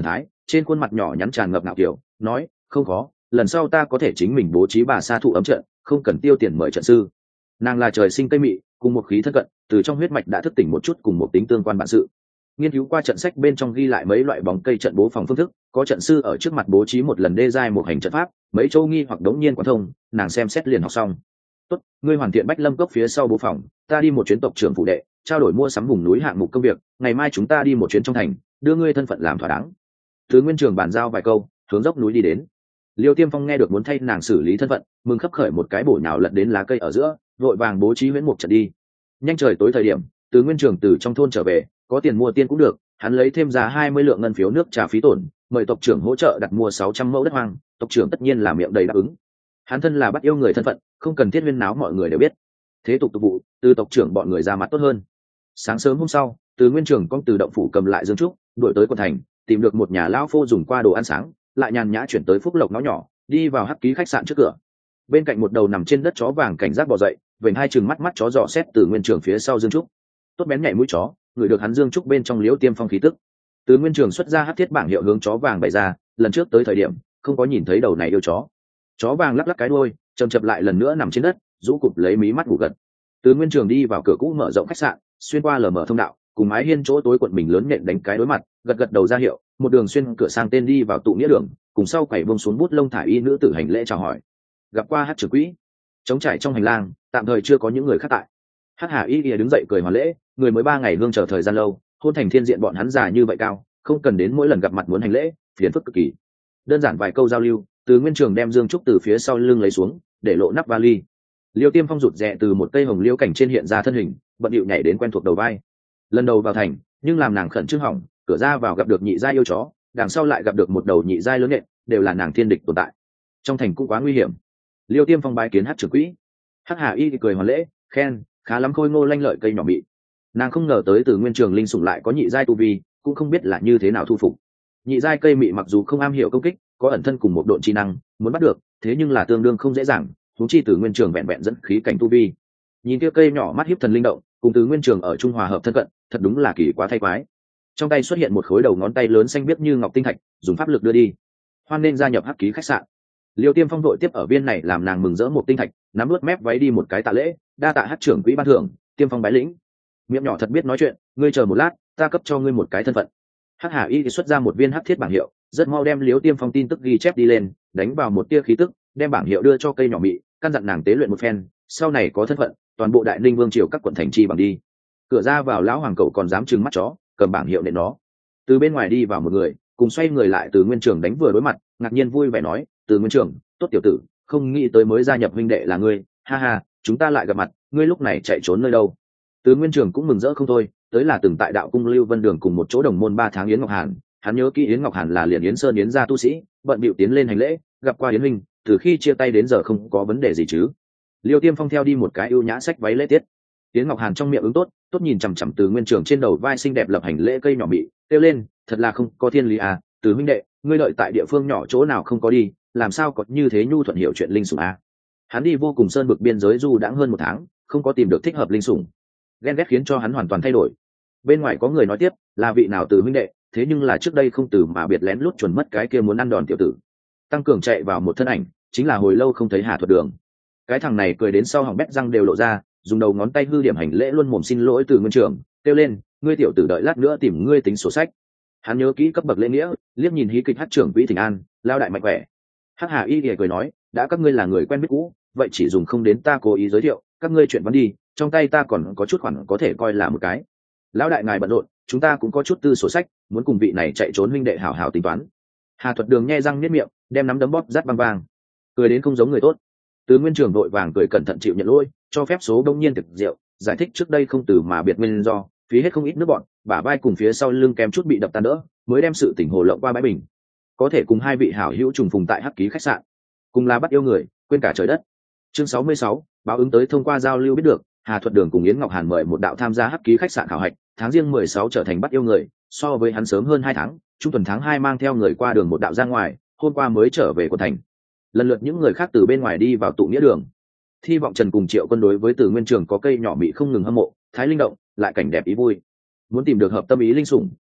trên khuôn mặt nhỏ nhắn tràn ngập ngạo kiểu nói không có, lần sau ta có thể chính mình bố trí bà sa thụ ấm trận, không cần tiêu tiền mời trận sư. Nàng là trời sinh cây mị, cùng một khí thân cận, từ trong huyết mạch đã thức tỉnh một chút cùng một tính tương quan bản sự. Nghiên cứu qua trận sách bên trong ghi lại mấy loại bóng cây trận bố phòng phương thức, có trận sư ở trước mặt bố trí một lần đê giai một hành trận pháp, mấy châu nghi hoặc đống nhiên quán thông, nàng xem xét liền học xong. Tốt, ngươi hoàn thiện bách lâm cốc phía sau bố phòng, ta đi một chuyến tộc trưởng phụ đệ, trao đổi mua sắm vùng núi hạng mục công việc, ngày mai chúng ta đi một chuyến trong thành, đưa ngươi thân phận làm thỏa đáng. Thứ Nguyên Trường bàn giao vài câu, hướng dốc núi đi đến. Liêu Tiêm Phong nghe được muốn thay nàng xử lý thân phận, mừng khấp khởi một cái bổ nhào lật đến lá cây ở giữa, vội vàng bố trí huyễn mục trận đi. Nhanh trời tối thời điểm, Từ Nguyên Trường từ trong thôn trở về, có tiền mua tiên cũng được, hắn lấy thêm giá 20 lượng ngân phiếu nước trà phí tổn, mời tộc trưởng hỗ trợ đặt mua 600 mẫu đất hoang, tộc trưởng tất nhiên là miệng đầy đáp ứng. Hắn thân là bắt yêu người thân phận, không cần thiết huyên náo mọi người đều biết. Thế tục vụ, từ tộc trưởng bọn người ra mặt tốt hơn. Sáng sớm hôm sau, Từ Nguyên Trường con từ động phủ cầm lại Dương Trúc, đuổi tới quận thành, tìm được một nhà lão phô dùng qua đồ ăn sáng, lại nhàn nhã chuyển tới Phúc Lộc ngõ nhỏ, đi vào hắc ký khách sạn trước cửa. Bên cạnh một đầu nằm trên đất chó vàng cảnh giác bò dậy, vểnh hai chừng mắt mắt chó dò xét Từ Nguyên Trường phía sau Dương Trúc. Tốt bén nhảy mũi chó, ngửi được hắn Dương Trúc bên trong Liễu Tiêm Phong khí tức. Từ Nguyên Trường xuất ra hắc thiết bảng hiệu hướng chó vàng bày ra, lần trước tới thời điểm không có nhìn thấy đầu này yêu chó. Chó vàng lắc lắc cái đuôi, chầm chập lại lần nữa nằm trên đất, rũ cụp lấy mí mắt ngủ gật. Từ Nguyên Trường đi vào cửa cũ mở rộng khách sạn, xuyên qua lờ mờ thông đạo, cùng mái hiên chỗ tối quận mình lớn nện đánh cái đối mặt, gật gật đầu ra hiệu, một đường xuyên cửa sang tên đi vào tụ nghĩa đường, cùng sau quẩy buông xuống bút lông thải y nữ tử hành lễ chào hỏi. Gặp qua hát trưởng quỹ. Trống trải trong hành lang, tạm thời chưa có những người khác tại. Hát Hà Y đứng dậy cười hoàn lễ, người mới 3 ngày hương chờ thời gian lâu, hôn thành thiên diện bọn hắn già như vậy cao, không cần đến mỗi lần gặp mặt muốn hành lễ, phiền phức cực kỳ. Đơn giản vài câu giao lưu, Từ Nguyên Trường đem Dương Trúc từ phía sau lưng lấy xuống, để lộ nắp vali. Liêu Tiêm Phong rụt rè từ một cây hồng liễu cảnh trên hiện ra thân hình, bận điệu nhảy đến quen thuộc đầu vai. Lần đầu vào thành, nhưng làm nàng khẩn trương hỏng, cửa ra vào gặp được nhị giai yêu chó, đằng sau lại gặp được một đầu nhị giai lớn nện, đều là nàng thiên địch tồn tại. Trong thành cũng quá nguy hiểm. Liêu Tiêm Phong bái kiến hát trưởng quỹ. Hắc Hà Y cười hoàn lễ, khen, khá lắm khôi ngô lanh lợi cây nhỏ mị. Nàng không ngờ tới Từ Nguyên Trường linh sủng lại có nhị giai tu vi, cũng không biết là như thế nào thu phục. Nhị giai cây mị mặc dù không am hiểu công kích, có ẩn thân cùng một độn chi năng, muốn bắt được, thế nhưng là tương đương không dễ dàng, huống chi Từ Nguyên Trường vẹn vẹn dẫn khí cảnh tu vi. Nhìn kia cây nhỏ mắt hiếp thần linh động, cùng Từ Nguyên Trường ở trung hòa hợp thân cận, thật đúng là kỳ quá thay quái. Trong tay xuất hiện một khối đầu ngón tay lớn xanh biếc như ngọc tinh thạch, dùng pháp lực đưa đi. Hoan nên gia nhập hắc ký khách sạn. Liêu Tiêm Phong đội tiếp ở viên này làm nàng mừng rỡ một tinh thạch, nắm nuốt mép váy đi một cái tạ lễ, đa tạ hát trưởng quỹ ban thưởng, Tiêm Phong bái lĩnh. Miệng nhỏ thật biết nói chuyện, ngươi chờ một lát, ta cấp cho ngươi một cái thân phận. Hắc Hà Y xuất ra một viên hắc thiết bảng hiệu, rất mau đem Liêu Tiêm Phong tin tức ghi chép đi lên, đánh vào một tia khí tức, đem bảng hiệu đưa cho cây nhỏ mị, căn dặn nàng tế luyện một phen, sau này có thân phận, toàn bộ Đại Ninh Vương triều các quận thành chi bằng đi. Cửa ra vào lão hoàng cậu còn dám trừng mắt chó, cầm bảng hiệu nện nó. Từ bên ngoài đi vào một người, cùng xoay người lại Từ Nguyên Trường đánh vừa đối mặt, ngạc nhiên vui vẻ nói, Từ Nguyên Trường, tốt tiểu tử, không nghĩ tới mới gia nhập huynh đệ là ngươi, ha ha, chúng ta lại gặp mặt, ngươi lúc này chạy trốn nơi đâu? Từ Nguyên Trường cũng mừng rỡ không thôi, tới là từng tại đạo cung Lưu Vân Đường cùng một chỗ đồng môn 3 tháng Yến Ngọc Hàn, hắn nhớ kỹ Yến Ngọc Hàn là liền Yến Sơn Yến gia tu sĩ, bận bịu tiến lên hành lễ, gặp qua Yến huynh, từ khi chia tay đến giờ không có vấn đề gì chứ? Liêu Tiêm Phong theo đi một cái ưu nhã sách váy lễ tiết. Yến Ngọc Hàn trong miệng ứng tốt, tốt nhìn chằm chằm Từ Nguyên Trường trên đầu vai xinh đẹp lập hành lễ cây nhỏ mị, kêu lên, thật là không có thiên lý à, Từ huynh đệ, ngươi đợi tại địa phương nhỏ chỗ nào không có đi, làm sao có như thế nhu thuận hiểu chuyện linh sủng à? Hắn đi vô cùng sơn bực biên giới du đãng hơn 1 tháng, không có tìm được thích hợp linh sủng, ghen ghét khiến cho hắn hoàn toàn thay đổi. Bên ngoài có người nói tiếp, là vị nào Từ huynh đệ, thế nhưng là trước đây không từ mà biệt lén lút chuẩn mất cái kia muốn ăn đòn tiểu tử. Tăng cường chạy vào một thân ảnh, chính là hồi lâu không thấy Hà Thuật Đường. Cái thằng này cười đến sau họng bét răng đều lộ ra, dùng đầu ngón tay hư điểm hành lễ luôn mồm xin lỗi Từ Nguyên Trường, kêu lên, ngươi tiểu tử đợi lát nữa tìm ngươi tính sổ sách. Hắn nhớ kỹ cấp bậc lễ nghĩa, liếc nhìn hí kịch hát trưởng quỹ Thịnh An, lao đại mạnh khỏe. Hắc Hà Y cười nói, đã các ngươi là người quen biết cũ, vậy chỉ dùng không đến ta cố ý giới thiệu, các ngươi chuyện vấn đi, trong tay ta còn có chút khoản có thể coi là một cái. Lão đại ngài bận rộn, chúng ta cũng có chút tư sổ sách, muốn cùng vị này chạy trốn huynh đệ hảo hảo tính toán. Hà Thuật Đường nhe răng niết miệng, đem nắm đấm bóp rát băng vàng, cười đến không giống người tốt. Từ Nguyên Trường đội vàng cười cẩn thận chịu nhận lỗi, cho phép số đông nhiên thực rượu, giải thích trước đây không từ mà biệt nguyên do, phí hết không ít nước bọn, bả vai cùng phía sau lưng kém chút bị đập tan đỡ, mới đem sự tình hồ lộng qua bãi bình. Có thể cùng 2 vị hảo hữu trùng phùng tại hắc ký khách sạn, cùng là bắt yêu người, quên cả trời đất. Chương 66, báo ứng tới thông qua giao lưu biết được, Hà Thuật Đường cùng Yến Ngọc Hàn mời một đạo tham gia hắc ký khách sạn khảo hạch, tháng riêng 16 trở thành bắt yêu người, so với hắn sớm hơn 2 tháng, trung tuần tháng 2 mang theo người qua đường một đạo ra ngoài, hôm qua mới trở về quận thành. Lần lượt những người khác từ bên ngoài đi vào tụ nghĩa đường. Thi Vọng Trần cùng Triệu Quân đối với Từ Nguyên Trường có cây nhỏ mị không ngừng hâm mộ, thái linh động, lại cảnh đẹp ý vui. Muốn tìm được hợp tâm ý linh sủng,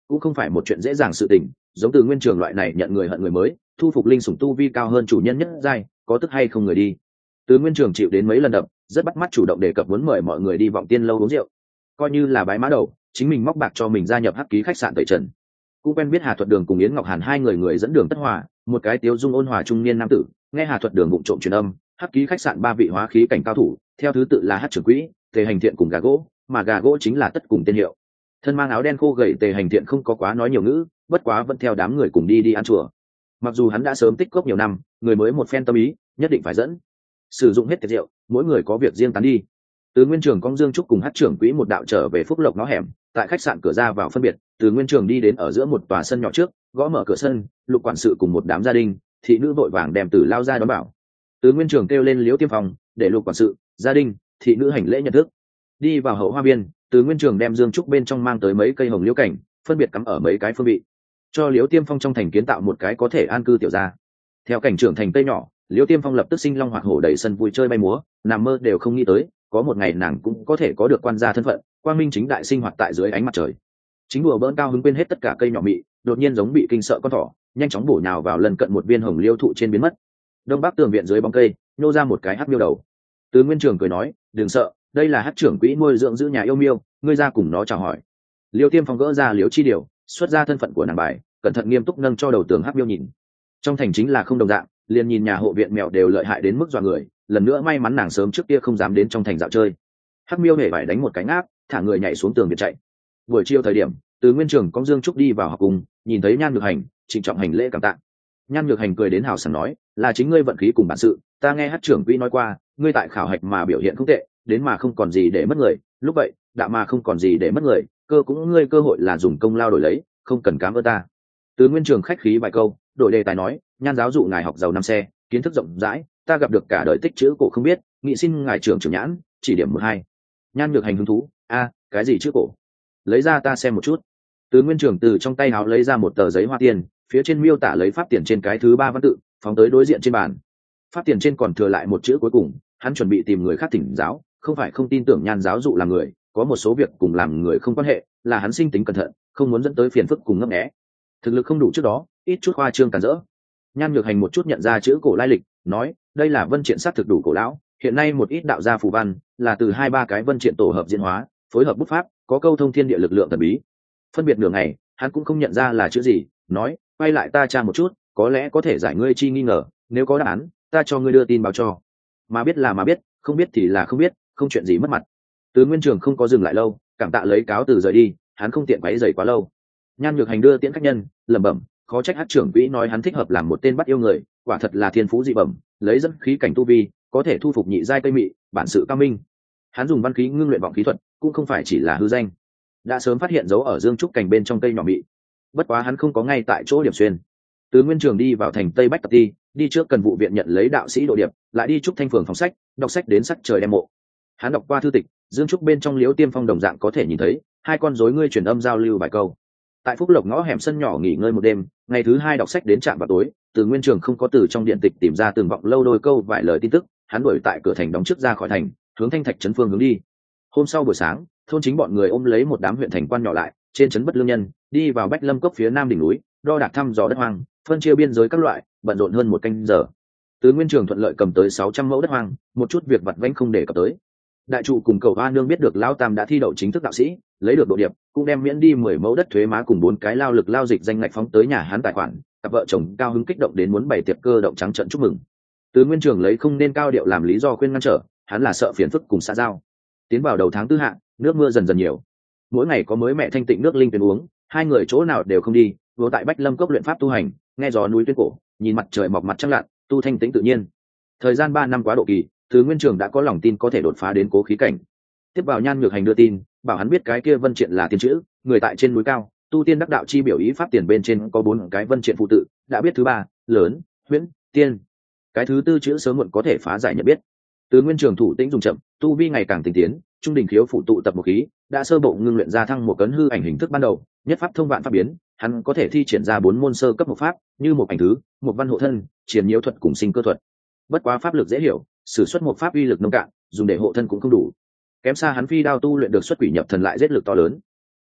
cũng không phải một chuyện dễ dàng sự tình. Giống Từ Nguyên Trường loại này nhận người hận người mới, thu phục linh sủng tu vi cao hơn chủ nhân nhất giai, có tức hay không người đi. Từ Nguyên Trường chịu đến mấy lần đập, rất bắt mắt chủ động đề cập muốn mời mọi người đi Vọng Tiên lâu uống rượu, coi như là bái mã đầu, chính mình móc bạc cho mình gia nhập hắc ký khách sạn tẩy trần. Cũng quen biết Hà Thuật Đường cùng Yến Ngọc Hàn hai người dẫn đường tất hòa, một cái tiếu dung ôn hòa trung niên nam tử, nghe Hà Thuật Đường vụng trộm truyền âm, hắc ký khách sạn ba vị hóa khí cảnh cao thủ, theo thứ tự là Hắc trưởng quỹ, Tề Hành Thiện cùng Gà Gỗ, mà Gà Gỗ chính là tất cùng tên hiệu. Thân mang áo đen khô gầy Tề Hành Thiện không có quá nói nhiều ngữ, bất quá vẫn theo đám người cùng đi ăn chùa. Mặc dù hắn đã sớm tích cóp nhiều năm, người mới một phen tâm ý, nhất định phải dẫn. Sử dụng hết tiệc rượu, mỗi người có việc riêng tán đi. Từ Nguyên Trường cong Dương Trúc cùng Hắc trưởng quỹ một đạo trở về Phúc Lộc ngõ hẻm, tại khách sạn cửa ra vào phân biệt, Từ Nguyên Trường đi đến ở giữa một tòa sân nhỏ trước, gõ mở cửa sân, Lục quản sự cùng một đám gia đình, thị nữ vội vàng đem Từ lao ra đón bảo. Từ Nguyên Trường kêu lên Liễu Tiêm Phong, để Lục quản sự, gia đình, thị nữ hành lễ nhận thức. Đi vào hậu hoa viên, Từ Nguyên Trường đem Dương Trúc bên trong mang tới mấy cây hồng liễu cảnh, phân biệt cắm ở mấy cái phương vị, cho Liễu Tiêm Phong trong thành kiến tạo một cái có thể an cư tiểu gia. Theo cảnh trưởng thành tây nhỏ, Liễu Tiêm Phong lập tức sinh long hoạt hổ đầy sân vui chơi bay múa, nằm mơ đều không nghĩ tới, có một ngày nàng cũng có thể có được quan gia thân phận, quang minh chính đại sinh hoạt tại dưới ánh mặt trời. Chính đùa bỡn cao hứng quên hết tất cả cây nhỏ mị, đột nhiên giống bị kinh sợ con thỏ, nhanh chóng bổ nhào vào lần cận một viên hồng liêu thụ trên biến mất. Đông bắc tường viện dưới bóng cây, nhô ra một cái hắc miêu đầu. Từ Nguyên Trường cười nói, đừng sợ, đây là Hắc trưởng quỹ nuôi dưỡng giữ nhà yêu miêu, ngươi ra cùng nó chào hỏi. Liêu Tiêm Phong gỡ ra Liễu Chi Điều, xuất ra thân phận của nàng bài, cẩn thận nghiêm túc nâng cho đầu tường hắc miêu nhìn. Trong thành chính là không đồng dạng, liền nhìn nhà hộ viện mèo đều lợi hại đến mức dọa người, lần nữa may mắn nàng sớm trước kia không dám đến trong thành dạo chơi. Hắc miêu hề phải đánh một cái ngáp, thả người nhảy xuống tường biệt chạy. Buổi chiều thời điểm, Từ Nguyên Trường cong Dương Trúc đi vào học cùng, nhìn thấy Nhan Nhược Hành, trịnh trọng hành lễ cảm tạ. Nhan Nhược Hành cười đến hào sảng nói, là chính ngươi vận khí cùng bản sự, ta nghe Hắc trưởng quỹ nói qua, ngươi tại khảo hạch mà biểu hiện không tệ, đến mà không còn gì để mất người, lúc vậy, đạm mà không còn gì để mất người, cơ cũng ngươi cơ hội là dùng công lao đổi lấy, không cần cám ơn ta. Từ Nguyên Trường khách khí vài câu, đổi đề tài nói, Nhan giáo dụ ngài học giàu năm xe, kiến thức rộng rãi, ta gặp được cả đời tích chữ cổ không biết, nghị xin ngài trưởng nhãn, chỉ điểm một hai. Nhan Nhược Hành hứng thú, cái gì chữ cổ? Lấy ra ta xem một chút. Từ Nguyên Trường từ trong tay áo lấy ra một tờ giấy hoa tiền, phía trên miêu tả lấy pháp tiền trên cái thứ 3 văn tự, phóng tới đối diện trên bàn. Pháp tiền trên còn thừa lại một chữ cuối cùng, hắn chuẩn bị tìm người khác thỉnh giáo, không phải không tin tưởng Nhan giáo dụ là người, có một số việc cùng làm người không quan hệ, là hắn sinh tính cẩn thận, không muốn dẫn tới phiền phức cùng ngấp nghé. Thực lực không đủ trước đó, ít chút khoa trương cản rỡ. Nhan Nhược Hành một chút nhận ra chữ cổ lai lịch, nói, đây là vân triện sát thực đủ cổ lão, hiện nay một ít đạo gia phù văn là từ 2-3 cái vân triện tổ hợp diễn hóa, phối hợp bút pháp, có câu thông thiên địa lực lượng thần bí. Phân biệt nửa ngày, hắn cũng không nhận ra là chữ gì, nói, quay lại ta tra một chút, có lẽ có thể giải ngươi chi nghi ngờ, nếu có đáp án, ta cho ngươi đưa tin báo cho. Mà biết là mà biết, không biết thì là không biết, không chuyện gì mất mặt. Từ Nguyên Trường không có dừng lại lâu, cảm tạ lấy cáo từ rời đi, hắn không tiện quấy rầy quá lâu. Nhan Nhược Hành đưa tiễn khách nhân, lẩm bẩm, khó trách Hắc trưởng quỹ nói hắn thích hợp làm một tên bắt yêu người, quả thật là thiên phú dị bẩm, lấy dẫn khí cảnh tu vi, có thể thu phục nhị giai cây mị, bản sự cao minh. Hắn dùng văn khí ngưng luyện vọng khí thuật, cũng không phải chỉ là hư danh. Đã sớm phát hiện dấu ở dương trúc cành bên trong cây nhỏ mị. Bất quá hắn không có ngay tại chỗ điểm xuyên. Từ Nguyên Trường đi vào thành Tây Bách Tập Ti, đi trước cần vụ viện nhận lấy đạo sĩ độ điệp, lại đi trúc thanh phường phòng sách, đọc sách đến sắc trời đem mộ. Hắn đọc qua thư tịch, dương trúc bên trong Liễu Tiêm Phong đồng dạng có thể nhìn thấy, hai con rối ngươi truyền âm giao lưu vài câu. Tại Phúc Lộc ngõ hẻm sân nhỏ nghỉ ngơi một đêm, ngày thứ 2 đọc sách đến trạm vào tối, Từ Nguyên Trường không có từ trong điện tịch tìm ra từng vọng lâu đôi câu vài lời tin tức, hắn đuổi tại cửa thành đóng trước ra khỏi thành, hướng Thanh Thạch trấn phương hướng đi. Hôm sau buổi sáng, thôn chính bọn người ôm lấy một đám huyện thành quan nhỏ lại, trên trấn Bất Lương Nhân, đi vào Bách Lâm cốc phía nam đỉnh núi, đo đạc thăm dò đất hoang, phân chia biên giới các loại, bận rộn hơn một canh giờ. Từ Nguyên Trường thuận lợi cầm tới 600 mẫu đất hoang, một chút việc vặt vãnh không để cập tới. Đại trụ cùng Cầu Hoa Nương biết được Lão Tam đã thi đậu chính thức đạo sĩ, lấy được độ điệp, cũng đem miễn đi 10 mẫu đất thuế má cùng 4 cái lao lực lao dịch danh ngạch phóng tới nhà hắn tài khoản, cặp vợ chồng cao hứng kích động đến muốn bày tiệc cơ động trắng trận chúc mừng. Từ Nguyên Trường lấy không nên cao điệu làm lý do khuyên ngăn trở, hắn là sợ phiền phức cùng xã giao. Tiến vào đầu tháng tư hạ, nước mưa dần dần nhiều. Mỗi ngày có mới mẹ thanh tịnh nước linh tuyển uống, hai người chỗ nào đều không đi, vừa tại Bách Lâm cốc luyện pháp tu hành, nghe gió núi tuyết cổ, nhìn mặt trời mọc mặt trăng lặn, tu thanh tĩnh tự nhiên. Thời gian 3 năm quá độ kỳ, Từ Nguyên Trường đã có lòng tin có thể đột phá đến cố khí cảnh. Tiếp vào Nhan Nhược Hành đưa tin, bảo hắn biết cái kia vân triện là tiên chữ, người tại trên núi cao, tu tiên đắc đạo chi biểu ý pháp tiền bên trên có 4 cái vân triện phụ tự, đã biết thứ 3, lớn, huyễn, tiên. Cái thứ 4 chữ sớm muộn có thể phá giải nhận biết. Từ Nguyên Trường thủ tĩnh dùng chậm, tu vi ngày càng tinh tiến, trung đỉnh khiếu phụ tụ tập một khí, đã sơ bộ ngưng luyện ra thăng một cấn hư ảnh hình thức ban đầu, nhất pháp thông vạn pháp biến, hắn có thể thi triển ra 4 môn sơ cấp một pháp, như một ảnh thứ, một văn hộ thân, triển nhiễu thuật cùng sinh cơ thuật. Bất quá pháp lực dễ hiểu, sử xuất một pháp uy lực nông cạn, dùng để hộ thân cũng không đủ. Kém xa hắn phi đao tu luyện được xuất quỷ nhập thần lại giết lực to lớn.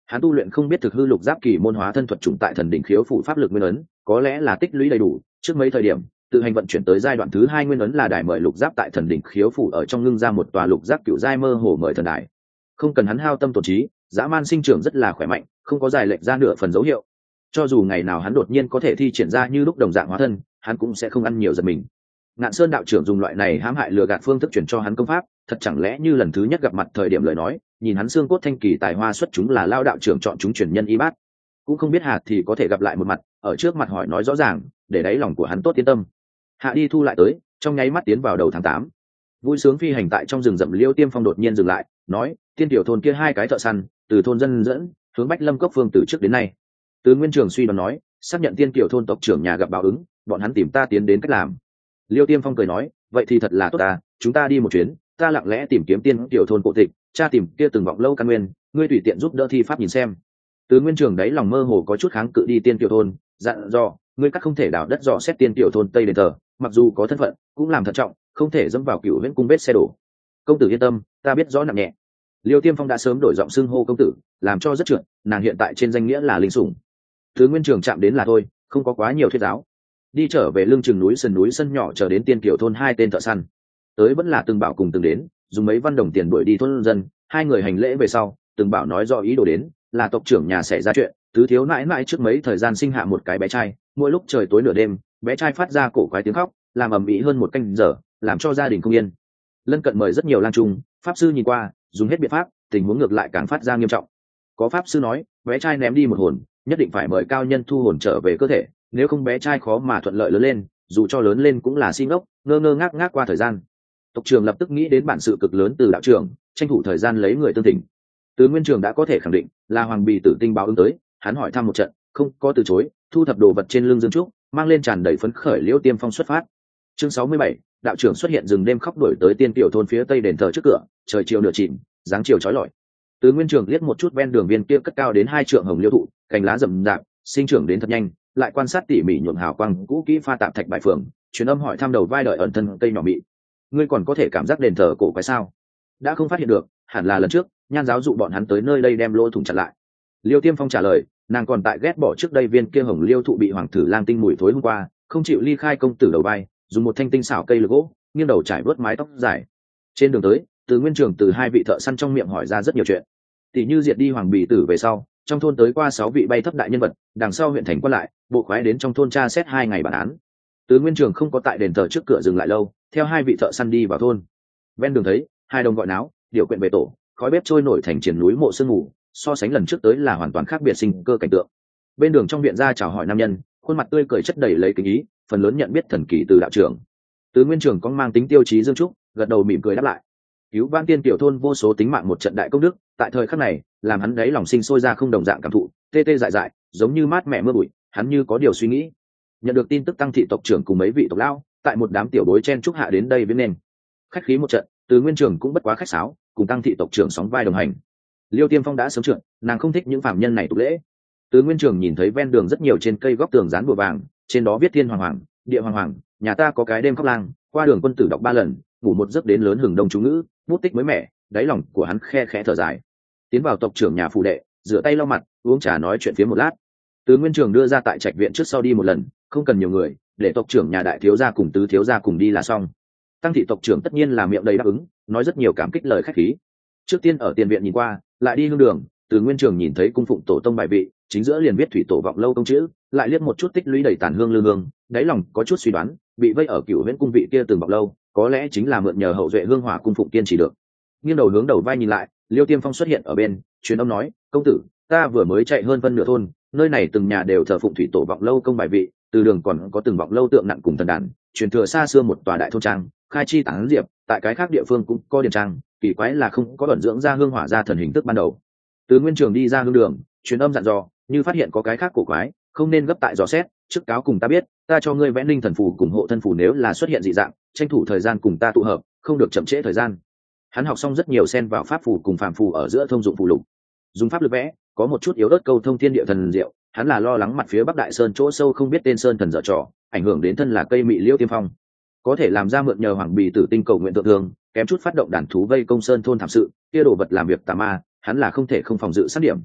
Hắn tu luyện không biết thực hư lục giáp kỳ môn hóa thân thuật trùng tại thần đỉnh khiếu phủ pháp lực nguyên ấn, có lẽ là tích lũy đầy đủ, trước mấy thời điểm tự hành vận chuyển tới giai đoạn thứ 2 nguyên ấn là đài mời lục giáp tại thần đỉnh khiếu phủ ở trong ngưng ra một tòa lục giáp cựu giai mơ hồ mời thần đài. Không cần hắn hao tâm tổn trí, dã man sinh trưởng rất là khỏe mạnh, không có dài lệch ra nửa phần dấu hiệu. Cho dù ngày nào hắn đột nhiên có thể thi triển ra như lúc đồng dạng hóa thân, hắn cũng sẽ không ăn nhiều giật mình. Ngạn Sơn đạo trưởng dùng loại này hãm hại lừa gạt phương thức chuyển cho hắn công pháp, thật chẳng lẽ như lần thứ nhất gặp mặt thời điểm lời nói, nhìn hắn xương cốt thanh kỳ tài hoa xuất chúng là lao đạo trưởng chọn chúng truyền nhân y bát, cũng không biết Hạ thì có thể gặp lại một mặt, ở trước mặt hỏi nói rõ ràng, để đáy lòng của hắn tốt yên tâm. Hạ đi thu lại tới, trong nháy mắt tiến vào đầu tháng 8. Vui sướng phi hành tại trong rừng rậm Liêu Tiêm Phong đột nhiên dừng lại, nói: "Tiên tiểu thôn kia hai cái thợ săn, từ thôn dân dẫn, hướng Bách Lâm cốc phương từ trước đến nay." Từ Nguyên Trường suy đoán nói, xác nhận Tiên tiểu thôn tộc trưởng nhà gặp báo ứng, bọn hắn tìm ta tiến đến cách làm. Liêu Tiêm Phong cười nói: "Vậy thì thật là tốt ta, chúng ta đi một chuyến, ta lặng lẽ tìm kiếm Tiên tiểu thôn cổ tịch, tra tìm kia từng vọng lâu căn nguyên, ngươi tùy tiện giúp đỡ thi pháp nhìn xem." Từ Nguyên Trường đấy lòng mơ hồ có chút kháng cự đi Tiên tiểu thôn, dặn dò: "Ngươi các không thể đào đất dò xét Tiên tiểu thôn tây đền thờ, mặc dù có thân phận, cũng làm thận trọng, không thể dẫm vào Cửu Huyễn cung vết xe đổ." "Công tử yên tâm, ta biết rõ nặng nhẹ." Liêu Tiêm Phong đã sớm đổi giọng xưng hô công tử, làm cho rất trượt, nàng hiện tại trên danh nghĩa là linh sủng. Từ Nguyên Trường chạm đến là thôi, không có quá nhiều thuyết giáo. Đi trở về lưng chừng núi sân nhỏ chờ đến Tiên tiểu thôn hai tên thợ săn. Tới vẫn là Từng Bảo cùng Từng đến, dùng mấy văn đồng tiền đuổi đi thôn dân, hai người hành lễ về sau, Từng Bảo nói do ý đồ đến, là tộc trưởng nhà xảy ra chuyện, tứ thiếu nãi nãi trước mấy thời gian sinh hạ một cái bé trai, mỗi lúc trời tối nửa đêm, bé trai phát ra cổ quái tiếng khóc, làm ầm ĩ hơn một canh giờ, làm cho gia đình không yên. Lân cận mời rất nhiều lang trung, pháp sư nhìn qua, dùng hết biện pháp, tình huống ngược lại càng phát ra nghiêm trọng. Có pháp sư nói, bé trai ném đi một hồn, nhất định phải mời cao nhân thu hồn trở về cơ thể, nếu không bé trai khó mà thuận lợi lớn lên, dù cho lớn lên cũng là si ngốc, ngơ ngơ ngác ngác qua thời gian. Tộc trưởng lập tức nghĩ đến bản sự cực lớn từ đạo trưởng, tranh thủ thời gian lấy người tương tình. Từ Nguyên Trường đã có thể khẳng định là Hoàng Bì Tử Tinh báo ứng tới, hắn hỏi thăm một trận, không có từ chối, thu thập đồ vật trên lưng Dương Trúc, mang lên tràn đầy phấn khởi Liêu Tiêm Phong xuất phát. Chương 67, đạo trưởng xuất hiện rừng đêm khóc đuổi tới Tiên tiểu thôn phía tây đền thờ trước cửa, trời chiều nửa chìm, dáng chiều chói lọi. Từ Nguyên Trường liếc một chút ven đường viên kia cất cao đến 2 trượng hồng liêu thụ, cành lá rậm rạp, sinh trưởng đến thật nhanh, lại quan sát tỉ mỉ nhuộm hào quang cũ kỹ pha tạp thạch bài phường, truyền âm hỏi thăm đầu vai đợi ẩn thân cây nhỏ mị. Ngươi còn có thể cảm giác đền thờ cổ quái sao? Đã không phát hiện được, hẳn là lần trước Nhan giáo dụ bọn hắn tới nơi đây đem lỗ thủng chặn lại. Liêu Tiêm Phong trả lời, nàng còn tại ghét bỏ trước đây viên kia hồng liêu thụ bị hoàng tử lang tinh mùi thối hôm qua, không chịu ly khai công tử đầu vai, dùng một thanh tinh xảo cây lược gỗ, nghiêng đầu trải vớt mái tóc dài. Trên đường tới, Từ Nguyên Trường từ hai vị thợ săn trong miệng hỏi ra rất nhiều chuyện, tỷ như diệt đi Hoàng Bì Tử về sau, trong thôn tới qua 6 vị bay thấp đại nhân vật, đằng sau huyện thành quan lại, bộ khoái đến trong thôn tra xét 2 ngày bản án. Từ Nguyên Trường không có tại đền thờ trước cửa dừng lại lâu, theo hai vị thợ săn đi vào thôn. Ven đường thấy hai đồng gọi náo, điều quyện về tổ, khói bếp trôi nổi thành triển núi mộ sương ngủ, so sánh lần trước tới là hoàn toàn khác biệt sinh cơ cảnh tượng. Bên đường trong viện ra chào hỏi nam nhân, khuôn mặt tươi cười chất đầy lấy kính ý, phần lớn nhận biết thần kỳ từ đạo trưởng. Từ Nguyên Trường có mang tính tiêu chí Dương Trúc, gật đầu mỉm cười đáp lại. Cứu vãn Tiên tiểu thôn vô số tính mạng một trận đại công đức, tại thời khắc này, làm hắn đấy lòng sinh sôi ra không đồng dạng cảm thụ, tê tê dại dại, giống như mát mẹ mưa bụi, hắn như có điều suy nghĩ. Nhận được tin tức Tăng thị tộc trưởng cùng mấy vị tộc lão, tại một đám tiểu bối chen chúc hạ đến đây với nên. Khách khí một trận, Từ Nguyên Trường cũng bất quá khách sáo, cùng Tăng thị tộc trưởng sóng vai đồng hành. Liêu Tiêm Phong đã sớm trượt, nàng không thích những phàm nhân này tục lễ. Từ Nguyên Trường nhìn thấy ven đường rất nhiều trên cây góc tường dán bùa vàng, trên đó viết Thiên Hoàng Hoàng, Địa Hoàng Hoàng, nhà ta có cái đêm khóc lang, qua đường quân tử đọc 3 lần, ngủ một giấc đến lớn hừng đông chú ngữ, bút tích mới mẻ, đáy lòng của hắn khe khẽ thở dài. Tiến vào tộc trưởng nhà phụ đệ, rửa tay lau mặt, uống trà nói chuyện phía một lát. Từ Nguyên Trường đưa ra tại trạch viện trước sau đi một lần, không cần nhiều người, để tộc trưởng nhà đại thiếu gia cùng tứ thiếu gia cùng đi là xong. Tăng thị tộc trưởng tất nhiên là miệng đầy đáp ứng, nói rất nhiều cảm kích lời khách khí. Trước tiên ở tiền viện nhìn qua, lại đi hương đường, Từ Nguyên Trường nhìn thấy cung phụng tổ tông bài vị, chính giữa liền viết thủy tổ vọng lâu công chữ, lại liếc một chút tích lũy đầy tàn hương lư hương, đáy lòng có chút suy đoán, bị vây ở Cửu Huyễn cung vị kia từng vọng lâu, có lẽ chính là mượn nhờ hậu duệ hương hỏa cung phụng kiên trì được. Nghiêng đầu hướng đầu vai nhìn lại, Liêu Tiêm Phong xuất hiện ở bên, truyền âm nói, công tử, ta vừa mới chạy hơn phân nửa thôn, nơi này từng nhà đều thờ phụng thủy tổ vọng lâu công bài vị, từ đường còn có từng vọng lâu tượng nặng cùng thần đàn, truyền thừa xa xưa một tòa đại thôn trang, khai chi tán diệp, tại cái khác địa phương cũng có điển trang, kỳ quái là không có ẩn dưỡng ra hương hỏa ra thần hình thức ban đầu. Từ Nguyên Trường đi ra hương đường, truyền âm dặn dò, như phát hiện có cái khác cổ quái, không nên gấp tại dò xét, trước cáo cùng ta biết, ta cho ngươi vẽ linh thần phù cùng hộ thân phù, nếu là xuất hiện dị dạng, tranh thủ thời gian cùng ta tụ hợp, không được chậm trễ thời gian. Hắn học xong rất nhiều xen vào pháp phù cùng phàm phù ở giữa thông dụng phù lục, dùng pháp lực vẽ, có một chút yếu ớt câu thông thiên địa thần diệu. Hắn là lo lắng mặt phía Bắc Đại Sơn chỗ sâu không biết tên sơn thần dở trò, ảnh hưởng đến thân là cây mị Liêu Tiêm Phong. Có thể làm ra mượn nhờ Hoàng Bì Tử tinh cầu nguyện thượng thường, kém chút phát động đàn thú vây công sơn thôn thảm sự, kia đồ vật làm việc tà ma, hắn là không thể không phòng dự sát điểm.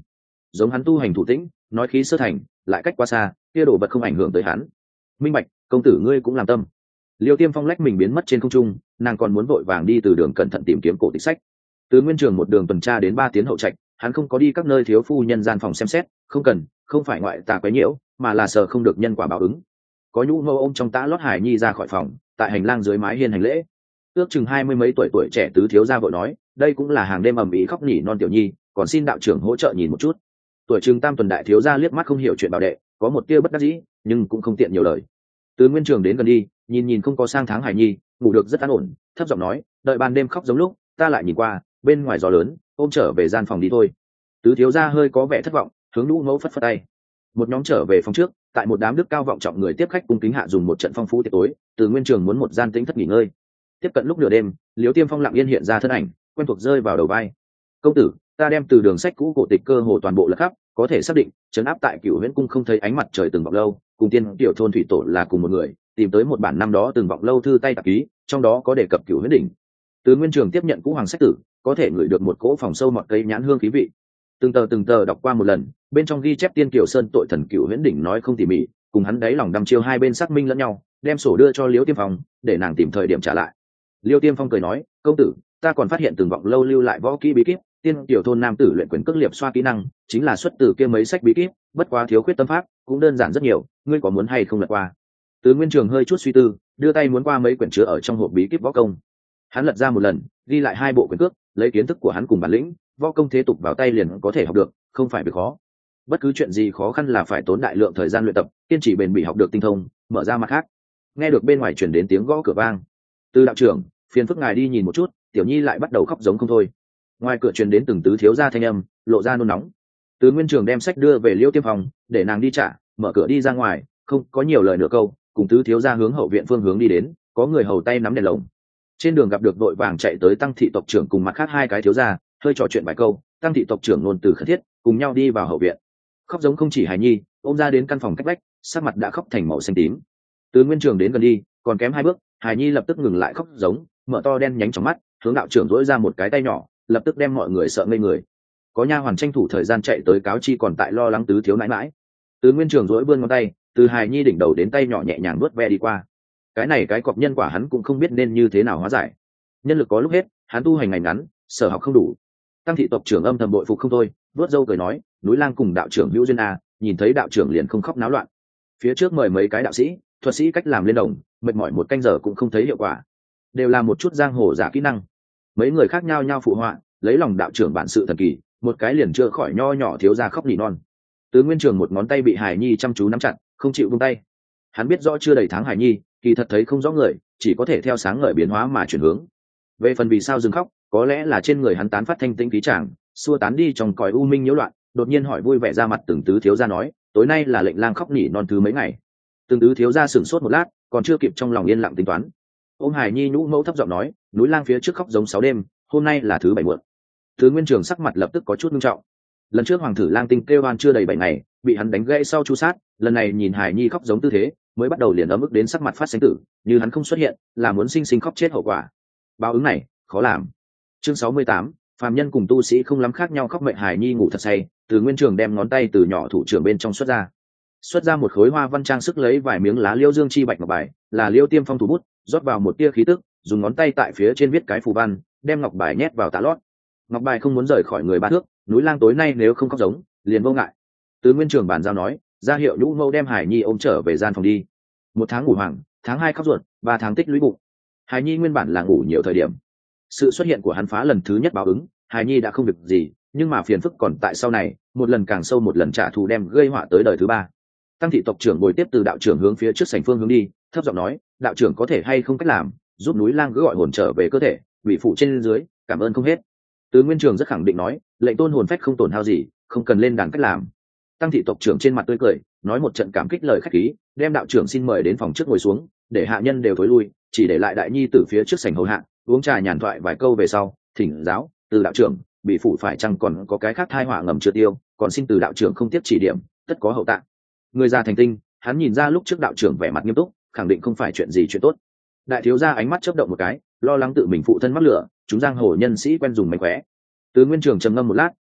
giống hắn tu hành thủ tĩnh, nói khí sơ thành, lại cách quá xa, kia đồ vật không ảnh hưởng tới hắn. Minh bạch, công tử ngươi cũng làm tâm. Liêu Tiêm Phong lách mình biến mất trên không trung, nàng còn muốn vội vàng đi từ đường cẩn thận tìm kiếm cổ tịch sách. Từ Nguyên Trường một đường tuần tra đến 3 tiếng hậu trạch, hắn không có đi các nơi thiếu phu nhân gian phòng xem xét, không cần, không phải ngoại tà quấy nhiễu, mà là sợ không được nhân quả báo ứng. Có nhũ mâu ôm trong tã lót Hải Nhi ra khỏi phòng, tại hành lang dưới mái hiên hành lễ. Ước chừng 20 mấy tuổi trẻ tứ thiếu gia vội nói, đây cũng là hàng đêm ầm ĩ khóc nỉ non tiểu nhi, còn xin đạo trưởng hỗ trợ nhìn một chút. Tuổi chừng tam tuần đại thiếu gia liếc mắt không hiểu chuyện bảo đệ, có một tia bất đắc dĩ, nhưng cũng không tiện nhiều lời. Từ Nguyên Trường đến gần đi, nhìn không có sang tháng Hải Nhi, ngủ được rất an ổn, thấp giọng nói, đợi ban đêm khóc giống lúc, ta lại nhìn qua, bên ngoài gió lớn, ôm trở về gian phòng đi thôi. Tứ thiếu gia hơi có vẻ thất vọng, hướng Lũ Mẫu phất phất tay. Một nhóm trở về phòng trước, tại một đám đức cao vọng trọng người tiếp khách cung kính hạ dùng một trận phong phú tiệc tối. Từ Nguyên Trường muốn một gian tĩnh thất nghỉ ngơi. Tiếp cận lúc nửa đêm, Liễu Tiêm Phong lặng yên hiện ra thân ảnh, quen thuộc rơi vào đầu vai. Công tử, ta đem từ đường sách cũ cổ tịch cơ hồ toàn bộ lật khắp, có thể xác định trấn áp tại Cửu Huyễn cung không thấy ánh mặt trời từng vọng lâu, cùng tiên tiểu thôn thủy tổ là cùng một người, tìm tới một bản năm đó từng vọng lâu thư tay tạp ký, trong đó có đề cập Cửu Huyễn đỉnh. Từ Nguyên Trường tiếp nhận cũ hoàng sách tử, có thể ngửi được một cỗ phòng sâu mọt cây nhãn hương khí vị. Từng tờ đọc qua một lần, bên trong ghi chép tiên kiều sơn tội thần Cửu Huyễn đỉnh nói không tỉ mỉ, cùng hắn đáy lòng đăm chiêu hai bên xác minh lẫn nhau, đem sổ đưa cho Liễu Tiêm Phong, để nàng tìm thời điểm trả lại. Liêu Tiêm Phong cười nói, công tử, ta còn phát hiện từng vọng lâu lưu lại võ kỹ bí kíp, tiên tiểu thôn nam tử luyện quyền cước liệp xoa kỹ năng, chính là xuất từ kia mấy sách bí kíp, bất quá thiếu khuyết tâm pháp, cũng đơn giản rất nhiều, ngươi có muốn hay không lật qua? Từ Nguyên Trường hơi chút suy tư, đưa tay muốn qua mấy quyển chứa ở trong hộp bí kíp võ công. Hắn lật ra một lần, ghi lại 2 bộ quyền cước, lấy kiến thức của hắn cùng bản lĩnh, võ công thế tục vào tay liền có thể học được, không phải việc khó. Bất cứ chuyện gì khó khăn là phải tốn đại lượng thời gian luyện tập, kiên trì bền bỉ học được tinh thông, mở ra mặt khác. Nghe được bên ngoài truyền đến tiếng gõ cửa vang. Từ đạo trưởng, phiền phức ngài đi nhìn một chút, tiểu nhi lại bắt đầu khóc giống không thôi. Ngoài cửa truyền đến từng tứ thiếu gia thanh âm, lộ ra nôn nóng. Từ Nguyên Trường đem sách đưa về Liêu Tiêm Phong, để nàng đi trả, mở cửa đi ra ngoài, không có nhiều lời nửa câu, cùng tứ thiếu gia hướng hậu viện phương hướng đi đến, có người hầu tay nắm đèn lồng. Trên đường gặp được đội vàng chạy tới Tăng thị tộc trưởng cùng mặt khác 2 cái thiếu gia, hơi trò chuyện vài câu, Tăng thị tộc trưởng nôn từ khẩn thiết, cùng nhau đi vào hậu viện. Khóc giống không chỉ Hải Nhi, ôm ra đến căn phòng cách vách, sắc mặt đã khóc thành màu xanh tím. Từ Nguyên Trường đến gần đi, còn kém 2 bước, Hải Nhi lập tức ngừng lại khóc giống, mở to đen nhánh trong mắt, hướng đạo trưởng dỗi ra một cái tay nhỏ, lập tức đem mọi người sợ ngây người. Có nha hoàn tranh thủ thời gian chạy tới cáo chi còn tại lo lắng tứ thiếu nãi mãi. Từ Nguyên Trường dỗi vươn ngón tay, từ Hải Nhi đỉnh đầu đến tay nhỏ nhẹ nhàng nuốt ve đi qua. Cái này cái cọp nhân quả hắn cũng không biết nên như thế nào hóa giải. Nhân lực có lúc hết, hắn tu hành ngày ngắn, sở học không đủ. Tăng thị tộc trưởng âm thầm bội phục không thôi, vuốt râu cười nói, núi lang cùng đạo trưởng hữu duyên a, nhìn thấy đạo trưởng liền không khóc náo loạn. Phía trước mời mấy cái đạo sĩ, thuật sĩ cách làm lên đồng, mệt mỏi 1 canh giờ cũng không thấy hiệu quả, đều là một chút giang hồ giả kỹ năng. Mấy người khác nhau nhau phụ họa, lấy lòng đạo trưởng bản sự thần kỳ, một cái liền chưa khỏi nho nhỏ thiếu gia khóc nỉ non. Từ Nguyên Trường một ngón tay bị Hải Nhi chăm chú nắm chặt, không chịu buông tay. Hắn biết rõ chưa đầy tháng Hải Nhi, kỳ thật thấy không rõ người, chỉ có thể theo sáng ngời biến hóa mà chuyển hướng. Về phần vì sao dừng khóc, có lẽ là trên người hắn tán phát thanh tĩnh khí tràng, xua tán đi trong cõi u minh nhiễu loạn, đột nhiên hỏi vui vẻ ra mặt từng tứ thiếu gia nói, tối nay là lệnh lang khóc nỉ non thứ mấy ngày. Từng tứ thiếu gia sửng sốt một lát, còn chưa kịp trong lòng yên lặng tính toán. Ôm Hải Nhi nhũ mẫu thấp giọng nói, núi lang phía trước khóc giống 6 đêm, hôm nay là thứ 7 muộn. Từ Nguyên Trường sắc mặt lập tức có chút nghiêm trọng. Lần trước hoàng thử lang tinh kêu oan chưa đầy 7 ngày, bị hắn đánh gãy sau chu sát, lần này nhìn Hải Nhi khóc giống tư thế, mới bắt đầu liền ấm ức đến sắc mặt phát sinh tử, như hắn không xuất hiện, là muốn sinh khóc chết hậu quả. Báo ứng này, khó làm. Chương 68, phàm nhân cùng tu sĩ không lắm khác nhau khóc mệnh Hải Nhi ngủ thật say, Từ Nguyên Trường đem ngón tay từ nhỏ thủ trưởng bên trong xuất ra một khối hoa văn trang sức lấy vài miếng lá liêu dương chi bạch ngọc bài, là Liêu Tiêm Phong thủ bút, rót vào một tia khí tức, dùng ngón tay tại phía trên viết cái phù văn, đem ngọc bài nhét vào tạ lót. Ngọc bài không muốn rời khỏi người 3 thước, núi lang tối nay nếu không khóc giống, liền vô ngại. Từ Nguyên Trường bàn giao nói, ra hiệu nhũ mâu đem Hải Nhi ôm trở về gian phòng đi. 1 tháng ngủ hoàng, tháng 2 khóc ruột, 3 tháng tích lũy bụng. Hải Nhi nguyên bản là ngủ nhiều thời điểm. Sự xuất hiện của hắn phá lần thứ nhất báo ứng, Hải Nhi đã không việc gì, nhưng mà phiền phức còn tại sau này, một lần càng sâu một lần trả thù đem gây họa tới đời thứ 3. Tăng thị tộc trưởng bồi tiếp từ đạo trưởng hướng phía trước sảnh phương hướng đi, thấp giọng nói, đạo trưởng có thể hay không cách làm, giúp núi lang cứ gọi hồn trở về cơ thể, bị phụ trên dưới, cảm ơn không hết. Từ Nguyên Trường rất khẳng định nói, lệnh tôn hồn phách không tổn hao gì, không cần lên đàn cách làm. Tăng thị tộc trưởng trên mặt tươi cười, nói một trận cảm kích lời khách khí, đem đạo trưởng xin mời đến phòng trước ngồi xuống, để hạ nhân đều thối lui, chỉ để lại đại nhi từ phía trước sảnh hầu hạ, uống trà nhàn thoại vài câu về sau, thỉnh giáo, từ đạo trưởng, bị phụ phải chăng còn có cái khác thai họa ngầm chưa tiêu, còn xin từ đạo trưởng không tiếp chỉ điểm, tất có hậu tạ. Người già thành tinh, hắn nhìn ra lúc trước đạo trưởng vẻ mặt nghiêm túc, khẳng định không phải chuyện gì chuyện tốt. Đại thiếu gia ánh mắt chớp động một cái, lo lắng tự mình phụ thân mắc lửa, chúng giang hồ nhân sĩ quen dùng mánh khóe. Từ Nguyên Trường trầm ngâm một lát,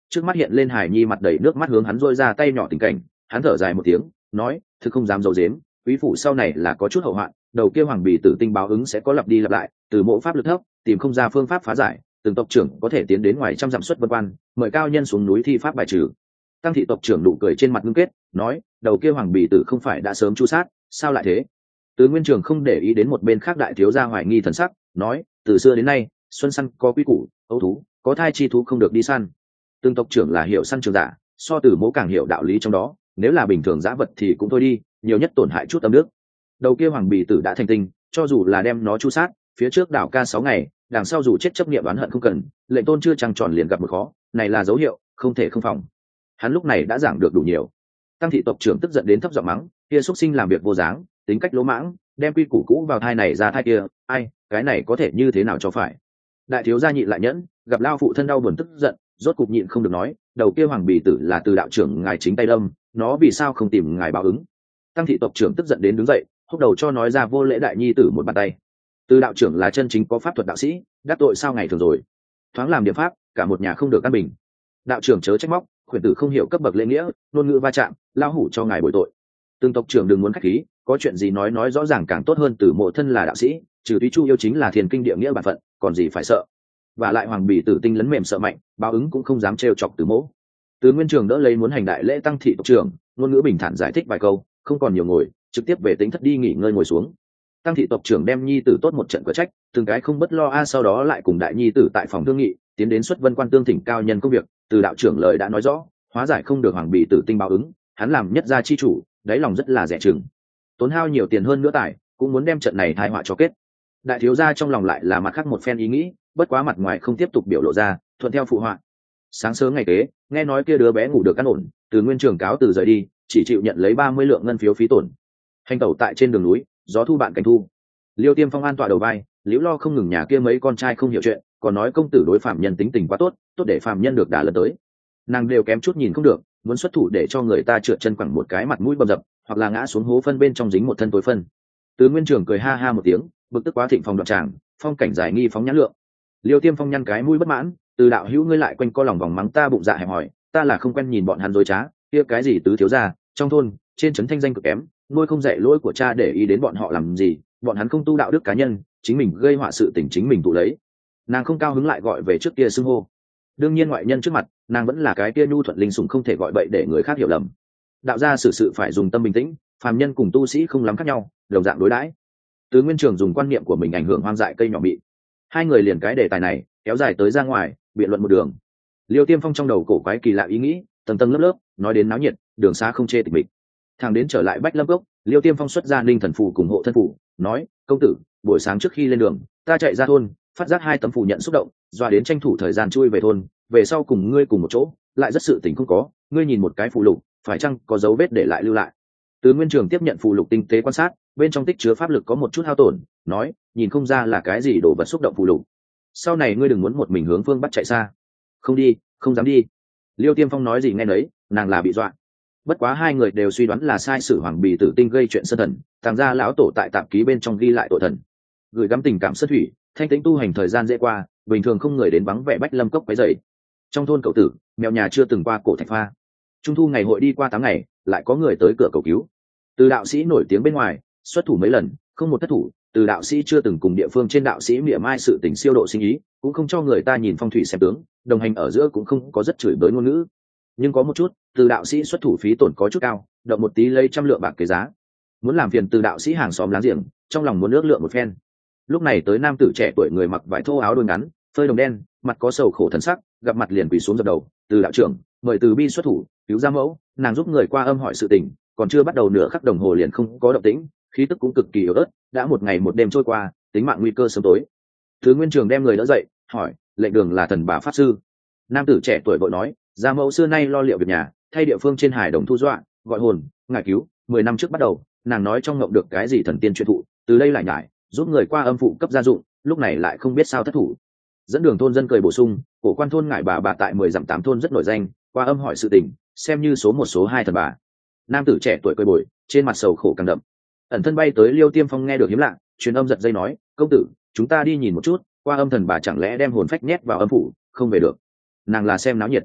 Trước mắt hiện lên Hải Nhi mặt đầy nước mắt hướng hắn rôi ra tay nhỏ tình cảnh, hắn thở dài một tiếng nói, thực không dám dầu dếm, quý phủ sau này là có chút hậu hoạn, đầu kia hoàng bì tử tinh báo ứng sẽ có lặp đi lặp lại, từ mộ pháp lực thấp tìm không ra phương pháp phá giải, từng tộc trưởng có thể tiến đến ngoài trăm dặm xuất vân quan, mời cao nhân xuống núi thi pháp bài trừ. Tăng thị tộc trưởng nụ cười trên mặt ngưng kết nói, đầu kia hoàng bì tử không phải đã sớm chu sát, sao lại thế? Từ Nguyên Trường không để ý đến một bên khác đại thiếu gia hoài nghi thần sắc, nói, từ xưa đến nay xuân săn có quy củ, ấu thú có thai chi thú không được đi săn. Từng tộc trưởng là hiểu săn trường giả, so từ mỗ càng hiểu đạo lý trong đó, nếu là bình thường dã vật thì cũng thôi đi, nhiều nhất tổn hại chút tâm đức. Đầu kia hoàng bì tử đã thành tinh, cho dù là đem nó chu sát, phía trước đảo ca 6 ngày, đằng sau dù chết chấp niệm oán hận không cần, lệnh tôn chưa trăng tròn liền gặp một khó, này là dấu hiệu không thể không phòng. Hắn lúc này đã giảng được đủ nhiều. Tăng thị tộc trưởng tức giận đến thấp giọng mắng, kia xuất sinh làm việc vô dáng, tính cách lỗ mãng, đem quy củ cũ vào thai này ra thai kia, ai, cái này có thể như thế nào cho phải. Đại thiếu gia nhịn lại nhẫn, gặp lao phụ thân đau buồn tức giận, rốt cục nhịn không được nói, đầu kia hoàng bì tử là từ đạo trưởng ngài chính tay đâm, nó vì sao không tìm ngài báo ứng. Tăng thị tộc trưởng tức giận đến đứng dậy, húc đầu cho nói ra vô lễ đại nhi tử một bàn tay. Từ đạo trưởng là chân chính có pháp thuật đạo sĩ, đắc tội sao ngày thường rồi, thoáng làm điểm pháp cả một nhà không được căn bình. Đạo trưởng chớ trách móc, khuyển tử không hiểu cấp bậc lễ nghĩa, ngôn ngữ va chạm, lao hủ cho ngài bồi tội. Từng tộc trưởng đừng muốn khách khí, có chuyện gì nói rõ ràng càng tốt hơn, từ mộ thân là đạo sĩ, trừ túy chu yêu chính là thiền kinh địa nghĩa bản phận, còn gì phải sợ. Và lại hoàng bì tử tinh lấn mềm sợ mạnh, báo ứng cũng không dám trêu chọc từ mỗ. Từ Nguyên Trường đỡ lấy muốn hành đại lễ tăng thị tộc trưởng, ngôn ngữ bình thản giải thích vài câu, không còn nhiều ngồi, trực tiếp về tính thất đi nghỉ ngơi ngồi xuống. Tăng thị tộc trưởng đem nhi tử tốt một trận cửa trách, từng cái không bất lo sau đó lại cùng đại nhi tử tại phòng thương nghị, tiến đến xuất vân quan tương thỉnh cao nhân công việc. Từ đạo trưởng lời đã nói rõ, hóa giải không được hoàng bì tử tinh báo ứng, hắn làm nhất gia chi chủ, đáy lòng rất là rẻ chừng, tốn hao nhiều tiền hơn nữa tài, cũng muốn đem trận này tai họa cho kết. Đại thiếu gia trong lòng lại là mặt khác một phen ý nghĩ, bất quá mặt ngoài không tiếp tục biểu lộ ra, thuận theo phụ họa. Sáng sớm ngày kế, nghe nói kia đứa bé ngủ được an ổn, Từ Nguyên Trường cáo từ rời đi, chỉ chịu nhận lấy 30 lượng ngân phiếu phí tổn. Hành tẩu tại trên đường núi, gió thu bạn cảnh thu. Liêu Tiêm Phong an tọa đầu vai, liễu lo không ngừng nhà kia mấy con trai không hiểu chuyện, còn nói công tử đối phạm nhân tính tình quá tốt, tốt để phạm nhân được đả lần tới. Nàng đều kém chút nhìn không được, muốn xuất thủ để cho người ta trượt chân quẳng một cái mặt mũi bầm dập, hoặc là ngã xuống hố phân bên trong dính một thân tối phân. Từ Nguyên Trường cười ha ha một tiếng, bực tức quá thịnh phong đoạn tràng, phong cảnh giải nghi phóng nhãn lượng. Liêu Tiêm Phong nhăn cái mũi bất mãn, Từ đạo hữu ngươi lại quanh co lòng vòng mắng ta bụng dạ hẹp hỏi, ta là không quen nhìn bọn hắn dối trá, kia cái gì tứ thiếu gia, trong thôn, trên trấn thanh danh cực kém, nuôi không dạy lỗi của cha để ý đến bọn họ làm gì, bọn hắn không tu đạo đức cá nhân, chính mình gây họa sự tình chính mình tụ lấy. Nàng không cao hứng lại gọi về trước kia xưng hô. Đương nhiên ngoại nhân trước mặt, nàng vẫn là cái kia nhu thuận linh sủng không thể gọi bậy để người khác hiểu lầm. Đạo gia xử sự phải dùng tâm bình tĩnh, phàm nhân cùng tu sĩ không lắm khác nhau, đồng dạng đối đãi. Từ Nguyên Trường dùng quan niệm của mình ảnh hưởng hoang dại cây nhỏ bị. Hai người liền cái đề tài này kéo dài tới ra ngoài, biện luận một đường. Liêu Tiêm Phong trong đầu cổ quái kỳ lạ ý nghĩ, tầng tầng lớp lớp, nói đến náo nhiệt, đường xa không chê tịch mịch. Thằng đến trở lại Bách Lâm Cốc, Liêu Tiêm Phong xuất ra linh thần phù cùng hộ thân phù, nói, công tử, buổi sáng trước khi lên đường, ta chạy ra thôn, phát giác 2 tấm phù nhận xúc động, dọa đến tranh thủ thời gian chui về thôn, về sau cùng ngươi cùng một chỗ, lại rất sự tình không có, ngươi nhìn một cái phù lục, phải chăng có dấu vết để lại lưu lại. Từ Nguyên Trường tiếp nhận phù lục tinh tế quan sát, bên trong tích chứa pháp lực có một chút hao tổn, nói, nhìn không ra là cái gì đồ vật xúc động phù lục. Sau này ngươi đừng muốn một mình hướng phương bắt chạy xa. Không đi, không dám đi. Liêu Tiêm Phong nói gì nghe nấy, nàng là bị dọa. Bất quá hai người đều suy đoán là sai sử hoàng bì tử tinh gây chuyện sân thần, thằng ra lão tổ tại tạp ký bên trong ghi lại tội thần, gửi gắm tình cảm sân thủy, thanh tĩnh tu hành thời gian dễ qua, bình thường không người đến vắng vẻ Bách Lâm Cốc quấy rầy. Trong thôn cậu tử, mèo nhà chưa từng qua cổ thạch pha. Trung thu ngày hội đi qua 8 ngày, lại có người tới cửa cầu cứu. Từ đạo sĩ nổi tiếng bên ngoài, xuất thủ mấy lần, không một thất thủ. Từ đạo sĩ chưa từng cùng địa phương trên đạo sĩ mỉa mai sự tình siêu độ sinh ý, cũng không cho người ta nhìn phong thủy xem tướng, đồng hành ở giữa cũng không có rất chửi bới ngôn ngữ. Nhưng có một chút, từ đạo sĩ xuất thủ phí tổn có chút cao, động một tí lấy 100 lượng bạc cái giá. Muốn làm phiền từ đạo sĩ hàng xóm láng giềng, trong lòng muốn ước lượng một phen. Lúc này tới nam tử trẻ tuổi người mặc vải thô áo đôi ngắn, phơi đồng đen, mặt có sầu khổ thần sắc, gặp mặt liền quỳ xuống dập đầu, từ đạo trưởng, mời từ bi xuất thủ, cứu ra mẫu. Nàng giúp người qua âm hỏi sự tình, còn chưa bắt đầu nửa khắc đồng hồ liền không có động tĩnh, khí tức cũng cực kỳ yếu ớt, đã một ngày một đêm trôi qua, tính mạng nguy cơ sớm tối. Thứ Nguyên Trường đem người đỡ dậy, hỏi, lệnh đường là thần bà pháp sư. Nam tử trẻ tuổi vội nói, gia mẫu xưa nay lo liệu việc nhà, thay địa phương trên hải đồng thu dọa, gọi hồn, ngài cứu. 10 năm trước bắt đầu, nàng nói trong ngộng được cái gì thần tiên truyền thụ, từ đây lại nhải, giúp người qua âm phụ cấp gia dụng, lúc này lại không biết sao thất thủ. Dẫn đường thôn dân cười bổ sung, cổ quan thôn ngải bà tại 10 dặm 8 thôn rất nổi danh, qua âm hỏi sự tình, xem như số 1 số 2 thần bà. Nam tử trẻ tuổi cười bồi, trên mặt sầu khổ càng đậm. Ẩn thân bay tới Liêu Tiêm Phong nghe được hiếm lạ, truyền âm giật dây nói, công tử, chúng ta đi nhìn một chút, qua âm thần bà chẳng lẽ đem hồn phách nhét vào âm phủ, không về được. Nàng là xem náo nhiệt,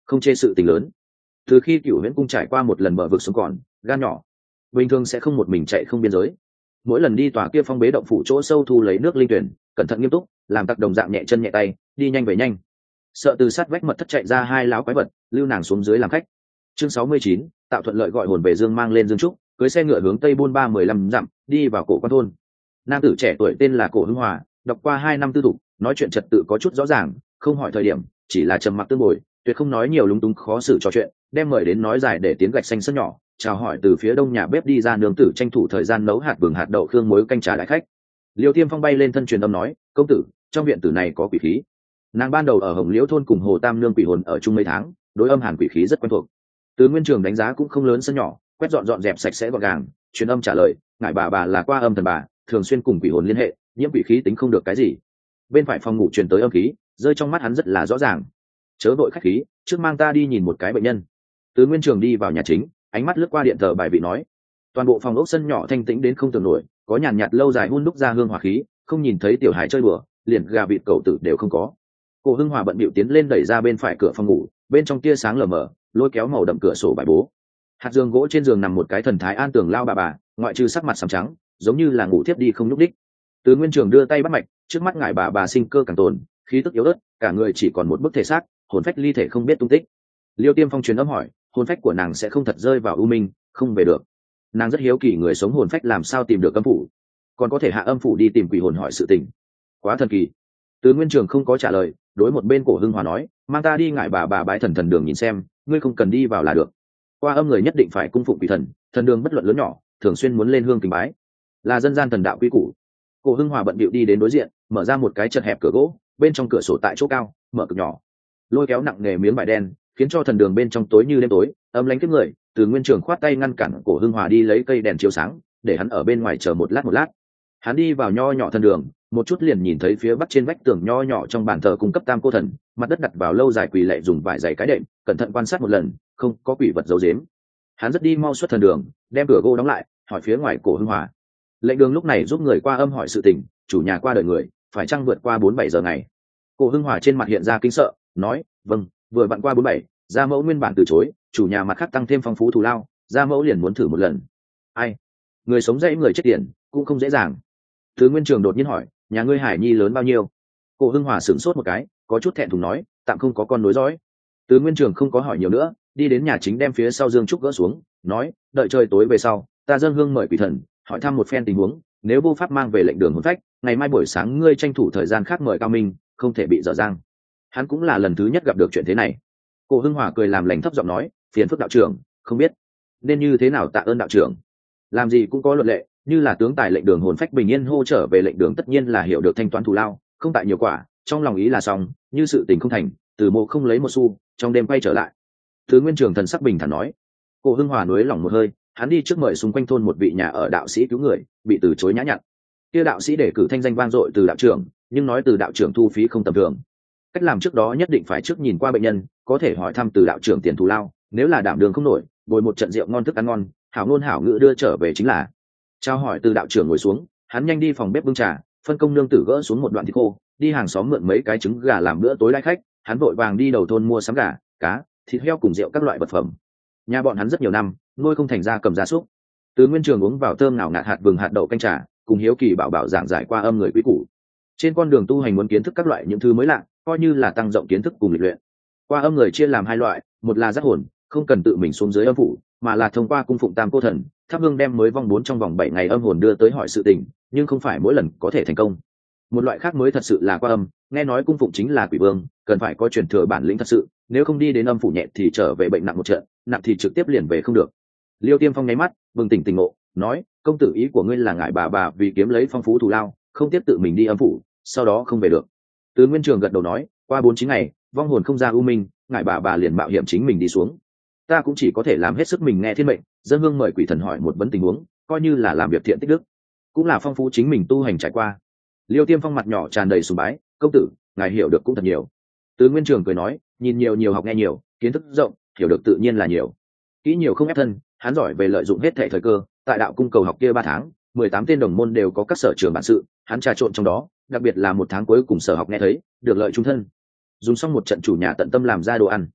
không chê sự tình lớn. Từ khi Cửu Huyễn cung trải qua một lần bờ vực sống còn gan nhỏ, bình thường sẽ không một mình chạy không biên giới. Mỗi lần đi tòa kia phong bế động phủ chỗ sâu thu lấy nước linh tuyển, cẩn thận nghiêm túc, làm tặc đồng dạng nhẹ chân nhẹ tay, đi nhanh về nhanh. Sợ từ sát vách mật thất chạy ra hai lão quái vật, lưu nàng xuống dưới làm khách. Chương 69, tạo thuận lợi gọi hồn về Dương mang lên Dương Trúc, cưới xe ngựa hướng tây buôn 15 dặm, đi vào cổ quan thôn. Nam tử trẻ tuổi tên là Cổ Hưng Hòa, đọc qua 2 năm tư thục, nói chuyện trật tự có chút rõ ràng, không hỏi thời điểm, chỉ là trầm mặc tương bồi, tuyệt không nói nhiều lúng túng khó xử trò chuyện, đem mời đến nói dài để tiến gạch xanh sân nhỏ, chào hỏi từ phía đông nhà bếp đi ra nương tử tranh thủ thời gian nấu hạt vừng hạt đậu khương muối canh trà đại khách. Liêu Tiêm Phong bay lên thân truyền âm nói, công tử, trong viện tử này có quỷ khí. Nàng ban đầu ở Hồng Liễu thôn cùng Hồ Tam nương quỷ hồn ở chung mấy tháng, đối âm hàn quỷ khí rất quen thuộc. Từ Nguyên Trường đánh giá cũng không lớn sân nhỏ, quét dọn dẹp sạch sẽ gọn gàng, truyền âm trả lời, ngài bà là qua âm thần bà, thường xuyên cùng quỷ hồn liên hệ, nhiễm quỷ khí tính không được cái gì. Bên phải phòng ngủ truyền tới âm khí, rơi trong mắt hắn rất là rõ ràng. Chớ vội khách khí, trước mang ta đi nhìn một cái bệnh nhân. Từ Nguyên Trường đi vào nhà chính, ánh mắt lướt qua điện thờ bài vị nói, toàn bộ phòng ốc sân nhỏ thanh tĩnh đến không tưởng nổi, có nhàn nhạt lâu dài hun đúc ra hương hỏa khí, không nhìn thấy tiểu hải chơi đùa, liền gà vịt cẩu tử đều không có. Cổ Hưng Hòa bận bịu tiến lên đẩy ra bên phải cửa phòng ngủ, bên trong tia sáng lờ mờ, lôi kéo màu đậm cửa sổ bài bố. Hạt giường gỗ trên giường nằm một cái thần thái an tường lao bà, ngoại trừ sắc mặt sẫm trắng, giống như là ngủ thiếp đi không nhúc đích. Từ Nguyên Trường đưa tay bắt mạch, trước mắt ngài bà sinh cơ càng tồn, khí tức yếu ớt, cả người chỉ còn một bức thể xác, hồn phách ly thể không biết tung tích. Liêu Tiêm Phong truyền âm hỏi, hồn phách của nàng sẽ không thật rơi vào u minh, không về được. Nàng rất hiếu kỳ người sống hồn phách làm sao tìm được âm phủ, còn có thể hạ âm phủ đi tìm quỷ hồn hỏi sự tình. Quá thần kỳ. Từ Nguyên Trường không có trả lời, đối một bên Cổ Hưng Hòa nói, mang ta đi ngại bà bái thần đường nhìn xem, ngươi không cần đi vào là được. Qua âm người nhất định phải cung phụng quỷ thần đường bất luận lớn nhỏ, thường xuyên muốn lên hương kính bái, là dân gian thần đạo quy củ. Cổ Hưng Hòa bận bịu đi đến đối diện, mở ra một cái chật hẹp cửa gỗ, bên trong cửa sổ tại chỗ cao, mở cực nhỏ, lôi kéo nặng nghề miếng vải đen, khiến cho thần đường bên trong tối như đêm tối, âm lãnh kiếp người. Từ Nguyên Trường khoát tay ngăn cản Cổ Hưng Hòa đi lấy cây đèn chiếu sáng, để hắn ở bên ngoài chờ một lát. Hắn đi vào nho nhỏ thần đường, một chút liền nhìn thấy phía bắc trên vách tường nho nhỏ trong bàn thờ cung cấp tam cô thần, mặt đất đặt vào lâu dài quỳ lạy dùng vải dày cái đệm, cẩn thận quan sát một lần, không có quỷ vật giấu giếm. Hắn rất đi mau xuất thần đường, đem cửa gỗ đóng lại, hỏi phía ngoài Cổ Hưng Hòa. Lệnh đường lúc này giúp người qua âm hỏi sự tình, chủ nhà qua đời người, phải chăng vượt qua 4-7 giờ ngày. Cổ Hưng Hòa trên mặt hiện ra kinh sợ, nói, vâng, vừa vặn qua 47, gia mẫu nguyên bản từ chối, chủ nhà mặt khác tăng thêm phong phú thù lao, gia mẫu liền muốn thử một lần. Ai, người sống dễ người chết tiền cũng không dễ dàng. Từ Nguyên Trường đột nhiên hỏi, nhà ngươi Hải Nhi lớn bao nhiêu? Cổ Hưng Hòa sửng sốt một cái, có chút thẹn thùng nói, tạm không có con nối dõi. Từ Nguyên Trường không có hỏi nhiều nữa, đi đến nhà chính đem phía sau Dương Trúc gỡ xuống, nói, đợi trời tối về sau, ta dâng hương mời quỷ thần, hỏi thăm một phen tình huống, nếu vô pháp mang về lệnh đường hồn phách, ngày mai buổi sáng ngươi tranh thủ thời gian khác mời Cao Minh, không thể bị dở dang. Hắn cũng là lần thứ nhất gặp được chuyện thế này. Cổ Hưng Hòa cười làm lành thấp giọng nói, phiền phức đạo trưởng, không biết nên như thế nào tạ ơn đạo trưởng. Làm gì cũng có luật lệ, như là tướng tài lệnh đường hồn phách bình yên hô trở về lệnh đường tất nhiên là hiểu được thanh toán thù lao, không tại nhiều quả, trong lòng ý là xong, như sự tình không thành, Từ Mộ không lấy một xu, trong đêm quay trở lại. Thứ Nguyên Trường thần sắc bình thản nói. Cổ Hưng Hòa nuối lòng một hơi, hắn đi trước mời xung quanh thôn một vị nhà ở đạo sĩ cứu người, bị từ chối nhã nhặn. Kia đạo sĩ để cử thanh danh vang dội Từ đạo trưởng, nhưng nói Từ đạo trưởng thu phí không tầm thường. Cách làm trước đó nhất định phải trước nhìn qua bệnh nhân, có thể hỏi thăm Từ đạo trưởng tiền thù lao, nếu là đảm đường không nổi, bồi một trận rượu ngon thức ăn ngon, hảo ngôn hảo ngữ đưa trở về chính là. Trao hỏi Từ đạo trưởng ngồi xuống, hắn nhanh đi phòng bếp bưng trà, phân công nương tử gỡ xuống một đoạn thịt khô, đi hàng xóm mượn mấy cái trứng gà làm bữa tối đãi khách. Hắn vội vàng đi đầu thôn mua sắm gà, cá, thịt heo cùng rượu các loại vật phẩm. Nhà bọn hắn rất nhiều năm, nuôi không thành gia cầm gia súc. Từ Nguyên Trường uống vào thơm nào ngạt hạt vừng hạt đậu canh trà, cùng hiếu kỳ bảo giảng giải qua âm người quý củ. Trên con đường tu hành muốn kiến thức các loại những thứ mới lạ, coi như là tăng rộng kiến thức cùng lịch luyện. Qua âm người chia làm 2 loại, một là giác hồn, không cần tự mình xuống dưới âm phủ, mà là thông qua cung phụng tam cô thần, thắp hương đem mới vong 4 trong vòng 7 ngày âm hồn đưa tới hỏi sự tình, nhưng không phải mỗi lần có thể thành công. Một loại khác mới thật sự là qua âm, nghe nói cung phụng chính là quỷ vương, cần phải có truyền thừa bản lĩnh thật sự, nếu không đi đến âm phủ nhẹ thì trở về bệnh nặng một trận, nặng thì trực tiếp liền về không được. Liêu Tiêm Phong nháy mắt, bừng tỉnh ngộ, nói, công tử ý của ngươi là ngại bà vì kiếm lấy phong phú thù lao, không tiếp tự mình đi âm phủ, sau đó không về được. Từ Nguyên Trường gật đầu nói, qua 4-9 ngày, vong hồn không ra u minh, ngại bà liền mạo hiểm chính mình đi xuống. Ta cũng chỉ có thể làm hết sức mình nghe thiên mệnh, dân hương mời quỷ thần hỏi một vấn tình huống, coi như là làm việc thiện tích đức, cũng là phong phú chính mình tu hành trải qua. Liêu Tiêm Phong mặt nhỏ tràn đầy sùng bái, công tử, ngài hiểu được cũng thật nhiều. Từ Nguyên Trường cười nói, nhìn nhiều học nghe nhiều, kiến thức rộng, hiểu được tự nhiên là nhiều. Kỹ nhiều không ép thân, hắn giỏi về lợi dụng hết thảy thời cơ, tại đạo cung cầu học kia 3 tháng, 18 tên đồng môn đều có các sở trường bản sự, hắn trà trộn trong đó, đặc biệt là 1 tháng cuối cùng sở học nghe thấy, được lợi trung thân. Dùng xong một trận chủ nhà tận tâm làm ra đồ ăn.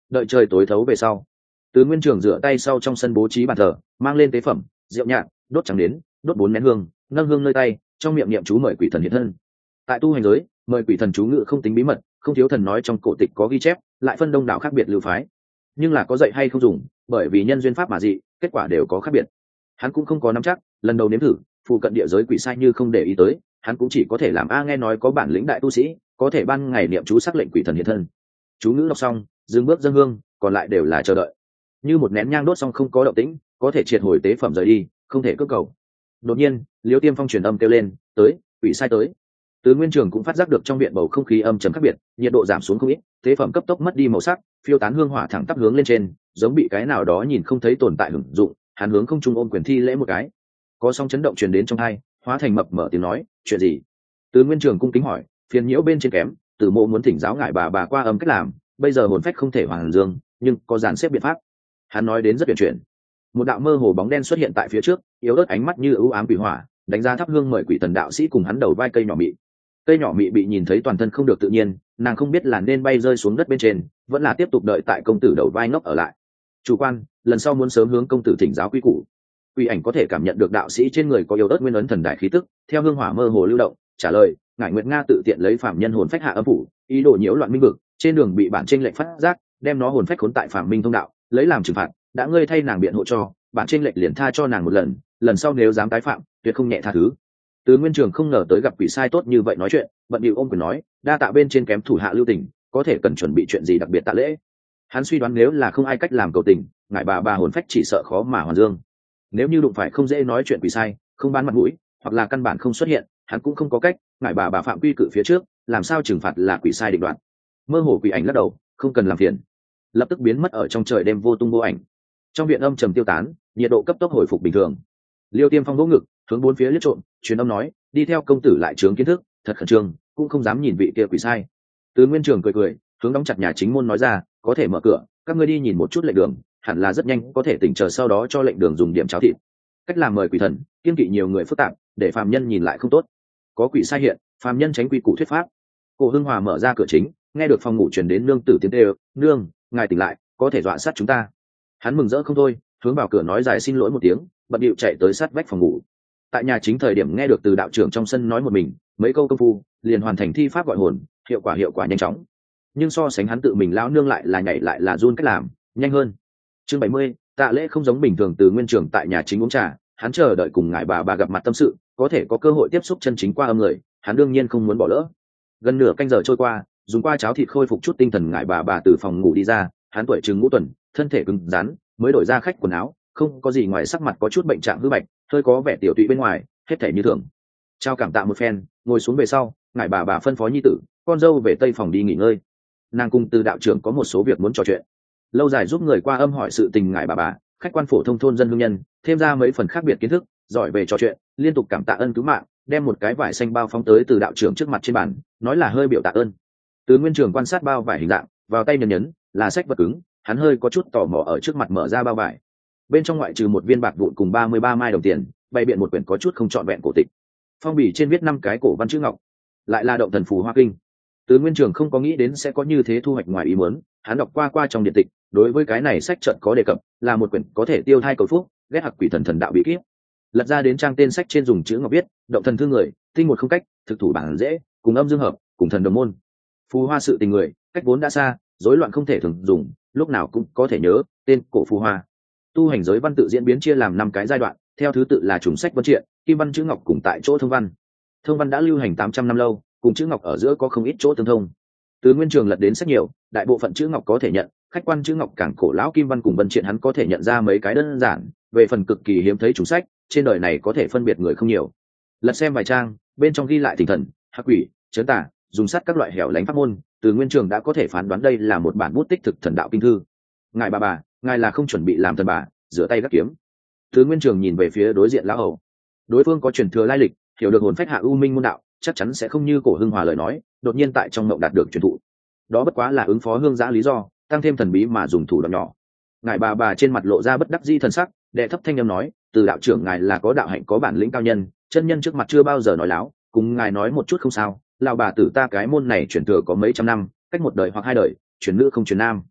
Đợi trời tối thấu về sau, Tứ Nguyên Trường rửa tay sau trong sân bố trí bàn thờ, mang lên tế phẩm, rượu nhạt, đốt trắng đến, đốt 4 nén hương, nâng hương nơi tay, trong miệng niệm chú mời quỷ thần hiện thân. Tại tu hành giới, mời quỷ thần chú ngữ không tính bí mật, không thiếu thần nói trong cổ tịch có ghi chép, lại phân đông đảo khác biệt lưu phái. Nhưng là có dạy hay không dùng, bởi vì nhân duyên pháp mà dị, kết quả đều có khác biệt. Hắn cũng không có nắm chắc, lần đầu nếm thử, phụ cận địa giới quỷ sai như không để ý tới, hắn cũng chỉ có thể làm nghe nói có bản lĩnh đại tu sĩ, có thể ban ngày niệm chú sắc lệnh quỷ thần hiện thân. Chú ngữ đọc xong, dừng bước dâng hương, còn lại đều là chờ đợi. Như một nén nhang đốt xong không có động tĩnh, có thể triệt hồi tế phẩm rời đi, không thể cướp cầu. Đột nhiên, Liêu Tiêm Phong truyền âm kêu lên, tới, quỷ sai tới. Tứ Nguyên Trường cũng phát giác được trong viện bầu không khí âm trầm khác biệt, nhiệt độ giảm xuống không ít, tế phẩm cấp tốc mất đi màu sắc, phiêu tán hương hỏa thẳng tắp hướng lên trên, giống bị cái nào đó nhìn không thấy tồn tại hưởng dụng. Hắn hướng không trung ôm quyền thi lễ một cái, có sóng chấn động truyền đến trong tai, hóa thành mập mở tiếng nói, chuyện gì? Tứ Nguyên Trường cung kính hỏi, phiền nhiễu bên trên kém, Tử Mộ muốn thỉnh giáo ngài bà qua âm cách làm, bây giờ hồn phách không thể hoàn dương, nhưng có dàn xếp biện pháp. Hắn nói đến rất uyển chuyển. Một đạo mơ hồ bóng đen xuất hiện tại phía trước, yếu ớt ánh mắt như ưu ám quỷ hỏa, đánh ra thắp hương mời quỷ thần đạo sĩ cùng hắn đầu vai cây nhỏ mị. Cây nhỏ mị bị nhìn thấy toàn thân không được tự nhiên, nàng không biết là nên bay rơi xuống đất bên trên, vẫn là tiếp tục đợi tại công tử đầu vai ngốc ở lại. Chủ quan, lần sau muốn sớm hướng công tử thỉnh giáo quy củ. Quỷ ảnh có thể cảm nhận được đạo sĩ trên người có yếu ớt nguyên ấn thần đại khí tức, theo hương hỏa mơ hồ lưu động, trả lời, ngải nguyệt nga tự tiện lấy phạm nhân hồn phách hạ âm phủ, ý đồ nhiễu loạn minh vực, trên đường bị bản chênh lệnh phát giác, đem nó hồn phách khốn tại phạm minh thông đạo, lấy làm trừng phạt, đã ngươi thay nàng biện hộ cho, bản chênh lệnh liền tha cho nàng một lần, lần sau nếu dám tái phạm, tuyệt không nhẹ tha thứ. Tứ Nguyên Trường không ngờ tới gặp quỷ sai tốt như vậy nói chuyện, bận điệu ôm quyền nói, đa tạ bên trên kém thủ hạ lưu tình, có thể cần chuẩn bị chuyện gì đặc biệt tạ lễ. Hắn suy đoán nếu là không ai cách làm cầu tình, ngải bà hồn phách chỉ sợ khó mà hoàn dương. Nếu như đụng phải không dễ nói chuyện quỷ sai, không bán mặt mũi, hoặc là căn bản không xuất hiện, hắn cũng không có cách, ngải bà phạm quy cự phía trước, làm sao trừng phạt là quỷ sai định đoạt. Mơ hồ quỷ ảnh lắc đầu, không cần làm phiền, lập tức biến mất ở trong trời đêm vô tung vô ảnh. Trong viện âm trầm tiêu tán, nhiệt độ cấp tốc hồi phục bình thường. Liêu Tiêm Phong vỗ ngực, hướng bốn phía liếc trộm, truyền âm nói, đi theo công tử lại trướng kiến thức, thật khẩn trương, cũng không dám nhìn vị kia quỷ sai. Tứ Nguyên Trường cười, hướng đóng chặt nhà chính môn nói ra, có thể mở cửa, các ngươi đi nhìn một chút lệnh đường, hẳn là rất nhanh có thể tỉnh chờ sau đó cho lệnh đường dùng điểm cháo thịt. Cách làm mời quỷ thần, kiên kỵ nhiều người phức tạp, để phàm nhân nhìn lại không tốt. Có quỷ sai hiện, phàm nhân tránh quy củ thuyết pháp. Cổ Hưng Hòa mở ra cửa chính, nghe được phòng ngủ truyền đến nương tử tiếng kêu, nương, ngài tỉnh lại, có thể dọa sát chúng ta. Hắn mừng rỡ không thôi, hướng vào cửa nói dài xin lỗi một tiếng, bận điệu chạy tới sát vách phòng ngủ. Tại nhà chính thời điểm nghe được từ đạo trưởng trong sân nói một mình mấy câu công phu, liền hoàn thành thi pháp gọi hồn, hiệu quả nhanh chóng. Nhưng so sánh hắn tự mình lão nương lại là nhảy lại là run cách làm nhanh hơn. Chương 70, tạ lễ không giống bình thường. Từ Nguyên Trường tại nhà chính uống trà, hắn chờ đợi cùng ngài bà gặp mặt tâm sự, có thể có cơ hội tiếp xúc chân chính qua âm người, hắn đương nhiên không muốn bỏ lỡ. Gần nửa canh giờ trôi qua, dùng qua cháo thịt khôi phục chút tinh thần, ngài bà từ phòng ngủ đi ra, hắn tuổi chừng ngũ tuần, thân thể cứng rắn, mới đổi ra khách quần áo, không có gì ngoài sắc mặt có chút bệnh trạng hư bạch, hơi có vẻ tiểu tụy bên ngoài, hết thể như thường. Trao cảm tạ một phen, ngồi xuống về sau, ngài bà phân phó nhi tử, con dâu về tây phòng đi nghỉ ngơi. Nàng cùng từ đạo trưởng có một số việc muốn trò chuyện, lâu dài giúp người qua âm hỏi sự tình ngài bà, khách quan phổ thông thôn dân hương nhân, thêm ra mấy phần khác biệt kiến thức, giỏi về trò chuyện, liên tục cảm tạ ân cứu mạng, đem một cái vải xanh bao phóng tới từ đạo trưởng trước mặt trên bàn, nói là hơi biểu tạ ơn. Từ Nguyên Trường quan sát bao vải hình dạng, vào tay nhấn là sách vật cứng, hắn hơi có chút tò mò ở trước mặt mở ra bao vải. Bên trong ngoại trừ một viên bạc vụn cùng 33 mai đồng tiền, bày biện một quyển có chút không trọn vẹn cổ tịch. Phong bì trên viết 5 cái cổ văn chữ ngọc, lại là động thần phù hoa kinh. Từ Nguyên Trường không có nghĩ đến sẽ có như thế thu hoạch ngoài ý muốn, hắn đọc qua trong điện tịch, đối với cái này sách chợt có đề cập, là một quyển có thể tiêu thai cầu phúc, ghét hặc quỷ thần đạo bí kíp. Lật ra đến trang tên sách trên dùng chữ ngọc viết, động thần thương người, tinh một không cách, thực thủ bản dễ, cùng âm dương hợp, cùng thần đồng môn. Phù hoa sự tình người, cách vốn đã xa, rối loạn không thể thường dùng, lúc nào cũng có thể nhớ, tên cổ phù hoa. Tu hành giới văn tự diễn biến chia làm 5 cái giai đoạn, theo thứ tự là trùng sách vân triện, kim văn chữ ngọc cùng tại chỗ thông văn. Thông văn đã lưu hành 800 năm lâu, cùng chữ ngọc ở giữa có không ít chỗ tương thông. Từ Nguyên Trường lật đến sách nhiều, đại bộ phận chữ ngọc có thể nhận, khách quan chữ ngọc càng cổ lão kim văn cùng vân triện hắn có thể nhận ra mấy cái đơn giản, về phần cực kỳ hiếm thấy trùng sách, trên đời này có thể phân biệt người không nhiều. Lật xem vài trang, bên trong ghi lại thỉnh thần, hắc quỷ, trấn tà, dùng sắt các loại hẻo lánh pháp môn, Từ Nguyên Trường đã có thể phán đoán đây là một bản bút tích thực thần đạo kinh thư. Ngài bà, ngài là không chuẩn bị làm thần bà, rửa tay gắt kiếm. Từ Nguyên Trường nhìn về phía đối diện lão hầu, đối phương có truyền thừa lai lịch, hiểu được hồn phách hạ u minh môn đạo, chắc chắn sẽ không như Cổ Hưng Hòa lời nói, đột nhiên tại trong mộng đạt được truyền thụ. Đó bất quá là ứng phó hương giã lý do, tăng thêm thần bí mà dùng thủ đoạn nhỏ. Ngài bà trên mặt lộ ra bất đắc dĩ thần sắc, đệ thấp thanh âm nói, Từ đạo trưởng ngài là có đạo hạnh có bản lĩnh cao nhân, chân nhân trước mặt chưa bao giờ nói láo, cùng ngài nói một chút không sao. Lão bà tử ta cái môn này truyền thừa có mấy trăm năm, cách một đời hoặc 2 đời, truyền nữ không truyền nam.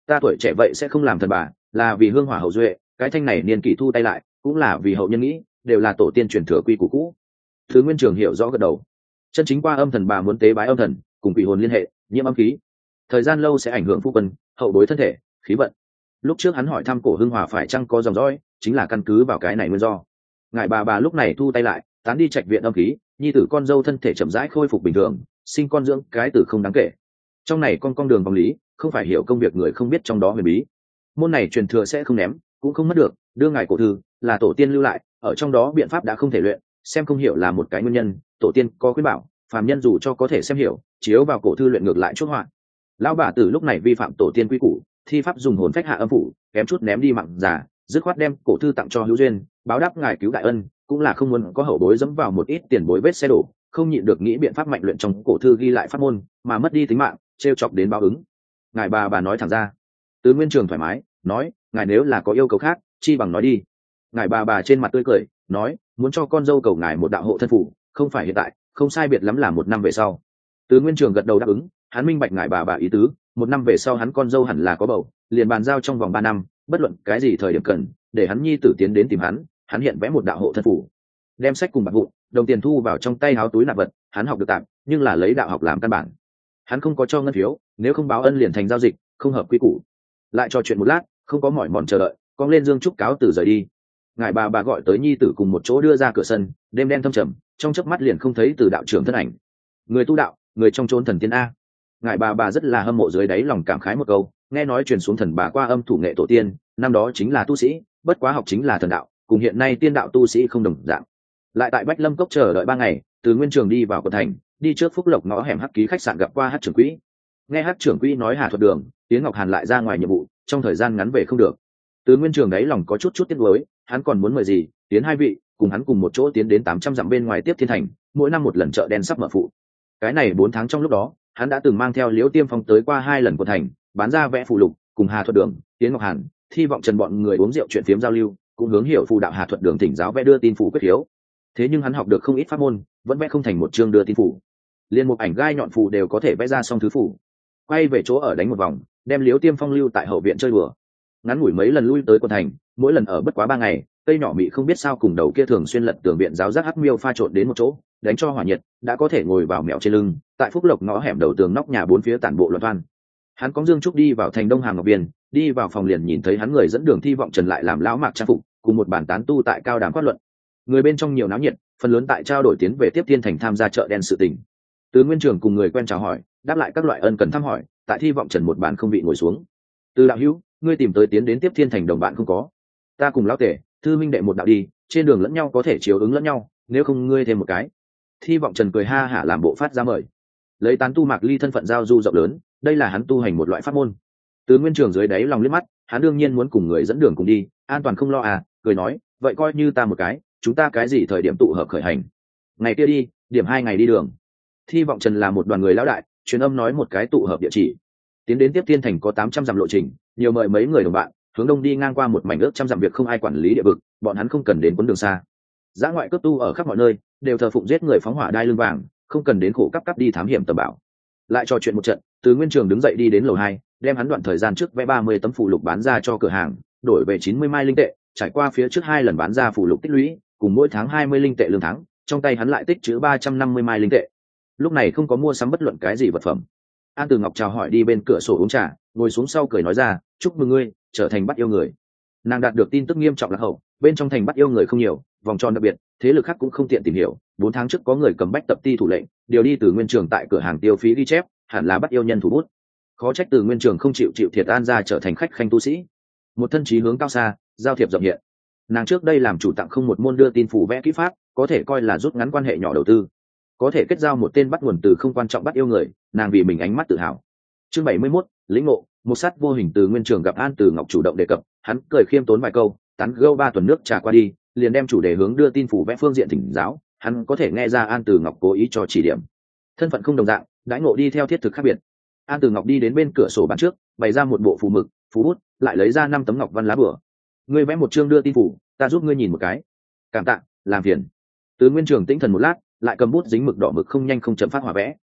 ta tuổi trẻ vậy sẽ không làm thần bà, là vì hương hỏa hậu duệ, cái thanh này niên kỷ thu tay lại cũng là vì hậu nhân nghĩ, đều là tổ tiên truyền thừa quy củ cũ. Thứ Nguyên Trường hiểu rõ gật đầu. Chân chính qua âm thần bà muốn tế bái âm thần, cùng quỷ hồn liên hệ, nhiễm âm khí, thời gian lâu sẽ ảnh hưởng phu quân hậu bối thân thể khí vận. Lúc trước hắn hỏi thăm cổ hưng hòa phải chăng có dòng dõi, chính là căn cứ vào cái này nguyên do. Ngài bà lúc này thu tay lại, tán đi trạch viện âm khí, nhi tử con dâu thân thể chậm rãi khôi phục bình thường, sinh con dưỡng cái tử không đáng kể. Trong này con đường vòng lý, không phải hiểu công việc người không biết trong đó huyền bí. Môn này truyền thừa sẽ không ném, cũng không mất được, đưa ngài cổ thư là tổ tiên lưu lại, ở trong đó biện pháp đã không thể luyện, xem không hiểu là một cái nguyên nhân, tổ tiên có khuyên bảo, phàm nhân dù cho có thể xem hiểu, chiếu vào cổ thư luyện ngược lại chốt họa. Lão bà tử lúc này vi phạm tổ tiên quy củ, thi pháp dùng hồn phách hạ âm phủ, kém chút ném đi mạng giả, dứt khoát đem cổ thư tặng cho hữu duyên, báo đáp ngài cứu đại ân, cũng là không muốn có hậu bối dẫm vào một ít tiền bối vết xe đổ, không nhịn được nghĩ biện pháp mạnh luyện trong cổ thư ghi lại pháp môn, mà mất đi tính mạng, trêu chọc đến báo ứng. Ngài bà nói thẳng ra. Từ Nguyên Trường thoải mái nói, ngài nếu là có yêu cầu khác, chi bằng nói đi. Ngài bà trên mặt tươi cười nói, muốn cho con dâu cầu ngài một đạo hộ thân phủ, không phải hiện tại, không sai biệt lắm là 1 năm về sau. Từ Nguyên Trường gật đầu đáp ứng, hắn minh bạch ngài bà ý tứ, 1 năm về sau hắn con dâu hẳn là có bầu, liền bàn giao trong vòng 3 năm, bất luận cái gì thời điểm cần, để hắn nhi tử tiến đến tìm hắn hiện vẽ một đạo hộ thân phủ, đem sách cùng bạc vụn, đồng tiền thu vào trong tay áo túi nạp vật, hắn học được tạm, nhưng là lấy đạo học làm căn bản. Hắn không có cho ngân phiếu, nếu không báo ân liền thành giao dịch, không hợp quy củ. Lại trò chuyện một lát, không có mỏi mòn chờ đợi, con lên dương trúc cáo từ rời đi. Ngài bà gọi tới nhi tử cùng một chỗ đưa ra cửa sân, đêm đen thâm trầm, trong chớp mắt liền không thấy từ đạo trưởng thân ảnh. Người tu đạo, người trong chốn thần tiên a. Ngài bà rất là hâm mộ, dưới đáy lòng cảm khái một câu, nghe nói truyền xuống thần bà qua âm thủ nghệ tổ tiên, năm đó chính là tu sĩ, bất quá học chính là thần đạo, cùng hiện nay tiên đạo tu sĩ không đồng dạng. Lại tại Bách Lâm Cốc chờ đợi 3 ngày, từ Nguyên Trường đi vào quận thành, đi trước Phúc Lộc ngõ hẻm Hắc Ký khách sạn gặp qua Hắc trưởng quỹ. Nghe Hắc trưởng quỹ nói Hà Thuật Đường, Tiến Ngọc Hàn lại ra ngoài nhiệm vụ, trong thời gian ngắn về không được. Từ Nguyên Trường đáy lòng có chút tiếc nuối, hắn còn muốn mời gì, Tiến hai vị cùng hắn cùng một chỗ tiến đến 800 dặm bên ngoài Tiếp Thiên Thành, mỗi năm một lần chợ đen sắp mở phụ. Cái này 4 tháng trong lúc đó, hắn đã từng mang theo Liễu Tiêm Phong tới qua 2 lần quận thành, bán ra vẽ phù lục, cùng Hà Thuật Đường, Tiến Ngọc Hàn, Thi Vọng Trần bọn người uống rượu chuyện phiếm giao lưu, cũng hướng hiểu phù đạo Hà Thuật Đường thỉnh giáo vẽ đưa tin phù quyết hiếu. Thế nhưng hắn học được không ít pháp môn, vẫn vẽ không thành một chương đưa tin phù. Liên một ảnh gai nhọn phù đều có thể vẽ ra xong thứ phù. Quay về chỗ ở đánh một vòng, đem Liễu Tiêm Phong lưu tại hậu viện chơi đùa. Ngắn ngủi mấy lần lui tới quận thành, mỗi lần ở bất quá 3 ngày, cây nhỏ mị không biết sao cùng đầu kia thường xuyên lật tường viện giáo giác hắc miêu pha trộn đến một chỗ, đánh cho hỏa nhiệt, đã có thể ngồi vào mèo trên lưng, tại Phúc Lộc ngõ hẻm đầu tường nóc nhà 4 phía tản bộ loạn toan. Hắn cóng Dương Trúc đi vào thành Đông Hàm Ngọc Biên, đi vào phòng liền nhìn thấy hắn người dẫn đường Thi Vọng Trần lại làm lão mạc trang phục, cùng một bản tán tu tại cao đàm phát luận. Người bên trong nhiều náo nhiệt, phần lớn tại trao đổi tiến về Tiếp Thiên Thành tham gia chợ đen sự tình. Từ Nguyên Trường cùng người quen chào hỏi, đáp lại các loại ân cần thăm hỏi, tại Thi Vọng Trần một bàn không vị ngồi xuống. Từ đạo hữu, ngươi tìm tới tiến đến Tiếp Thiên Thành đồng bạn không có? Ta cùng lão tể, thư minh đệ một đạo đi, trên đường lẫn nhau có thể chiếu ứng lẫn nhau, nếu không ngươi thêm một cái. Thi Vọng Trần cười ha hả làm bộ phát ra mời. Lấy tán tu Mạc Ly thân phận giao du rộng lớn, đây là hắn tu hành một loại pháp môn. Từ Nguyên Trường dưới đáy lòng liếc mắt, hắn đương nhiên muốn cùng người dẫn đường cùng đi, an toàn không lo à, cười nói, vậy coi như ta một cái, chúng ta cái gì thời điểm tụ hợp khởi hành? Ngày kia đi, điểm 2 ngày đi đường. Thi Vọng Trần là một đoàn người lão đại, truyền âm nói một cái tụ hợp địa chỉ. Tiến đến Tiếp Thiên Thành có 800 dặm lộ trình, nhiều mời mấy người đồng bạn, hướng đông đi ngang qua một mảnh ước trăm dặm việc không ai quản lý địa vực, bọn hắn không cần đến cuốn đường xa. Dã ngoại cướp tu ở khắp mọi nơi, đều thờ phụng giết người phóng hỏa đai lưng vàng, không cần đến khổ cấp đi thám hiểm tầm bảo. Lại trò chuyện một trận, Từ Nguyên Trường đứng dậy đi đến lầu 2, đem hắn đoạn thời gian trước vẽ 30 tấm phù lục bán ra cho cửa hàng, đổi về 90 mai linh tệ, trải qua phía trước 2 lần bán ra phù lục tích lũy, cùng mỗi tháng 20 linh tệ lương tháng, trong tay hắn lại tích trữ 350 mai linh tệ. Lúc này không có mua sắm bất luận cái gì vật phẩm. An Từ Ngọc chào hỏi đi bên cửa sổ uống trà, ngồi xuống sau cười nói ra, chúc mừng ngươi trở thành bắt yêu người. Nàng đạt được tin tức nghiêm trọng là hậu, bên trong thành bắt yêu người không nhiều, vòng tròn đặc biệt, thế lực khác cũng không tiện tìm hiểu. 4 tháng trước có người cầm bách tập ti thủ lệnh, điều đi Từ Nguyên Trường tại cửa hàng tiêu phí ghi chép, hẳn là bắt yêu nhân thủ bút. Khó trách Từ Nguyên Trường không chịu thiệt an ra trở thành khách khanh tu sĩ. Một thân chí hướng cao xa, giao thiệp rộng hiện. Nàng trước đây làm chủ tặng không một môn đưa tin phủ vẽ kỹ pháp, có thể coi là rút ngắn quan hệ nhỏ đầu tư. Có thể kết giao một tên bắt nguồn từ không quan trọng bắt yêu người, nàng vì mình ánh mắt tự hào. Chương 71, lĩnh ngộ, một sát vô hình. Từ Nguyên Trường gặp An Từ Ngọc chủ động đề cập, hắn cười khiêm tốn vài câu, tán gẫu 3 tuần nước trà qua đi, liền đem chủ đề hướng đưa tin phủ vẽ phương diện thỉnh giáo. Hắn có thể nghe ra An Từ Ngọc cố ý cho chỉ điểm. Thân phận không đồng dạng, đãi ngộ đi theo thiết thực khác biệt. An Từ Ngọc đi đến bên cửa sổ bàn trước, bày ra một bộ phù mực, phù bút, lại lấy ra 5 tấm ngọc văn lá bửa. Ngươi vẽ một chương đưa tin phủ, ta giúp ngươi nhìn một cái. Cảm tạ, làm phiền. Từ Nguyên Trường tĩnh thần một lát, lại cầm bút dính mực đỏ mực không nhanh không chậm phát hỏa vẽ.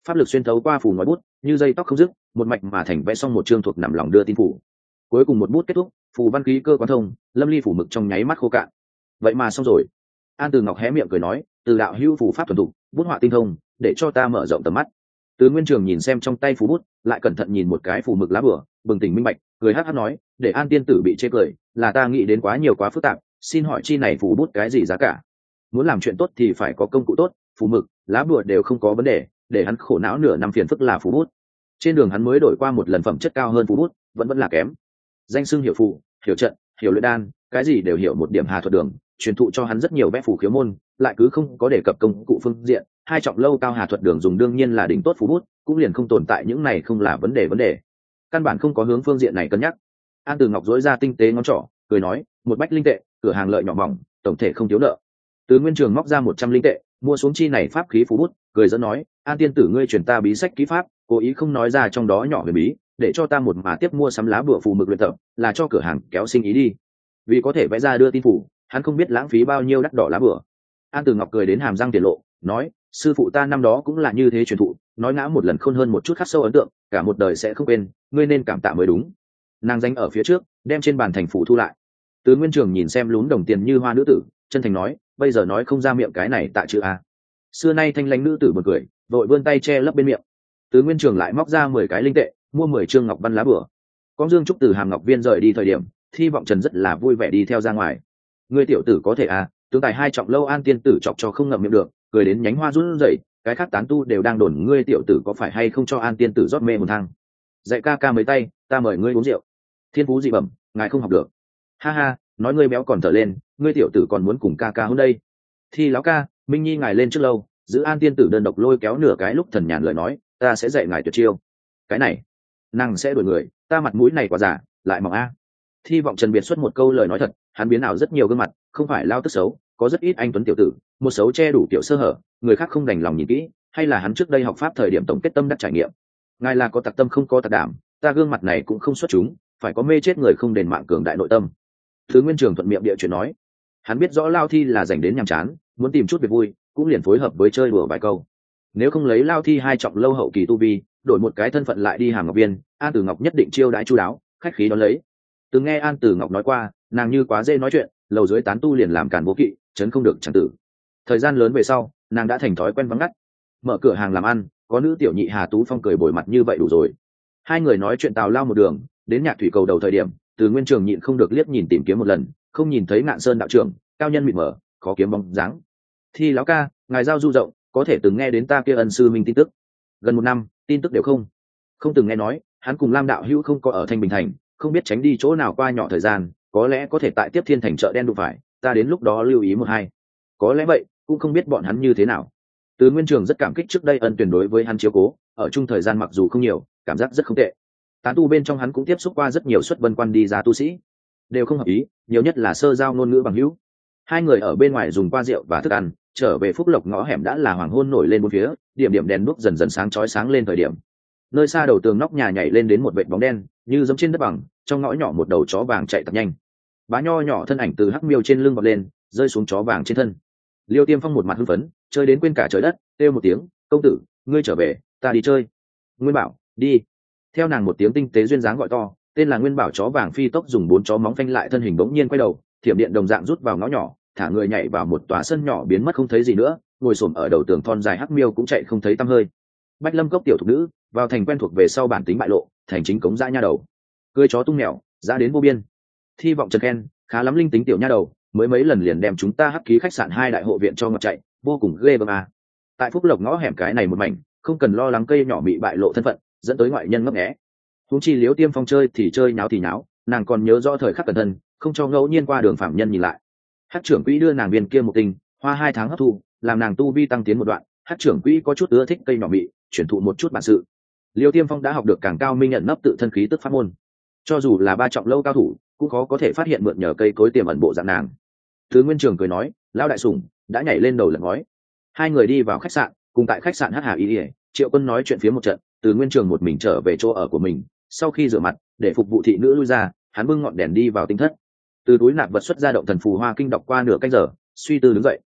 pháp lực xuyên thấu qua phù ngói bút như dây tóc không dứt, một mạch mà thành vẽ xong một chương thuộc nằm lòng đưa tin phủ. Cuối cùng một bút kết thúc, phù văn khí cơ quán thông, lâm ly phủ mực trong nháy mắt khô cạn. Vậy mà xong rồi. An Từ Ngọc hé miệng cười nói, từ đạo hữu phù pháp thuần thục, bút họa tinh thông, để cho ta mở rộng tầm mắt. Từ Nguyên Trường nhìn xem trong tay phù bút, lại cẩn thận nhìn một cái phù mực lá bửa, bừng tỉnh minh bạch, cười hắc hắc nói, để An tiên tử bị chê cười, là ta nghĩ đến quá nhiều quá phức tạp, xin hỏi chi này phù bút cái gì giá cả? Muốn làm chuyện tốt thì phải có công cụ tốt, phù mực, lá bửa đều không có vấn đề, để hắn khổ não nửa năm phiền phức là phù bút. Trên đường hắn mới đổi qua một lần phẩm chất cao hơn phù bút, vẫn là kém. Danh xưng hiểu phù, hiểu trận, hiểu luyện đan, cái gì đều hiểu một điểm hà thuật đường, truyền thụ cho hắn rất nhiều vẽ phù khiếu môn, lại cứ không có đề cập công cụ phương diện. Hai trọng lâu cao hà thuật đường dùng đương nhiên là đỉnh tốt phù bút, cũng liền không tồn tại những này không là vấn đề, căn bản không có hướng phương diện này cân nhắc. An Từ Ngọc dối ra tinh tế ngón trỏ, cười nói, một bách linh tệ, cửa hàng lợi nhỏ mỏng, tổng thể không thiếu nợ. Từ Nguyên Trường móc ra 100 linh tệ, mua xuống chi này pháp khí phù bút, cười dẫn nói, An tiên tử ngươi truyền ta bí sách kỹ pháp, cố ý không nói ra trong đó nhỏ huyền bí, để cho ta một mà tiếp mua sắm lá bùa phù mực luyện tập, là cho cửa hàng kéo sinh ý đi. Vì có thể vẽ ra đưa tin phủ, hắn không biết lãng phí bao nhiêu đắt đỏ lá bùa. An Từ Ngọc cười đến hàm răng tiệt lộ, nói, sư phụ ta năm đó cũng là như thế truyền thụ, nói ngã một lần khôn hơn một chút khắc sâu ấn tượng, cả một đời sẽ không quên, ngươi nên cảm tạ mới đúng. Nàng danh ở phía trước, đem trên bàn thành phủ thu lại. Từ Nguyên Trường nhìn xem lún đồng tiền như hoa nữ tử, chân thành nói, bây giờ nói không ra miệng cái này tạ chữ a. Xưa nay thanh lãnh nữ tử buồn cười, vội vươn tay che lấp bên miệng. Từ Nguyên Trường lại móc ra 10 cái linh tệ, mua 10 trương ngọc văn lá bửa. Con Dương Trúc từ Hàm Ngọc Viên rời đi thời điểm, Thi Vọng Trần rất là vui vẻ đi theo ra ngoài. Ngươi tiểu tử có thể à, tướng tài hai trọng lâu An tiên tử chọc cho không ngậm miệng được, cười đến nhánh hoa run rẩy, cái khác tán tu đều đang đồn ngươi tiểu tử có phải hay không cho An tiên tử rót mê một thang. Dạy ca ca mấy tay, ta mời ngươi uống rượu. Thiên phú dị bẩm, ngài không học được. Ha ha, nói ngươi béo còn thở lên, ngươi tiểu tử còn muốn cùng ca ca hôm đây. Thi lão ca, Minh Nhi ngài lên trước lâu, giữ An tiên tử đơn độc lôi kéo nửa cái lúc thần nhàn lời nói, ta sẽ dạy ngài tuyệt chiêu. Cái này, nàng sẽ đuổi người, ta mặt mũi này quá giả, lại mỏng a. Thi Vọng Trần biệt xuất một câu lời nói thật, hắn biến ảo rất nhiều gương mặt, không phải lao tức xấu, có rất ít anh tuấn tiểu tử, một xấu che đủ kiểu sơ hở, người khác không đành lòng nhìn kỹ, hay là hắn trước đây học pháp thời điểm tổng kết tâm đắc trải nghiệm. Ngài là có tặc tâm không có tặc đảm, ta gương mặt này cũng không xuất chúng, phải có mê chết người không đền mạng cường đại nội tâm. Thứ Nguyên Trường thuận miệng địa chuyện nói, hắn biết rõ Lao Thi là dành đến nhàm chán, muốn tìm chút việc vui, cũng liền phối hợp với chơi đùa vài câu. Nếu không lấy Lao Thi hai trọng lâu hậu kỳ tu vi, đổi một cái thân phận lại đi Hàm Ngọc Viên, An Từ Ngọc nhất định chiêu đãi chu đáo, khách khí đón lấy. Từng nghe An Từ Ngọc nói qua, nàng như quá dễ nói chuyện, lầu dưới tán tu liền làm càn vô kỵ, chấn không được chẳng tử. Thời gian lớn về sau, nàng đã thành thói quen vắng ngắt. Mở cửa hàng làm ăn, có nữ tiểu nhị Hà Tú Phong cười bồi mặt như vậy đủ rồi. Hai người nói chuyện tào lao một đường, đến Nhạc Thủy cầu đầu thời điểm, Từ Nguyên Trường nhịn không được liếc nhìn tìm kiếm một lần, không nhìn thấy Ngạn Sơn đạo trưởng, cao nhân mịt mờ, khó kiếm bóng dáng. Thi lão ca, ngài giao du rộng, có thể từng nghe đến ta kia ân sư minh tin tức. Gần 1 năm, tin tức đều không từng nghe nói, hắn cùng Lam đạo hữu không có ở Thanh Bình thành, không biết tránh đi chỗ nào qua nhỏ thời gian, có lẽ có thể tại Tiếp Thiên thành chợ đen đụng phải, ta đến lúc đó lưu ý một hai. Có lẽ vậy, cũng không biết bọn hắn như thế nào. Từ Nguyên Trường rất cảm kích trước đây ân tuyển đối với hắn chiếu cố, ở chung thời gian mặc dù không nhiều, cảm giác rất không tệ. Tán tu bên trong hắn cũng tiếp xúc qua rất nhiều xuất vân quan đi ra tu sĩ, đều không hợp ý, nhiều nhất là sơ giao ngôn ngữ bằng hữu. Hai người ở bên ngoài dùng qua rượu và thức ăn, trở về Phúc Lộc ngõ hẻm đã là hoàng hôn nổi lên bốn phía, điểm điểm đèn đuốc dần dần sáng chói sáng lên thời điểm. Nơi xa đầu tường nóc nhà nhảy lên đến một vệt bóng đen, như giống trên đất bằng, trong ngõ nhỏ một đầu chó vàng chạy thật nhanh. Bá nho nhỏ thân ảnh từ hắc miêu trên lưng vọt lên, rơi xuống chó vàng trên thân. Liêu Tiêm Phong một mặt hưng phấn, chơi đến quên cả trời đất, kêu một tiếng, "Công tử, ngươi trở về, ta đi chơi." Nguyên Bảo, đi. Theo nàng một tiếng tinh tế duyên dáng gọi to, tên là Nguyên Bảo chó vàng phi tốc dùng 4 chó móng phanh lại thân hình bỗng nhiên quay đầu, thiểm điện đồng dạng rút vào ngõ nhỏ, thả người nhảy vào một tòa sân nhỏ biến mất không thấy gì nữa, ngồi xổm ở đầu tường thon dài hắc miêu cũng chạy không thấy tăm hơi. Bách Lâm cốc tiểu thục nữ, vào thành quen thuộc về sau bản tính bại lộ, thành chính cống dã nha đầu. Cưới chó tung mèo, dã đến vô biên. Thi Vọng Trần khen, khá lắm linh tính tiểu nha đầu, mới mấy lần liền đem chúng ta hắc ký khách sạn 2 đại hộ viện cho ngọt chạy, vô cùng ghê gớm à. Tại Phúc Lộc ngõ hẻm cái này một mảnh, không cần lo lắng cây nhỏ bị bại lộ thân phận, dẫn tới ngoại nhân ngấp nghé. Huống chi Liếu Tiêm Phong chơi thì chơi náo thì náo, nàng còn nhớ rõ thời khắc cẩn thận, không cho ngẫu nhiên qua đường phạm nhân nhìn lại. Hắc trưởng quỹ đưa nàng viên kia một tình, hoa 2 tháng hấp thu, làm nàng tu vi tăng tiến một đoạn. Hắc trưởng quỹ có chút ưa thích cây nhỏ mị, chuyển thụ một chút bản sự. Liêu Tiêm Phong đã học được càng cao minh nhận nấp tự thân khí tức pháp môn, cho dù là 3 trọng lâu cao thủ, cũng khó có thể phát hiện mượn nhờ cây cối tiềm ẩn bộ dạng nàng. Thứ Nguyên Trường cười nói, lão đại sủng đã nhảy lên đầu lật ngói. Hai người đi vào khách sạn, cùng tại khách sạn Hắc Hà Y, Triệu Quân nói chuyện phía một trận, Từ Nguyên Trường một mình trở về chỗ ở của mình, sau khi rửa mặt, để phục vụ thị nữ lui ra, hắn bưng ngọn đèn đi vào tinh thất. Từ túi nạp vật xuất ra động thần phù hoa kinh đọc qua nửa canh giờ, suy tư đứng dậy.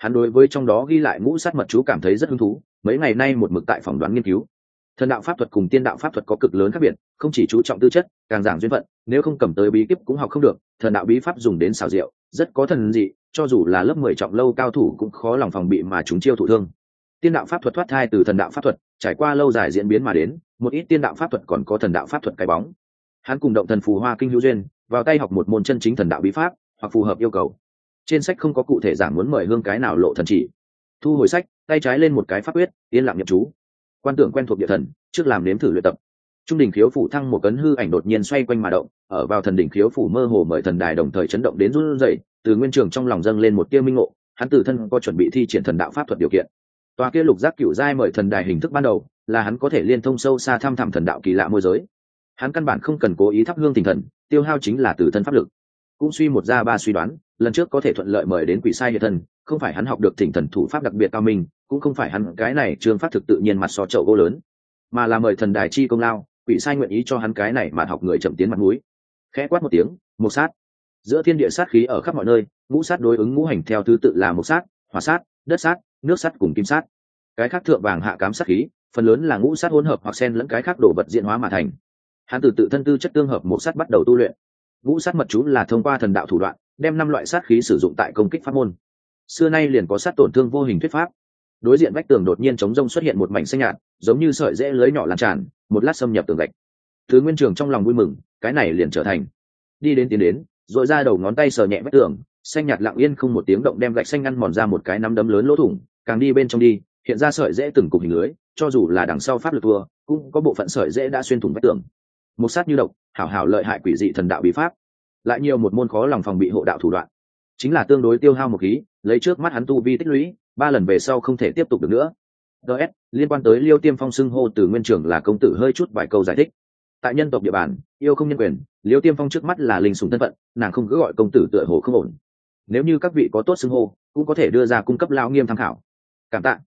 Hắn đối với trong đó ghi lại ngũ sát mật chú cảm thấy rất hứng thú, mấy ngày nay một mực tại phỏng đoán nghiên cứu. Thần đạo pháp thuật cùng tiên đạo pháp thuật có cực lớn khác biệt, không chỉ chú trọng tư chất, càng giảng duyên phận, nếu không cầm tới bí kíp cũng học không được. Thần đạo bí pháp dùng đến xảo diệu, rất có thần dị, cho dù là lớp 10 trọng lâu cao thủ cũng khó lòng phòng bị mà chúng chiêu thụ thương. Tiên đạo pháp thuật thoát thai từ thần đạo pháp thuật, trải qua lâu dài diễn biến mà đến, một ít tiên đạo pháp thuật còn có thần đạo pháp thuật cái bóng. Hắn cùng động thần phù hoa kinh hữu duyên, vào tay học một môn chân chính thần đạo bí pháp, hoặc phù hợp yêu cầu. Trên sách không có cụ thể giảng muốn mời hương cái nào lộ thần chỉ. Thu hồi sách, tay trái lên một cái pháp quyết, yên lặng nhập chú. Quan tưởng quen thuộc địa thần, trước làm nếm thử luyện tập. Trung đỉnh khiếu phủ thăng một cấn hư ảnh đột nhiên xoay quanh mà động, ở vào thần đỉnh khiếu phủ mơ hồ mời thần đài đồng thời chấn động đến run rẩy, từ nguyên trường trong lòng dâng lên một tia minh ngộ, hắn tự thân có chuẩn bị thi triển thần đạo pháp thuật điều kiện. Tòa kia lục giác cửu giai mời thần đài hình thức ban đầu, là hắn có thể liên thông sâu xa thăm thẳm thần đạo kỳ lạ môi giới. Hắn căn bản không cần cố ý thắp hương thỉnh thần, tiêu hao chính là từ thân pháp lực. Cũng suy một ra ba suy đoán, lần trước có thể thuận lợi mời đến quỷ sai hiện thần, không phải hắn học được thỉnh thần thủ pháp đặc biệt cao minh, cũng không phải hắn cái này trường pháp thực tự nhiên mặt so chậu gỗ lớn, mà là mời thần đài chi công lao, quỷ sai nguyện ý cho hắn cái này mà học người chậm tiến mặt mũi. Khẽ quát một tiếng, một sát. Giữa thiên địa sát khí ở khắp mọi nơi, ngũ sát đối ứng ngũ hành theo thứ tự là một sát, hỏa sát, đất sát, nước sát cùng kim sát. Cái khác thượng vàng hạ cám sát khí, phần lớn là ngũ sát hỗn hợp hoặc xen lẫn cái khác đồ vật diễn hóa mà thành. Hắn từ tự thân tư chất tương hợp một sát bắt đầu tu luyện. Ngũ sát mật chú là thông qua thần đạo thủ đoạn, đem 5 loại sát khí sử dụng tại công kích pháp môn. Xưa nay liền có sát tổn thương vô hình thuyết pháp. Đối diện vách tường đột nhiên chống rông xuất hiện một mảnh xanh nhạt, giống như sợi rễ lưới nhỏ lan tràn, một lát xâm nhập tường gạch. Thứ Nguyên Trường trong lòng vui mừng, cái này liền trở thành. Đi đến tiến đến, rồi ra đầu ngón tay sờ nhẹ vách tường, xanh nhạt lặng yên không một tiếng động đem gạch xanh ngăn mòn ra một cái nắm đấm lớn lỗ thủng, càng đi bên trong đi, hiện ra sợi rễ từng cục hình lưới, cho dù là đằng sau pháp lực thua, cũng có bộ phận sợi rễ đã xuyên thủng vách tường. Một sát như độc, hảo hảo lợi hại quỷ dị thần đạo bí pháp, lại nhiều một môn khó lòng phòng bị hộ đạo thủ đoạn, chính là tương đối tiêu hao một khí, lấy trước mắt hắn tu vi tích lũy, 3 lần về sau không thể tiếp tục được nữa. DS, liên quan tới Liêu Tiêm Phong xưng hô từ Nguyên Trường là công tử hơi chút vài câu giải thích. Tại nhân tộc địa bàn, yêu không nhân quyền, Liêu Tiêm Phong trước mắt là linh sủng thân phận, nàng không cứ gọi công tử tựa hồ không ổn. Nếu như các vị có tốt xưng hô, cũng có thể đưa ra cung cấp lão nghiêm tham khảo. Cảm tạ.